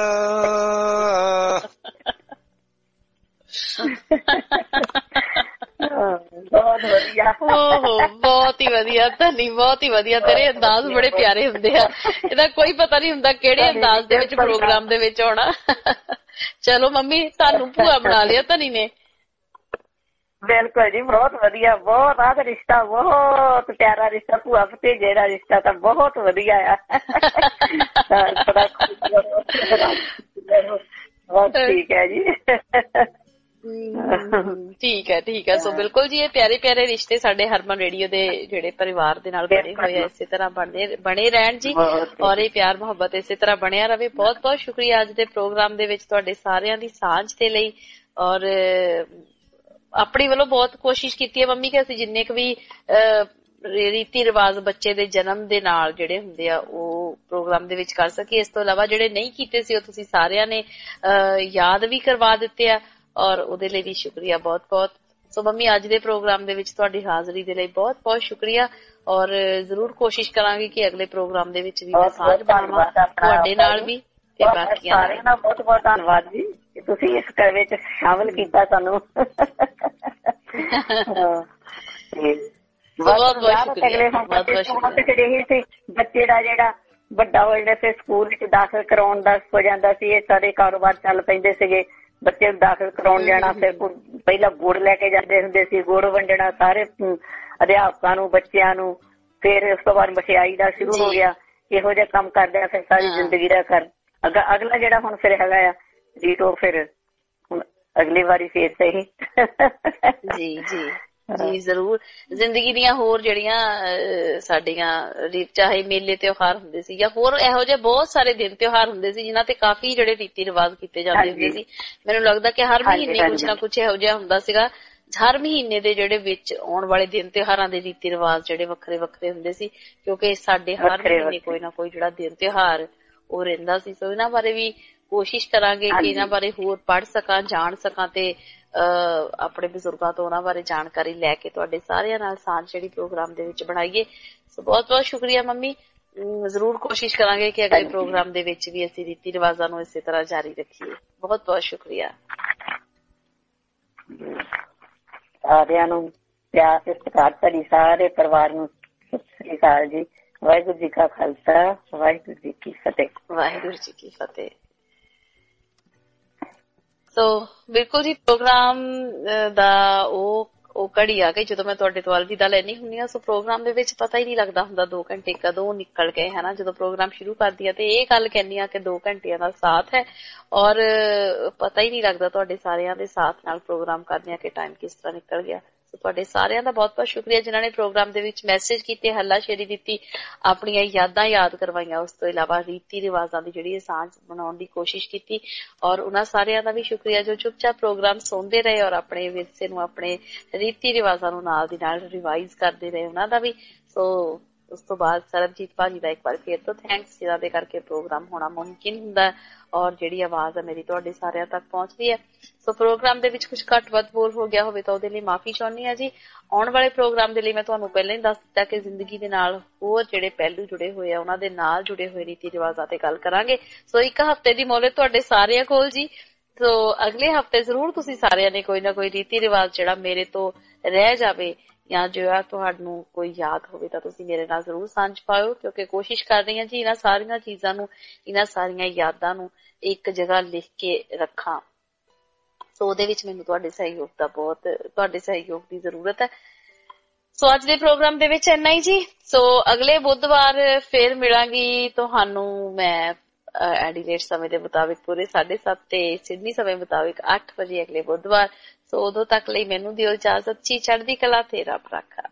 ਬਹੁਤ ਵਧੀਆ, ਓਹੋ ਬਹੁਤ ਹੀ ਵਧੀਆ ਧਨੀ, ਬਹੁਤ ਹੀ ਵਧੀਆ। ਤੇਰੇ ਅੰਦਾਜ਼ ਬੜੇ ਪਿਆਰੇ ਹੁੰਦੇ ਆ, ਇਹਦਾ ਕੋਈ ਪਤਾ ਨੀ ਹੁੰਦਾ ਕਿਹੜੇ ਅੰਦਾਜ਼ ਦੇ ਵਿੱਚ ਪ੍ਰੋਗਰਾਮ ਦੇ ਵਿੱਚ ਆਉਣਾ। ਚਲੋ ਮੰਮੀ ਤੁਹਾਨੂੰ ਭੂਆ ਬਣਾ ਲਿਆ ਧਨੀ ਨੇ। ਬਿਲਕੁਲ ਜੀ, ਬਹੁਤ ਵਧੀਆ, ਬਹੁਤ ਆਹ ਰਿਸ਼ਤਾ ਬਹੁਤ ਪਿਆਰਾ ਰਿਸ਼ਤਾ, ਭੂਆ ਭਤੀਜੇ ਦਾ ਰਿਸ਼ਤਾ ਤਾਂ ਬਹੁਤ ਵਧੀਆ ਆ। ਬਹੁਤ ਠੀਕ ਹੈ ਜੀ। ਠੀਕ ਹੈ ਠੀਕ ਹੈ। ਸੋ ਬਿਲਕੁਲ ਜੀ, ਇਹ ਪਿਆਰੇ ਪਿਆਰੇ ਰਿਸ਼ਤੇ ਸਾਡੇ ਹਰਮਨ ਰੇਡੀਓ ਦੇ ਜਿਹੜੇ ਪਰਿਵਾਰ ਦੇ ਨਾਲ ਬਣੇ ਹੋਏ ਆ, ਇਸੇ ਤਰ੍ਹਾਂ ਬਣੇ ਬਣੇ ਰਹਿਣ ਜੀ, ਔਰ ਇਹ ਪਿਆਰ ਮੁਹੱਬਤ ਇਸੇ ਤਰ੍ਹਾਂ ਬਣਿਆ ਰਵੇ। ਬਹੁਤ ਬਹੁਤ ਸ਼ੁਕਰੀਆ ਅੱਜ ਦੇ ਪ੍ਰੋਗਰਾਮ ਦੇ ਵਿੱਚ ਤੁਹਾਡੇ ਸਾਰਿਆਂ ਦੀ ਸਾਂਝ ਦੇ ਲਈ, ਔਰ ਆਪਣੀ ਵੱਲੋਂ ਬਹੁਤ ਕੋਸ਼ਿਸ਼ ਕੀਤੀ ਹੈ ਮੰਮੀ ਕਿ ਅਸੀਂ ਜਿੰਨੇ ਕੁ ਵੀ ਰੀਤੀ ਰਿਵਾਜ ਬੱਚੇ ਦੇ ਜਨਮ ਦੇ ਨਾਲ ਜਿਹੜੇ ਹੁੰਦੇ ਆ ਉਹ ਪ੍ਰੋਗਰਾਮ ਦੇ ਵਿੱਚ ਕਰ ਸਕੀਏ। ਇਸ ਤੋਂ ਇਲਾਵਾ ਜਿਹੜੇ ਨਹੀਂ ਕੀਤੇ ਸੀ ਉਹ ਤੁਸੀਂ ਸਾਰਿਆਂ ਨੇ ਯਾਦ ਵੀ ਕਰਵਾ ਦਿੱਤੇ ਆ, ਔਰ ਉਹਦੇ ਲਈ ਵੀ ਸ਼ੁਕਰੀਆ ਬਹੁਤ ਬਹੁਤ। ਸੋ ਮੰਮੀ ਅੱਜ ਦੇ ਪ੍ਰੋਗਰਾਮ ਦੇ ਵਿੱਚ ਤੁਹਾਡੀ ਹਾਜ਼ਰੀ ਦੇ ਲਈ ਬਹੁਤ ਬਹੁਤ ਸ਼ੁਕਰੀਆ, ਔਰ ਜ਼ਰੂਰ ਕੋਸ਼ਿਸ਼ ਕਰਾਂਗੇ ਕਿ ਅਗਲੇ ਪ੍ਰੋਗਰਾਮ ਦੇ ਵਿੱਚ ਵੀ ਮੈਂ ਸਾਂਝ ਬਣਾਵਾਂ ਤੁਹਾਡੇ ਨਾਲ ਵੀ ਤੇ ਬਾਕੀਆਂ ਸਾਰਿਆਂ ਦਾ। ਬਹੁਤ ਬਹੁਤ ਧੰਨਵਾਦ ਜੀ ਕਿ ਤੁਸੀਂ ਇਸ ਕਰ ਵਿੱਚ ਸ਼ਾਮਲ ਕੀਤਾ ਸਾਨੂੰ। ਬਹੁਤ ਬਹੁਤ ਸ਼ੁਕਰੀਆ, ਬਹੁਤ ਬਹੁਤ ਸ਼ੁਕਰੀਆ। ਬੱਚੇ ਦਾ ਜਿਹੜਾ ਵੱਡਾ ਹੋ ਜਾਂਦਾ ਸੀ, ਸਕੂਲ ਵਿੱਚ ਦਾਖਲ ਕਰਾਉਣ ਦਾ ਹੋ ਜਾਂਦਾ ਸੀ, ਇਹ ਸਾਰੇ ਕਾਰੋਬਾਰ ਚੱਲ ਪੈਂਦੇ ਸੀਗੇ। ਬੱਚੇ ਨੂੰ ਦਾਖਲ ਕਰਾਉਣ ਜਾਣਾ, ਫਿਰ ਪਹਿਲਾਂ ਗੁੜ ਲੈ ਕੇ ਜਾਂਦੇ ਹੁੰਦੇ ਸੀ, ਗੁੜ ਵੰਡਣਾ ਸਾਰੇ ਅਧਿਆਪਕਾਂ ਨੂੰ, ਬੱਚਿਆਂ ਨੂੰ। ਫਿਰ ਉਸ ਤੋਂ ਬਾਅਦ ਮਠਿਆਈ ਦਾ ਸ਼ੁਰੂ ਹੋ ਗਿਆ। ਇਹੋ ਜਿਹਾ ਕੰਮ ਕਰਦੇ ਆ ਫਿਰ ਸਾਰੀ ਜ਼ਿੰਦਗੀ ਦਾ ਕਰ ਅਗਲਾ ਜਿਹੜਾ ਹੁਣ ਫਿਰ ਹੈਗਾ ਆ ਰੀਟੋ, ਫਿਰ ਹੁਣ ਅਗਲੀ ਵਾਰੀ ਫੇਰ ਸਹੀ। ਜੀ ਜੀ ਜੀ ਜ਼ਰੂਰ। ਜ਼ਿੰਦਗੀ ਦੀਆਂ ਹੋਰ ਜਿਹੜੀਆਂ ਸਾਡੀਆਂ ਚਾਹੇ ਮੇਲੇ ਤਿਉਹਾਰ ਹੁੰਦੇ ਸੀ ਜਾਂ ਹੋਰ ਇਹੋ ਜਿਹੇ ਬਹੁਤ ਸਾਰੇ ਦਿਨ ਤਿਉਹਾਰ ਹੁੰਦੇ ਸੀ ਜਿਨ੍ਹਾਂ ਤੇ ਕਾਫੀ ਜਿਹੜੇ ਰੀਤੀ ਰਿਵਾਜ ਕੀਤੇ ਜਾਂਦੇ ਹੁੰਦੇ ਸੀ। ਮੈਨੂੰ ਲੱਗਦਾ ਕਿ ਹਰ ਮਹੀਨੇ ਕੁਛ ਨਾ ਕੁਛ ਇਹੋ ਜਿਹਾ ਹੁੰਦਾ ਸੀਗਾ। ਹਰ ਮਹੀਨੇ ਦੇ ਜਿਹੜੇ ਵਿੱਚ ਆਉਣ ਵਾਲੇ ਦਿਨ ਤਿਉਹਾਰਾਂ ਦੇ ਰੀਤੀ ਰਿਵਾਜ ਜਿਹੜੇ ਵੱਖਰੇ ਵੱਖਰੇ ਹੁੰਦੇ ਸੀ, ਕਿਉਂਕਿ ਸਾਡੇ ਹਰ ਮਹੀਨੇ ਕੋਈ ਨਾ ਕੋਈ ਜਿਹੜਾ ਦਿਨ ਤਿਉਹਾਰ ਉਹ ਰਹਿੰਦਾ ਸੀ। ਸੋ ਇਹਨਾਂ ਬਾਰੇ ਵੀ ਕੋਸ਼ਿਸ਼ ਕਰਾਂਗੇ ਕਿ ਇਹਨਾਂ ਬਾਰੇ ਹੋਰ ਪੜ੍ਹ ਸਕਾਂ, ਜਾਣ ਸਕਾਂ ਤੇ ਅਹ ਆਪਣੇ ਬਜ਼ੁਰਗਾਂ ਤੋਂ ਉਹਨਾਂ ਬਾਰੇ ਜਾਣਕਾਰੀ ਲੈ ਕੇ ਤੁਹਾਡੇ ਸਾਰਿਆਂ ਨਾਲ ਸਾਂਝ ਜਿਹੜੀ ਪ੍ਰੋਗਰਾਮ ਦੇ ਵਿੱਚ ਬਣਾਈਏ। ਸੋ ਬਹੁਤ ਬਹੁਤ ਸ਼ੁਕਰੀਆ ਮੰਮੀ, ਜ਼ਰੂਰ ਕੋਸ਼ਿਸ਼ ਕਰਾਂਗੇ ਕਿ ਅਗਲੇ ਪ੍ਰੋਗਰਾਮ ਦੇ ਵਿੱਚ ਵੀ ਅਸੀਂ ਰੀਤੀ ਰਿਵਾਜ਼ਾਂ ਨੂੰ ਇਸੇ ਤਰ੍ਹਾਂ ਜਾਰੀ ਰੱਖੀਏ। ਬਹੁਤ ਬਹੁਤ ਸ਼ੁਕਰੀਆ। ਸਾਰਿਆਂ ਨੂੰ ਪਿਆਰ ਤੇ ਸਤਿਕਾਰ ਭਰੀ ਸਾਰੇ ਪਰਿਵਾਰ ਨੂੰ ਸਤਿ ਸ੍ਰੀ ਅਕਾਲ ਜੀ। ਵਾਹਿਗੁਰੂ ਜੀ ਕਾ ਖਾਲਸਾ, ਵਾਹਿਗੁਰੂ ਜੀ ਕੀ ਫਤਿਹ। ਵਾਹਿਗੁਰੂ ਜੀ ਕੀ ਫਤਿਹ। ਸੋ ਬਿਲਕੁਲ ਜੀ, ਪ੍ਰੋਗਰਾਮ ਦਾ ਉਹ ਉਹ ਘੜੀ ਆ ਗਈ ਜਦੋਂ ਮੈਂ ਤੁਹਾਡੇ ਤੋਂ ਅਲਵਿਦਾ ਲੈਣੀ ਹੁੰਦੀ ਹਾਂ। ਸੋ ਪ੍ਰੋਗਰਾਮ ਦੇ ਵਿੱਚ ਪਤਾ ਹੀ ਨਹੀਂ ਲੱਗਦਾ ਹੁੰਦਾ ਦੋ ਘੰਟੇ ਕਦੋਂ ਨਿਕਲ ਗਏ ਹਨਾ। ਜਦੋਂ ਪ੍ਰੋਗਰਾਮ ਸ਼ੁਰੂ ਕਰਦੀ ਆ ਤੇ ਇਹ ਗੱਲ ਕਹਿੰਦੀ ਆ ਕਿ ਦੋ ਘੰਟਿਆਂ ਦਾ ਸਾਥ ਹੈ ਔਰ ਪਤਾ ਹੀ ਨਹੀਂ ਲੱਗਦਾ ਤੁਹਾਡੇ ਸਾਰਿਆਂ ਦੇ ਸਾਥ ਨਾਲ ਪ੍ਰੋਗਰਾਮ ਕਰਦੇ ਆ ਕਿ ਟਾਈਮ ਕਿਸ ਤਰ੍ਹਾਂ ਨਿਕਲ ਗਿਆ। ਸੋ ਤੁਹਾਡੇ ਸਾਰਿਆਂ ਦਾ ਬਹੁਤ ਬਹੁਤ ਸ਼ੁਕਰੀਆ ਜਿਨ੍ਹਾਂ ਨੇ ਪ੍ਰੋਗਰਾਮ ਦੇ ਵਿੱਚ ਮੈਸੇਜ ਕੀਤੇ, ਹੱਲਾਸ਼ੇਰੀ ਦਿੱਤੀ, ਆਪਣੀਆਂ ਯਾਦਾਂ ਯਾਦ ਕਰਵਾਈਆਂ। ਉਸ ਤੋਂ ਇਲਾਵਾ ਰੀਤੀ ਰਿਵਾਜ਼ਾਂ ਦੀ ਜਿਹੜੀ ਸਾਂਝ ਬਣਾਉਣ ਦੀ ਕੋਸ਼ਿਸ਼ ਕੀਤੀ ਔਰ ਉਹਨਾਂ ਸਾਰਿਆਂ ਦਾ ਵੀ ਸ਼ੁਕਰੀਆ ਜੋ ਚੁੱਪਚਾਪ ਪ੍ਰੋਗਰਾਮ ਸੁਣਦੇ ਰਹੇ ਔਰ ਆਪਣੇ ਵਿਰਸੇ ਨੂੰ, ਆਪਣੇ ਰੀਤੀ ਰਿਵਾਜ਼ਾਂ ਨੂੰ ਨਾਲ ਦੀ ਨਾਲ ਰਿਵਾਈਜ਼ ਕਰਦੇ ਰਹੇ, ਉਹਨਾਂ ਦਾ ਵੀ। ਸੋ ਉਸ ਤੋਂ ਬਾਅਦ ਸਰਬਜੀਤ ਭਾਜੀ ਦਾ ਇੱਕ ਵਾਰ ਫੇਰ ਤੋਂ ਥੈਂਕਸ, ਜਿਹਨਾਂ ਦੇ ਕਰਕੇ ਪ੍ਰੋਗਰਾਮ ਹੋਣਾ ਮੁਮਕਿਨ ਹੁੰਦਾ ਔਰ ਜਿਹੜੀ ਆਵਾਜ਼ ਹੈ ਮੇਰੀ ਤੁਹਾਡੇ ਸਾਰਿਆਂ ਤੱਕ ਪਹੁੰਚਦੀ ਹੈ। ਸੋ ਪ੍ਰੋਗਰਾਮ ਦੇ ਵਿੱਚ ਕੁਝ ਘੱਟ ਵੱਧ ਬੋਲ ਹੋ ਗਿਆ ਹੋਵੇ ਤਾਂ ਉਹਦੇ ਲਈ ਮਾਫੀ ਚਾਹੁੰਦੀ ਹਾਂ ਜੀ। ਆਉਣ ਵਾਲੇ ਪ੍ਰੋਗਰਾਮ ਦੇ ਲਈ ਮੈਂ ਤੁਹਾਨੂੰ ਪਹਿਲਾਂ ਹੀ ਦੱਸ ਦਿੱਤਾ ਕਿ ਜ਼ਿੰਦਗੀ ਦੇ ਨਾਲ ਹੋਰ ਜਿਹੜੇ ਪਹਿਲੂ ਜੁੜੇ ਹੋਏ ਆ ਉਹਨਾਂ ਦੇ ਨਾਲ ਜੁੜੇ ਹੋਏ ਰੀਤੀ ਰਿਵਾਜ਼ਾਂ ਤੇ ਗੱਲ ਕਰਾਂਗੇ। ਸੋ ਇੱਕ ਹਫ਼ਤੇ ਦੀ ਮੋਹਲਤ ਤੁਹਾਡੇ ਸਾਰਿਆਂ ਕੋਲ ਜੀ। ਸੋ ਅਗਲੇ ਹਫ਼ਤੇ ਜ਼ਰੂਰ ਤੁਸੀਂ ਸਾਰਿਆਂ ਨੇ ਕੋਈ ਨਾ ਕੋਈ ਰੀਤੀ ਰਿਵਾਜ਼ ਜਿਹੜਾ ਮੇਰੇ ਤੋਂ ਰਹਿ ਜਾਵੇ ਜਾਂ ਜਿਹੜਾ ਤੁਹਾਨੂੰ ਕੋਈ ਯਾਦ ਹੋਵੇ ਤਾਂ ਤੁਸੀਂ ਮੇਰੇ ਨਾਲ ਜ਼ਰੂਰ ਸਾਂਝ ਪਾਇਓ, ਕਿਉਂਕਿ ਕੋਸ਼ਿਸ਼ ਕਰ ਰਹੀ ਹਾਂ ਜੀ ਇਹਨਾਂ ਸਾਰੀਆਂ ਚੀਜ਼ਾਂ ਨੂੰ, ਇਹਨਾਂ ਸਾਰੀਆਂ ਯਾਦਾਂ ਨੂੰ ਇੱਕ ਜਗ੍ਹਾ ਲਿਖ ਕੇ ਰੱਖਾਂ। ਸੋ ਉਹਦੇ ਵਿੱਚ ਮੈਨੂੰ ਤੁਹਾਡੇ ਸਹਿਯੋਗ ਦਾ ਬਹੁਤ, ਤੁਹਾਡੇ ਸਹਿਯੋਗ ਦੀ ਜ਼ਰੂਰਤ ਹੈ। ਸੋ ਅੱਜ ਦੇ ਪ੍ਰੋਗਰਾਮ ਦੇ ਵਿੱਚ ਇੰਨਾ ਹੀ ਜੀ। ਸੋ ਅਗਲੇ ਬੁੱਧਵਾਰ ਫਿਰ ਮਿਲਾਂਗੀ ਤੁਹਾਨੂੰ ਮੈਂ ਐਡੀਲੇਡ ਸਮੇਂ ਦੇ ਮੁਤਾਬਿਕ ਪੂਰੇ ਸਾਢੇ ਸੱਤ ਤੇ ਸਿਡਨੀ ਸਮੇਂ ਮੁਤਾਬਿਕ ਅੱਠ ਵਜੇ ਅਗਲੇ ਬੁੱਧਵਾਰ। ਸੋ ਉਦੋਂ ਤੱਕ ਲਈ ਮੈਨੂੰ ਦਿਓ ਇਜਾਜ਼ਤ ਜੀ। ਚੜ੍ਹਦੀ ਕਲਾ ਤੇ ਰੱਬ ਰਾਖਾ।